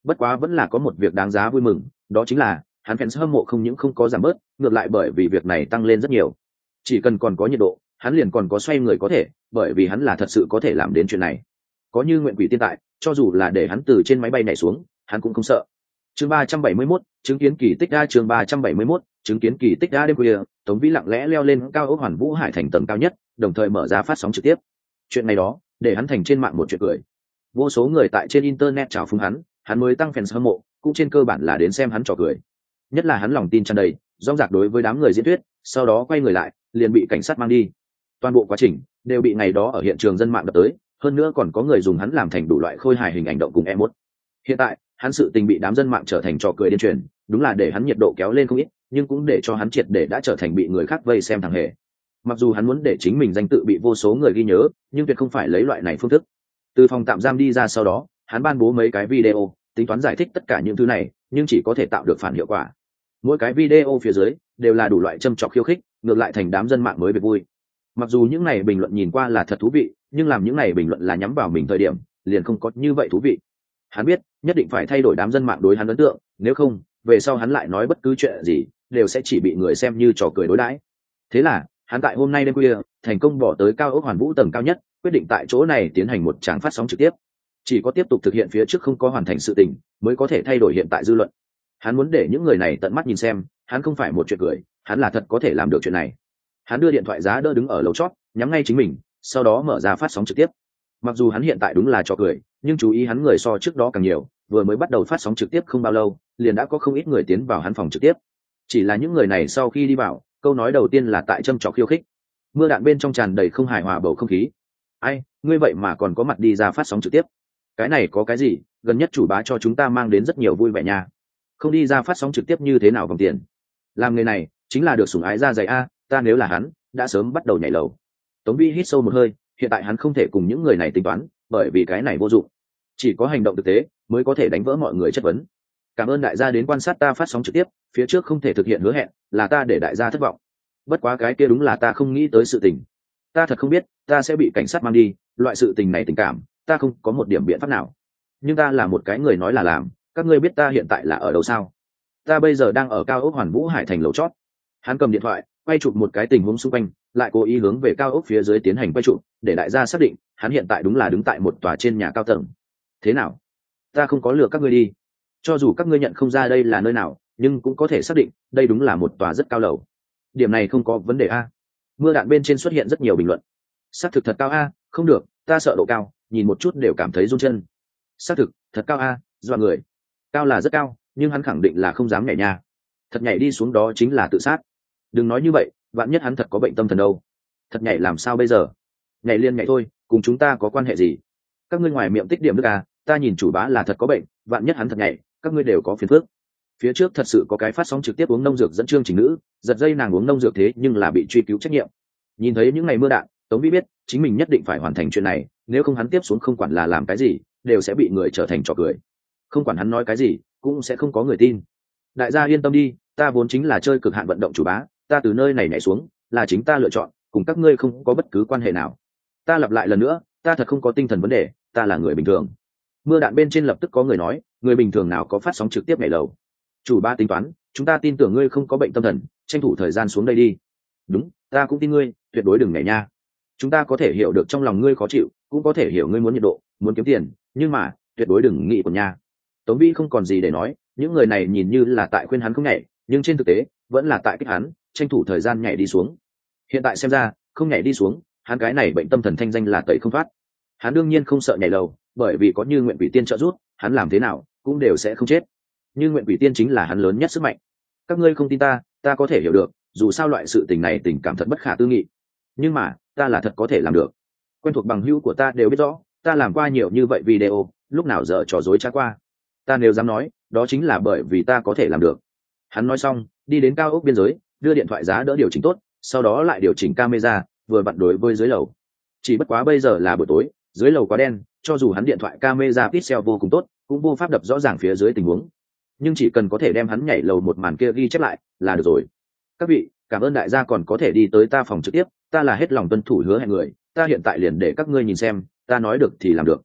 Bất quá vẫn là có một việc đáng giá vui mừng, đó chính là hắn fans hâm mộ không những không có giảm bớt, ngược lại bởi vì việc này tăng lên rất nhiều. Chỉ cần còn có nhiệt độ, hắn liền còn có xoay người có thể, bởi vì hắn là thật sự có thể làm đến chuyện này. Có như nguyện quỷ tiên tại, cho dù là để hắn từ trên máy bay nhảy xuống, hắn cũng không sợ. Chương 371, chứng kiến kỳ tích đa. Chương 371, chứng kiến kỳ tích đa. Đêm khuya, Tống Vĩ lặng lẽ leo lên cao ốc Hoàn Vũ Hải thành tầng cao nhất, đồng thời mở ra phát sóng trực tiếp. Chuyện này đó, để hắn thành trên mạng một chuyện cười. Vô số người tại trên internet chào phúng hắn mới tăng fans hâm mộ, cũng trên cơ bản là đến xem hắn trò cười. Nhất là hắn lòng tin tràn đầy, rong rạc đối với đám người diễn thuyết, sau đó quay người lại, liền bị cảnh sát mang đi. Toàn bộ quá trình đều bị ngày đó ở hiện trường dân mạng đập tới, hơn nữa còn có người dùng hắn làm thành đủ loại khôi hài hình ảnh động cùng emoji. Hiện tại, hắn sự tình bị đám dân mạng trở thành trò cười điên truyền, đúng là để hắn nhiệt độ kéo lên không ít, nhưng cũng để cho hắn triệt để đã trở thành bị người khác vây xem thằng hề. Mặc dù hắn muốn để chính mình danh tự bị vô số người ghi nhớ, nhưng tuyệt không phải lấy loại này phương thức. Từ phòng tạm giam đi ra sau đó, hắn ban bố mấy cái video, tính toán giải thích tất cả những thứ này, nhưng chỉ có thể tạo được phản hiệu quả. Mỗi cái video phía dưới đều là đủ loại châm chọc khiêu khích, ngược lại thành đám dân mạng mới về vui. Mặc dù những này bình luận nhìn qua là thật thú vị, nhưng làm những này bình luận là nhắm vào mình thời điểm, liền không có như vậy thú vị. Hắn biết, nhất định phải thay đổi đám dân mạng đối hắn ấn tượng, nếu không, về sau hắn lại nói bất cứ chuyện gì, đều sẽ chỉ bị người xem như trò cười đối đãi. Thế là, hắn tại hôm nay đêm khuya, thành công bỏ tới cao ốc Hoàn Vũ tầng cao nhất, quyết định tại chỗ này tiến hành một tràng phát sóng trực tiếp. Chỉ có tiếp tục thực hiện phía trước không có hoàn thành sự tình, mới có thể thay đổi hiện tại dư luận. Hắn muốn để những người này tận mắt nhìn xem, hắn không phải một chuyện cười, hắn là thật có thể làm được chuyện này. Hắn đưa điện thoại giá đỡ đứng ở lầu chót, nhắm ngay chính mình, sau đó mở ra phát sóng trực tiếp. Mặc dù hắn hiện tại đúng là trò cười, nhưng chú ý hắn người so trước đó càng nhiều, vừa mới bắt đầu phát sóng trực tiếp không bao lâu, liền đã có không ít người tiến vào hắn phòng trực tiếp. Chỉ là những người này sau khi đi vào, câu nói đầu tiên là tại châm trọc khiêu khích. Mưa đạn bên trong tràn đầy không hài hòa bầu không khí. Ai, ngươi vậy mà còn có mặt đi ra phát sóng trực tiếp? Cái này có cái gì, gần nhất chủ bá cho chúng ta mang đến rất nhiều vui vẻ nha. Không đi ra phát sóng trực tiếp như thế nào vòng tiền? Làm người này, chính là được sủng ái ra dày a, ta nếu là hắn, đã sớm bắt đầu nhảy lầu. Tống Vĩ hít sâu một hơi, hiện tại hắn không thể cùng những người này tính toán, bởi vì cái này vô dụng. Chỉ có hành động thực tế mới có thể đánh vỡ mọi người chất vấn. Cảm ơn đại gia đến quan sát ta phát sóng trực tiếp, phía trước không thể thực hiện hứa hẹn, là ta để đại gia thất vọng. Bất quá cái kia đúng là ta không nghĩ tới sự tình. Ta thật không biết, ta sẽ bị cảnh sát mang đi, loại sự tình này tình cảm, ta không có một điểm biện pháp nào. Nhưng ta là một cái người nói là làm, các ngươi biết ta hiện tại là ở đâu sao? Ta bây giờ đang ở cao ốc Hoàn Vũ Hải thành lầu chót. Hắn cầm điện thoại, quay chụp một cái tình huống xung quanh, lại cố ý hướng về cao ốc phía dưới tiến hành quay chụp, để đại gia xác định, hắn hiện tại đúng là đứng tại một tòa trên nhà cao tầng. Thế nào? Ta không có lừa các ngươi đi. Cho dù các ngươi nhận không ra đây là nơi nào, nhưng cũng có thể xác định, đây đúng là một tòa rất cao lầu. Điểm này không có vấn đề a. Mưa đạn bên trên xuất hiện rất nhiều bình luận. Xác thực thật cao a, không được, ta sợ độ cao, nhìn một chút đều cảm thấy run chân. Xác thực, thật cao a, dọa người. Cao là rất cao, nhưng hắn khẳng định là không dám nhảy nha. Thật nhảy đi xuống đó chính là tự sát. Đừng nói như vậy, vạn nhất hắn thật có bệnh tâm thần đâu. Thật nhảy làm sao bây giờ? Nhảy liên nhảy thôi, cùng chúng ta có quan hệ gì? Các ngươi ngoài miệng tích điểm nước à, ta nhìn chủ bá là thật có bệnh, vạn nhất hắn thật nhảy, các ngươi đều có phiền phức. Phía trước thật sự có cái phát sóng trực tiếp uống nông dược dẫn chương trình nữ, giật dây nàng uống nông dược thế nhưng là bị truy cứu trách nhiệm. Nhìn thấy những ngày mưa đạn, Tống Vĩ biết chính mình nhất định phải hoàn thành chuyện này, nếu không hắn tiếp xuống không quản là làm cái gì, đều sẽ bị người trở thành trò cười. Không quản hắn nói cái gì, cũng sẽ không có người tin. Đại gia yên tâm đi, ta vốn chính là chơi cực hạn vận động chủ bá, ta từ nơi này nhảy xuống, là chính ta lựa chọn, cùng các ngươi không có bất cứ quan hệ nào. Ta lặp lại lần nữa, ta thật không có tinh thần vấn đề, ta là người bình thường. Mưa đạn bên trên lập tức có người nói, người bình thường nào có phát sóng trực tiếp nhảy lầu. Chủ bá tính toán, chúng ta tin tưởng ngươi không có bệnh tâm thần, tranh thủ thời gian xuống đây đi. Đúng, ta cũng tin ngươi, tuyệt đối đừng nhảy nha. Chúng ta có thể hiểu được trong lòng ngươi khó chịu, cũng có thể hiểu ngươi muốn nhiệt độ, muốn kiếm tiền, nhưng mà tuyệt đối đừng nghĩ của nha. Tống Vĩ không còn gì để nói, những người này nhìn như là tại khuyên hắn không nhảy, nhưng trên thực tế vẫn là tại kích hắn, tranh thủ thời gian nhảy đi xuống. Hiện tại xem ra, không nhảy đi xuống, hắn cái này bệnh tâm thần thanh danh là tẩy không thoát. Hắn đương nhiên không sợ nhảy lầu, bởi vì có Như Nguyện Quỷ Tiên trợ giúp, hắn làm thế nào cũng đều sẽ không chết. Như Nguyện Quỷ Tiên chính là hắn lớn nhất sức mạnh. Các ngươi không tin ta, ta có thể hiểu được, dù sao loại sự tình này tình cảm thật bất khả tư nghị. Nhưng mà, ta là thật có thể làm được. Quen thuộc bằng hữu của ta đều biết rõ, ta làm qua nhiều như vậy video, lúc nào giờ trò dối trá qua. Ta nếu dám nói, đó chính là bởi vì ta có thể làm được. Hắn nói xong, đi đến cao ốc biên giới, đưa điện thoại giá đỡ điều chỉnh tốt, sau đó lại điều chỉnh camera, vừa vặn đối với dưới lầu. Chỉ bất quá bây giờ là buổi tối, dưới lầu quá đen, cho dù hắn điện thoại camera pixel vô cùng tốt, cũng vô pháp đập rõ ràng phía dưới tình huống. Nhưng chỉ cần có thể đem hắn nhảy lầu một màn kia ghi chép lại, là được rồi. Các vị, cảm ơn đại gia còn có thể đi tới ta phòng trực tiếp, ta là hết lòng tuân thủ hứa hẹn người, ta hiện tại liền để các ngươi nhìn xem, ta nói được thì làm được.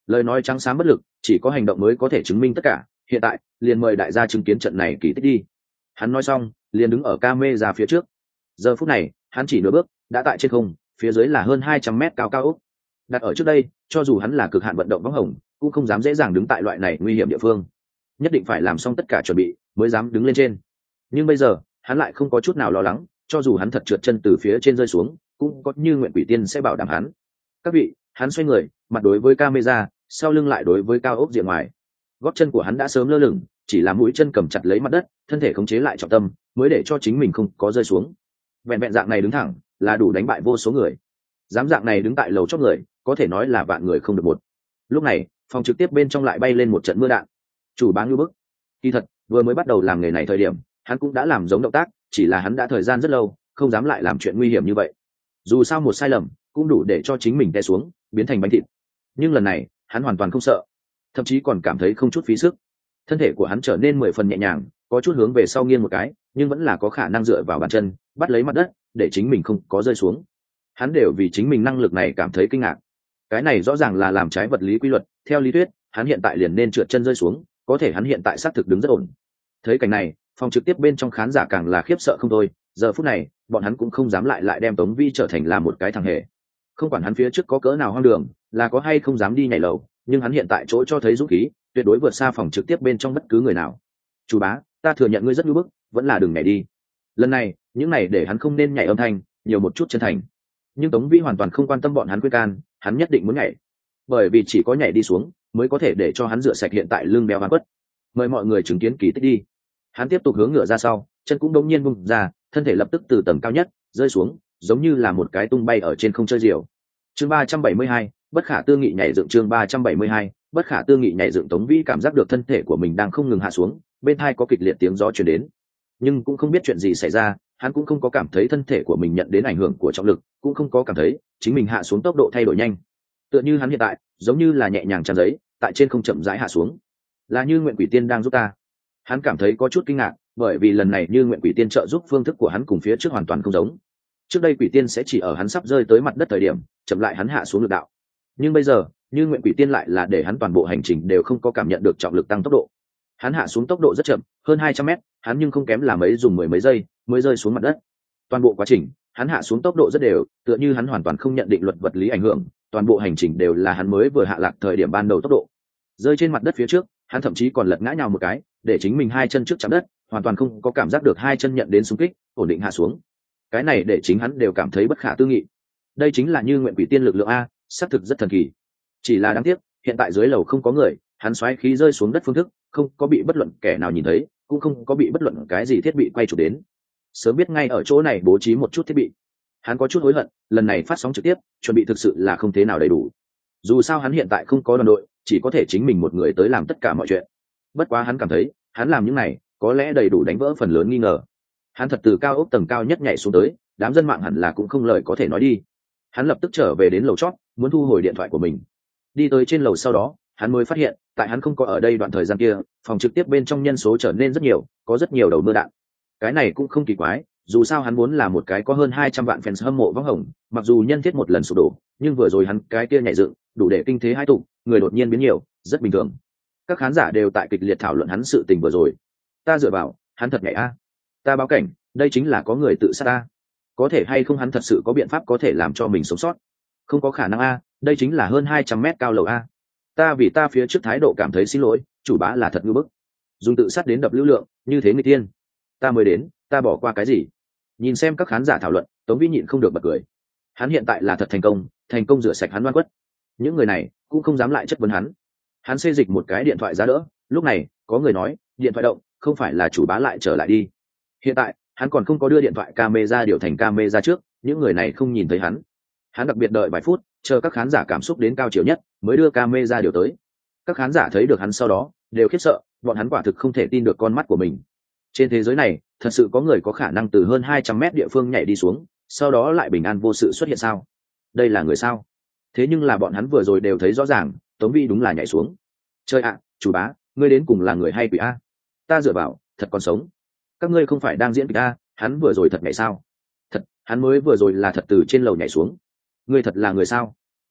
lời nói trắng xám bất lực, chỉ có hành động mới có thể chứng minh tất cả. Hiện tại liền mời đại gia chứng kiến trận này kỳ tích đi. Hắn nói xong liền đứng ở camera phía trước. Giờ phút này hắn chỉ nửa bước đã tại trên không, phía dưới là hơn 200 mét cao cao ốc. Đặt ở trước đây, cho dù hắn là cực hạn vận động võng hồng, cũng không dám dễ dàng đứng tại loại này nguy hiểm địa phương, nhất định phải làm xong tất cả chuẩn bị mới dám đứng lên trên. Nhưng bây giờ hắn lại không có chút nào lo lắng, cho dù hắn thật trượt chân từ phía trên rơi xuống, cũng có Như Nguyện Quỷ Tiên sẽ bảo đảm hắn. Các vị, hắn xoay người, mặt đối với camera, sau lưng lại đối với cao ốc diện ngoài. Gót chân của hắn đã sớm lơ lửng, chỉ là mũi chân cầm chặt lấy mặt đất, thân thể khống chế lại trọng tâm, mới để cho chính mình không có rơi xuống. Vẹn vẹn dạng này đứng thẳng, là đủ đánh bại vô số người. Dám dạng này đứng tại lầu chót người, có thể nói là vạn người không được một. Lúc này, phòng trực tiếp bên trong lại bay lên một trận mưa đạn. Chủ Bá ngư bức. Kỳ thật, vừa mới bắt đầu làm nghề này thời điểm, hắn cũng đã làm giống động tác, chỉ là hắn đã thời gian rất lâu, không dám lại làm chuyện nguy hiểm như vậy. Dù sao một sai lầm, cũng đủ để cho chính mình té xuống, biến thành bánh thịt. Nhưng lần này, hắn hoàn toàn không sợ, thậm chí còn cảm thấy không chút phí sức. Thân thể của hắn trở nên 10 phần nhẹ nhàng, có chút hướng về sau nghiêng một cái, nhưng vẫn là có khả năng dựa vào bàn chân, bắt lấy mặt đất, để chính mình không có rơi xuống. Hắn đều vì chính mình năng lực này cảm thấy kinh ngạc. Cái này rõ ràng là làm trái vật lý quy luật, theo lý thuyết, hắn hiện tại liền nên trượt chân rơi xuống, có thể hắn hiện tại xác thực đứng rất ổn. Thấy cảnh này, phòng trực tiếp bên trong khán giả càng là khiếp sợ không thôi. Giờ phút này, bọn hắn cũng không dám lại đem Tống Vi trở thành là một cái thằng hề. Không quản hắn phía trước có cỡ nào hoang đường, là có hay không dám đi nhảy lầu, nhưng hắn hiện tại chỗ cho thấy dũng khí, tuyệt đối vượt xa phòng trực tiếp bên trong bất cứ người nào. Chủ Bá, ta thừa nhận ngươi rất ngu bức, vẫn là đừng nhảy đi. Lần này, những này để hắn không nên nhảy âm thanh, nhiều một chút chân thành. Nhưng Tống Vi hoàn toàn không quan tâm bọn hắn khuyên can, hắn nhất định muốn nhảy, bởi vì chỉ có nhảy đi xuống mới có thể để cho hắn rửa sạch hiện tại lưng béo hắn quất. Mời mọi người chứng kiến kỳ tích đi. Hắn tiếp tục hướng ngựa ra sau, chân cũng đống nhiên bung ra, thân thể lập tức từ tầng cao nhất rơi xuống, giống như là một cái tung bay ở trên không chơi diều. Chương 372, bất khả tư nghị nhảy dựng. Chương 372, bất khả tư nghị nhảy dựng. Tống Vi cảm giác được thân thể của mình đang không ngừng hạ xuống, bên tai có kịch liệt tiếng gió truyền đến, nhưng cũng không biết chuyện gì xảy ra. Hắn cũng không có cảm thấy thân thể của mình nhận đến ảnh hưởng của trọng lực, cũng không có cảm thấy chính mình hạ xuống tốc độ thay đổi nhanh. Tựa như hắn hiện tại giống như là nhẹ nhàng tràn giấy, tại trên không chậm rãi hạ xuống. Là Như Nguyện Quỷ Tiên đang giúp ta. Hắn cảm thấy có chút kinh ngạc, bởi vì lần này Như Nguyện Quỷ Tiên trợ giúp phương thức của hắn cùng phía trước hoàn toàn không giống. Trước đây Quỷ Tiên sẽ chỉ ở hắn sắp rơi tới mặt đất thời điểm chậm lại hắn hạ xuống lực đạo, nhưng bây giờ Như Nguyện Quỷ Tiên lại là để hắn toàn bộ hành trình đều không có cảm nhận được trọng lực tăng tốc độ. Hắn hạ xuống tốc độ rất chậm, hơn 200 mét, hắn nhưng không kém là mấy dùng mười mấy giây mới rơi xuống mặt đất. Toàn bộ quá trình hắn hạ xuống tốc độ rất đều, tựa như hắn hoàn toàn không nhận định luật vật lý ảnh hưởng, toàn bộ hành trình đều là hắn mới vừa hạ lạc thời điểm ban đầu tốc độ. Rơi trên mặt đất phía trước, hắn thậm chí còn lật ngã nhào một cái, để chính mình hai chân trước chạm đất, hoàn toàn không có cảm giác được hai chân nhận đến xung kích, ổn định hạ xuống. Cái này để chính hắn đều cảm thấy bất khả tư nghị. Đây chính là Như Nguyện Quỷ Tiên lực lượng a, xác thực rất thần kỳ. Chỉ là đáng tiếc, hiện tại dưới lầu không có người, hắn xoáy khí rơi xuống đất phương thức, không có bị bất luận kẻ nào nhìn thấy, cũng không có bị bất luận cái gì thiết bị quay chụp đến. Sớm biết ngay ở chỗ này bố trí một chút thiết bị, hắn có chút hối hận, lần này phát sóng trực tiếp chuẩn bị thực sự là không thế nào đầy đủ. Dù sao hắn hiện tại không có đoàn đội, chỉ có thể chính mình một người tới làm tất cả mọi chuyện. Bất quá hắn cảm thấy hắn làm những này có lẽ đầy đủ đánh vỡ phần lớn nghi ngờ. Hắn thật từ cao ốc tầng cao nhất nhảy xuống tới, đám dân mạng hẳn là cũng không lời có thể nói đi. Hắn lập tức trở về đến lầu chót, muốn thu hồi điện thoại của mình. Đi tới trên lầu sau đó, hắn mới phát hiện tại hắn không có ở đây đoạn thời gian kia, phòng trực tiếp bên trong nhân số trở nên rất nhiều, có rất nhiều đầu mưa đạn. Cái này cũng không kỳ quái, dù sao hắn muốn là một cái có hơn 200 vạn fans hâm mộ võng hồng, mặc dù nhân thiết một lần sụp đổ, nhưng vừa rồi hắn cái kia nhảy dựng đủ để kinh thế hai tụ, người đột nhiên biến nhiều, rất bình thường. Các khán giả đều tại kịch liệt thảo luận hắn sự tình vừa rồi. Ta dựa vào, hắn thật nhảy a. Ta báo cảnh, đây chính là có người tự sát a. Có thể hay không hắn thật sự có biện pháp có thể làm cho mình sống sót? Không có khả năng a, đây chính là hơn 200 mét cao lầu a. Ta vì ta phía trước thái độ cảm thấy xin lỗi, chủ bá là thật ngu bức. Dùng tự sát đến đập lưu lượng, như thế người tiên. Ta mới đến, ta bỏ qua cái gì? Nhìn xem các khán giả thảo luận, Tống Vĩ nhịn không được bật cười. Hắn hiện tại là thật thành công rửa sạch hắn oan khuất. Những người này cũng không dám lại chất vấn hắn. Hắn xê dịch một cái điện thoại ra đỡ, lúc này có người nói điện thoại động, không phải là chủ bá lại trở lại đi. Hiện tại hắn còn không có đưa điện thoại camera điều thành camera trước, những người này không nhìn thấy hắn. Hắn đặc biệt đợi vài phút, chờ các khán giả cảm xúc đến cao chiều nhất mới đưa camera điều tới. Các khán giả thấy được hắn sau đó đều khiếp sợ, bọn hắn quả thực không thể tin được con mắt của mình. Trên thế giới này thật sự có người có khả năng từ hơn 200 mét địa phương nhảy đi xuống, sau đó lại bình an vô sự xuất hiện sao? Đây là người sao? Thế nhưng là bọn hắn vừa rồi đều thấy rõ ràng, Tống Vi đúng là nhảy xuống. Trời ạ, chủ bá, ngươi đến cùng là người hay quỷ a? Ta dựa vào, thật còn sống. Các ngươi không phải đang diễn kịch a? Hắn vừa rồi thật nhảy sao? Thật, hắn mới vừa rồi là thật từ trên lầu nhảy xuống. Ngươi thật là người sao?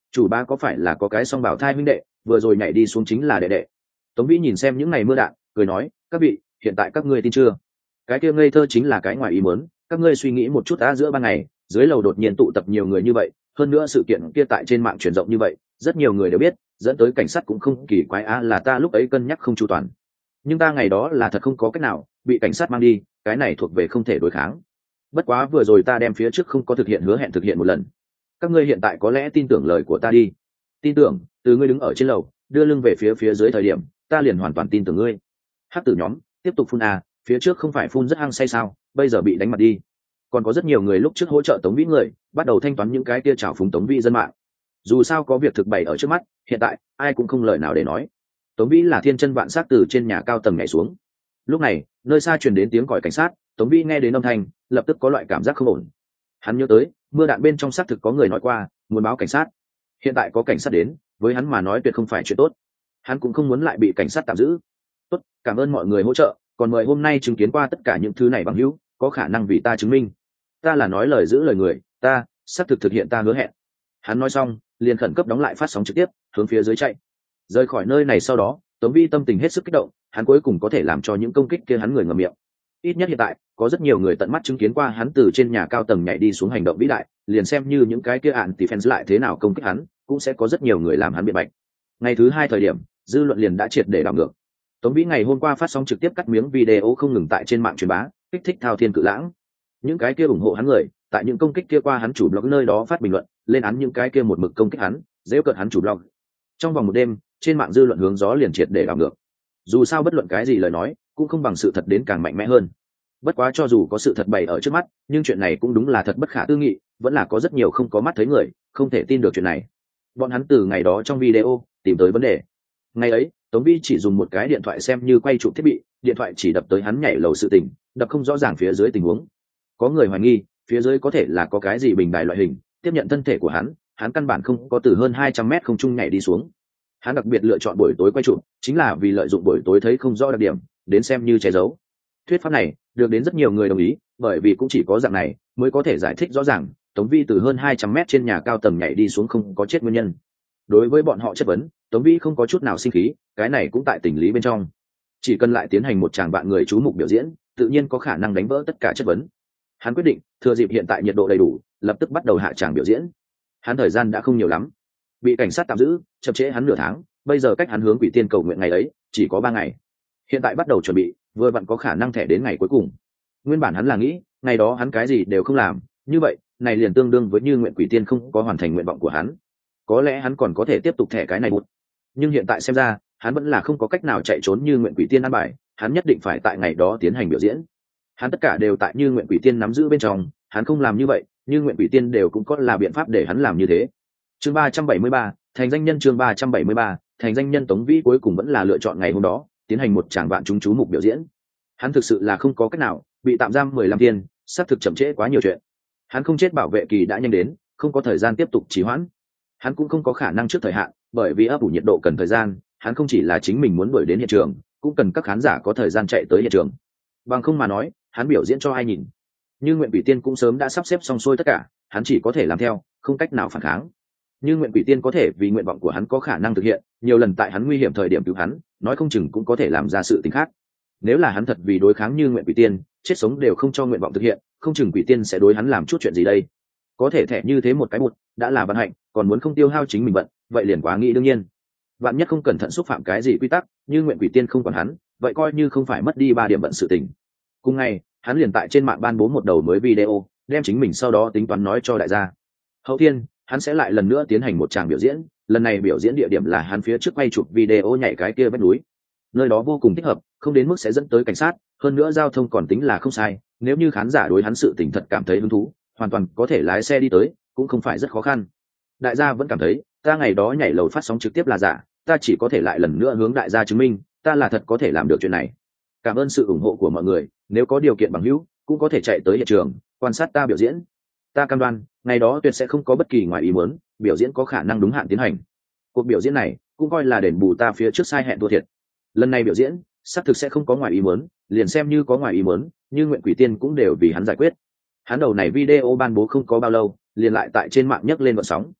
Chủ ba có phải là có cái song bảo thai huynh đệ, vừa rồi nhảy đi xuống chính là đệ đệ. Tống Vĩ nhìn xem những ngày mưa đạn, cười nói, các vị, hiện tại các ngươi tin chưa? Cái kia ngây thơ chính là cái ngoài ý muốn, các ngươi suy nghĩ một chút đã, giữa ban ngày dưới lầu đột nhiên tụ tập nhiều người như vậy, hơn nữa sự kiện kia tại trên mạng truyền rộng như vậy, rất nhiều người đều biết, dẫn tới cảnh sát cũng không kỳ quái là ta lúc ấy cân nhắc không chu toàn. Nhưng ta ngày đó là thật không có cách nào, bị cảnh sát mang đi, cái này thuộc về không thể đối kháng. Bất quá vừa rồi ta đem phía trước không có thực hiện hứa hẹn thực hiện một lần. Các ngươi hiện tại có lẽ tin tưởng lời của ta đi. Tin tưởng, từ ngươi đứng ở trên lầu, đưa lưng về phía dưới thời điểm, ta liền hoàn toàn tin tưởng ngươi. Hắc tử nhóm, tiếp tục phun phía trước không phải phun rất hăng say sao, bây giờ bị đánh mặt đi. Còn có rất nhiều người lúc trước hỗ trợ Tống Vĩ người, bắt đầu thanh toán những cái kia trào phúng Tống Vĩ dân mạng. Dù sao có việc thực bày ở trước mắt, hiện tại ai cũng không lời nào để nói. Tống Vĩ là thiên chân vạn sát từ trên nhà cao tầng nhảy xuống. Lúc này, nơi xa truyền đến tiếng còi cảnh sát, Tống Vĩ nghe đến âm thanh, lập tức có loại cảm giác không ổn. Hắn nhớ tới, mưa đạn bên trong xác thực có người nói qua, muốn báo cảnh sát. Hiện tại có cảnh sát đến, với hắn mà nói tuyệt không phải chuyện tốt. Hắn cũng không muốn lại bị cảnh sát tạm giữ. Tốt, cảm ơn mọi người hỗ trợ, còn mời hôm nay chứng kiến qua tất cả những thứ này bằng hữu, có khả năng vì ta chứng minh. Ta là nói lời giữ lời người, ta xác thực thực hiện ta hứa hẹn. Hắn nói xong, liền khẩn cấp đóng lại phát sóng trực tiếp, hướng phía dưới chạy. Rời khỏi nơi này sau đó, Tống Vĩ tâm tình hết sức kích động, hắn cuối cùng có thể làm cho những công kích kia hắn người ngậm miệng. Ít nhất hiện tại, có rất nhiều người tận mắt chứng kiến qua hắn từ trên nhà cao tầng nhảy đi xuống hành động vĩ đại, liền xem như những cái kia anti-fans lại thế nào công kích hắn, cũng sẽ có rất nhiều người làm hắn biện bạch. Ngày thứ 2 thời điểm, dư luận liền đã triệt để đảo ngược. Tống Vĩ ngày hôm qua phát sóng trực tiếp cắt miếng video không ngừng tại trên mạng truyền bá, kích thích thao thiên cự lãng. Những cái kia ủng hộ hắn người, tại những công kích kia qua hắn chủ blog nơi đó phát bình luận, lên án những cái kia một mực công kích hắn, giễu cợt hắn chủ blog. Trong vòng một đêm, trên mạng dư luận hướng gió liền triệt để đảo ngược. Dù sao bất luận cái gì lời nói, cũng không bằng sự thật đến càng mạnh mẽ hơn. Bất quá cho dù có sự thật bày ở trước mắt, nhưng chuyện này cũng đúng là thật bất khả tư nghị, vẫn là có rất nhiều không có mắt thấy người, không thể tin được chuyện này. Bọn hắn từ ngày đó trong video tìm tới vấn đề. Ngày ấy, Tống Vĩ chỉ dùng một cái điện thoại xem như quay chụp thiết bị, điện thoại chỉ đập tới hắn nhảy lầu sự tình, đập không rõ ràng phía dưới tình huống. Có người hoài nghi, phía dưới có thể là có cái gì bình đài loại hình, tiếp nhận thân thể của hắn căn bản không có từ hơn 200 mét không trung nhảy đi xuống. Hắn đặc biệt lựa chọn buổi tối quay chụp, chính là vì lợi dụng buổi tối thấy không rõ đặc điểm, đến xem như che giấu. Thuyết pháp này được đến rất nhiều người đồng ý, bởi vì cũng chỉ có dạng này mới có thể giải thích rõ ràng Tống Vĩ từ hơn 200 mét trên nhà cao tầng nhảy đi xuống không có chết nguyên nhân. Đối với bọn họ chất vấn, Tống Vĩ không có chút nào sinh khí, cái này cũng tại tình lý bên trong. Chỉ cần lại tiến hành một tràng vạn người chú mục biểu diễn, tự nhiên có khả năng đánh vỡ tất cả chất vấn. Hắn quyết định thừa dịp hiện tại nhiệt độ đầy đủ, lập tức bắt đầu hạ tràng biểu diễn. Hắn thời gian đã không nhiều lắm, bị cảnh sát tạm giữ, chậm trễ hắn nửa tháng, bây giờ cách hắn hướng Quỷ Tiên cầu nguyện ngày ấy chỉ có 3 ngày. Hiện tại bắt đầu chuẩn bị, vừa vặn có khả năng thẻ đến ngày cuối cùng. Nguyên bản hắn là nghĩ, ngày đó hắn cái gì đều không làm, như vậy, này liền tương đương với như nguyện Quỷ Tiên không có hoàn thành nguyện vọng của hắn. Có lẽ hắn còn có thể tiếp tục thẻ cái này một. Nhưng hiện tại xem ra, hắn vẫn là không có cách nào chạy trốn như nguyện Quỷ Tiên an bài, hắn nhất định phải tại ngày đó tiến hành biểu diễn. Hắn tất cả đều tại như nguyện Quỷ Tiên nắm giữ bên trong, hắn không làm như vậy, như nguyện Quỷ Tiên đều cũng có là biện pháp để hắn làm như thế. Chương 373, thành danh nhân. Chương 373, thành danh nhân. Tống Vĩ cuối cùng vẫn là lựa chọn ngày hôm đó tiến hành một tràng vạn chúng chú mục biểu diễn. Hắn thực sự là không có cách nào, bị tạm giam 15 thiên, xác thực chậm trễ quá nhiều chuyện. Hắn không chết bảo vệ kỳ đã nhanh đến, không có thời gian tiếp tục trì hoãn. Hắn cũng không có khả năng trước thời hạn, bởi vì ấp ủ nhiệt độ cần thời gian, hắn không chỉ là chính mình muốn đuổi đến hiện trường, cũng cần các khán giả có thời gian chạy tới hiện trường. Bằng không mà nói, hắn biểu diễn cho ai nhìn. Như nguyện Quỷ Tiên cũng sớm đã sắp xếp xong xuôi tất cả, hắn chỉ có thể làm theo, không cách nào phản kháng. Như nguyện Quỷ Tiên có thể vì nguyện vọng của hắn có khả năng thực hiện, nhiều lần tại hắn nguy hiểm thời điểm cứu hắn, nói không chừng cũng có thể làm ra sự tình khác. Nếu là hắn thật vì đối kháng như nguyện Quỷ Tiên, chết sống đều không cho nguyện vọng thực hiện, không chừng Quỷ Tiên sẽ đối hắn làm chút chuyện gì đây. Có thể thẻ như thế một cái bụt, đã là vận hạnh, còn muốn không tiêu hao chính mình bận, vậy liền quá nghĩ đương nhiên. Vạn nhất không cẩn thận xúc phạm cái gì quy tắc, như nguyện Quỷ Tiên không còn hắn, vậy coi như không phải mất đi 3 điểm bận sự tình. Cùng ngày, hắn liền tại trên mạng ban bố một đầu mới video, đem chính mình sau đó tính toán nói cho đại gia. Hậu thiên, hắn sẽ lại lần nữa tiến hành một tràng biểu diễn, lần này biểu diễn địa điểm là hắn phía trước quay chụp video nhảy cái kia vách núi. Nơi đó vô cùng thích hợp, không đến mức sẽ dẫn tới cảnh sát, hơn nữa giao thông còn tính là không sai, nếu như khán giả đối hắn sự tình thật cảm thấy hứng thú, hoàn toàn có thể lái xe đi tới, cũng không phải rất khó khăn. Đại gia vẫn cảm thấy, ta ngày đó nhảy lầu phát sóng trực tiếp là giả, ta chỉ có thể lại lần nữa hướng đại gia chứng minh, ta là thật có thể làm được chuyện này. Cảm ơn sự ủng hộ của mọi người, nếu có điều kiện bằng hữu, cũng có thể chạy tới hiện trường, quan sát ta biểu diễn. Ta cam đoan, ngày đó tuyệt sẽ không có bất kỳ ngoài ý muốn, biểu diễn có khả năng đúng hạn tiến hành. Cuộc biểu diễn này cũng coi là đền bù ta phía trước sai hẹn thua thiệt. Lần này biểu diễn, xác thực sẽ không có ngoài ý muốn, liền xem như có ngoài ý muốn, như nguyện Quỷ Tiên cũng đều vì hắn giải quyết. Hắn đầu này video ban bố không có bao lâu, liền lại tại trên mạng nhấc lên vận sóng.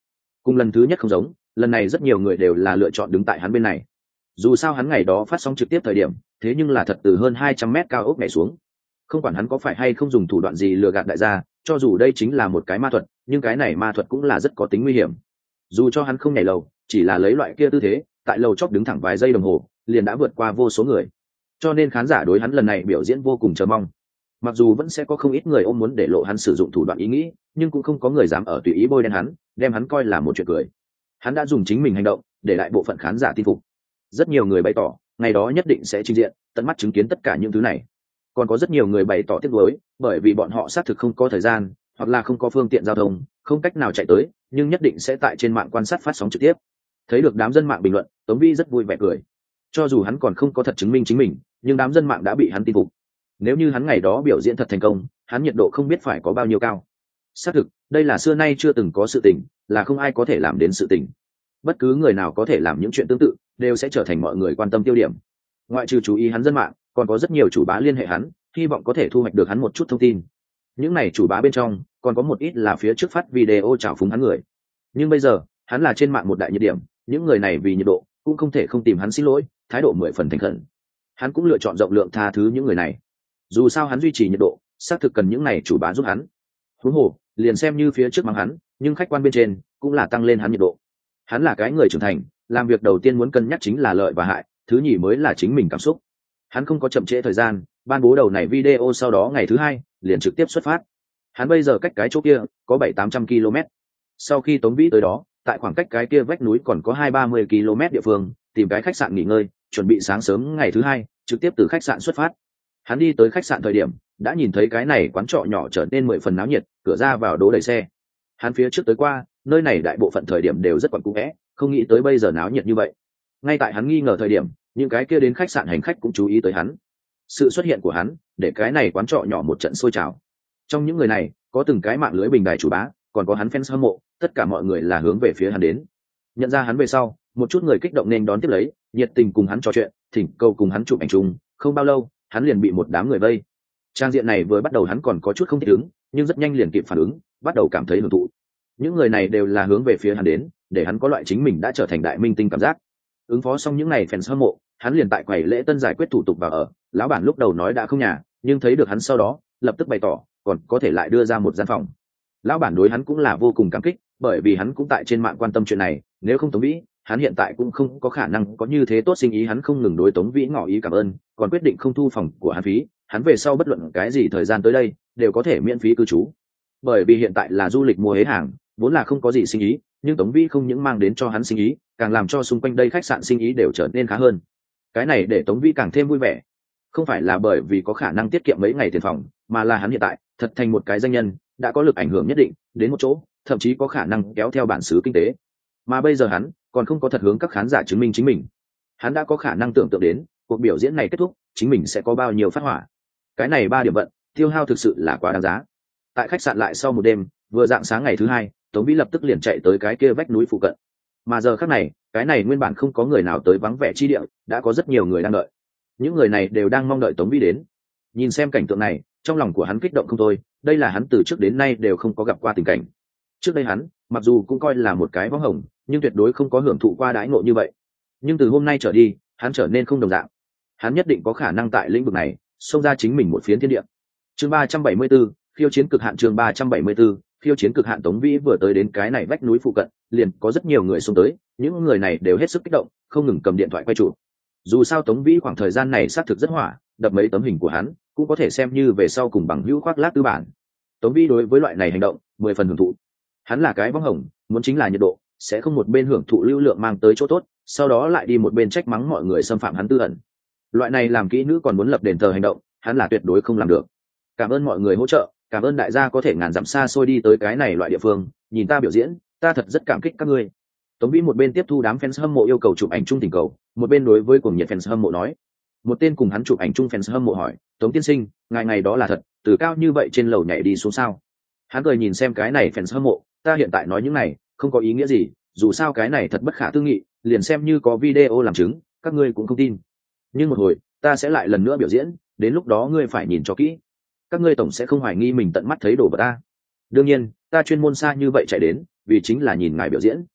Cùng lần thứ nhất không giống, lần này rất nhiều người đều là lựa chọn đứng tại hắn bên này. Dù sao hắn ngày đó phát sóng trực tiếp thời điểm, thế nhưng là thật từ hơn 200 mét cao ốc nhảy xuống. Không quản hắn có phải hay không dùng thủ đoạn gì lừa gạt đại gia, cho dù đây chính là một cái ma thuật, nhưng cái này ma thuật cũng là rất có tính nguy hiểm. Dù cho hắn không nhảy lầu, chỉ là lấy loại kia tư thế, tại lầu chóp đứng thẳng vài giây đồng hồ, liền đã vượt qua vô số người. Cho nên khán giả đối hắn lần này biểu diễn vô cùng chờ mong. Mặc dù vẫn sẽ có không ít người ôm muốn để lộ hắn sử dụng thủ đoạn ý nghĩ, nhưng cũng không có người dám ở tùy ý bôi đen hắn, đem hắn coi là một chuyện cười. Hắn đã dùng chính mình hành động để lại bộ phận khán giả tin phục. Rất nhiều người bày tỏ ngày đó nhất định sẽ trình diện, tận mắt chứng kiến tất cả những thứ này. Còn có rất nhiều người bày tỏ tiếc nuối, bởi vì bọn họ xác thực không có thời gian, hoặc là không có phương tiện giao thông, không cách nào chạy tới, nhưng nhất định sẽ tại trên mạng quan sát phát sóng trực tiếp. Thấy được đám dân mạng bình luận, Tống Vĩ rất vui vẻ cười. Cho dù hắn còn không có thật chứng minh chính mình, nhưng đám dân mạng đã bị hắn tin phục. Nếu như hắn ngày đó biểu diễn thật thành công, hắn nhiệt độ không biết phải có bao nhiêu cao. Xác thực, đây là xưa nay chưa từng có sự tình, là không ai có thể làm đến sự tình. Bất cứ người nào có thể làm những chuyện tương tự, đều sẽ trở thành mọi người quan tâm tiêu điểm. Ngoại trừ chú ý hắn dân mạng, còn có rất nhiều chủ bá liên hệ hắn, hy vọng có thể thu hoạch được hắn một chút thông tin. Những này chủ bá bên trong, còn có một ít là phía trước phát video chào phúng hắn người. Nhưng bây giờ, hắn là trên mạng một đại nhiệt điểm, những người này vì nhiệt độ, cũng không thể không tìm hắn xin lỗi, thái độ 10 phần thành khẩn. Hắn cũng lựa chọn rộng lượng tha thứ những người này. Dù sao hắn duy trì nhiệt độ, xác thực cần những này chủ bá giúp hắn. Huống hồ, liền xem như phía trước mắng hắn, nhưng khách quan bên trên cũng là tăng lên hắn nhiệt độ. Hắn là cái người trưởng thành, làm việc đầu tiên muốn cân nhắc chính là lợi và hại, thứ nhì mới là chính mình cảm xúc. Hắn không có chậm trễ thời gian, ban bố đầu này video, sau đó ngày thứ hai liền trực tiếp xuất phát. Hắn bây giờ cách cái chỗ kia có 700-800 km. Sau khi Tống Vĩ tới đó, tại khoảng cách cái kia vách núi còn có 20-30 km địa phương, tìm cái khách sạn nghỉ ngơi, chuẩn bị sáng sớm ngày thứ hai trực tiếp từ khách sạn xuất phát. Hắn đi tới khách sạn thời điểm, đã nhìn thấy cái này quán trọ nhỏ trở nên 10 phần náo nhiệt, cửa ra vào đỗ đầy xe. Hắn phía trước tới qua, nơi này đại bộ phận thời điểm đều rất quẩn cung vẽ, không nghĩ tới bây giờ náo nhiệt như vậy. Ngay tại hắn nghi ngờ thời điểm, những cái kia đến khách sạn hành khách cũng chú ý tới hắn. Sự xuất hiện của hắn để cái này quán trọ nhỏ một trận sôi trào. Trong những người này, có từng cái mạng lưới bình đài chủ bá, còn có hắn fans hâm mộ, tất cả mọi người là hướng về phía hắn đến. Nhận ra hắn về sau, một chút người kích động nên đón tiếp lấy, nhiệt tình cùng hắn trò chuyện, thỉnh cầu cùng hắn chụp ảnh chung. Không bao lâu, hắn liền bị một đám người vây. Trang diện này vừa bắt đầu hắn còn có chút không thích ứng, nhưng rất nhanh liền kịp phản ứng, bắt đầu cảm thấy hưởng thụ. Những người này đều là hướng về phía hắn đến, để hắn có loại chính mình đã trở thành đại minh tinh cảm giác. Ứng phó xong những này fans hâm mộ, hắn liền tại quầy lễ tân giải quyết thủ tục vào ở. Lão bản lúc đầu nói đã không nhà, nhưng thấy được hắn sau đó, lập tức bày tỏ còn có thể lại đưa ra một gian phòng. Lão bản đối hắn cũng là vô cùng cảm kích, bởi vì hắn cũng tại trên mạng quan tâm chuyện này, nếu không Tống Vĩ, hắn hiện tại cũng không có khả năng có như thế tốt sinh ý. Hắn không ngừng đối Tống Vĩ ngỏ ý cảm ơn, còn quyết định không thu phòng của hắn phí, hắn về sau bất luận cái gì thời gian tới đây đều có thể miễn phí cư trú. Bởi vì hiện tại là du lịch mùa hế hàng, vốn là không có gì sinh ý, nhưng Tống Vĩ không những mang đến cho hắn sinh ý, càng làm cho xung quanh đây khách sạn sinh ý đều trở nên khá hơn. Cái này để Tống Vĩ càng thêm vui vẻ. Không phải là bởi vì có khả năng tiết kiệm mấy ngày tiền phòng, mà là hắn hiện tại thật thành một cái danh nhân, đã có lực ảnh hưởng nhất định, đến một chỗ, thậm chí có khả năng kéo theo bản xứ kinh tế. Mà bây giờ hắn còn không có thật hướng các khán giả chứng minh chính mình. Hắn đã có khả năng tưởng tượng đến, cuộc biểu diễn này kết thúc, chính mình sẽ có bao nhiêu phát hỏa. Cái này 3 điểm vận, tiêu hao thực sự là quá đáng giá. Tại khách sạn lại sau một đêm, vừa rạng sáng ngày thứ hai, Tống Vĩ lập tức liền chạy tới cái kia vách núi phụ cận. Mà giờ khắc này, cái này nguyên bản không có người nào tới, vắng vẻ chi địa, đã có rất nhiều người đang đợi. Những người này đều đang mong đợi Tống Vĩ đến. Nhìn xem cảnh tượng này, trong lòng của hắn kích động không thôi, đây là hắn từ trước đến nay đều không có gặp qua tình cảnh. Trước đây hắn, mặc dù cũng coi là một cái võng hồng, nhưng tuyệt đối không có hưởng thụ qua đãi ngộ như vậy. Nhưng từ hôm nay trở đi, hắn trở nên không đồng dạng. Hắn nhất định có khả năng tại lĩnh vực này xông ra chính mình một phiến thiên địa. Chương 374, khiêu chiến cực hạn. Chương 374, khiêu chiến cực hạn. Tống Vĩ vừa tới đến cái này vách núi phụ cận, liền có rất nhiều người xông tới, những người này đều hết sức kích động, không ngừng cầm điện thoại quay chụp. Dù sao Tống Vĩ khoảng thời gian này xác thực rất hỏa, đập mấy tấm hình của hắn cũng có thể xem như về sau cùng bằng hữu khoác lác tư bản. Tống Vĩ đối với loại này hành động 10 phần hưởng thụ. Hắn là cái võng hồng, muốn chính là nhiệt độ, sẽ không một bên hưởng thụ lưu lượng mang tới chỗ tốt, sau đó lại đi một bên trách mắng mọi người xâm phạm hắn tư ẩn. Loại này làm kỹ nữ còn muốn lập đền thờ hành động, hắn là tuyệt đối không làm được. Cảm ơn mọi người hỗ trợ, cảm ơn đại gia có thể ngàn dặm xa xôi đi tới cái này loại địa phương, nhìn ta biểu diễn, ta thật rất cảm kích các ngươi. Tống Vĩ một bên tiếp thu đám fans hâm mộ yêu cầu chụp ảnh chung tình cầu, một bên đối với cuồng nhiệt fans hâm mộ nói. Một tên cùng hắn chụp ảnh chung fans hâm mộ hỏi, Tống tiên sinh, ngày đó là thật, từ cao như vậy trên lầu nhảy đi xuống sao? Hắn cười nhìn xem cái này fans hâm mộ, ta hiện tại nói những này không có ý nghĩa gì, dù sao cái này thật bất khả tư nghị, liền xem như có video làm chứng, các ngươi cũng không tin. Nhưng một hồi, ta sẽ lại lần nữa biểu diễn, đến lúc đó ngươi phải nhìn cho kỹ. Các ngươi tổng sẽ không hoài nghi mình tận mắt thấy đồ vật ta. Đương nhiên, ta chuyên môn xa như vậy chạy đến, vì chính là nhìn ngài biểu diễn,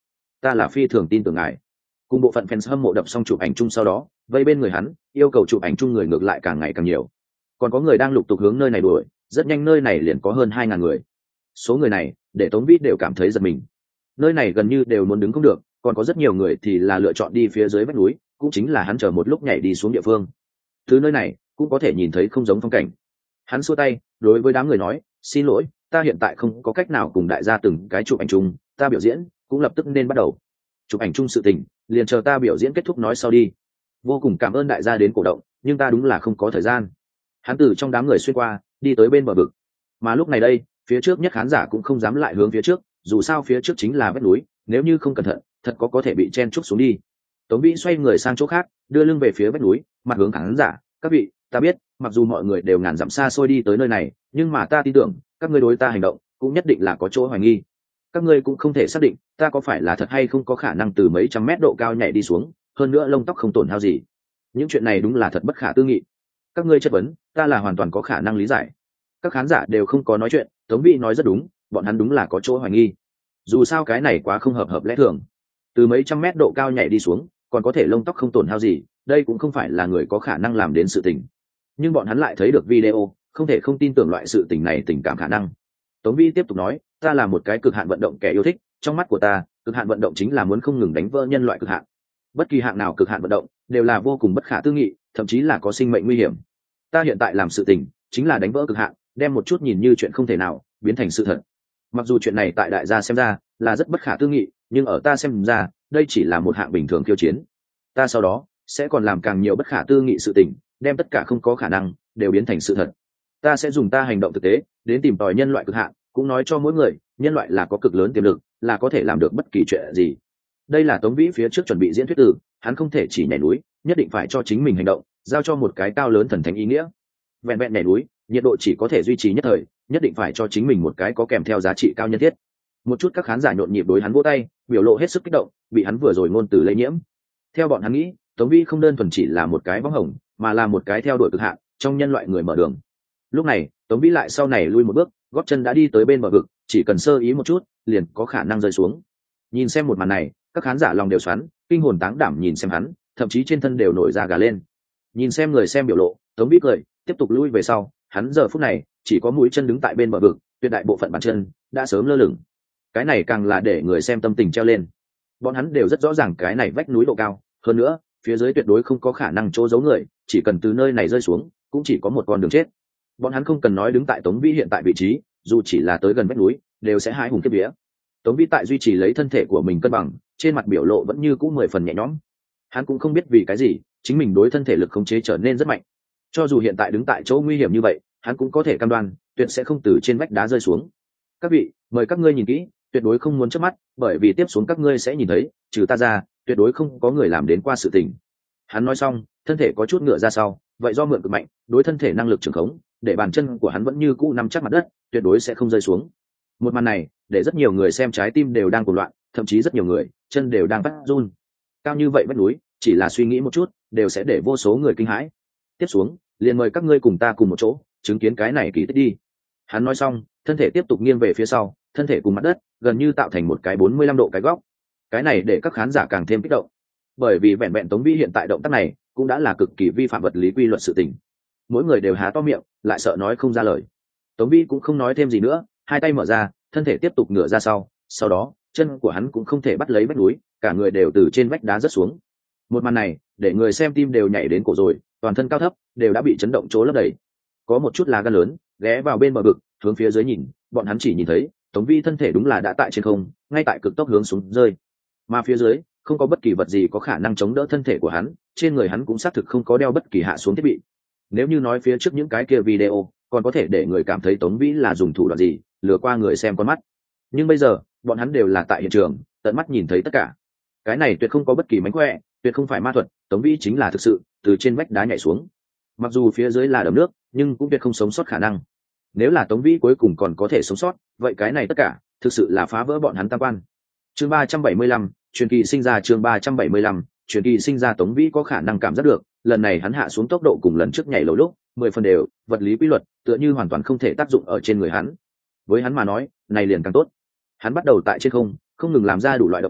ta là phi thường tin tưởng ngài. Cùng bộ phận fans hâm mộ đập xong chụp ảnh chung sau đó vây bên người hắn yêu cầu chụp ảnh chung người ngược lại càng ngày càng nhiều, còn có người đang lục tục hướng nơi này đuổi, rất nhanh nơi này liền có hơn 2.000 người. Số người này để Tống Vĩ đều cảm thấy giật mình, nơi này gần như đều muốn đứng không được, còn có rất nhiều người thì là lựa chọn đi phía dưới vách núi, cũng chính là hắn chờ một lúc nhảy đi xuống địa phương. Từ nơi này cũng có thể nhìn thấy không giống phong cảnh. Hắn xua tay đối với đám người nói, xin lỗi, ta hiện tại không có cách nào cùng đại gia từng cái chụp ảnh chung, ta biểu diễn cũng lập tức nên bắt đầu. Chụp ảnh chung sự tình liền chờ ta biểu diễn kết thúc nói sau đi. Vô cùng cảm ơn đại gia đến cổ động, nhưng ta đúng là không có thời gian. Hắn từ trong đám người xuyên qua đi tới bên bờ vực, mà lúc này đây phía trước nhất khán giả cũng không dám lại hướng phía trước, dù sao phía trước chính là vách núi, nếu như không cẩn thận thật có thể bị chen trúc xuống đi. Tống Vĩ xoay người sang chỗ khác, đưa lưng về phía vách núi, mặt hướng khán giả, các vị, ta biết mặc dù mọi người đều ngàn dặm xa xôi đi tới nơi này, nhưng mà ta tin tưởng các ngươi đối ta hành động cũng nhất định là có chỗ hoài nghi. Các ngươi cũng không thể xác định ta có phải là thật hay không có khả năng từ mấy trăm mét độ cao nhảy đi xuống, hơn nữa lông tóc không tổn hao gì. Những chuyện này đúng là thật bất khả tư nghị. Các ngươi chất vấn ta là hoàn toàn có khả năng lý giải. Các khán giả đều không có nói chuyện. Tống Vĩ nói rất đúng, bọn hắn đúng là có chỗ hoài nghi. Dù sao cái này quá không hợp lẽ thường, từ mấy trăm mét độ cao nhảy đi xuống còn có thể lông tóc không tổn hao gì, đây cũng không phải là người có khả năng làm đến sự tình. Nhưng bọn hắn lại thấy được video, không thể không tin tưởng loại sự tình này tình cảm khả năng. Tống Vĩ tiếp tục nói, ta là một cái cực hạn vận động kẻ yêu thích, trong mắt của ta cực hạn vận động chính là muốn không ngừng đánh vỡ nhân loại cực hạn. Bất kỳ hạng nào cực hạn vận động đều là vô cùng bất khả tư nghị, thậm chí là có sinh mệnh nguy hiểm. Ta hiện tại làm sự tình chính là đánh vỡ cực hạn, đem một chút nhìn như chuyện không thể nào biến thành sự thật. Mặc dù chuyện này tại đại gia xem ra là rất bất khả tư nghị, nhưng ở ta xem ra đây chỉ là một hạng bình thường khiêu chiến. Ta sau đó sẽ còn làm càng nhiều bất khả tư nghị sự tình, đem tất cả không có khả năng đều biến thành sự thật. Ta sẽ dùng ta hành động thực tế đến tìm tòi nhân loại cực hạn, cũng nói cho mỗi người nhân loại là có cực lớn tiềm lực, là có thể làm được bất kỳ chuyện gì. Đây là Tống Vĩ phía trước chuẩn bị diễn thuyết từ, hắn không thể chỉ nhảy núi, nhất định phải cho chính mình hành động giao cho một cái cao lớn thần thánh ý nghĩa. Vẹn vẹn nhảy núi nhiệt độ chỉ có thể duy trì nhất thời, nhất định phải cho chính mình một cái có kèm theo giá trị cao nhân thiết. Một chút các khán giả nhộn nhịp đối hắn vỗ tay, biểu lộ hết sức kích động, bị hắn vừa rồi ngôn từ lây nhiễm. Theo bọn hắn nghĩ, Tống Vĩ không đơn thuần chỉ là một cái bóng hồng, mà là một cái theo đuổi cực hạn trong nhân loại người mở đường. Lúc này Tống Vĩ lại sau này lui một bước, gót chân đã đi tới bên bờ vực, chỉ cần sơ ý một chút liền có khả năng rơi xuống. Nhìn xem một màn này, các khán giả lòng đều xoắn, kinh hồn táng đảm nhìn xem hắn, thậm chí trên thân đều nổi da gà lên. Nhìn xem người xem biểu lộ, Tống Vĩ cười tiếp tục lui về sau. Hắn giờ phút này chỉ có mũi chân đứng tại bên bờ vực, tuyệt đại bộ phận bàn chân đã sớm lơ lửng. Cái này càng là để người xem tâm tình treo lên. Bọn hắn đều rất rõ ràng cái này vách núi độ cao, hơn nữa phía dưới tuyệt đối không có khả năng chỗ giấu người, chỉ cần từ nơi này rơi xuống cũng chỉ có một con đường chết. Bọn hắn không cần nói đứng tại Tống Vĩ hiện tại vị trí, dù chỉ là tới gần vách núi đều sẽ hãi hùng kiếp vía. Tống Vĩ tại duy trì lấy thân thể của mình cân bằng, trên mặt biểu lộ vẫn như cũ 10 phần nhẹ nhõm. Hắn cũng không biết vì cái gì chính mình đối thân thể lực khống chế trở nên rất mạnh, cho dù hiện tại đứng tại chỗ nguy hiểm như vậy hắn cũng có thể cam đoan tuyệt sẽ không từ trên vách đá rơi xuống. Các vị, mời các ngươi nhìn kỹ, tuyệt đối không muốn chớp mắt, bởi vì tiếp xuống các ngươi sẽ nhìn thấy trừ ta ra tuyệt đối không có người làm đến qua sự tình. Hắn nói xong thân thể có chút ngựa ra sau, vậy do mượn cực mạnh đối thân thể năng lực trường khống, để bàn chân của hắn vẫn như cũ nắm chắc mặt đất, tuyệt đối sẽ không rơi xuống. Một màn này để rất nhiều người xem trái tim đều đang cuồng loạn, thậm chí rất nhiều người chân đều đang phát run. Cao như vậy vách núi, chỉ là suy nghĩ một chút đều sẽ để vô số người kinh hãi. Tiếp xuống liền mời các ngươi cùng ta cùng một chỗ chứng kiến cái này kỳ tích đi. Hắn nói xong thân thể tiếp tục nghiêng về phía sau, thân thể cùng mặt đất gần như tạo thành một cái 45 độ cái góc. Cái này để các khán giả càng thêm kích động, bởi vì vẹn vẹn Tống Vĩ hiện tại động tác này cũng đã là cực kỳ vi phạm vật lý quy luật sự tình. Mỗi người đều há to miệng lại sợ nói không ra lời. Tống Vĩ cũng không nói thêm gì nữa, hai tay mở ra, thân thể tiếp tục ngửa ra sau đó chân của hắn cũng không thể bắt lấy vách núi, cả người đều từ trên vách đá rớt xuống. Một màn này để người xem tim đều nhảy đến cổ rồi, toàn thân cao thấp đều đã bị chấn động chỗ lấp đầy. Có một chút lá gan lớn ghé vào bên bờ vực hướng phía dưới nhìn, bọn hắn chỉ nhìn thấy Tống Vĩ thân thể đúng là đã tại trên không, ngay tại cực tốc hướng xuống rơi, mà phía dưới không có bất kỳ vật gì có khả năng chống đỡ thân thể của hắn, trên người hắn cũng xác thực không có đeo bất kỳ hạ xuống thiết bị. Nếu như nói phía trước những cái kia video còn có thể để người cảm thấy Tống Vĩ là dùng thủ đoạn gì lừa qua người xem con mắt, nhưng bây giờ bọn hắn đều là tại hiện trường tận mắt nhìn thấy tất cả. Cái này tuyệt không có bất kỳ mánh khỏe, tuyệt không phải ma thuật, Tống Vĩ chính là thực sự từ trên vách đá nhảy xuống. Mặc dù phía dưới là đầm nước nhưng cũng tuyệt không sống sót khả năng. Nếu là Tống Vĩ cuối cùng còn có thể sống sót, vậy cái này tất cả thực sự là phá vỡ bọn hắn tam quan. Chương 375, truyền kỳ sinh ra. Chương 375, truyền kỳ sinh ra. Tống Vĩ có khả năng cảm giác được lần này hắn hạ xuống tốc độ cùng lần trước nhảy lầu lúc 10 phần đều, vật lý quy luật tựa như hoàn toàn không thể tác dụng ở trên người hắn. Với hắn mà nói này liền càng tốt. Hắn bắt đầu tại trên không ngừng làm ra đủ loại động tác,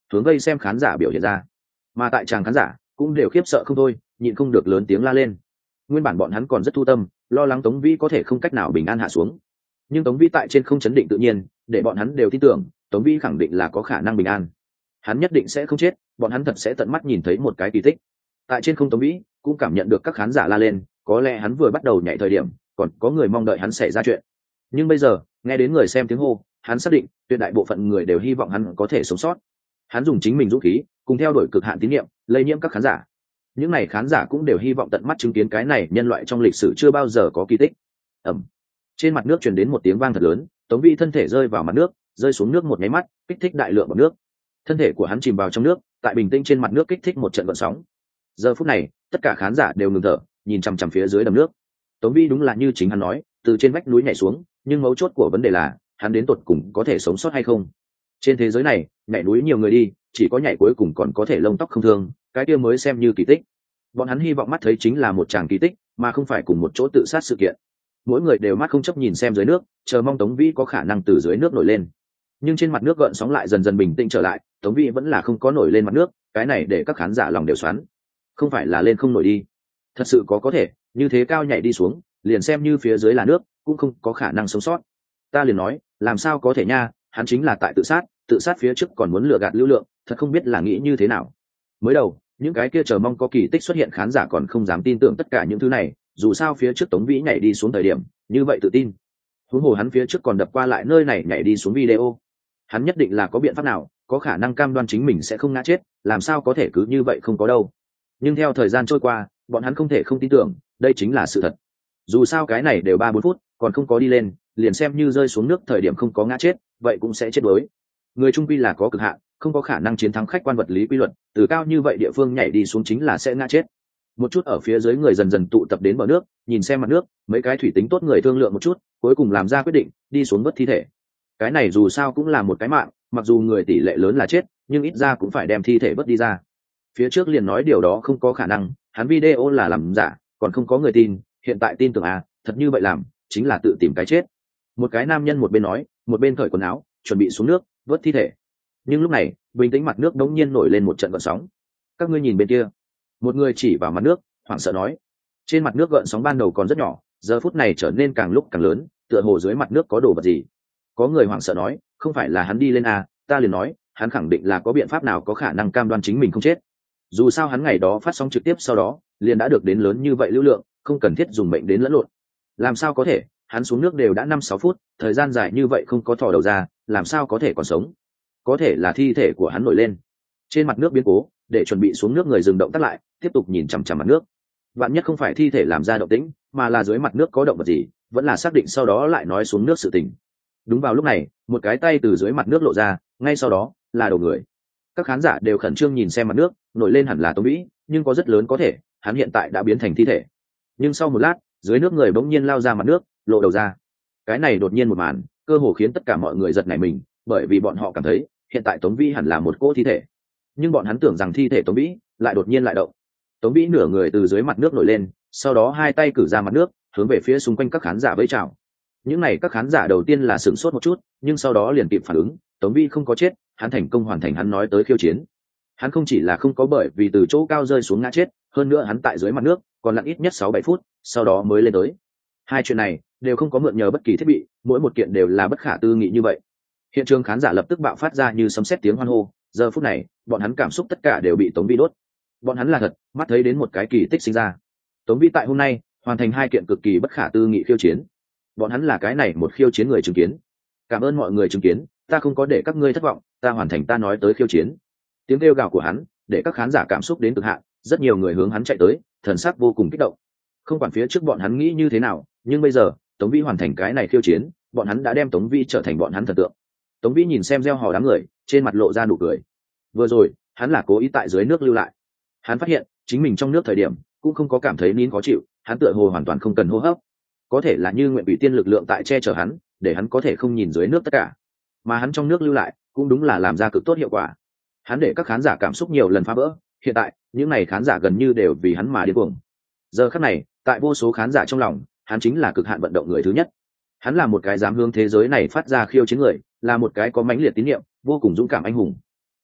hướng vây xem khán giả biểu hiện ra. Mà tại tràng khán giả cũng đều khiếp sợ không thôi, nhịn không được lớn tiếng la lên. Nguyên bản bọn hắn còn rất thu tâm, lo lắng Tống Vĩ có thể không cách nào bình an hạ xuống, nhưng Tống Vĩ tại trên không chấn định tự nhiên, để bọn hắn đều tin tưởng Tống Vĩ khẳng định là có khả năng bình an. Hắn nhất định sẽ không chết, bọn hắn thật sẽ tận mắt nhìn thấy một cái kỳ tích. Tại trên không, Tống Vĩ cũng cảm nhận được các khán giả la lên, có lẽ hắn vừa bắt đầu nhảy thời điểm còn có người mong đợi hắn xảy ra chuyện, nhưng bây giờ nghe đến người xem tiếng hô, hắn xác định tuyệt đại bộ phận người đều hy vọng hắn có thể sống sót. Hắn dùng chính mình dũng khí cùng theo đuổi cực hạn tín nhiệm lây nhiễm các khán giả. Những này khán giả cũng đều hy vọng tận mắt chứng kiến cái này nhân loại trong lịch sử chưa bao giờ có kỳ tích. Ẩm. Trên mặt nước truyền đến một tiếng vang thật lớn, Tống Vĩ thân thể rơi vào mặt nước, rơi xuống nước một nháy mắt, kích thích đại lượng bọt nước. Thân thể của hắn chìm vào trong nước, tại bình tĩnh trên mặt nước kích thích một trận gợn sóng. Giờ phút này, tất cả khán giả đều ngừng thở, nhìn chằm chằm phía dưới đầm nước. Tống Vĩ đúng là như chính hắn nói, từ trên vách núi nhảy xuống, nhưng mấu chốt của vấn đề là, hắn đến tột cùng có thể sống sót hay không? Trên thế giới này, nhảy núi nhiều người đi, chỉ có nhảy cuối cùng còn có thể lông tóc không thương, cái kia mới xem như kỳ tích. Bọn hắn hy vọng mắt thấy chính là một tràng kỳ tích, mà không phải cùng một chỗ tự sát sự kiện. Mỗi người đều mắt không chấp nhìn xem dưới nước, chờ mong Tống Vĩ có khả năng từ dưới nước nổi lên. Nhưng trên mặt nước gợn sóng lại dần dần bình tĩnh trở lại, Tống Vĩ vẫn là không có nổi lên mặt nước, cái này để các khán giả lòng đều xoắn. Không phải là lên không nổi đi, thật sự có thể như thế cao nhảy đi xuống, liền xem như phía dưới là nước cũng không có khả năng sống sót. Ta liền nói làm sao có thể nha, hắn chính là tại tự sát phía trước còn muốn lừa gạt lưu lượng, thật không biết là nghĩ như thế nào. Mới đầu những cái kia chờ mong có kỳ tích xuất hiện khán giả còn không dám tin tưởng tất cả những thứ này, dù sao phía trước Tống Vĩ nhảy đi xuống thời điểm như vậy tự tin, huống hồ hắn phía trước còn đập qua lại nơi này nhảy đi xuống video, hắn nhất định là có biện pháp nào có khả năng cam đoan chính mình sẽ không ngã chết, làm sao có thể cứ như vậy không có đâu. Nhưng theo thời gian trôi qua, bọn hắn không thể không tin tưởng đây chính là sự thật. Dù sao cái này đều 3-4 phút còn không có đi lên, liền xem như rơi xuống nước thời điểm không có ngã chết, vậy cũng sẽ chết đuối. Người trung quy là có cực hạn, không có khả năng chiến thắng khách quan vật lý quy luật, từ cao như vậy địa phương nhảy đi xuống chính là sẽ ngã chết. Một chút ở phía dưới người dần dần tụ tập đến bờ nước, nhìn xem mặt nước, mấy cái thủy tính tốt người thương lượng một chút, cuối cùng làm ra quyết định đi xuống vớt thi thể. Cái này dù sao cũng là một cái mạng, mặc dù người tỷ lệ lớn là chết, nhưng ít ra cũng phải đem thi thể vớt đi ra. Phía trước liền nói điều đó không có khả năng, hắn video là làm giả, còn không có người tin, hiện tại tin tưởng à, thật như vậy làm chính là tự tìm cái chết. Một cái nam nhân một bên nói, một bên cởi quần áo chuẩn bị xuống nước vớt thi thể. Nhưng lúc này bình tĩnh mặt nước đống nhiên nổi lên một trận gợn sóng. Các ngươi nhìn bên kia. Một người chỉ vào mặt nước hoảng sợ nói. Trên mặt nước gợn sóng ban đầu còn rất nhỏ, giờ phút này trở nên càng lúc càng lớn, tựa hồ dưới mặt nước có đồ vật gì. Có người hoảng sợ nói, không phải là hắn đi lên à, ta liền nói hắn khẳng định là có biện pháp nào có khả năng cam đoan chính mình không chết. Dù sao hắn ngày đó phát sóng trực tiếp sau đó liền đã được đến lớn như vậy lưu lượng, không cần thiết dùng mệnh đến lẫn lộn. Làm sao có thể, hắn xuống nước đều đã 5-6 phút, thời gian dài như vậy không có thò đầu ra, làm sao có thể còn sống. Có thể là thi thể của hắn nổi lên. Trên mặt nước biến cố, để chuẩn bị xuống nước người dừng động tác lại, tiếp tục nhìn chằm chằm mặt nước. Vạn nhất không phải thi thể làm ra động tĩnh, mà là dưới mặt nước có động vật gì, vẫn là xác định sau đó lại nói xuống nước sự tình. Đúng vào lúc này, một cái tay từ dưới mặt nước lộ ra, ngay sau đó là đầu người. Các khán giả đều khẩn trương nhìn xem mặt nước, nổi lên hẳn là Tống Vĩ, nhưng có rất lớn có thể hắn hiện tại đã biến thành thi thể. Nhưng sau một lát, dưới nước người bỗng nhiên lao ra mặt nước, lộ đầu ra. Cái này đột nhiên một màn, cơ hồ khiến tất cả mọi người giật nảy mình, bởi vì bọn họ cảm thấy hiện tại Tống Vĩ hẳn là một cỗ thi thể, nhưng bọn hắn tưởng rằng thi thể Tống Vĩ lại đột nhiên lại động. Tống Vĩ nửa người từ dưới mặt nước nổi lên, sau đó hai tay cử ra mặt nước, hướng về phía xung quanh các khán giả vẫy chào. Những này các khán giả đầu tiên là sửng sốt một chút, nhưng sau đó liền kịp phản ứng, Tống Vĩ không có chết, hắn thành công hoàn thành hắn nói tới khiêu chiến. Hắn không chỉ là không có bởi vì từ chỗ cao rơi xuống ngã chết, hơn nữa hắn tại dưới mặt nước còn lặn ít nhất 6-7 phút, sau đó mới lên tới. Hai chuyện này đều không có mượn nhờ bất kỳ thiết bị, mỗi một kiện đều là bất khả tư nghị như vậy. Hiện trường khán giả lập tức bạo phát ra như sấm sét tiếng hoan hô, giờ phút này, bọn hắn cảm xúc tất cả đều bị Tống Vĩ đốt. Bọn hắn là thật, mắt thấy đến một cái kỳ tích sinh ra. Tống Vĩ tại hôm nay hoàn thành hai kiện cực kỳ bất khả tư nghị khiêu chiến. Bọn hắn là cái này một khiêu chiến người chứng kiến. Cảm ơn mọi người chứng kiến, ta không có để các ngươi thất vọng, ta hoàn thành ta nói tới khiêu chiến. Tiếng kêu gào của hắn để các khán giả cảm xúc đến cực hạn, rất nhiều người hướng hắn chạy tới, thần sắc vô cùng kích động. Không quản phía trước bọn hắn nghĩ như thế nào, nhưng bây giờ Tống Vĩ hoàn thành cái này khiêu chiến, bọn hắn đã đem Tống Vĩ trở thành bọn hắn thần tượng. Tống Vĩ nhìn xem reo hò đám người, trên mặt lộ ra nụ cười. Vừa rồi hắn là cố ý tại dưới nước lưu lại. Hắn phát hiện chính mình trong nước thời điểm cũng không có cảm thấy nín khó chịu, hắn tựa hồ hoàn toàn không cần hô hấp. Có thể là như nguyện ủy tiên lực lượng tại che chở hắn, để hắn có thể không nhìn dưới nước tất cả. Mà hắn trong nước lưu lại cũng đúng là làm ra cực tốt hiệu quả. Hắn để các khán giả cảm xúc nhiều lần phá vỡ, hiện tại những này khán giả gần như đều vì hắn mà điên cuồng. Giờ khắc này, tại vô số khán giả trong lòng, hắn chính là cực hạn vận động người thứ nhất. Hắn là một cái dám hướng thế giới này phát ra khiêu chiến người, là một cái có mãnh liệt tín nhiệm, vô cùng dũng cảm anh hùng.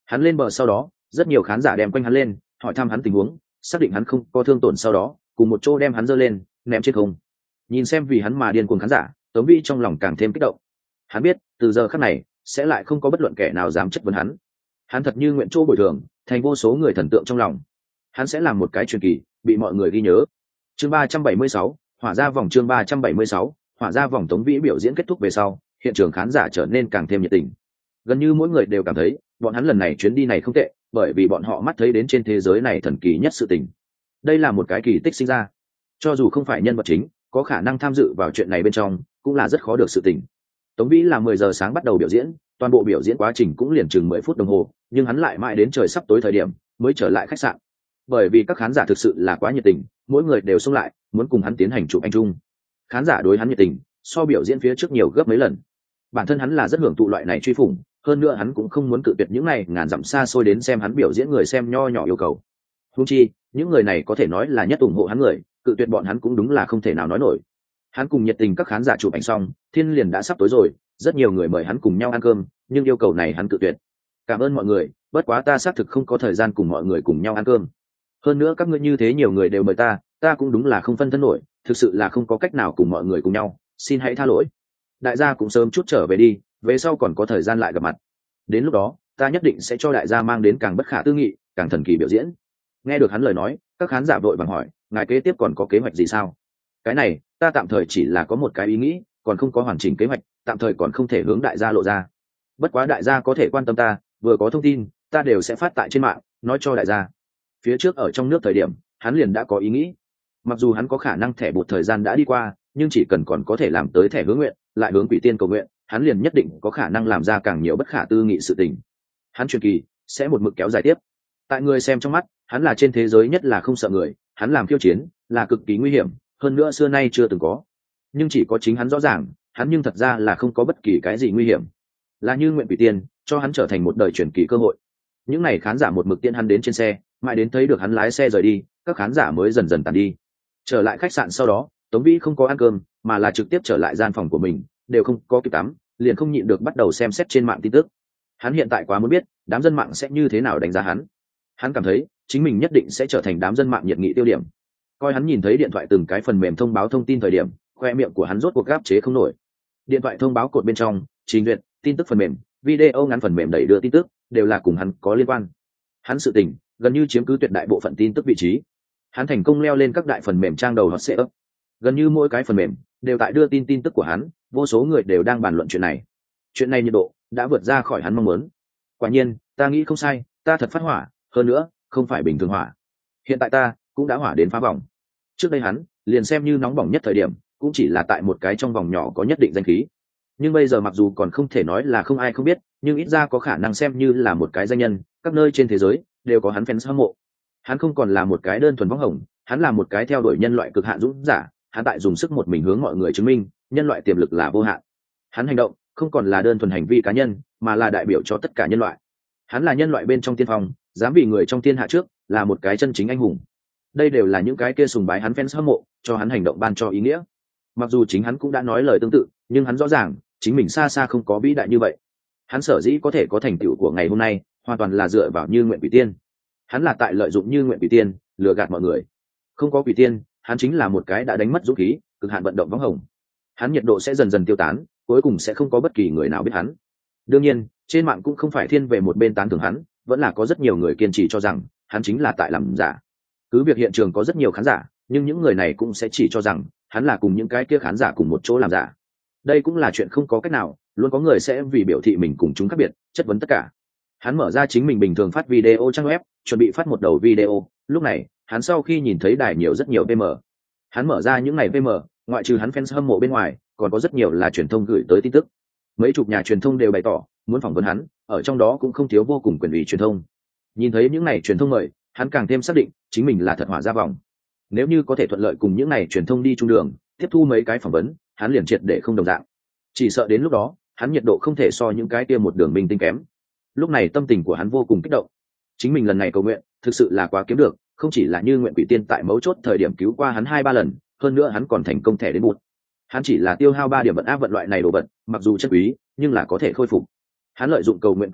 Hắn lên bờ sau đó, rất nhiều khán giả đem quanh hắn lên, hỏi thăm hắn tình huống, xác định hắn không có thương tổn sau đó, cùng một chỗ đem hắn giơ lên, ném trên không. Nhìn xem vì hắn mà điên cuồng khán giả, Tống Vĩ trong lòng càng thêm kích động. Hắn biết, từ giờ khắc này, sẽ lại không có bất luận kẻ nào dám chất vấn hắn. Hắn thật như nguyện chỗ bồi thường, thành vô số người thần tượng trong lòng. Hắn sẽ làm một cái truyền kỳ, bị mọi người ghi nhớ. Chương 376, hỏa ra vòng. Chương 376, hỏa ra vòng. Tống Vĩ biểu diễn kết thúc về sau, hiện trường khán giả trở nên càng thêm nhiệt tình. Gần như mỗi người đều cảm thấy, bọn hắn lần này chuyến đi này không tệ, bởi vì bọn họ mắt thấy đến trên thế giới này thần kỳ nhất sự tình. Đây là một cái kỳ tích sinh ra. Cho dù không phải nhân vật chính, có khả năng tham dự vào chuyện này bên trong, cũng là rất khó được sự tình. Tống Vĩ là 10 giờ sáng bắt đầu biểu diễn, toàn bộ biểu diễn quá trình cũng liền chừng 10 phút đồng hồ, nhưng hắn lại mãi đến trời sắp tối thời điểm mới trở lại khách sạn. Bởi vì các khán giả thực sự là quá nhiệt tình, mỗi người đều xông lại, muốn cùng hắn tiến hành chụp ảnh chung. Khán giả đối hắn nhiệt tình, so biểu diễn phía trước nhiều gấp mấy lần. Bản thân hắn là rất hưởng thụ loại này truy phủng, hơn nữa hắn cũng không muốn cự tuyệt những này ngàn dặm xa xôi đến xem hắn biểu diễn người xem nho nhỏ yêu cầu. Huống chi, những người này có thể nói là nhất ủng hộ hắn người, cự tuyệt bọn hắn cũng đúng là không thể nào nói nổi. Hắn cùng nhiệt tình các khán giả chụp ảnh xong, thiên liền đã sắp tối rồi, rất nhiều người mời hắn cùng nhau ăn cơm, nhưng yêu cầu này hắn cự tuyệt. Cảm ơn mọi người, bất quá ta xác thực không có thời gian cùng mọi người cùng nhau ăn cơm. Hơn nữa các ngươi như thế nhiều người đều mời ta cũng đúng là không phân thân nổi, thực sự là không có cách nào cùng mọi người cùng nhau, xin hãy tha lỗi. Đại gia cũng sớm chút trở về đi, về sau còn có thời gian lại gặp mặt. Đến lúc đó, ta nhất định sẽ cho đại gia mang đến càng bất khả tư nghị, càng thần kỳ biểu diễn. Nghe được hắn lời nói, các khán giả vội vàng hỏi, ngài kế tiếp còn có kế hoạch gì sao? Cái này, ta tạm thời chỉ là có một cái ý nghĩ, còn không có hoàn chỉnh kế hoạch, tạm thời còn không thể hướng đại gia lộ ra. Bất quá đại gia có thể quan tâm ta, vừa có thông tin, ta đều sẽ phát tại trên mạng, nói cho đại gia. Phía trước ở trong nước thời điểm, hắn liền đã có ý nghĩ. Mặc dù hắn có khả năng thẻ bột thời gian đã đi qua, nhưng chỉ cần còn có thể làm tới thẻ hướng nguyện, lại hướng quỷ tiên cầu nguyện, hắn liền nhất định có khả năng làm ra càng nhiều bất khả tư nghị sự tình. Hắn truyền kỳ sẽ một mực kéo dài tiếp. Tại người xem trong mắt, hắn là trên thế giới nhất là không sợ người, hắn làm khiêu chiến là cực kỳ nguy hiểm, hơn nữa xưa nay chưa từng có. Nhưng chỉ có chính hắn rõ ràng, hắn nhưng thật ra là không có bất kỳ cái gì nguy hiểm. Là như nguyện quỷ tiên cho hắn trở thành một đời truyền kỳ cơ hội. Những này khán giả một mực tiễn hắn đến trên xe, mãi đến thấy được hắn lái xe rời đi, các khán giả mới dần dần tàn đi. Trở lại khách sạn sau đó, Tống Vĩ không có ăn cơm, mà là trực tiếp trở lại gian phòng của mình, đều không có kịp tắm, liền không nhịn được bắt đầu xem xét trên mạng tin tức. Hắn hiện tại quá muốn biết, đám dân mạng sẽ như thế nào đánh giá hắn. Hắn cảm thấy, chính mình nhất định sẽ trở thành đám dân mạng nhiệt nghị tiêu điểm. Coi hắn nhìn thấy điện thoại từng cái phần mềm thông báo thông tin thời điểm, khoe miệng của hắn rốt cuộc gáp chế không nổi. Điện thoại thông báo cột bên trong, trình duyệt, tin tức phần mềm, video ngắn phần mềm đẩy đưa tin tức, đều là cùng hắn có liên quan. Hắn sự tình, gần như chiếm cứ tuyệt đại bộ phận tin tức vị trí. Hắn thành công leo lên các đại phần mềm trang đầu hot search. Gần như mỗi cái phần mềm đều tại đưa tin tức của hắn, vô số người đều đang bàn luận chuyện này. Chuyện này nhiệt độ đã vượt ra khỏi hắn mong muốn. Quả nhiên, ta nghĩ không sai, ta thật phát hỏa, hơn nữa, không phải bình thường hỏa. Hiện tại ta cũng đã hỏa đến phá vòng. Trước đây hắn, liền xem như nóng bỏng nhất thời điểm, cũng chỉ là tại một cái trong vòng nhỏ có nhất định danh khí. Nhưng bây giờ mặc dù còn không thể nói là không ai không biết, nhưng ít ra có khả năng xem như là một cái danh nhân, các nơi trên thế giới đều có hắn fans hâm mộ. Hắn không còn là một cái đơn thuần võng hồng, hắn là một cái theo đuổi nhân loại cực hạn dũng giả, hắn tại dùng sức một mình hướng mọi người chứng minh, nhân loại tiềm lực là vô hạn. Hắn hành động không còn là đơn thuần hành vi cá nhân, mà là đại biểu cho tất cả nhân loại. Hắn là nhân loại bên trong tiên phong, dám vì người trong thiên hạ trước, là một cái chân chính anh hùng. Đây đều là những cái kia sùng bái hắn fans hâm mộ, cho hắn hành động ban cho ý nghĩa. Mặc dù chính hắn cũng đã nói lời tương tự, nhưng hắn rõ ràng, chính mình xa xa không có vĩ đại như vậy. Hắn sở dĩ có thể có thành tựu của ngày hôm nay, hoàn toàn là dựa vào Như Nguyện Quỷ Tiên. Hắn là tại lợi dụng Như Nguyện Quỷ Tiên, lừa gạt mọi người. Không có Quỷ Tiên, hắn chính là một cái đã đánh mất dũng khí, cực hạn vận động võng hồng. Hắn nhiệt độ sẽ dần dần tiêu tán, cuối cùng sẽ không có bất kỳ người nào biết hắn. Đương nhiên, trên mạng cũng không phải thiên về một bên tán thưởng hắn, vẫn là có rất nhiều người kiên trì cho rằng hắn chính là tại làm giả. Cứ việc hiện trường có rất nhiều khán giả, nhưng những người này cũng sẽ chỉ cho rằng hắn là cùng những cái kia khán giả cùng một chỗ làm giả. Đây cũng là chuyện không có cách nào, luôn có người sẽ vì biểu thị mình cùng chúng khác biệt, chất vấn tất cả. Hắn mở ra chính mình bình thường phát video trang web, chuẩn bị phát một đầu video, lúc này, hắn sau khi nhìn thấy đài nhiều rất nhiều PM. Hắn mở ra những ngày PM, ngoại trừ hắn fans hâm mộ bên ngoài, còn có rất nhiều là truyền thông gửi tới tin tức. Mấy chục nhà truyền thông đều bày tỏ muốn phỏng vấn hắn, ở trong đó cũng không thiếu vô cùng quyền ủy truyền thông. Nhìn thấy những này truyền thông mời, hắn càng thêm xác định chính mình là thật hỏa ra vòng. Nếu như có thể thuận lợi cùng những này truyền thông đi chung đường, tiếp thu mấy cái phỏng vấn, hắn liền triệt để không đồng dạng. Chỉ sợ đến lúc đó, hắn nhiệt độ không thể so những cái kia một đường minh tinh kém. Lúc này tâm tình của hắn vô cùng kích động. Chính mình lần này cầu nguyện, thực sự là quá kiếm được, không chỉ là Như Nguyện Quỷ Tiên tại mấu chốt thời điểm cứu qua hắn 2-3 lần, hơn nữa hắn còn thành công thẻ đến bụt. Hắn chỉ là tiêu hao 3 điểm vận áp vận loại này đồ vật, mặc dù chất quý, nhưng là có thể khôi phục. Hắn lợi dụng cầu nguyện cơ hội,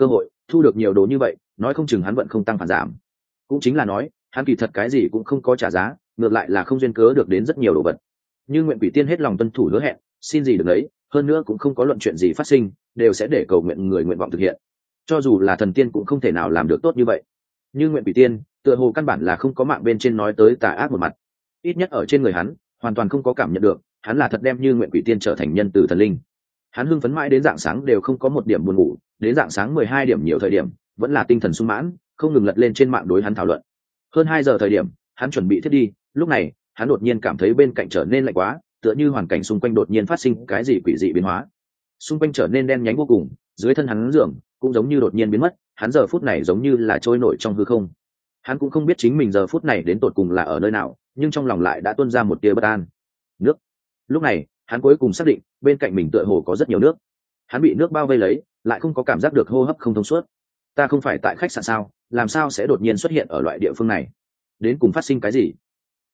thu được nhiều đồ như vậy nói không chừng hắn vẫn không tăng phản giảm. Cũng chính là nói hắn kỳ thật cái gì cũng không có trả giá, ngược lại là không duyên cớ được đến rất nhiều đồ vật. Như Nguyện Quỷ Tiên hết lòng tuân thủ hứa hẹn, xin gì được đấy, hơn nữa cũng không có luận chuyện gì phát sinh, đều sẽ để cầu nguyện người nguyện vọng thực hiện. Cho dù là thần tiên cũng không thể nào làm được tốt như vậy. Như Nguyện Quỷ Tiên tựa hồ căn bản là không có mạng bên trên nói tới tà ác một mặt, ít nhất ở trên người hắn hoàn toàn không có cảm nhận được hắn là thật đem Như Nguyện Quỷ Tiên trở thành nhân từ thần linh. Hắn hưng phấn mãi đến rạng sáng đều không có một điểm buồn ngủ, đến rạng sáng 12 điểm nhiều thời điểm vẫn là tinh thần sung mãn, không ngừng lật lên trên mạng đối hắn thảo luận. Hơn 2 giờ thời điểm hắn chuẩn bị thiết đi, lúc này hắn đột nhiên cảm thấy bên cạnh trở nên lạnh quá, tựa như hoàn cảnh xung quanh đột nhiên phát sinh cái gì quỷ dị biến hóa, xung quanh trở nên đen nhánh vô cùng, dưới thân hắn giường cũng giống như đột nhiên biến mất, hắn giờ phút này giống như là trôi nổi trong hư không. Hắn cũng không biết chính mình giờ phút này đến tột cùng là ở nơi nào, nhưng trong lòng lại đã tuôn ra một tia bất an. Nước. Lúc này hắn cuối cùng xác định bên cạnh mình tựa hồ có rất nhiều nước. Hắn bị nước bao vây lấy, lại không có cảm giác được hô hấp không thông suốt. Ta không phải tại khách sạn sao, làm sao sẽ đột nhiên xuất hiện ở loại địa phương này? Đến cùng phát sinh cái gì?